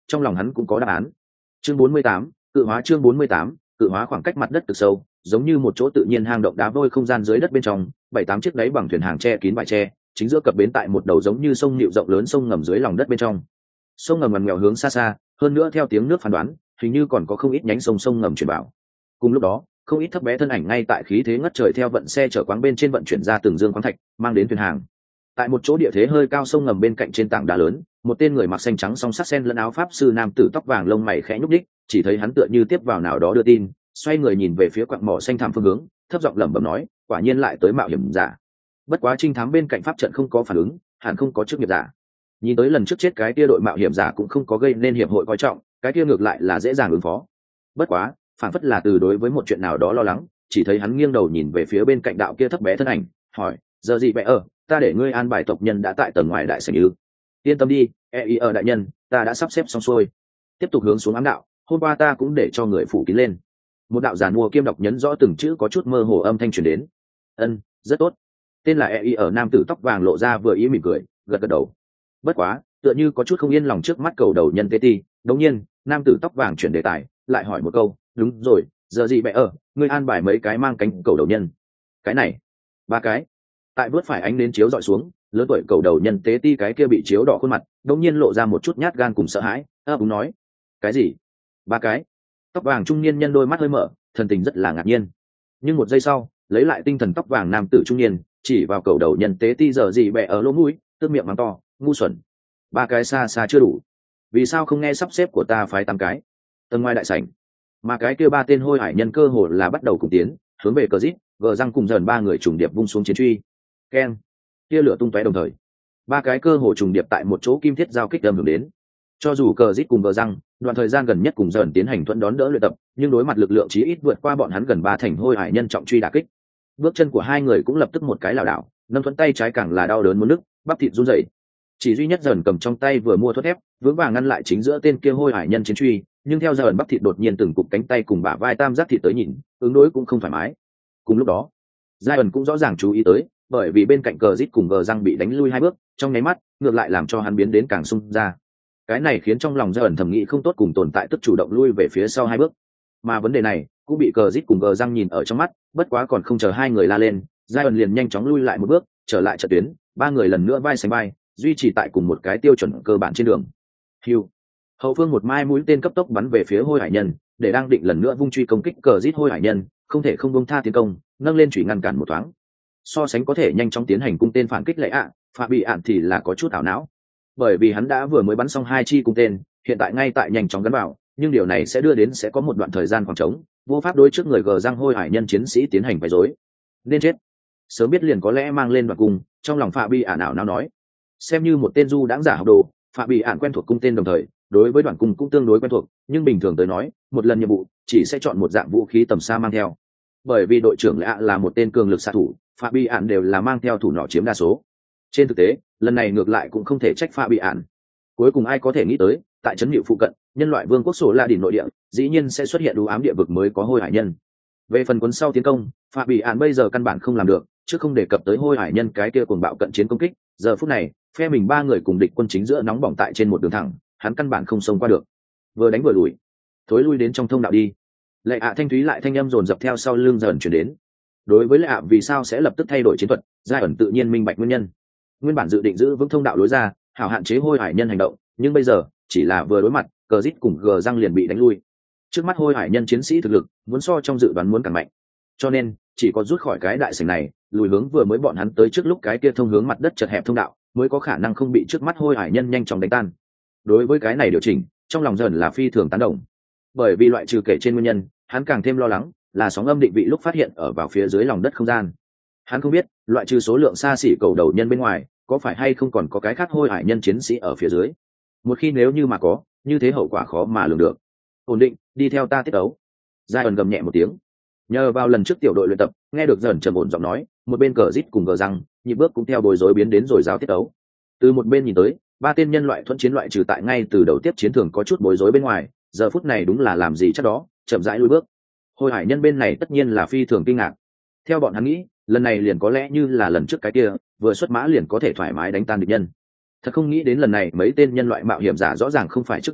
trong lòng hắn cũng có đáp án. Chương bốn mươi tám, cự hóa. Chương bốn mươi tám, cự hóa. Khoảng cách mặt đất cực sâu, giống như một chỗ tự nhiên hang động đá vôi không gian dưới đất bên trong, bảy tám chiếc đáy bằng thuyền hàng che kín bãi tre, chính giữa cập bến tại một đầu giống như sông nịu rộng lớn sông ngầm dưới lòng đất bên trong. Sông ngầm ngoằn nghèo hướng xa xa, hơn nữa theo tiếng nước phán đoán, hình như còn có không ít nhánh sông sông ngầm truyền bảo. Cùng lúc đó, không ít thấp bé thân ảnh ngay tại khí thế ngất trời theo vận xe chở quáng bên trên vận chuyển ra từng dương khoáng thạch, mang đến thuyền hàng. Tại một chỗ địa thế hơi cao sông ngầm bên cạnh trên tảng đá lớn, một tên người mặc xanh trắng song sắc sen lẫn áo pháp sư nam tử tóc vàng lông mày khẽ nhúc nhích, chỉ thấy hắn tựa như tiếp vào nào đó đưa tin, xoay người nhìn về phía quặng mỏ xanh thẳm phương hướng, thấp giọng lẩm bẩm nói, quả nhiên lại tới mạo hiểm giả. Bất quá trinh thám bên cạnh pháp trận không có phản ứng, hẳn không có chức nghiệp giả. Nhìn tới lần trước chết cái kia đội mạo hiểm giả cũng không có gây nên hiệp hội coi trọng, cái kia ngược lại là dễ dàng ứng phó. Bất quá, phản phất là từ đối với một chuyện nào đó lo lắng, chỉ thấy hắn nghiêng đầu nhìn về phía bên cạnh đạo kia thấp bé thân ảnh, hỏi, giờ gì vậy ở, ta để ngươi an bài tộc nhân đã tại tầng ngoài đại sảnh ư? Yên tâm đi, e i ở đại nhân, ta đã sắp xếp xong xuôi. Tiếp tục hướng xuống ám đạo, hôm qua ta cũng để cho người phủ kín lên. Một đạo giàn mua kiêm đọc nhấn rõ từng chữ có chút mơ hồ âm thanh truyền đến. Ân, rất tốt. Tên là e i ở nam tử tóc vàng lộ ra vừa ý mỉm cười, gật gật đầu. Bất quá, tựa như có chút không yên lòng trước mắt cầu đầu nhân tế ti. Đống nhiên, nam tử tóc vàng chuyển đề tài, lại hỏi một câu, đúng rồi, giờ gì bệ ở, ngươi an bài mấy cái mang cánh cầu đầu nhân? Cái này, ba cái. Tại bước phải ánh đến chiếu dọi xuống, lớn tuổi cầu đầu nhân tế ti cái kia bị chiếu đỏ khuôn mặt, đống nhiên lộ ra một chút nhát gan cùng sợ hãi, ấp úng nói, cái gì? Ba cái? Tóc vàng trung niên nhân đôi mắt hơi mở, thần tình rất là ngạc nhiên. Nhưng một giây sau, lấy lại tinh thần tóc vàng nam tử trung niên, chỉ vào cầu đầu nhân tế ti giờ gì bệ ở lỗ mũi, tức miệng mắng to, ngu xuẩn. Ba cái xa xa chưa đủ, vì sao không nghe sắp xếp của ta phái tám cái? Tầng ngoài đại sảnh, mà cái kia ba tên hôi hải nhân cơ hồ là bắt đầu cùng tiến, hướng về cờ rít, gờ răng cùng dần ba người trùng điệp vung xuống chiến truy. Keng, tia lửa tung tóe đồng thời, ba cái cơ hồ trùng điệp tại một chỗ kim thiết giao kích đâm hướng đến. Cho dù cờ rít cùng gờ răng đoạn thời gian gần nhất cùng dần tiến hành thuận đón đỡ luyện tập, nhưng đối mặt lực lượng chí ít vượt qua bọn hắn gần ba thành hôi hải nhân trọng truy đả kích, bước chân của hai người cũng lập tức một cái lảo đảo, nâng thuận tay trái càng là đau đớn muốn nứt, bắp thịt run rẩy. Chỉ duy nhất dần cầm trong tay vừa mua thuốc thép, vững vàng ngăn lại chính giữa tên kia hôi hải nhân chiến truy, nhưng theo dần bắp thịt đột nhiên từng cục cánh tay cùng bả vai tam giác thịt tới nhìn, ứng đối cũng không thoải mái. Cùng lúc đó, Zion cũng rõ ràng chú ý tới, bởi vì bên cạnh cờ rít cùng gờ răng bị đánh lui hai bước, trong nháy mắt, ngược lại làm cho hắn biến đến càng sung ra. Cái này khiến trong lòng Zion thầm nghĩ không tốt cùng tồn tại tức chủ động lui về phía sau hai bước. Mà vấn đề này cũng bị cờ rít cùng gờ răng nhìn ở trong mắt, bất quá còn không chờ hai người la lên, Zion liền nhanh chóng lui lại một bước, trở lại trận tuyến, ba người lần nữa vai sánh vai, duy trì tại cùng một cái tiêu chuẩn cơ bản trên đường. Hưu. Hậu phương một mai mũi tên cấp tốc bắn về phía hôi hải nhân, để đang định lần nữa vung truy công kích cờ rít hôi hải nhân, không thể không buông tha tiến công, nâng lên chủy ngăn cản một thoáng. So sánh có thể nhanh chóng tiến hành cung tên phản kích lệ ạ, Phạm bị ạn thì là có chút ảo não. Bởi vì hắn đã vừa mới bắn xong hai chi cung tên, hiện tại ngay tại nhanh chóng gắn vào, nhưng điều này sẽ đưa đến sẽ có một đoạn thời gian khoảng trống, vô pháp đối trước người gờ răng hôi hải nhân chiến sĩ tiến hành quấy rối. Nên chết. Sớm biết liền có lẽ mang lên đoạn cung, trong lòng Phạm bị ạn ảo não nói. Xem như một tên du đãng giả học đồ, Phạm bị ạn quen thuộc cung tên đồng thời, đối với đoạn cung cũng tương đối quen thuộc, nhưng bình thường tới nói, một lần nhiệm vụ chỉ sẽ chọn một dạng vũ khí tầm xa mang theo. Bởi vì đội trưởng lạ là một tên cường lực xạ thủ, Phạm bị ạn đều là mang theo thủ nỏ chiếm đa số. Trên thực tế, lần này ngược lại cũng không thể trách Phạm bị ạn. Cuối cùng ai có thể nghĩ tới, tại trấn hiệu phụ cận, nhân loại vương quốc số La đỉnh nội địa, dĩ nhiên sẽ xuất hiện đủ ám địa vực mới có hôi hải nhân. Về phần cuốn sau tiến công, Phạm bị ạn bây giờ căn bản không làm được, chứ không đề cập tới hôi hải nhân cái kia cuồng bạo cận chiến công kích. Giờ phút này, phe mình ba người cùng địch quân chính giữa nóng bỏng tại trên một đường thẳng, hắn căn bản không xông qua được, vừa đánh vừa lùi, thối lui đến trong thông đạo đi. Lệ ạ thanh thúy lại thanh âm dồn dập theo sau lưng dần chuyển đến. Đối với lệ ạ vì sao sẽ lập tức thay đổi chiến thuật, giai ẩn tự nhiên minh bạch nguyên nhân. Nguyên bản dự định giữ vững thông đạo lối ra, hảo hạn chế hôi hải nhân hành động, nhưng bây giờ chỉ là vừa đối mặt, cờ rít cùng gờ răng liền bị đánh lui. Trước mắt hôi hải nhân chiến sĩ thực lực muốn so trong dự đoán muốn càng mạnh, cho nên chỉ có rút khỏi cái đại sảnh này, lùi hướng vừa mới bọn hắn tới trước lúc cái kia thông hướng mặt đất chật hẹp thông đạo, mới có khả năng không bị trước mắt hôi hải nhân nhanh chóng đánh tan. Đối với cái này điều chỉnh, trong lòng dần là phi thường tán đồng, bởi vì loại trừ kể trên nguyên nhân, hắn càng thêm lo lắng là sóng âm định vị lúc phát hiện ở vào phía dưới lòng đất không gian. Hắn không biết loại trừ số lượng xa xỉ cầu đầu nhân bên ngoài, có phải hay không còn có cái khác hôi hải nhân chiến sĩ ở phía dưới. Một khi nếu như mà có, như thế hậu quả khó mà lường được. Ổn định, đi theo ta tiết đấu. Giai ẩn gầm nhẹ một tiếng. Nhờ vào lần trước tiểu đội luyện tập, nghe được dần trầm ổn giọng nói, một bên cờ rít cùng gờ răng, nhịp bước cũng theo bối rối biến đến rồi giáo tiết đấu. Từ một bên nhìn tới, ba tên nhân loại thuận chiến loại trừ tại ngay từ đầu tiếp chiến thường có chút bối rối bên ngoài, giờ phút này đúng là làm gì chắc đó, chậm rãi lùi bước. Hôi hải nhân bên này tất nhiên là phi thường kinh ngạc. Theo bọn hắn nghĩ, lần này liền có lẽ như là lần trước cái kia, vừa xuất mã liền có thể thoải mái đánh tan địch nhân. Thật không nghĩ đến lần này mấy tên nhân loại mạo hiểm giả rõ ràng không phải chức nghiệp giả,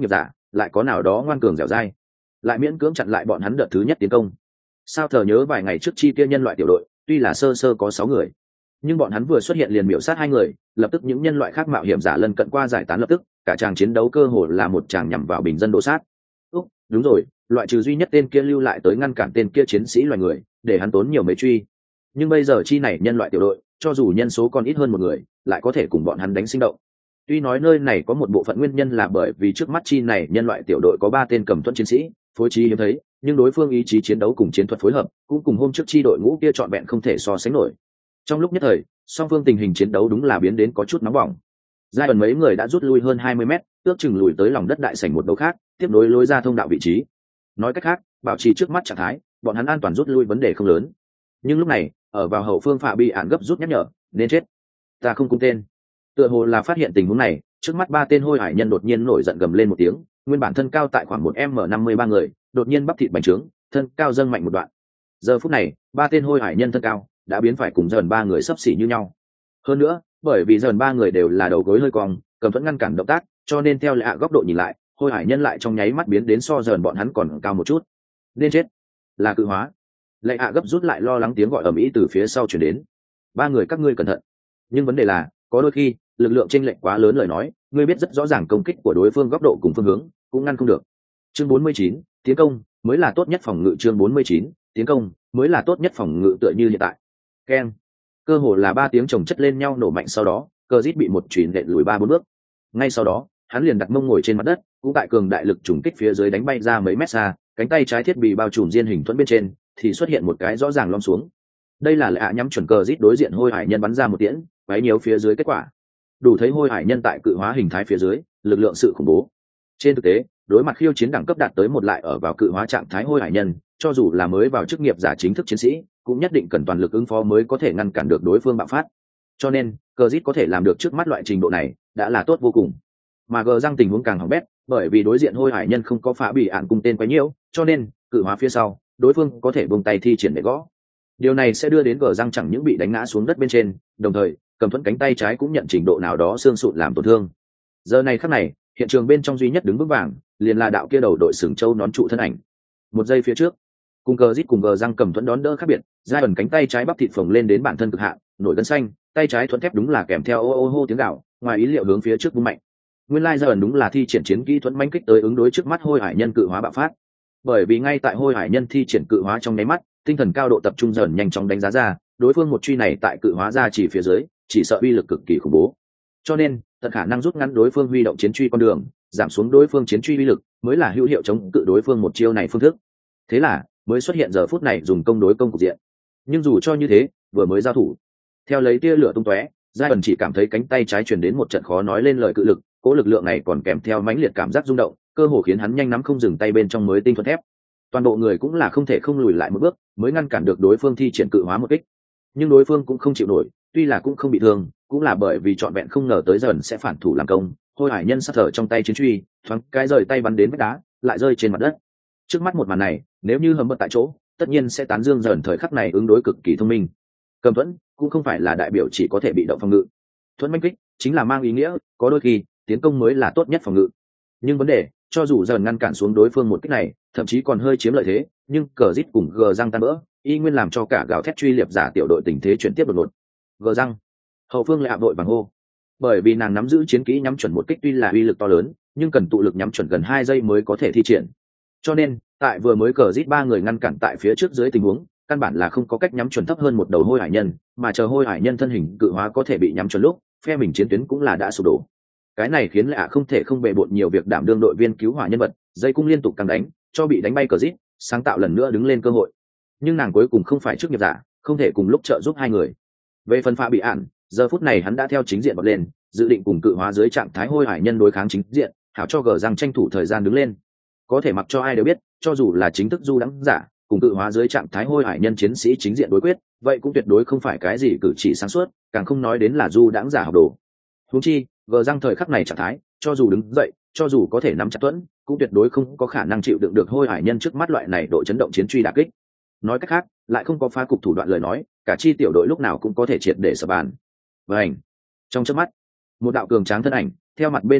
lại có nào đó ngoan cường dẻo dai, lại miễn cưỡng chặn lại bọn hắn đợt thứ nhất tiến công. Sao thờ nhớ vài ngày trước chi kia nhân loại tiểu đội tuy là sơ sơ có sáu người, nhưng bọn hắn vừa xuất hiện liền miểu sát hai người, lập tức những nhân loại khác mạo hiểm giả lân cận qua giải tán lập tức, cả tràng chiến đấu cơ hồ là một tràng nhằm vào bình dân đổ sát. Úc, đúng rồi, loại trừ duy nhất tên kia lưu lại tới ngăn cản tên kia chiến sĩ loài người, để hắn tốn nhiều mấy truy. Nhưng bây giờ chi này nhân loại tiểu đội, cho dù nhân số còn ít hơn một người, lại có thể cùng bọn hắn đánh sinh động. Tuy nói nơi này có một bộ phận nguyên nhân là bởi vì trước mắt chi này nhân loại tiểu đội có ba tên cầm thuẫn chiến sĩ, phối trí hiếm thấy, nhưng đối phương ý chí chiến đấu cùng chiến thuật phối hợp, cũng cùng hôm trước chi đội ngũ kia trọn vẹn không thể so sánh nổi. Trong lúc nhất thời, song phương tình hình chiến đấu đúng là biến đến có chút nóng bỏng. Giai đoạn mấy người đã rút lui hơn hai mươi mét, ước chừng lùi tới lòng đất đại sảnh một đấu khác, tiếp nối lối ra thông đạo vị trí. Nói cách khác, bảo trì trước mắt trạng thái, bọn hắn an toàn rút lui vấn đề không lớn. Nhưng lúc này, ở vào hậu phương Phạm Bị Ản gấp rút nhắc nhở, nên chết. Ta không cung tên. Tựa hồ là phát hiện tình huống này, trước mắt ba tên hôi hải nhân đột nhiên nổi giận gầm lên một tiếng, nguyên bản thân cao tại khoảng một m năm mươi ba người, đột nhiên bắp thịt bành trướng, thân cao dâng mạnh một đoạn. Giờ phút này, ba tên hôi hải nhân thân cao đã biến phải cùng dần ba người sấp xỉ như nhau. Hơn nữa, bởi vì dần ba người đều là đầu gối hơi cong, cầm vẫn ngăn cản động tác, cho nên theo lạ góc độ nhìn lại, hôi hải nhân lại trong nháy mắt biến đến so dần bọn hắn còn cao một chút. Nên chết, là cự hóa. Lệ hạ gấp rút lại lo lắng tiếng gọi ầm ĩ từ phía sau truyền đến. Ba người các ngươi cẩn thận. Nhưng vấn đề là, có đôi khi lực lượng chênh lệch quá lớn lời nói, ngươi biết rất rõ ràng công kích của đối phương góc độ cùng phương hướng, cũng ngăn không được. Chương bốn mươi chín, tiến công mới là tốt nhất phòng ngự. Chương bốn mươi chín, tiến công mới là tốt nhất phòng ngự. Tựa như hiện tại. Keng. Cơ hồ là ba tiếng chồng chất lên nhau nổ mạnh, sau đó cờ rít bị một chuyền nện lùi ba bốn bước. Ngay sau đó hắn liền đặt mông ngồi trên mặt đất, cũng tại cường đại lực trùng kích phía dưới đánh bay ra mấy mét xa, cánh tay trái thiết bị bao trùm diên hình thuẫn bên trên thì xuất hiện một cái rõ ràng lom xuống. Đây là lạ nhắm chuẩn cờ rít đối diện hôi hải nhân bắn ra một tiễn, váy nhiều phía dưới kết quả đủ thấy hôi hải nhân tại cự hóa hình thái phía dưới lực lượng sự khủng bố. Trên thực tế, đối mặt khiêu chiến đẳng cấp đạt tới một lại ở vào cự hóa trạng thái hôi hải nhân, cho dù là mới vào chức nghiệp giả chính thức chiến sĩ, cũng nhất định cần toàn lực ứng phó mới có thể ngăn cản được đối phương bạo phát. Cho nên cờ rít có thể làm được trước mắt loại trình độ này đã là tốt vô cùng. Mà gờ răng tình huống càng hỏng bét, bởi vì đối diện hôi hải nhân không có Phá Bị Ản cùng tên quấy nhiễu, cho nên cự hóa phía sau đối phương có thể buông tay thi triển để gõ. Điều này sẽ đưa đến gờ răng chẳng những bị đánh ngã xuống đất bên trên, đồng thời cầm thuẫn cánh tay trái cũng nhận trình độ nào đó xương sụn làm tổn thương. Giờ này khắc này, hiện trường bên trong duy nhất đứng vững vàng liền là đạo kia đầu đội sừng châu nón trụ thân ảnh. Một giây phía trước, cùng cờ rít cùng gờ răng cầm thuẫn đón đỡ khác biệt, giai ẩn cánh tay trái bắp thịt phồng lên đến bản thân cực hạn, nổi gân xanh, tay trái thuẫn thép đúng là kèm theo ô ô hô tiếng gạo, ngoài ý liệu hướng phía trước vung mạnh. Nguyên lai giai ẩn đúng là thi triển chiến kỹ thuẫn mãnh kích tới ứng đối trước mắt hôi hải nhân cự hóa bạo phát. Bởi vì ngay tại hôi hải nhân thi triển cự hóa trong nháy mắt, tinh thần cao độ tập trung dần nhanh chóng đánh giá ra, đối phương một truy này tại cự hóa ra chỉ phía dưới, chỉ sợ uy lực cực kỳ khủng bố. Cho nên, tận khả năng rút ngắn đối phương huy động chiến truy con đường, giảm xuống đối phương chiến truy uy lực, mới là hữu hiệu chống cự đối phương một chiêu này phương thức. Thế là, mới xuất hiện giờ phút này dùng công đối công cục diện. Nhưng dù cho như thế, vừa mới giao thủ, theo lấy tia lửa tung tóe, giai ẩn chỉ cảm thấy cánh tay trái truyền đến một trận khó nói lên lời cự lực, cỗ lực lượng này còn kèm theo mãnh liệt cảm giác rung động, cơ hồ khiến hắn nhanh nắm không dừng tay bên trong mới tinh thuận thép. Toàn bộ người cũng là không thể không lùi lại một bước, mới ngăn cản được đối phương thi triển cự hóa một kích. Nhưng đối phương cũng không chịu nổi, tuy là cũng không bị thương, cũng là bởi vì trọn vẹn không ngờ tới dần sẽ phản thủ làm công. Hôi hải nhân sát thở trong tay chiến truy, thoáng cái rời tay bắn đến vách đá, lại rơi trên mặt đất. Trước mắt một màn này, nếu như hầm bật tại chỗ, tất nhiên sẽ tán dương dần thời khắc này ứng đối cực kỳ thông minh. Cầm thuẫn cũng không phải là đại biểu chỉ có thể bị động phòng ngự. Thuẫn mãnh kích chính là mang ý nghĩa, có đôi khi tiến công mới là tốt nhất phòng ngự. Nhưng vấn đề, cho dù dần ngăn cản xuống đối phương một kích này, thậm chí còn hơi chiếm lợi thế, nhưng cờ rít cùng gờ răng tan vỡ, y nguyên làm cho cả gào thét truy liệp giả tiểu đội tình thế chuyển tiếp đột ngột. Gờ răng, hậu phương lại đội vàng hô, bởi vì nàng nắm giữ chiến kỹ nhắm chuẩn một kích tuy là uy lực to lớn, nhưng cần tụ lực nhắm chuẩn gần hai giây mới có thể thi triển. Cho nên, tại vừa mới cờ rít ba người ngăn cản tại phía trước dưới tình huống, căn bản là không có cách nhắm chuẩn thấp hơn một đầu hôi hải nhân, mà chờ hôi hải nhân thân hình cự hóa có thể bị nhắm chuẩn lúc, phe mình chiến tuyến cũng là đã sụp đổ. Cái này khiến lạ không thể không bề bộn nhiều việc đảm đương đội viên cứu hỏa nhân vật, dây cung liên tục càng đánh, cho bị đánh bay cờ rít, sáng tạo lần nữa đứng lên cơ hội. Nhưng nàng cuối cùng không phải chức nghiệp giả, không thể cùng lúc trợ giúp hai người. Về phần Phá Bị Ản, giờ phút này hắn đã theo chính diện bật lên, dự định cùng cự hóa dưới trạng thái hôi hải nhân đối kháng chính diện, hảo cho gờ răng tranh thủ thời gian đứng lên. Có thể mặc cho ai đều biết, cho dù là chính thức du đẳng giả, cùng cự hóa dưới trạng thái hôi hải nhân chiến sĩ chính diện đối quyết, vậy cũng tuyệt đối không phải cái gì cử chỉ sáng suốt, càng không nói đến là du đẳng giả học đồ. Huống chi, gờ răng thời khắc này trạng thái, cho dù đứng dậy, cho dù có thể nắm chặt tuẫn, cũng tuyệt đối không có khả năng chịu đựng được hôi hải nhân trước mắt loại này độ chấn động chiến truy đả kích. Nói cách khác, lại không có phá cục thủ đoạn lời nói, cả chi tiểu đội lúc nào cũng có thể triệt để sập bàn. Vành. Trong chớp mắt, một đạo cường tráng thân ảnh theo mặt bên đột nhập,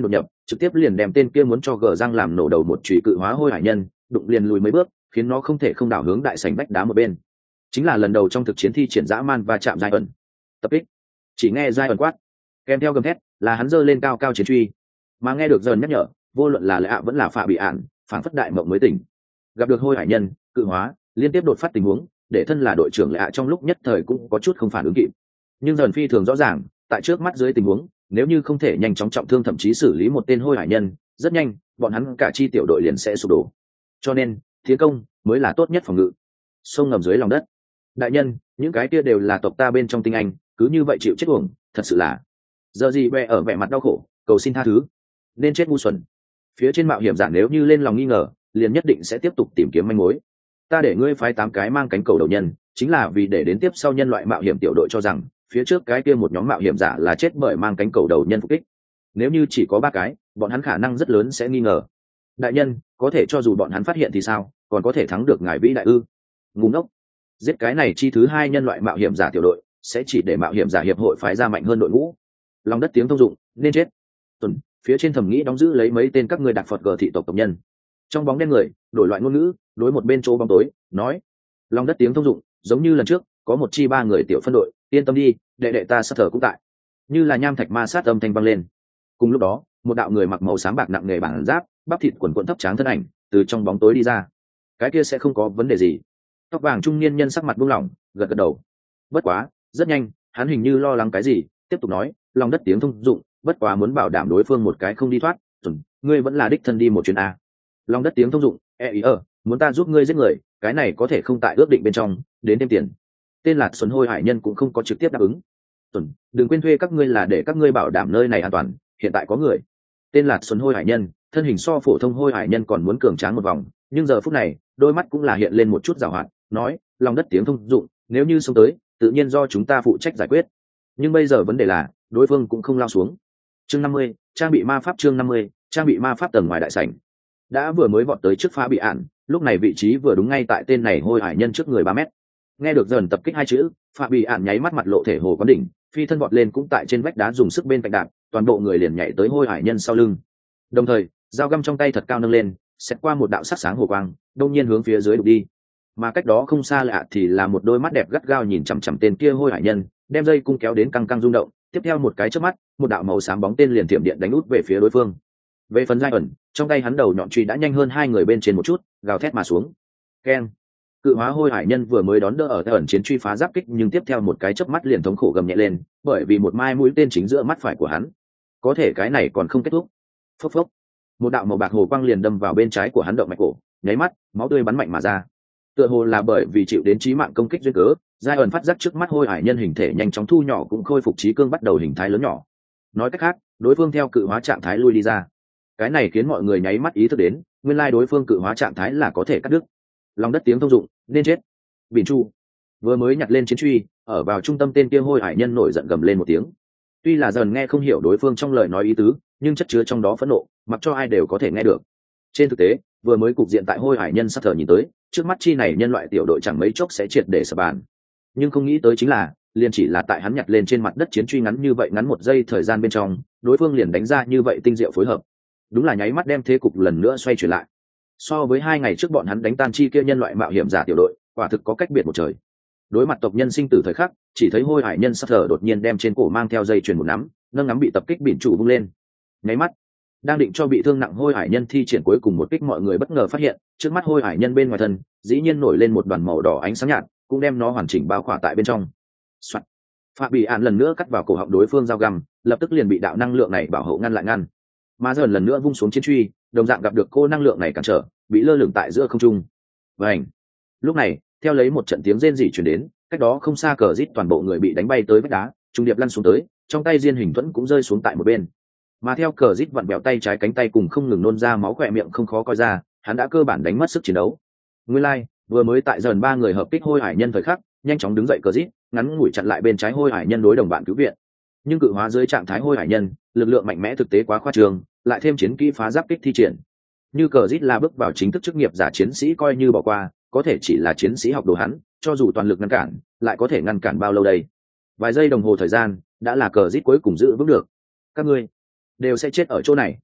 trực tiếp liền đem tên kia muốn cho gờ răng làm nổ đầu một chùy cự hóa hôi hải nhân đụng liền lùi mấy bước, khiến nó không thể không đảo hướng đại sảnh vách đá một bên. Chính là lần đầu trong thực chiến thi triển dã man và chạm giai ẩn tập kích. Chỉ nghe giai ẩn quát kèm theo gầm thét, là hắn giơ lên cao cao chiến truy, mà nghe được dần nhắc nhở, vô luận là lệ ạ vẫn là phạ bị ạn, phản phất đại mộng mới tỉnh. Gặp được hôi hải nhân cự hóa liên tiếp đột phát tình huống, để thân là đội trưởng lệ ạ trong lúc nhất thời cũng có chút không phản ứng kịp. Nhưng dần phi thường rõ ràng, tại trước mắt dưới tình huống, nếu như không thể nhanh chóng trọng thương thậm chí xử lý một tên hôi hải nhân, rất nhanh bọn hắn cả chi tiểu đội liền sẽ sụp đổ. Cho nên tiến công mới là tốt nhất phòng ngự. Sông ngầm dưới lòng đất, đại nhân, những cái kia đều là tộc ta bên trong tinh anh, cứ như vậy chịu chết uổng, thật sự là. Giờ gì bè ở vẻ mặt đau khổ, cầu xin tha thứ, nên chết ngu xuẩn. Phía trên mạo hiểm giả nếu như lên lòng nghi ngờ, liền nhất định sẽ tiếp tục tìm kiếm manh mối. Ta để ngươi phái tám cái mang cánh cầu đầu nhân, chính là vì để đến tiếp sau nhân loại mạo hiểm tiểu đội cho rằng phía trước cái kia một nhóm mạo hiểm giả là chết bởi mang cánh cầu đầu nhân phục kích. Nếu như chỉ có ba cái, bọn hắn khả năng rất lớn sẽ nghi ngờ. Đại nhân, có thể cho dù bọn hắn phát hiện thì sao, còn có thể thắng được ngài vĩ đại ư? Ngu ngốc. Giết cái này chi thứ hai nhân loại mạo hiểm giả tiểu đội, sẽ chỉ để mạo hiểm giả hiệp hội phái ra mạnh hơn đội ngũ. Lòng đất tiếng thông dụng, nên chết. Tuần, phía trên thẩm nghĩ đóng giữ lấy mấy tên các người đặc phật gờ thị tộc tộc nhân. Trong bóng đen người, đổi loại ngôn ngữ, đối một bên chỗ bóng tối, nói. Lòng đất tiếng thông dụng, giống như lần trước, có một chi ba người tiểu phân đội, yên tâm đi, đệ đệ ta sát thở cũng tại. Như là nham thạch ma sát âm thanh vang lên. Cùng lúc đó, một đạo người mặc màu xám bạc nặng nề bản giáp, bắp thịt quần quần thấp tráng thân ảnh, từ trong bóng tối đi ra. Cái kia sẽ không có vấn đề gì. Tóc vàng trung niên nhân sắc mặt buông lỏng, gật gật đầu. Bất quá, rất nhanh, hắn hình như lo lắng cái gì, tiếp tục nói, lòng đất tiếng thông dụng, bất quá muốn bảo đảm đối phương một cái không đi thoát, Tuần, ngươi vẫn là đích thân đi một chuyến a. Lòng đất tiếng thông dụng, e ý ở, muốn ta giúp ngươi giết người, cái này có thể không tại ước định bên trong, đến thêm tiền. Tên là Xuân Hôi Hải Nhân cũng không có trực tiếp đáp ứng. Tuần, đừng quên thuê các ngươi là để các ngươi bảo đảm nơi này an toàn, hiện tại có người. Tên là Xuân Hôi Hải Nhân, thân hình so phổ thông Hôi Hải Nhân còn muốn cường tráng một vòng, nhưng giờ phút này, đôi mắt cũng là hiện lên một chút giảo hoạt, nói, lòng đất tiếng thông dụng, nếu như xông tới, tự nhiên do chúng ta phụ trách giải quyết. Nhưng bây giờ vấn đề là, đối phương cũng không lao xuống. Chương năm mươi, trang bị ma pháp chương năm mươi, trang bị ma pháp tầng ngoài đại sảnh. Đã vừa mới vọt tới trước phá bị ạn, lúc này vị trí vừa đúng ngay tại tên này Hôi Hải Nhân trước người ba mét. Nghe được dần tập kích hai chữ, phá bị ạn nháy mắt mặt lộ thể hồ quán đỉnh, phi thân vọt lên cũng tại trên vách đá dùng sức bên cạnh đạp, toàn bộ người liền nhảy tới Hôi Hải Nhân sau lưng. Đồng thời, dao găm trong tay thật cao nâng lên, xét qua một đạo sắc sáng hồ quang, đông nhiên hướng phía dưới đục đi. Mà cách đó không xa lạ thì là một đôi mắt đẹp gắt gao nhìn chằm chằm tên kia Hôi Hải Nhân, đem dây cung kéo đến căng căng rung động, tiếp theo một cái chớp mắt, một đạo màu xám bóng tên liền thiểm điện đánh út về phía đối phương. Về phần giai ẩn, trong tay hắn đầu nhọn truy đã nhanh hơn hai người bên trên một chút, gào thét mà xuống. Keng. Cự hóa Hôi Hải Nhân vừa mới đón đỡ ở ẩn chiến truy phá giáp kích, nhưng tiếp theo một cái chớp mắt liền thống khổ gầm nhẹ lên, bởi vì một mai mũi tên chính giữa mắt phải của hắn. Có thể cái này còn không kết thúc. Phốc phốc. Một đạo màu bạc hồ quang liền đâm vào bên trái của hắn động mạch cổ, nháy mắt, máu tươi bắn mạnh mà ra. Tựa hồ là bởi vì chịu đến chí mạng công kích duyên cớ, giai ẩn phát giác trước mắt Hôi Hải Nhân hình thể nhanh chóng thu nhỏ, cũng khôi phục trí cương bắt đầu hình thái lớn nhỏ. Nói cách khác, đối phương theo cự hóa trạng thái lui đi ra. Cái này khiến mọi người nháy mắt ý thức đến, nguyên lai đối phương cự hóa trạng thái là có thể cắt đứt. Lòng đất tiếng thông dụng, nên chết. Bỉn Chu vừa mới nhặt lên chiến truy, ở vào trung tâm tên kia Hôi Hải Nhân nổi giận gầm lên một tiếng. Tuy là dần nghe không hiểu đối phương trong lời nói ý tứ, nhưng chất chứa trong đó phẫn nộ, mặc cho ai đều có thể nghe được. Trên thực tế, vừa mới cục diện tại Hôi Hải Nhân sắp thở nhìn tới, trước mắt chi này nhân loại tiểu đội chẳng mấy chốc sẽ triệt để sập bàn. Nhưng không nghĩ tới chính là, liền chỉ là tại hắn nhặt lên trên mặt đất chiến truy ngắn như vậy ngắn một giây thời gian bên trong, đối phương liền đánh ra như vậy tinh diệu phối hợp. Đúng là nháy mắt đem thế cục lần nữa xoay chuyển lại. So với hai ngày trước bọn hắn đánh tan chi kia nhân loại mạo hiểm giả tiểu đội, quả thực có cách biệt một trời. Đối mặt tộc nhân sinh tử thời khắc, chỉ thấy Hôi Hải Nhân sắp thở đột nhiên đem trên cổ mang theo dây chuyền một nắm, nâng nắm bị tập kích bỉn chủ vung lên. Nháy mắt, đang định cho bị thương nặng Hôi Hải Nhân thi triển cuối cùng một kích, mọi người bất ngờ phát hiện, trước mắt Hôi Hải Nhân bên ngoài thân, dĩ nhiên nổi lên một đoàn màu đỏ ánh sáng nhạt, cũng đem nó hoàn chỉnh bao khỏa tại bên trong. Soạt. Phạm bị ạn lần nữa cắt vào cổ họng đối phương dao găm, lập tức liền bị đạo năng lượng này bảo hộ ngăn lại ngăn. Mà dần lần nữa vung xuống chiến truy, đồng dạng gặp được cô năng lượng này cản trở, bị lơ lửng tại giữa không trung. Vành. Lúc này, theo lấy một trận tiếng rên rỉ truyền đến, cách đó không xa cờ rít toàn bộ người bị đánh bay tới vách đá, trung điệp lăn xuống tới, trong tay diên hình thuẫn cũng rơi xuống tại một bên. Mà theo cờ rít vặn bẹo tay trái cánh tay cùng không ngừng nôn ra máu khỏe miệng không khó coi ra, hắn đã cơ bản đánh mất sức chiến đấu. Nguyên lai, like, vừa mới tại dần ba người hợp kích Hôi Hải Nhân thời khắc, nhanh chóng đứng dậy cờ rít, ngắn ngủi chặn lại bên trái Hôi Hải Nhân đối đồng bạn cứu viện. Nhưng cự hóa dưới trạng thái Hôi Hải Nhân, lực lượng mạnh mẽ thực tế quá khoa trương, lại thêm chiến kỹ phá giáp kích thi triển. Như cờ rít là bước vào chính thức chức nghiệp giả chiến sĩ coi như bỏ qua, có thể chỉ là chiến sĩ học đồ hắn, cho dù toàn lực ngăn cản, lại có thể ngăn cản bao lâu đây? Vài giây đồng hồ thời gian, đã là cờ rít cuối cùng giữ vững được. Các ngươi đều sẽ chết ở chỗ này.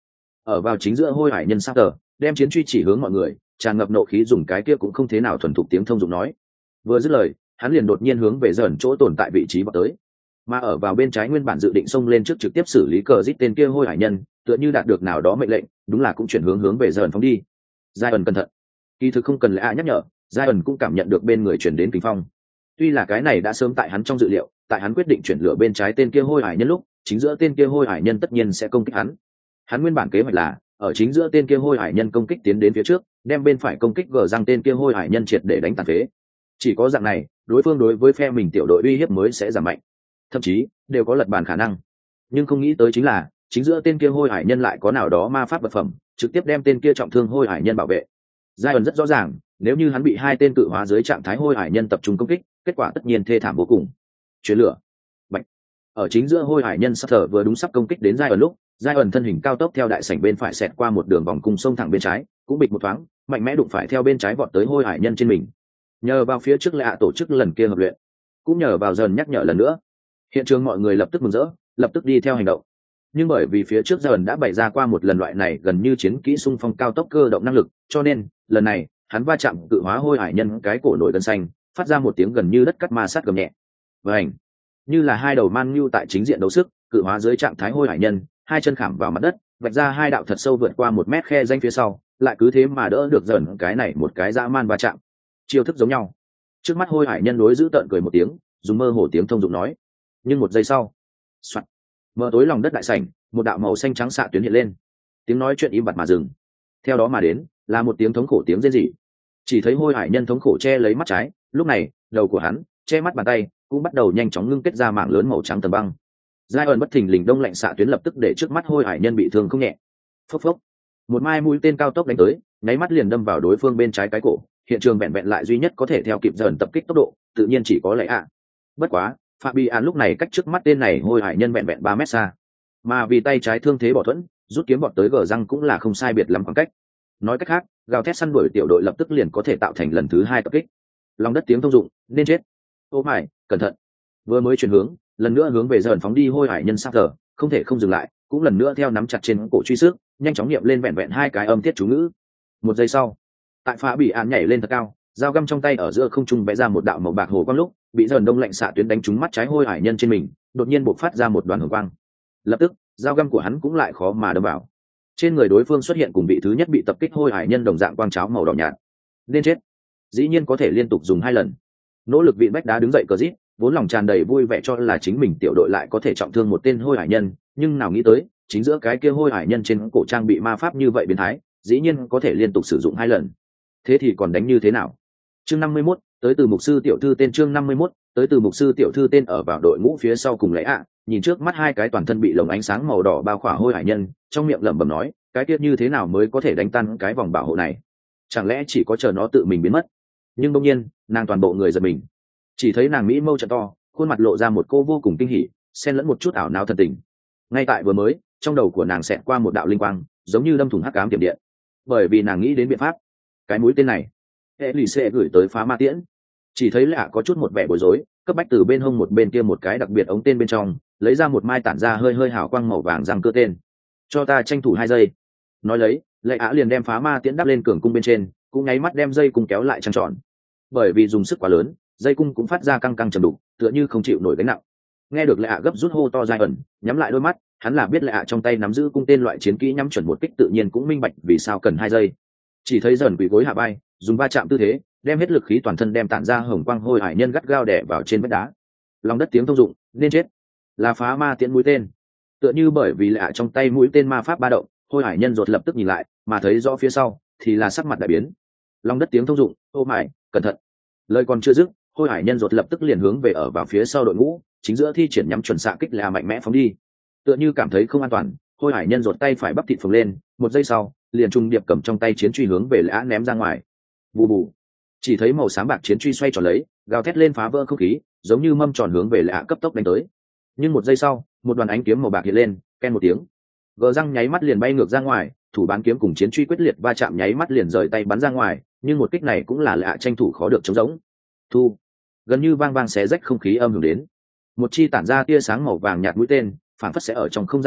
ở vào chính giữa hôi hải nhân sắc tờ đem chiến truy chỉ hướng mọi người, tràn ngập nộ khí dùng cái kia cũng không thế nào thuần thục tiếng thông dụng nói. Vừa dứt lời, hắn liền đột nhiên hướng về dần chỗ tồn tại vị trí vào tới, mà ở vào bên trái nguyên bản dự định xông lên trước trực tiếp xử lý cờ giết tên kia hôi hải nhân, tựa như đạt được nào đó mệnh lệnh, đúng là cũng chuyển hướng hướng về dần phóng đi. Giai ẩn cẩn thận. Kỳ thực không cần lẽ nhắc nhở, Giai ẩn cũng cảm nhận được bên người chuyển đến kinh phong. Tuy là cái này đã sớm tại hắn trong dự liệu, tại hắn quyết định chuyển lửa bên trái tên kia hôi hải nhân lúc, chính giữa tên kia hôi hải nhân tất nhiên sẽ công kích hắn. Hắn nguyên bản kế hoạch là ở chính giữa tên kia hôi hải nhân công kích tiến đến phía trước, đem bên phải công kích gờ răng tên kia hôi hải nhân triệt để đánh tàn phế. Chỉ có dạng này, đối phương đối với phe mình tiểu đội uy hiếp mới sẽ giảm mạnh, thậm chí đều có lật bàn khả năng. Nhưng không nghĩ tới chính là chính giữa tên kia hôi hải nhân lại có nào đó ma pháp vật phẩm, trực tiếp đem tên kia trọng thương hôi hải nhân bảo vệ. Giai ẩn rất rõ ràng, nếu như hắn bị hai tên cự hóa dưới trạng thái hôi hải nhân tập trung công kích, kết quả tất nhiên thê thảm vô cùng. Chuyến lửa. Bạch. Ở chính giữa hôi hải nhân sắp thở vừa đúng sắp công kích đến Giai ẩn lúc, Giai ẩn thân hình cao tốc theo đại sảnh bên phải xẹt qua một đường vòng cung sông thẳng bên trái, cũng bịch một thoáng, mạnh mẽ đụng phải theo bên trái vọt tới hôi hải nhân trên mình. Nhờ vào phía trước lạ tổ chức lần kia hợp luyện, cũng nhờ vào dần nhắc nhở lần nữa, hiện trường mọi người lập tức mừng rỡ, lập tức đi theo hành động. Nhưng bởi vì phía trước dần đã bày ra qua một lần loại này gần như chiến kỹ xung phong cao tốc cơ động năng lực, cho nên lần này hắn va chạm cự hóa hôi hải nhân cái cổ nổi gân xanh, phát ra một tiếng gần như đất cắt ma sát gầm nhẹ. Vành, như là hai đầu man nhu tại chính diện đấu sức, cự hóa dưới trạng thái hôi hải nhân, hai chân khảm vào mặt đất, vạch ra hai đạo thật sâu vượt qua một mét khe danh phía sau, lại cứ thế mà đỡ được dần cái này một cái dã man va chạm. Chiêu thức giống nhau. Trước mắt hôi hải nhân đối giữ tợn cười một tiếng, dùng mơ hồ tiếng thông dụng nói. Nhưng một giây sau, soạt, mờ tối lòng đất đại sảnh, một đạo màu xanh trắng xạ tuyến hiện lên. Tiếng nói chuyện im bặt mà dừng. Theo đó mà đến, là một tiếng thống khổ tiếng rên rỉ. Chỉ thấy hôi hải nhân thống khổ che lấy mắt trái, lúc này, đầu của hắn, che mắt bàn tay, cũng bắt đầu nhanh chóng ngưng kết ra mảng lớn màu trắng tầng băng. Giai ẩn bất thình lình đông lạnh xạ tuyến lập tức để trước mắt hôi hải nhân bị thương không nhẹ. Phốc phốc, một mai mũi tên cao tốc đánh tới, nháy mắt liền đâm vào đối phương bên trái cái cổ. Hiện trường vẹn vẹn lại duy nhất có thể theo kịp dần tập kích tốc độ, tự nhiên chỉ có lẽ ạ. Bất quá, Fabian lúc này cách trước mắt tên này hôi hải nhân vẹn vẹn ba mét xa, mà vì tay trái thương thế bỏ thuẫn, rút kiếm bọt tới gờ răng cũng là không sai biệt lắm khoảng cách. Nói cách khác, gào thét săn đuổi tiểu đội lập tức liền có thể tạo thành lần thứ hai tập kích. Lòng đất tiếng thông dụng, nên chết. Ô mày, cẩn thận. Vừa mới chuyển hướng, lần nữa hướng về dần phóng đi hôi hải nhân sát thở, không thể không dừng lại, cũng lần nữa theo nắm chặt trên cổ truy sức, nhanh chóng niệm lên vẹn vẹn hai cái âm tiết chú ngữ. Một giây sau, tại phá bị án nhảy lên thật cao, dao găm trong tay ở giữa không trung vẽ ra một đạo màu bạc hồ quang lúc bị dần đông lạnh xạ tuyến đánh trúng mắt trái hôi hải nhân trên mình, đột nhiên bộc phát ra một đoàn hồng quang. Lập tức dao găm của hắn cũng lại khó mà đâm vào. Trên người đối phương xuất hiện cùng vị thứ nhất bị tập kích hôi hải nhân đồng dạng quang cháo màu đỏ nhạt. Nên chết. Dĩ nhiên có thể liên tục dùng hai lần. Nỗ lực vị bách đá đứng dậy cờ rít, vốn lòng tràn đầy vui vẻ cho là chính mình tiểu đội lại có thể trọng thương một tên hôi hải nhân, nhưng nào nghĩ tới chính giữa cái kia hôi hải nhân trên cổ trang bị ma pháp như vậy biến thái, dĩ nhiên có thể liên tục sử dụng hai lần. Thế thì còn đánh như thế nào? Chương năm mươi mốt, tới từ mục sư tiểu thư tên chương năm mươi mốt, tới từ mục sư tiểu thư tên ở vào đội ngũ phía sau cùng lẽ ạ, nhìn trước mắt hai cái toàn thân bị lồng ánh sáng màu đỏ bao khỏa hôi hải nhân, trong miệng lẩm bẩm nói, cái kia như thế nào mới có thể đánh tan cái vòng bảo hộ này? Chẳng lẽ chỉ có chờ nó tự mình biến mất? Nhưng đương nhiên, nàng toàn bộ người giật mình. Chỉ thấy nàng mỹ mâu trợn to, khuôn mặt lộ ra một cô vô cùng kinh hỉ, xen lẫn một chút ảo não thần tình. Ngay tại vừa mới, trong đầu của nàng xẹt qua một đạo linh quang, giống như đâm thủng hắc ám tiềm điện. Bởi vì nàng nghĩ đến biện pháp, cái mũi tên này hệ lì xệ gửi tới phá ma tiễn. Chỉ thấy lạ có chút một vẻ bối rối, cấp bách từ bên hông một bên kia một cái đặc biệt ống tên bên trong lấy ra một mai tản ra hơi hơi hào quang màu vàng răng cơ tên. Cho ta tranh thủ hai giây. Nói lấy lệ ạ liền đem phá ma tiễn đắp lên cường cung bên trên, cũng nháy mắt đem dây cung kéo lại trăng tròn. Bởi vì dùng sức quá lớn, dây cung cũng phát ra căng căng trầm đục, tựa như không chịu nổi gánh nặng. Nghe được lệ ạ gấp rút hô to dai ẩn, nhắm lại đôi mắt, hắn là biết lệ ạ trong tay nắm giữ cung tên loại chiến kỹ nhắm chuẩn một kích, tự nhiên cũng minh bạch vì sao cần hai giây. Chỉ thấy dần quỳ gối hạ bay, dùng va chạm tư thế đem hết lực khí toàn thân đem tản ra hồng quang hôi hải nhân gắt gao đè vào trên vách đá. Lòng đất tiếng thông dụng, nên chết. Là phá ma tiễn mũi tên. Tựa như bởi vì lạ trong tay mũi tên ma pháp ba động, hôi hải nhân rột lập tức nhìn lại, mà thấy rõ phía sau thì là sắc mặt đại biến. Lòng đất tiếng thông dụng, ô mày, cẩn thận. Lời còn chưa dứt, hôi hải nhân rột lập tức liền hướng về ở vào phía sau đội ngũ, chính giữa thi triển nhắm chuẩn xạ kích là mạnh mẽ phóng đi. Tựa như cảm thấy không an toàn, hôi hải nhân rột tay phải bắp thịt phồng lên, một giây sau liền trung điệp cầm trong tay chiến truy hướng về lã ném ra ngoài. Bù bù, chỉ thấy màu xám bạc chiến truy xoay tròn lấy, gào thét lên phá vỡ không khí, giống như mâm tròn hướng về lã cấp tốc đánh tới. Nhưng một giây sau, một đoàn ánh kiếm màu bạc hiện lên, ken một tiếng, gờ răng nháy mắt liền bay ngược ra ngoài, thủ bán kiếm cùng chiến truy quyết liệt va chạm nháy mắt liền rời tay bắn ra ngoài, nhưng một kích này cũng là lã tranh thủ khó được chống giống. Thu, gần như vang vang xé rách không khí âm hưởng đến. Một chi tản ra tia sáng màu vàng nhạt mũi tên, phản phất sẽ ở trong không gian nhảy,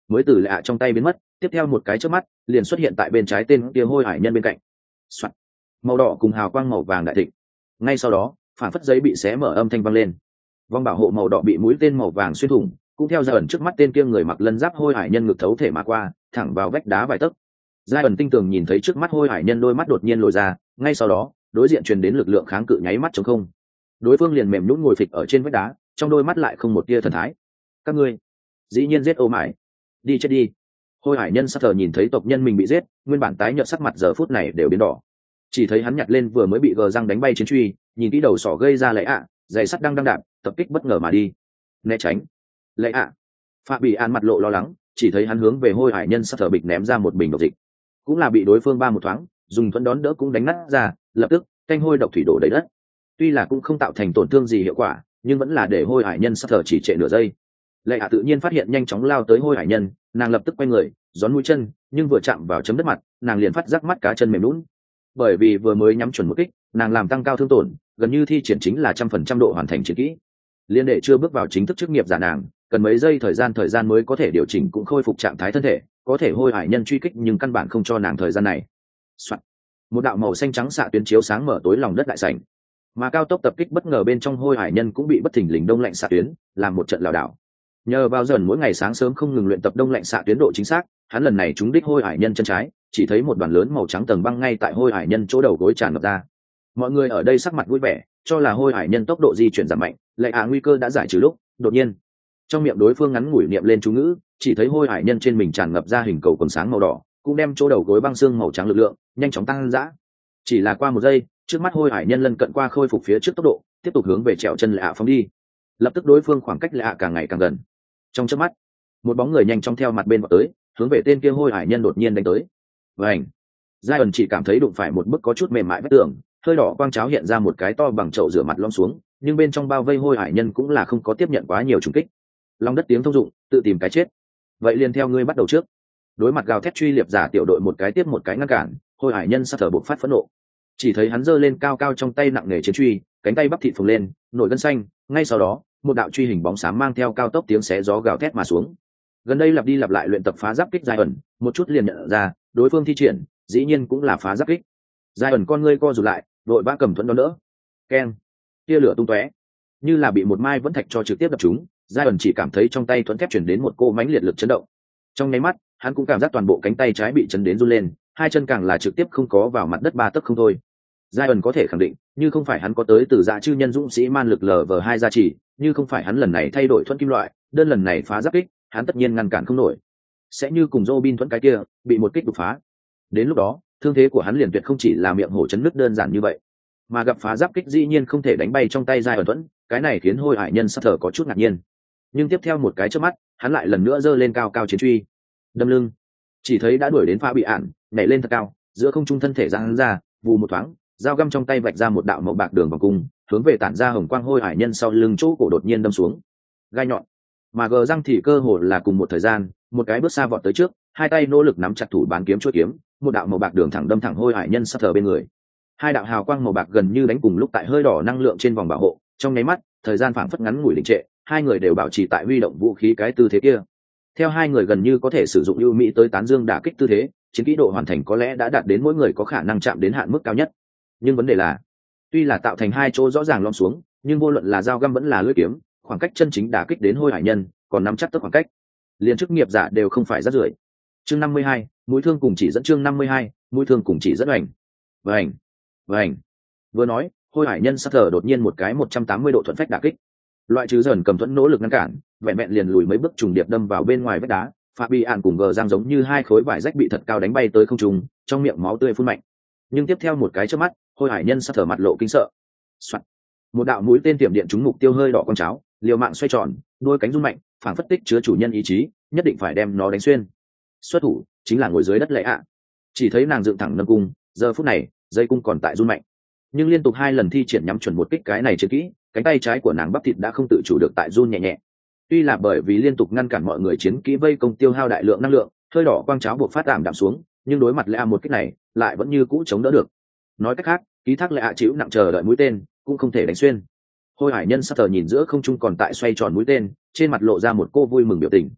mới từ lệ ạ trong tay biến mất, tiếp theo một cái chớp mắt liền xuất hiện tại bên trái tên kia hôi hải nhân bên cạnh. Soạn. Màu đỏ cùng hào quang màu vàng đại thịnh, ngay sau đó phản phất giấy bị xé mở âm thanh vang lên, vòng bảo hộ màu đỏ bị mũi tên màu vàng xuyên thủng, cũng theo dần trước mắt tên kia người mặc lân giáp hôi hải nhân ngực thấu thể mà qua, thẳng vào vách đá vài tấc. Giai ẩn tinh tường nhìn thấy trước mắt hôi hải nhân đôi mắt đột nhiên lồi ra, ngay sau đó đối diện truyền đến lực lượng kháng cự nháy mắt trống không, đối phương liền mềm nhũn ngồi phịch ở trên vách đá, trong đôi mắt lại không một tia thần thái. Các ngươi dĩ nhiên giết ô mãi, đi chết đi. Hôi hải nhân sắc thờ nhìn thấy tộc nhân mình bị giết, nguyên bản tái nhợt sắc mặt giờ phút này đều biến đỏ. Chỉ thấy hắn nhặt lên vừa mới bị gờ răng đánh bay chiến truy, nhìn kỹ đầu sỏ gây ra lệ ạ, giày sắt đang đang đạp, tập kích bất ngờ mà đi. Né tránh. Lệ ạ. Phạm Bị An mặt lộ lo lắng, chỉ thấy hắn hướng về hôi hải nhân sắc thờ bịch ném ra một bình độc dịch, cũng là bị đối phương ba một thoáng, dùng thuẫn đón đỡ cũng đánh nát ra, lập tức canh hôi độc thủy đổ đầy đất. Tuy là cũng không tạo thành tổn thương gì hiệu quả, nhưng vẫn là để hôi hải nhân sắc thờ chỉ trệ nửa giây. Lệ ạ tự nhiên phát hiện, nhanh chóng lao tới hôi hải nhân, nàng lập tức quay người gión mũi chân, nhưng vừa chạm vào chấm đất mặt, nàng liền phát giác mắt cá chân mềm lún, bởi vì vừa mới nhắm chuẩn một kích, nàng làm tăng cao thương tổn, gần như thi triển chính là trăm phần trăm độ hoàn thành chiến kỹ. Liên đệ chưa bước vào chính thức chức nghiệp giả nàng, cần mấy giây thời gian thời gian mới có thể điều chỉnh cũng khôi phục trạng thái thân thể, có thể hôi hải nhân truy kích nhưng căn bản không cho nàng thời gian này. Soạn. Một đạo màu xanh trắng xạ tuyến chiếu sáng mở tối lòng đất đại sảnh, mà cao tốc tập kích bất ngờ bên trong hôi hải nhân cũng bị bất thình lình đông lạnh xạ tuyến làm một trận lảo đảo. Nhờ vào dần mỗi ngày sáng sớm không ngừng luyện tập đông lạnh xạ tuyến độ chính xác, hắn lần này trúng đích hôi hải nhân chân trái, chỉ thấy một đoàn lớn màu trắng tầng băng ngay tại hôi hải nhân chỗ đầu gối tràn ngập ra. Mọi người ở đây sắc mặt vui vẻ, cho là hôi hải nhân tốc độ di chuyển giảm mạnh, lệ ạ nguy cơ đã giải trừ lúc đột nhiên trong miệng đối phương ngắn ngủi niệm lên chú ngữ, chỉ thấy hôi hải nhân trên mình tràn ngập ra hình cầu quần sáng màu đỏ, cũng đem chỗ đầu gối băng xương màu trắng lực lượng nhanh chóng tăng dã. Chỉ là qua một giây, trước mắt hôi hải nhân lân cận qua khôi phục phía trước tốc độ, tiếp tục hướng về trèo chân lệ ạ phóng đi. Lập tức đối phương khoảng cách lệ ạ càng ngày càng gần. Trong chớp mắt, một bóng người nhanh chóng theo mặt bên vào tới, hướng về tên kia hôi hải nhân đột nhiên đánh tới. Vành. Giai ẩn chỉ cảm thấy đụng phải một bức có chút mềm mại vách tường, hơi đỏ quang cháo hiện ra một cái to bằng chậu rửa mặt lom xuống, nhưng bên trong bao vây hôi hải nhân cũng là không có tiếp nhận quá nhiều trùng kích. Long đất tiếng thông dụng, tự tìm cái chết. Vậy liền theo ngươi bắt đầu trước. Đối mặt gào thét truy liệp giả tiểu đội một cái tiếp một cái ngăn cản, hôi hải nhân sắp thở bộc phát phẫn nộ. Chỉ thấy hắn giơ lên cao cao trong tay nặng nề chiến truy, cánh tay bắp thịt phồng lên, nổi gân xanh, ngay sau đó, một đạo truy hình bóng xám mang theo cao tốc tiếng xé gió gào thét mà xuống. Gần đây lặp đi lặp lại luyện tập phá giáp kích Giai ẩn, một chút liền nhận ra, đối phương thi triển, dĩ nhiên cũng là phá giáp kích. Giai ẩn con ngươi co rụt lại, đội ba cầm thuẫn đón đỡ. Keng, tia lửa tung tóe, như là bị một mai vẫn thạch cho trực tiếp đập trúng. Giai ẩn chỉ cảm thấy trong tay thuẫn thép chuyển đến một cô mãnh liệt lực chấn động. Trong nháy mắt, hắn cũng cảm giác toàn bộ cánh tay trái bị chấn đến run lên, hai chân càng là trực tiếp không có vào mặt đất ba tấc không thôi. Giai ẩn có thể khẳng định, như không phải hắn có tới từ dạ chư nhân dũng sĩ man lực lờ vờ hai gia trì, như không phải hắn lần này thay đổi thuẫn kim loại, đơn lần này phá giáp kích, hắn tất nhiên ngăn cản không nổi, sẽ như cùng Robin thuẫn cái kia, bị một kích đục phá. Đến lúc đó, thương thế của hắn liền tuyệt không chỉ là miệng hổ chấn nứt đơn giản như vậy, mà gặp phá giáp kích dĩ nhiên không thể đánh bay trong tay Giai ẩn thuẫn, cái này khiến hôi hải nhân sắp thở có chút ngạc nhiên. Nhưng tiếp theo một cái chớp mắt, hắn lại lần nữa giơ lên cao cao chiến truy, đâm lưng. Chỉ thấy đã đuổi đến Phá Bị Ản, nhảy lên thật cao, giữa không trung thân thể giãn ra, vù một thoáng, dao găm trong tay vạch ra một đạo màu bạc đường vòng cung, hướng về tản ra hồng quang hôi hải nhân sau lưng chỗ cổ đột nhiên đâm xuống. Gai nhọn, mà gờ răng thì cơ hồ là cùng một thời gian, một cái bước xa vọt tới trước, hai tay nỗ lực nắm chặt thủ bán kiếm chuôi kiếm, một đạo màu bạc đường thẳng đâm thẳng hôi hải nhân sắp thờ bên người. Hai đạo hào quang màu bạc gần như đánh cùng lúc tại hơi đỏ năng lượng trên vòng bảo hộ, trong nháy mắt, thời gian phảng phất ngắn ngủi đình trệ, hai người đều bảo trì tại huy động vũ khí cái tư thế kia. Theo hai người gần như có thể sử dụng ưu mỹ tới tán dương đả kích tư thế, chiến kỹ độ hoàn thành có lẽ đã đạt đến mỗi người có khả năng chạm đến hạn mức cao nhất. Nhưng vấn đề là, tuy là tạo thành hai chỗ rõ ràng lom xuống, nhưng vô luận là dao găm vẫn là lưỡi kiếm, khoảng cách chân chính đả kích đến hôi hải nhân, còn nắm chắc tức khoảng cách. Liên chức nghiệp giả đều không phải rất rưởi. Chương năm mươi hai, mũi thương cùng chỉ dẫn chương năm mươi hai, mũi thương cùng chỉ dẫn ảnh. Vành, vành. Vừa nói, hôi hải nhân sắp thở đột nhiên một cái một trăm tám mươi độ thuận phách đả kích. Loại trừ dần cầm thuẫn nỗ lực ngăn cản, vẹn vẹn liền lùi mấy bước trùng điệp đâm vào bên ngoài vách đá. Phạm Bị Ản cùng gờ giang giống như hai khối vải rách bị thật cao đánh bay tới không trung, trong miệng máu tươi phun mạnh. Nhưng tiếp theo một cái chớp mắt, hôi hải nhân sắp thở mặt lộ kinh sợ. Soạn. Một đạo mũi tên tiệm điện trúng mục tiêu hơi đỏ con cháo, liều mạng xoay tròn, đuôi cánh rung mạnh, phảng phất tích chứa chủ nhân ý chí, nhất định phải đem nó đánh xuyên. Xuất thủ chính là ngồi dưới đất Lệ ạ. Chỉ thấy nàng dựng thẳng nâng cung, giờ phút này, dây cung còn tại run mạnh. Nhưng liên tục hai lần thi triển nhắm chuẩn một kích cái này chưa kỹ, cánh tay trái của nàng bắp thịt đã không tự chủ được tại run nhẹ nhẹ. Tuy là bởi vì liên tục ngăn cản mọi người chiến kỹ vây công tiêu hao đại lượng năng lượng, hơi đỏ quang cháo buộc phát tạm đạm xuống, nhưng đối mặt Lệ ạ một kích này, lại vẫn như cũ chống đỡ được. Nói cách khác, ký thác Lệ ạ chịu nặng chờ đợi mũi tên, cũng không thể đánh xuyên. Hôi hải nhân sắp thờ nhìn giữa không trung còn tại xoay tròn mũi tên, trên mặt lộ ra một cô vui mừng biểu tình.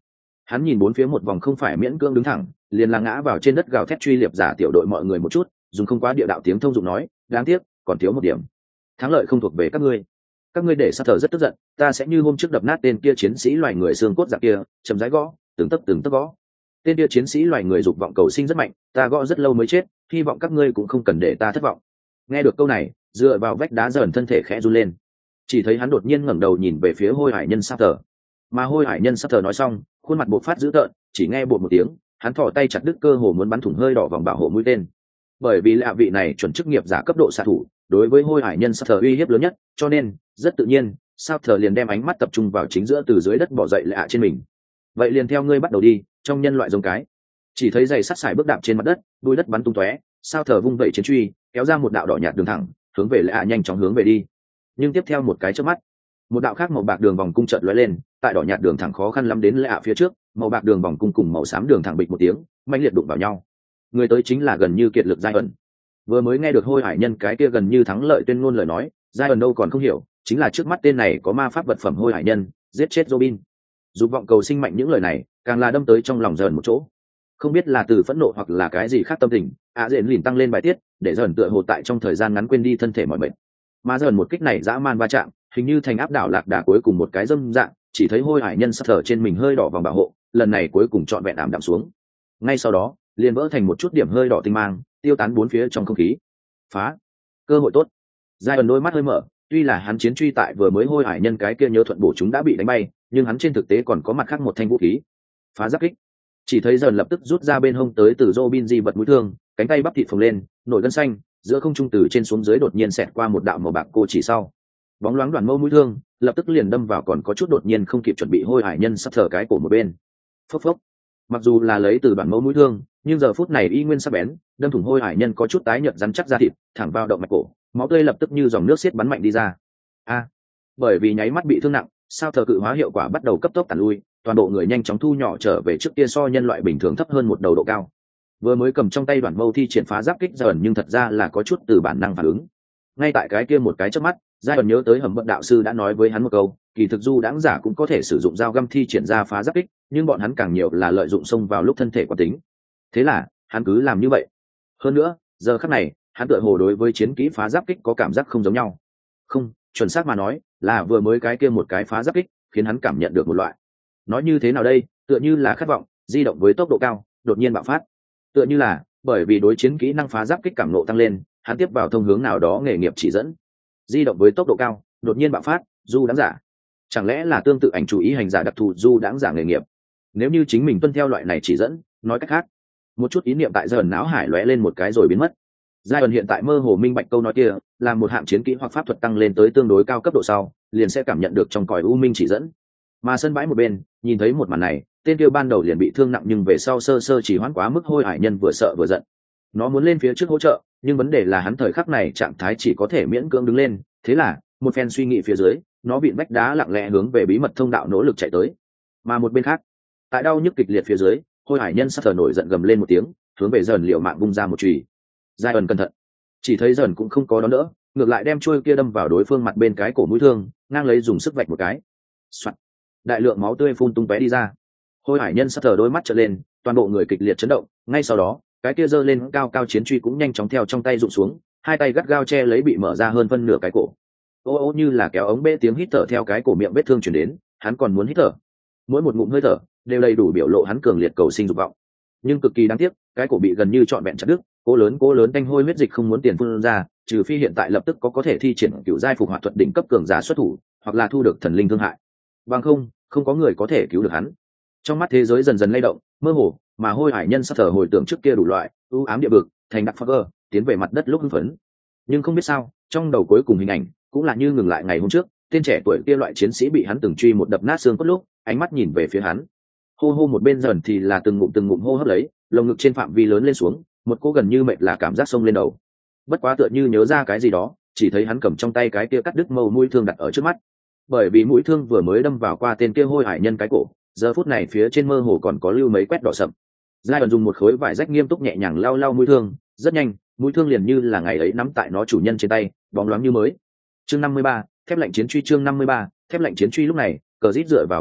Hắn nhìn bốn phía một vòng không phải miễn cưỡng đứng thẳng, liền là ngã vào trên đất gào thét truy liệp giả tiểu đội mọi người một chút, dùng không quá địa đạo tiếng thông dụng nói, đáng tiếc còn thiếu một điểm, thắng lợi không thuộc về các ngươi. Các ngươi để sát thờ rất tức giận, ta sẽ như hôm trước đập nát tên kia chiến sĩ loài người xương cốt dạng kia, chậm rãi gõ, từng tấc từng tấc gõ. Tên kia chiến sĩ loài người dục vọng cầu sinh rất mạnh, ta gõ rất lâu mới chết, hy vọng các ngươi cũng không cần để ta thất vọng. Nghe được câu này, dựa vào vách đá dần thân thể khẽ run lên, chỉ thấy hắn đột nhiên ngẩng đầu nhìn về phía hôi hải nhân sát thờ. Mà hôi hải nhân sát thờ nói xong, khuôn mặt bộc phát dữ tợn, chỉ nghe bột một tiếng, hắn thò tay chặt đứt cơ hồ muốn bắn thủng hơi đỏ vòng bảo hộ mũi tên. Bởi vì lạ vị này chuẩn chức nghiệp giả cấp độ xạ thủ, đối với hôi hải nhân sát thờ uy hiếp lớn nhất, cho nên rất tự nhiên, sát thờ liền đem ánh mắt tập trung vào chính giữa từ dưới đất bỏ dậy lạ trên mình. Vậy liền theo ngươi bắt đầu đi, trong nhân loại giống cái. Chỉ thấy giày sắt sải bước đạp trên mặt đất, đuôi đất bắn tung tóe, sát thờ vung vẩy chiến truy, kéo ra một đạo đỏ nhạt đường thẳng, hướng về lạ nhanh chóng hướng về đi. Nhưng tiếp theo một cái chớp mắt, một đạo khác màu bạc đường vòng cung chợt lóe lên, tại đỏ nhạt đường thẳng khó khăn lắm đến lạ phía trước, màu bạc đường vòng cung cùng màu xám đường thẳng bịch một tiếng, mạnh liệt đụng vào nhau. Người tới chính là gần như kiệt lực giai ẩn. Vừa mới nghe được hôi hải nhân cái kia gần như thắng lợi tuyên ngôn lời nói, giai ẩn đâu còn không hiểu, chính là trước mắt tên này có ma pháp vật phẩm hôi hải nhân, giết chết Robin. Dục vọng cầu sinh mạnh những lời này, càng là đâm tới trong lòng dần một chỗ. Không biết là từ phẫn nộ hoặc là cái gì khác tâm tình, ạ dện lìn tăng lên bài tiết, để dần tựa hồ tại trong thời gian ngắn quên đi thân thể mọi mệt. Mà dần một kích này dã man va chạm, hình như thành áp đảo lạc đà cuối cùng một cái dâm dạng, chỉ thấy hôi hải nhân sắp thở trên mình hơi đỏ vòng bảo hộ, lần này cuối cùng trọn vẹn ảm đạm xuống. Ngay sau đó, liền vỡ thành một chút điểm hơi đỏ tinh mang, tiêu tán bốn phía trong không khí. Phá, cơ hội tốt. Giai ẩn đôi mắt hơi mở, tuy là hắn chiến truy tại vừa mới hôi hải nhân cái kia nhớ thuận bổ chúng đã bị đánh bay, nhưng hắn trên thực tế còn có mặt khác một thanh vũ khí. Phá giáp kích. Chỉ thấy dần lập tức rút ra bên hông tới từ Robin di vật mũi thương, cánh tay bắp thịt phồng lên, nổi gân xanh, giữa không trung từ trên xuống dưới đột nhiên xẹt qua một đạo màu bạc cô chỉ sau. Bóng loáng đoàn mâu mũi thương, lập tức liền đâm vào còn có chút đột nhiên không kịp chuẩn bị hôi hải nhân sắp thở cái cổ một bên. Phốc phốc. Mặc dù là lấy từ bản mâu mũi thương, nhưng giờ phút này y nguyên sắc bén, đâm thủng hôi hải nhân có chút tái nhợt rắn chắc da thịt, thẳng vào động mạch cổ, máu tươi lập tức như dòng nước xiết bắn mạnh đi ra. A, bởi vì nháy mắt bị thương nặng, sao thờ cự hóa hiệu quả bắt đầu cấp tốc tàn lui, toàn bộ người nhanh chóng thu nhỏ trở về trước kia so nhân loại bình thường thấp hơn một đầu độ cao. Vừa mới cầm trong tay bản mâu thi triển phá giáp kích dần nhưng thật ra là có chút từ bản năng phản ứng. Ngay tại cái kia một cái chớp mắt, giai đoạn nhớ tới hầm bận đạo sư đã nói với hắn một câu, kỳ thực du đãng giả cũng có thể sử dụng dao găm thi triển ra phá giáp kích, nhưng bọn hắn càng nhiều là lợi dụng xông vào lúc thân thể quán tính. Thế là hắn cứ làm như vậy. Hơn nữa, giờ khắc này, hắn tựa hồ đối với chiến kỹ phá giáp kích có cảm giác không giống nhau. Không, chuẩn xác mà nói, là vừa mới cái kia một cái phá giáp kích, khiến hắn cảm nhận được một loại. Nói như thế nào đây, tựa như là khát vọng, di động với tốc độ cao, đột nhiên bạo phát. Tựa như là, bởi vì đối chiến kỹ năng phá giáp kích cảm nộ tăng lên, hắn tiếp vào thông hướng nào đó nghề nghiệp chỉ dẫn. Di động với tốc độ cao, đột nhiên bạo phát, du đãng giả. Chẳng lẽ là tương tự ảnh chủ ý hành giả đặc thù du đãng giả nghề nghiệp? Nếu như chính mình tuân theo loại này chỉ dẫn, nói cách khác, một chút ý niệm tại dần não hải lóe lên một cái rồi biến mất. Giai ẩn hiện tại mơ hồ minh bạch câu nói kia, là một hạng chiến kỹ hoặc pháp thuật tăng lên tới tương đối cao cấp độ sau, liền sẽ cảm nhận được trong cõi u minh chỉ dẫn. Mà sân bãi một bên, nhìn thấy một màn này, tên kia ban đầu liền bị thương nặng nhưng về sau sơ sơ chỉ hoãn quá mức hôi hải nhân vừa sợ vừa giận. Nó muốn lên phía trước hỗ trợ, nhưng vấn đề là hắn thời khắc này trạng thái chỉ có thể miễn cưỡng đứng lên, thế là, một phen suy nghĩ phía dưới, nó bị vách đá lặng lẽ hướng về bí mật thông đạo nỗ lực chạy tới. Mà một bên khác, tại đau nhức kịch liệt phía dưới, hôi hải nhân sắp thở nổi giận gầm lên một tiếng, hướng về dần liệu mạng vung ra một chùy. Giai ẩn cẩn thận, chỉ thấy dần cũng không có đó nữa, ngược lại đem chuôi kia đâm vào đối phương mặt bên cái cổ mũi thương, ngang lấy dùng sức vạch một cái. Soạn. Đại lượng máu tươi phun tung tóe đi ra. Hôi hải nhân sắp thở đôi mắt trợn lên, toàn bộ người kịch liệt chấn động, ngay sau đó, cái kia giơ lên cao cao chiến truy cũng nhanh chóng theo trong tay rụng xuống, hai tay gắt gao che lấy bị mở ra hơn phân nửa cái cổ. Ô ô như là kéo ống bê tiếng hít thở theo cái cổ miệng vết thương truyền đến, hắn còn muốn hít thở. Mỗi một ngụm hơi thở đều đầy đủ biểu lộ hắn cường liệt cầu sinh dục vọng. Nhưng cực kỳ đáng tiếc, cái cổ bị gần như trọn vẹn chặt đứt, cố lớn cố lớn tanh hôi huyết dịch không muốn tiền phun ra, trừ phi hiện tại lập tức có có thể thi triển cựu giai phục hoạt thuật đỉnh cấp cường giả xuất thủ, hoặc là thu được thần linh thương hại. Bằng không, không có người có thể cứu được hắn. Trong mắt thế giới dần dần lay động, mơ hồ, mà hôi hải nhân sắp thở hồi tưởng trước kia đủ loại, ưu ám địa vực, thành đặc phơ, tiến về mặt đất lúc hưng phấn. Nhưng không biết sao, trong đầu cuối cùng hình ảnh cũng là như ngừng lại ngày hôm trước, tên trẻ tuổi kia loại chiến sĩ bị hắn từng truy một đập nát xương cốt lúc, ánh mắt nhìn về phía hắn. Hô hô một bên dần thì là từng ngụm từng ngụm hô hấp lấy, lồng ngực trên phạm vi lớn lên xuống, một cô gần như mệt là cảm giác sông lên đầu. Bất quá tựa như nhớ ra cái gì đó, chỉ thấy hắn cầm trong tay cái kia cắt đứt mâu mũi thương đặt ở trước mắt. Bởi vì mũi thương vừa mới đâm vào qua tên kia hôi hải nhân cái cổ, giờ phút này phía trên mơ hồ còn có lưu mấy quét đỏ sậm. Giai ẩn dùng một khối vải rách nghiêm túc nhẹ nhàng lau lau mũi thương, rất nhanh, mũi thương liền như là ngày ấy nắm tại nó chủ nhân trên tay, bóng loáng như mới. Chương năm mươi ba, thép lạnh chiến truy chương năm mươi ba, thép lạnh chiến truy lúc này, cờ rít dựa vào vách đá,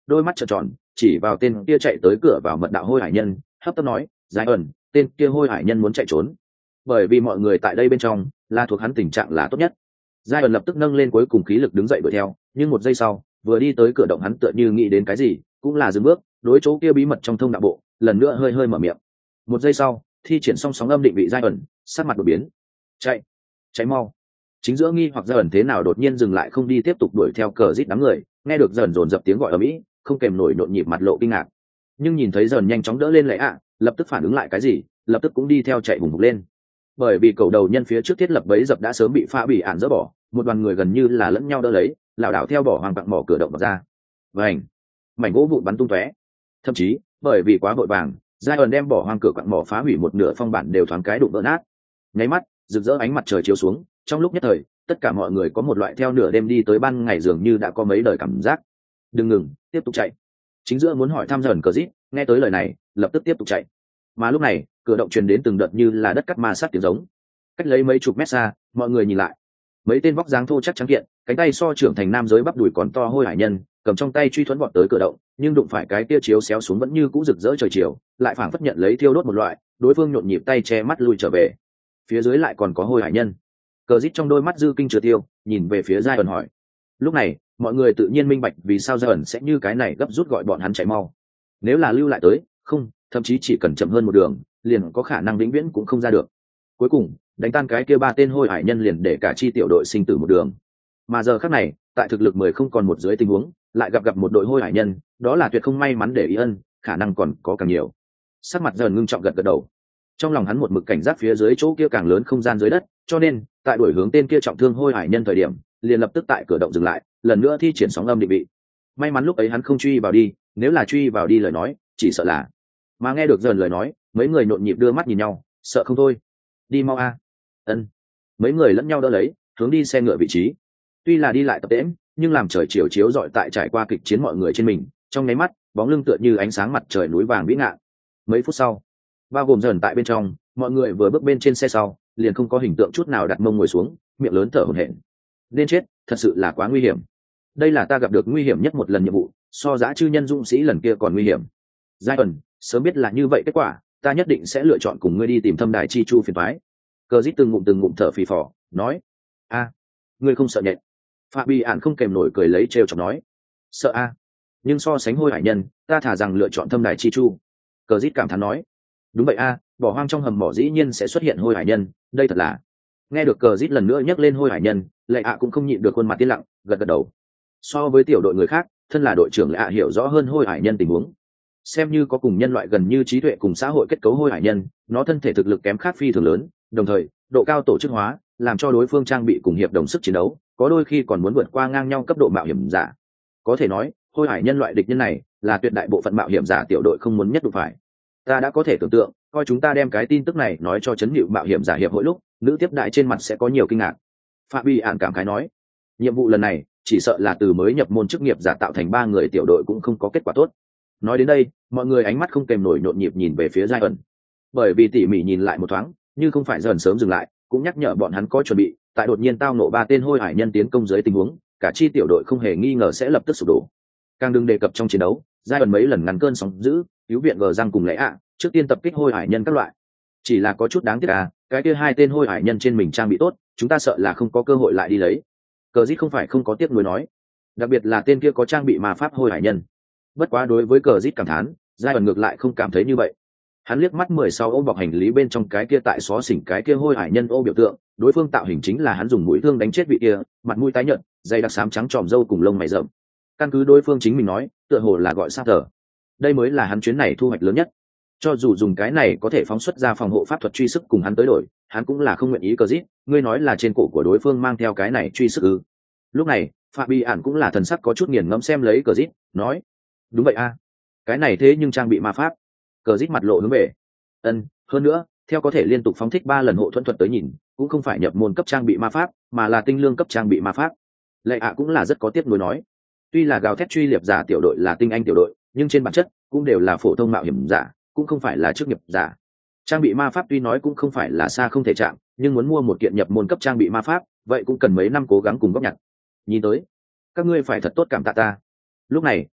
đôi mắt trợn tròn chỉ vào tên kia chạy tới cửa vào mật đạo hôi hải nhân, hấp tấp nói, giải ẩn, tên kia hôi hải nhân muốn chạy trốn. Bởi vì mọi người tại đây bên trong là thuộc hắn tình trạng là tốt nhất. Giải ẩn lập tức nâng lên cuối cùng khí lực đứng dậy đuổi theo, nhưng một giây sau vừa đi tới cửa động hắn tựa như nghĩ đến cái gì, cũng là dừng bước, đối chỗ kia bí mật trong thông đạo bộ lần nữa hơi hơi mở miệng. Một giây sau thi triển xong sóng âm định vị Giải ẩn sắc mặt đột biến. Chạy, chạy mau. Chính giữa nghi hoặc Giải ẩn thế nào đột nhiên dừng lại không đi tiếp tục đuổi theo cờ rít đám người, nghe được dần dồn dập tiếng gọi ở mỹ, không kèm nổi nhộn nhịp mặt lộ kinh ngạc. Nhưng nhìn thấy dần nhanh chóng đỡ lên Lệ ạ, lập tức phản ứng lại cái gì, lập tức cũng đi theo chạy hùng hục lên. Bởi vì cầu đầu nhân phía trước thiết lập bẫy dập đã sớm bị pha bị ản dỡ bỏ, một đoàn người gần như là lẫn nhau đỡ lấy, lảo đảo theo bỏ hoàng tặng mỏ cửa động ra. Vành, mảnh gỗ vụn bắn tung tóe. Thậm chí bởi vì quá vội vàng, Giai ẩn đem bỏ hoang cửa quặng mỏ phá hủy một nửa phong bản đều thoáng cái đụng vỡ nát. Nháy mắt rực rỡ ánh mặt trời chiếu xuống, trong lúc nhất thời tất cả mọi người có một loại theo nửa đêm đi tới ban ngày dường như đã có mấy đời cảm giác. Đừng ngừng, tiếp tục chạy. Chính giữa muốn hỏi thăm dần cờ rít, nghe tới lời này lập tức tiếp tục chạy. Mà lúc này cửa động truyền đến từng đợt như là đất cắt ma sát tiếng giống. Cách lấy mấy chục mét xa, mọi người nhìn lại, mấy tên vóc dáng thô chắc trắng kiện, cánh tay so trưởng thành nam giới bắp đùi còn to hôi hải nhân cầm trong tay truy thuẫn bọn tới cửa động, nhưng đụng phải cái kia chiếu xéo xuống vẫn như cũ rực rỡ trời chiều, lại phảng phất nhận lấy thiêu đốt một loại, đối phương nhộn nhịp tay che mắt lui trở về. Phía dưới lại còn có hôi hải nhân. Cờ rít trong đôi mắt dư kinh chưa tiêu, nhìn về phía Giai ẩn hỏi. Lúc này mọi người tự nhiên minh bạch vì sao Giai ẩn sẽ như cái này gấp rút gọi bọn hắn chạy mau. Nếu là lưu lại tới, không, thậm chí chỉ cần chậm hơn một đường, liền có khả năng vĩnh viễn cũng không ra được. Cuối cùng đánh tan cái kia ba tên hôi hải nhân liền để cả chi tiểu đội sinh tử một đường. Mà giờ khắc này tại thực lực mười không còn một dưới tình huống lại gặp gặp một đội hôi hải nhân, đó là tuyệt không may mắn để ý ân, khả năng còn có càng nhiều. Sắc mặt dần ngưng trọng gật gật đầu, trong lòng hắn một mực cảnh giác phía dưới chỗ kia càng lớn không gian dưới đất, cho nên tại đuổi hướng tên kia trọng thương hôi hải nhân thời điểm liền lập tức tại cửa động dừng lại, lần nữa thi triển sóng âm định vị. May mắn lúc ấy hắn không truy vào đi, nếu là truy vào đi lời nói chỉ sợ là. Mà nghe được dần lời nói, mấy người nhộn nhịp đưa mắt nhìn nhau, sợ không thôi. Đi mau a. Ân. Mấy người lẫn nhau đỡ lấy hướng đi xe ngựa vị trí. Tuy là đi lại tập tễnh, nhưng làm trời chiều chiếu rọi tại trải qua kịch chiến mọi người trên mình, trong nháy mắt bóng lưng tựa như ánh sáng mặt trời núi vàng vĩ ngạn. Mấy phút sau, bao gồm dần tại bên trong, mọi người vừa bước bên trên xe sau liền không có hình tượng chút nào đặt mông ngồi xuống, miệng lớn thở hổn hển. Nên chết, thật sự là quá nguy hiểm. Đây là ta gặp được nguy hiểm nhất một lần nhiệm vụ, so dã chư nhân dũng sĩ lần kia còn nguy hiểm. Giai ẩn, sớm biết là như vậy kết quả, ta nhất định sẽ lựa chọn cùng ngươi đi tìm thâm đài chi chu phiền toái. Cờ dít từng ngụm từng ngụm thở phì phò nói. A, ngươi không sợ nhện? Phạm Bi ản không kèm nổi cười lấy trêu chọc nói. Sợ a, nhưng so sánh hôi hải nhân, ta thả rằng lựa chọn thâm đài chi chu. Cờ dít cảm thán nói. Đúng vậy a, bỏ hoang trong hầm mỏ dĩ nhiên sẽ xuất hiện hôi hải nhân, đây thật là. Nghe được cờ dít lần nữa nhắc lên hôi hải nhân, Lệ ạ cũng không nhịn được khuôn mặt yên lặng, gật gật đầu. So với tiểu đội người khác, thân là đội trưởng Lệ ạ hiểu rõ hơn hôi hải nhân tình huống. Xem như có cùng nhân loại gần như trí tuệ cùng xã hội kết cấu hôi hải nhân, nó thân thể thực lực kém khác phi thường lớn, đồng thời độ cao tổ chức hóa làm cho đối phương trang bị cùng hiệp đồng sức chiến đấu có đôi khi còn muốn vượt qua ngang nhau cấp độ mạo hiểm giả. Có thể nói hôi hải nhân loại địch nhân này là tuyệt đại bộ phận mạo hiểm giả tiểu đội không muốn nhất đụng phải. Ta đã có thể tưởng tượng coi chúng ta đem cái tin tức này nói cho chấn hiệu mạo hiểm giả hiệp hội lúc nữ tiếp đại trên mặt sẽ có nhiều kinh ngạc. Phạm Vi ản cảm khái nói, nhiệm vụ lần này chỉ sợ là từ mới nhập môn chức nghiệp giả tạo thành ba người tiểu đội cũng không có kết quả tốt. Nói đến đây mọi người ánh mắt không kèm nổi nhộn nhịp nhìn về phía Giai ẩn, bởi vì tỉ mỉ nhìn lại một thoáng như không phải dần sớm dừng lại cũng nhắc nhở bọn hắn có chuẩn bị, tại đột nhiên tao nộ ba tên hôi hải nhân tiến công dưới tình huống cả chi tiểu đội không hề nghi ngờ sẽ lập tức sụp đổ. Càng đừng đề cập trong chiến đấu Giai ẩn mấy lần ngắn cơn sóng dữ cứu viện gờ răng cùng Lẽ ạ trước tiên tập kích hôi hải nhân các loại. Chỉ là có chút đáng tiếc à, cái kia hai tên hôi hải nhân trên mình trang bị tốt, chúng ta sợ là không có cơ hội lại đi lấy. Cờ dít không phải không có tiếc nuối nói, đặc biệt là tên kia có trang bị ma pháp hôi hải nhân. Bất quá đối với cờ dít cảm thán, Giai ẩn ngược lại không cảm thấy như vậy. Hắn liếc mắt mười sau ô bọc hành lý bên trong cái kia tại xó xỉnh cái kia hôi hải nhân ô biểu tượng, đối phương tạo hình chính là hắn dùng mũi thương đánh chết vị kia, mặt mũi tái nhợt, dây đặc xám trắng tròm râu cùng lông mày rậm. Căn cứ đối phương chính mình nói, tựa hồ là gọi sát tờ. Đây mới là hắn chuyến này thu hoạch lớn nhất. Cho dù dùng cái này có thể phóng xuất ra phòng hộ pháp thuật truy sức cùng hắn tới đổi, hắn cũng là không nguyện ý cờ dít. Ngươi nói là trên cổ của đối phương mang theo cái này truy sức ư? Lúc này Phạm Bi ản cũng là thần sắc có chút nghiền ngẫm xem lấy cờ dít, nói, đúng vậy a, cái này thế nhưng trang bị ma pháp. Cờ dít mặt lộ hướng về. Ân, hơn nữa theo có thể liên tục phóng thích ba lần hộ thuẫn thuật tới nhìn cũng không phải nhập môn cấp trang bị ma pháp mà là tinh lương cấp trang bị ma pháp. Lệ ạ cũng là rất có tiếc nuối nói, tuy là gào thét truy liệp giả tiểu đội là tinh anh tiểu đội nhưng trên bản chất cũng đều là phổ thông mạo hiểm giả, cũng không phải là chức nghiệp giả. Trang bị ma pháp tuy nói cũng không phải là xa không thể chạm, nhưng muốn mua một kiện nhập môn cấp trang bị ma pháp vậy cũng cần mấy năm cố gắng cùng góp nhặt. Nhìn tới các ngươi phải thật tốt cảm tạ ta. Lúc này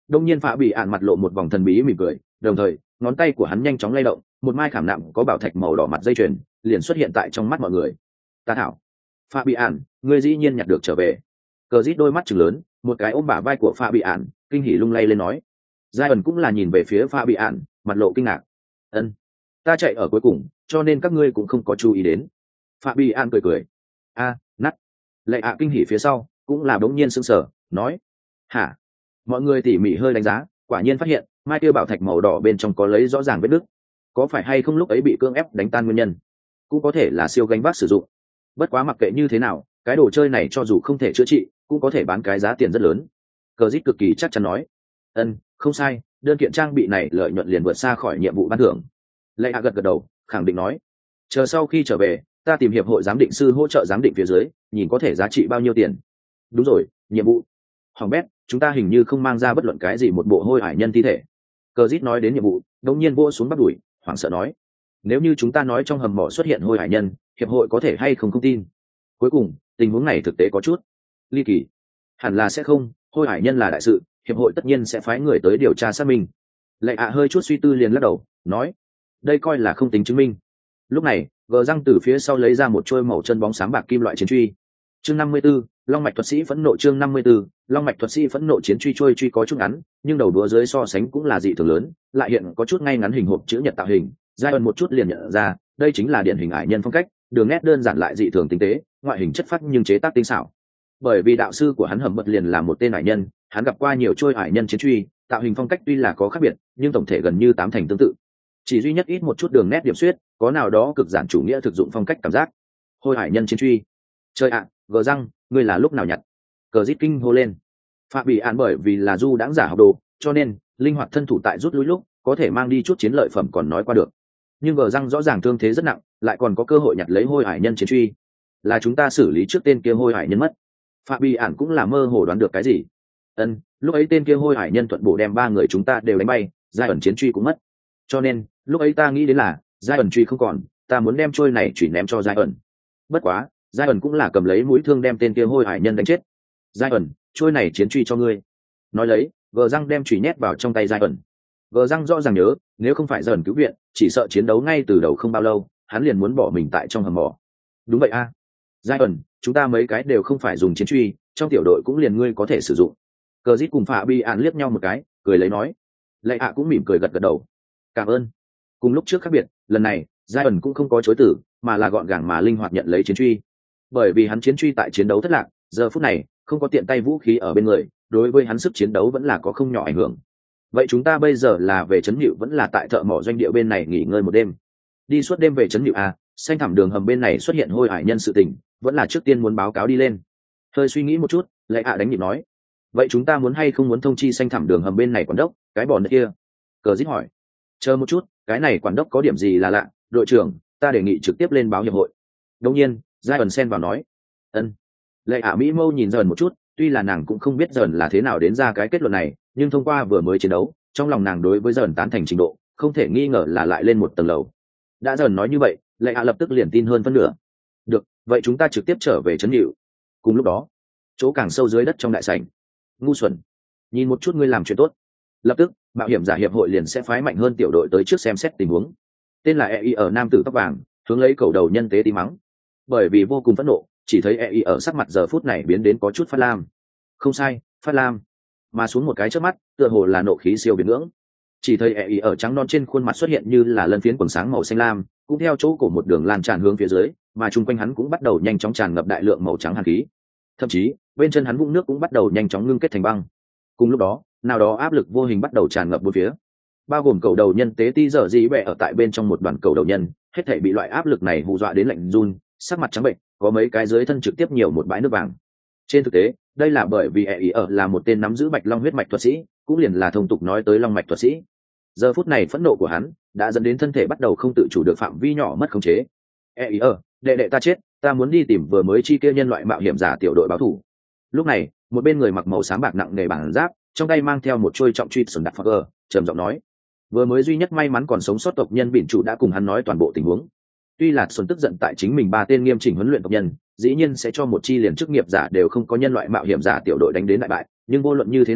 đông nhiên Phạ Bị Ản mặt lộ một vòng thần bí mỉm cười, đồng thời ngón tay của hắn nhanh chóng lay động, một mai khảm nạm có bảo thạch màu đỏ mặt dây chuyền liền xuất hiện tại trong mắt mọi người. Ta thảo, Phạ Bị Ản, ngươi dĩ nhiên nhặt được trở về. Cờ Dít đôi mắt trừng lớn, một cái ôm bả vai của Phạ Bị Ản, kinh hỉ lung lay lên nói. Giai ẩn cũng là nhìn về phía Phạ Bị Ản, mặt lộ kinh ngạc. Ân, ta chạy ở cuối cùng, cho nên các ngươi cũng không có chú ý đến. Phạ Bị Ản cười cười. A, nắt. Lệ ạ kinh hỉ phía sau, cũng là đống nhiên sững sờ, nói. Hả? Mọi người tỉ mỉ hơi đánh giá, quả nhiên phát hiện mai kia bảo thạch màu đỏ bên trong có lấy rõ ràng vết nứt. Có phải hay không lúc ấy bị cưỡng ép đánh tan nguyên nhân? Cũng có thể là siêu gánh vác sử dụng. Bất quá mặc kệ như thế nào, cái đồ chơi này cho dù không thể chữa trị, cũng có thể bán cái giá tiền rất lớn. Cờ Dít cực kỳ chắc chắn nói. Ân, không sai, đơn kiện trang bị này lợi nhuận liền vượt xa khỏi nhiệm vụ ban thưởng. Lệ hạ gật gật đầu, khẳng định nói. Chờ sau khi trở về, ta tìm hiệp hội giám định sư hỗ trợ giám định phía dưới, nhìn có thể giá trị bao nhiêu tiền. Đúng rồi, nhiệm vụ. Hoàng bét, chúng ta hình như không mang ra bất luận cái gì một bộ hôi hải nhân thi thể. Cờ Dít nói đến nhiệm vụ, đột nhiên vỗ xuống bắt đuổi, hoảng sợ nói. Nếu như chúng ta nói trong hầm mỏ xuất hiện hôi hải nhân, hiệp hội có thể hay không không tin. Cuối cùng, tình huống này thực tế có chút ly kỳ. Hẳn là sẽ không, hôi hải nhân là đại sự, hiệp hội tất nhiên sẽ phái người tới điều tra xác minh. Lệ ạ hơi chút suy tư liền lắc đầu, nói. Đây coi là không tính chứng minh. Lúc này, gờ răng từ phía sau lấy ra một trôi màu chân bóng sáng bạc kim loại chiến truy. Chương năm mươi 54, Long mạch thuật sĩ phẫn nộ. Chương năm mươi 54, Long mạch thuật sĩ phẫn nộ. Chiến truy trôi truy có chút ngắn, nhưng đầu đũa dưới so sánh cũng là dị thường lớn, lại hiện có chút ngay ngắn hình hộp chữ nhật tạo hình. Giai ẩn một chút liền nhận ra, đây chính là điển hình ải nhân phong cách, đường nét đơn giản lại dị thường tinh tế, ngoại hình chất phác nhưng chế tác tinh xảo. Bởi vì đạo sư của hắn Hầm Bật liền là một tên ải nhân, hắn gặp qua nhiều trôi ải nhân chiến truy, tạo hình phong cách tuy là có khác biệt, nhưng tổng thể gần như tám thành tương tự. Chỉ duy nhất ít một chút đường nét điểm xuyết, có nào đó cực giản chủ nghĩa thực dụng phong cách cảm giác. Hôi ải nhân chiến truy. Chơi ạ, à, gờ răng, ngươi là lúc nào nhặt? Cờ Dít kinh hô lên. Phạm Bị Án bởi vì là du đãng giả học đồ, cho nên linh hoạt thân thủ tại rút lui lúc có thể mang đi chút chiến lợi phẩm còn nói qua được. Nhưng gờ răng rõ ràng thương thế rất nặng, lại còn có cơ hội nhặt lấy hôi ải nhân chiến truy. Là chúng ta xử lý trước tên kia hôi ải nhân mất. Phạm Bị Án cũng là mơ hồ đoán được cái gì. Ân, lúc ấy tên kia hôi ải nhân thuận bổ đem ba người chúng ta đều đánh bay, giai ẩn chiến truy cũng mất. Cho nên lúc ấy ta nghĩ đến là giai ẩn truy không còn, ta muốn đem trôi này chỉ ném cho giai ẩn. Bất quá giai ẩn cũng là cầm lấy mũi thương đem tên kia hôi hải nhân đánh chết. Giai ẩn, trôi này chiến truy cho ngươi. Nói lấy, gờ răng đem chùy nhét vào trong tay giai ẩn. Gờ răng rõ ràng nhớ, nếu không phải giai ẩn cứu viện, chỉ sợ chiến đấu ngay từ đầu không bao lâu, hắn liền muốn bỏ mình tại trong hầm mỏ. Đúng vậy a, à. Giai ẩn, chúng ta mấy cái đều không phải dùng chiến truy, trong tiểu đội cũng liền ngươi có thể sử dụng. Cờ Dít cùng Phạ Bị Án liếc nhau một cái, cười lấy nói. Lệ ạ cũng mỉm cười gật gật đầu. Cảm ơn. Cùng lúc trước khác biệt, lần này giai ẩn cũng không có chối từ, mà là gọn gàng mà linh hoạt nhận lấy chiến truy. Bởi vì hắn chiến truy tại chiến đấu thất lạc, giờ phút này không có tiện tay vũ khí ở bên người, đối với hắn sức chiến đấu vẫn là có không nhỏ ảnh hưởng. Vậy chúng ta bây giờ là về trấn Nhự vẫn là tại thợ mỏ doanh địa bên này nghỉ ngơi một đêm? Đi suốt đêm về trấn Nhự à? Xanh thẳm đường hầm bên này xuất hiện hôi hải nhân sự tình, vẫn là trước tiên muốn báo cáo đi lên. Hơi suy nghĩ một chút, Lệ ạ đánh nhịp nói. Vậy chúng ta muốn hay không muốn thông chi xanh thẳm đường hầm bên này quản đốc, cái bọn kia? Cờ Dít hỏi. Chờ một chút, cái này quản đốc có điểm gì là lạ, đội trưởng, ta đề nghị trực tiếp lên báo hiệp hội. Đương nhiên, giai ẩn xen vào nói. Ân. Lệ ả mỹ mâu nhìn dần một chút, tuy là nàng cũng không biết dần là thế nào đến ra cái kết luận này, nhưng thông qua vừa mới chiến đấu, trong lòng nàng đối với dần tán thành trình độ không thể nghi ngờ là lại lên một tầng lầu. Đã dần nói như vậy, Lệ ả lập tức liền tin hơn phân nửa. Được, vậy chúng ta trực tiếp trở về trấn Nhự. Cùng lúc đó, chỗ càng sâu dưới đất trong đại sảnh. Ngu xuẩn, nhìn một chút ngươi làm chuyện tốt. Lập tức, mạo hiểm giả hiệp hội liền sẽ phái mạnh hơn tiểu đội tới trước xem xét tình huống. Tên là e i ở nam tử tóc vàng hướng lấy cầu đầu nhân tế tí mắng, bởi vì vô cùng phẫn nộ, chỉ thấy e i ở sắc mặt giờ phút này biến đến có chút phát lam. Không sai, phát lam, mà xuống một cái trước mắt tựa hồ là nộ khí siêu biến ngưỡng. Chỉ thấy e i ở trắng non trên khuôn mặt xuất hiện như là lân phiến quần sáng màu xanh lam, cũng theo chỗ cổ một đường lan tràn hướng phía dưới, mà chung quanh hắn cũng bắt đầu nhanh chóng tràn ngập đại lượng màu trắng hàn khí. Thậm chí bên chân hắn vũng nước cũng bắt đầu nhanh chóng ngưng kết thành băng. Cùng lúc đó, nào đó áp lực vô hình bắt đầu tràn ngập bốn phía, bao gồm cầu đầu nhân tế ti dở dĩ bẹ ở tại bên trong một đoàn cầu đầu nhân, hết thảy bị loại áp lực này hù dọa đến lạnh run, sắc mặt trắng bệnh, có mấy cái dưới thân trực tiếp nhiều một bãi nước vàng. Trên thực tế, đây là bởi vì e ý ở là một tên nắm giữ bạch long huyết mạch thuật sĩ, cũng liền là thông tục nói tới long mạch thuật sĩ. Giờ phút này phẫn nộ của hắn đã dẫn đến thân thể bắt đầu không tự chủ được phạm vi nhỏ mất khống chế. E ý ở, đệ đệ ta chết, ta muốn đi tìm vừa mới chi kia nhân loại mạo hiểm giả tiểu đội báo thủ. Lúc này, một bên người mặc màu xám bạc nặng nề bản giáp, trong tay mang theo một chuôi trọng truy sườn đặt phật trầm giọng nói. Vừa mới duy nhất may mắn còn sống sót tộc nhân bỉn chủ đã cùng hắn nói toàn bộ tình huống. Tuy là xuân tức giận tại chính mình ba tên nghiêm chỉnh huấn luyện tộc nhân, dĩ nhiên sẽ cho một chi liền chức nghiệp giả đều không có nhân loại mạo hiểm giả tiểu đội đánh đến đại bại, nhưng vô luận như thế nào,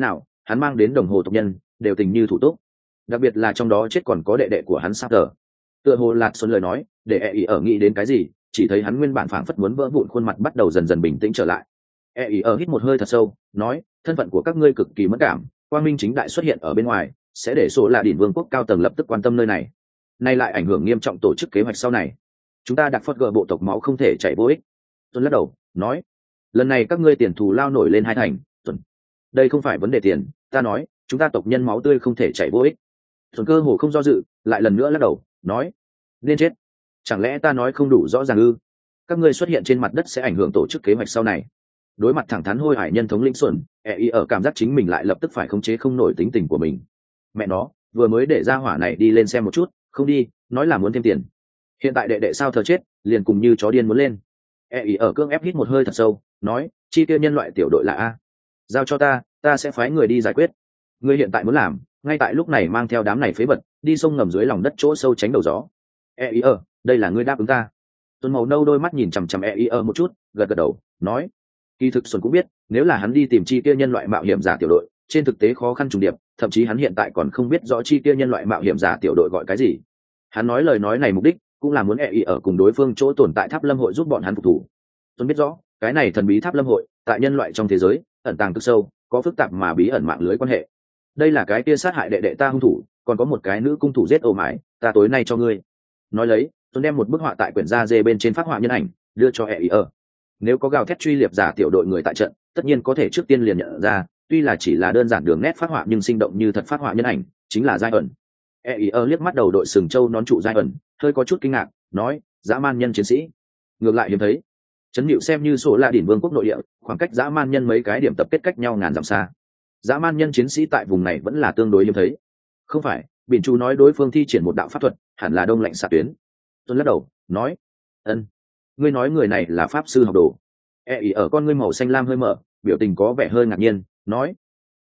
hắn mang đến đồng hồ tộc nhân đều tình như thủ túc, đặc biệt là trong đó chết còn có đệ đệ của hắn Sát Tờ. Tựa hồ Lạc Xuân lời nói để e ý ở nghĩ đến cái gì, chỉ thấy hắn nguyên bản phảng phất muốn vỡ vụn khuôn mặt bắt đầu dần dần bình tĩnh trở lại. E ý ở hít một hơi thật sâu, nói, thân phận của các ngươi cực kỳ mất cảm, quang minh chính đại xuất hiện ở bên ngoài sẽ để số là đỉnh vương quốc cao tầng lập tức quan tâm nơi này, nay lại ảnh hưởng nghiêm trọng tổ chức kế hoạch sau này. Chúng ta đặt phớt gờ bộ tộc máu không thể chảy vô ích. Tuấn lắc đầu nói, lần này các ngươi tiền thù lao nổi lên hai thành. Tuấn, đây không phải vấn đề tiền, ta nói chúng ta tộc nhân máu tươi không thể chảy vô ích. Tuấn cơ hồ không do dự, lại lần nữa lắc đầu nói, nên chết. Chẳng lẽ ta nói không đủ rõ ràng ư? Các ngươi xuất hiện trên mặt đất sẽ ảnh hưởng tổ chức kế hoạch sau này. Đối mặt thẳng thắn hôi hải nhân thống lĩnh Xuân, e ý ở cảm giác chính mình lại lập tức phải khống chế không nổi tính tình của mình. Mẹ nó, vừa mới để ra hỏa này đi lên xem một chút, không đi, nói là muốn thêm tiền. Hiện tại đệ đệ sao thờ chết, liền cùng như chó điên muốn lên. E ý ở cương ép hít một hơi thật sâu, nói, chi tiêu nhân loại tiểu đội là a, giao cho ta, ta sẽ phái người đi giải quyết. Ngươi hiện tại muốn làm, ngay tại lúc này mang theo đám này phế vật đi sông ngầm dưới lòng đất chỗ sâu tránh đầu gió. E ý ở, đây là ngươi đáp ứng ta. Tuấn màu nâu đôi mắt nhìn chằm chằm E ý ở một chút, gật gật đầu, nói, kỳ thực Xuân cũng biết, nếu là hắn đi tìm chi tiêu nhân loại mạo hiểm giả tiểu đội, trên thực tế khó khăn trùng điệp, thậm chí hắn hiện tại còn không biết rõ chi tiêu nhân loại mạo hiểm giả tiểu đội gọi cái gì. Hắn nói lời nói này mục đích cũng là muốn e ý ở cùng đối phương chỗ tồn tại tháp lâm hội giúp bọn hắn phục thủ. Tuấn biết rõ cái này thần bí tháp lâm hội tại nhân loại trong thế giới ẩn tàng cực sâu, có phức tạp mà bí ẩn mạng lưới quan hệ. Đây là cái kia sát hại đệ đệ ta hung thủ, còn có một cái nữ cung thủ giết ổ mãi, ta tối nay cho ngươi. Nói lấy, Tuấn đem một bức họa tại quyển da dê bên trên phát họa nhân ảnh đưa cho e ý ở. Nếu có gào thét truy liệp giả tiểu đội người tại trận, tất nhiên có thể trước tiên liền nhận ra, tuy là chỉ là đơn giản đường nét phát họa nhưng sinh động như thật phát họa nhân ảnh, chính là giai ẩn. E ý ơ liếc mắt đầu đội sừng châu nón trụ giai ẩn, hơi có chút kinh ngạc, nói, dã man nhân chiến sĩ. Ngược lại hiếm thấy. Trấn Diệu xem như số là đỉnh vương quốc nội địa, khoảng cách dã man nhân mấy cái điểm tập kết cách nhau ngàn dặm xa. Dã man nhân chiến sĩ tại vùng này vẫn là tương đối hiếm thấy. Không phải, Bỉn Chu nói đối phương thi triển một đạo pháp thuật, hẳn là đông lạnh xạ tuyến. Tuấn lắc đầu, nói, ân, ngươi nói người này là pháp sư học đồ. E ý ở con ngươi màu xanh lam hơi mở, biểu tình có vẻ hơi ngạc nhiên, nói,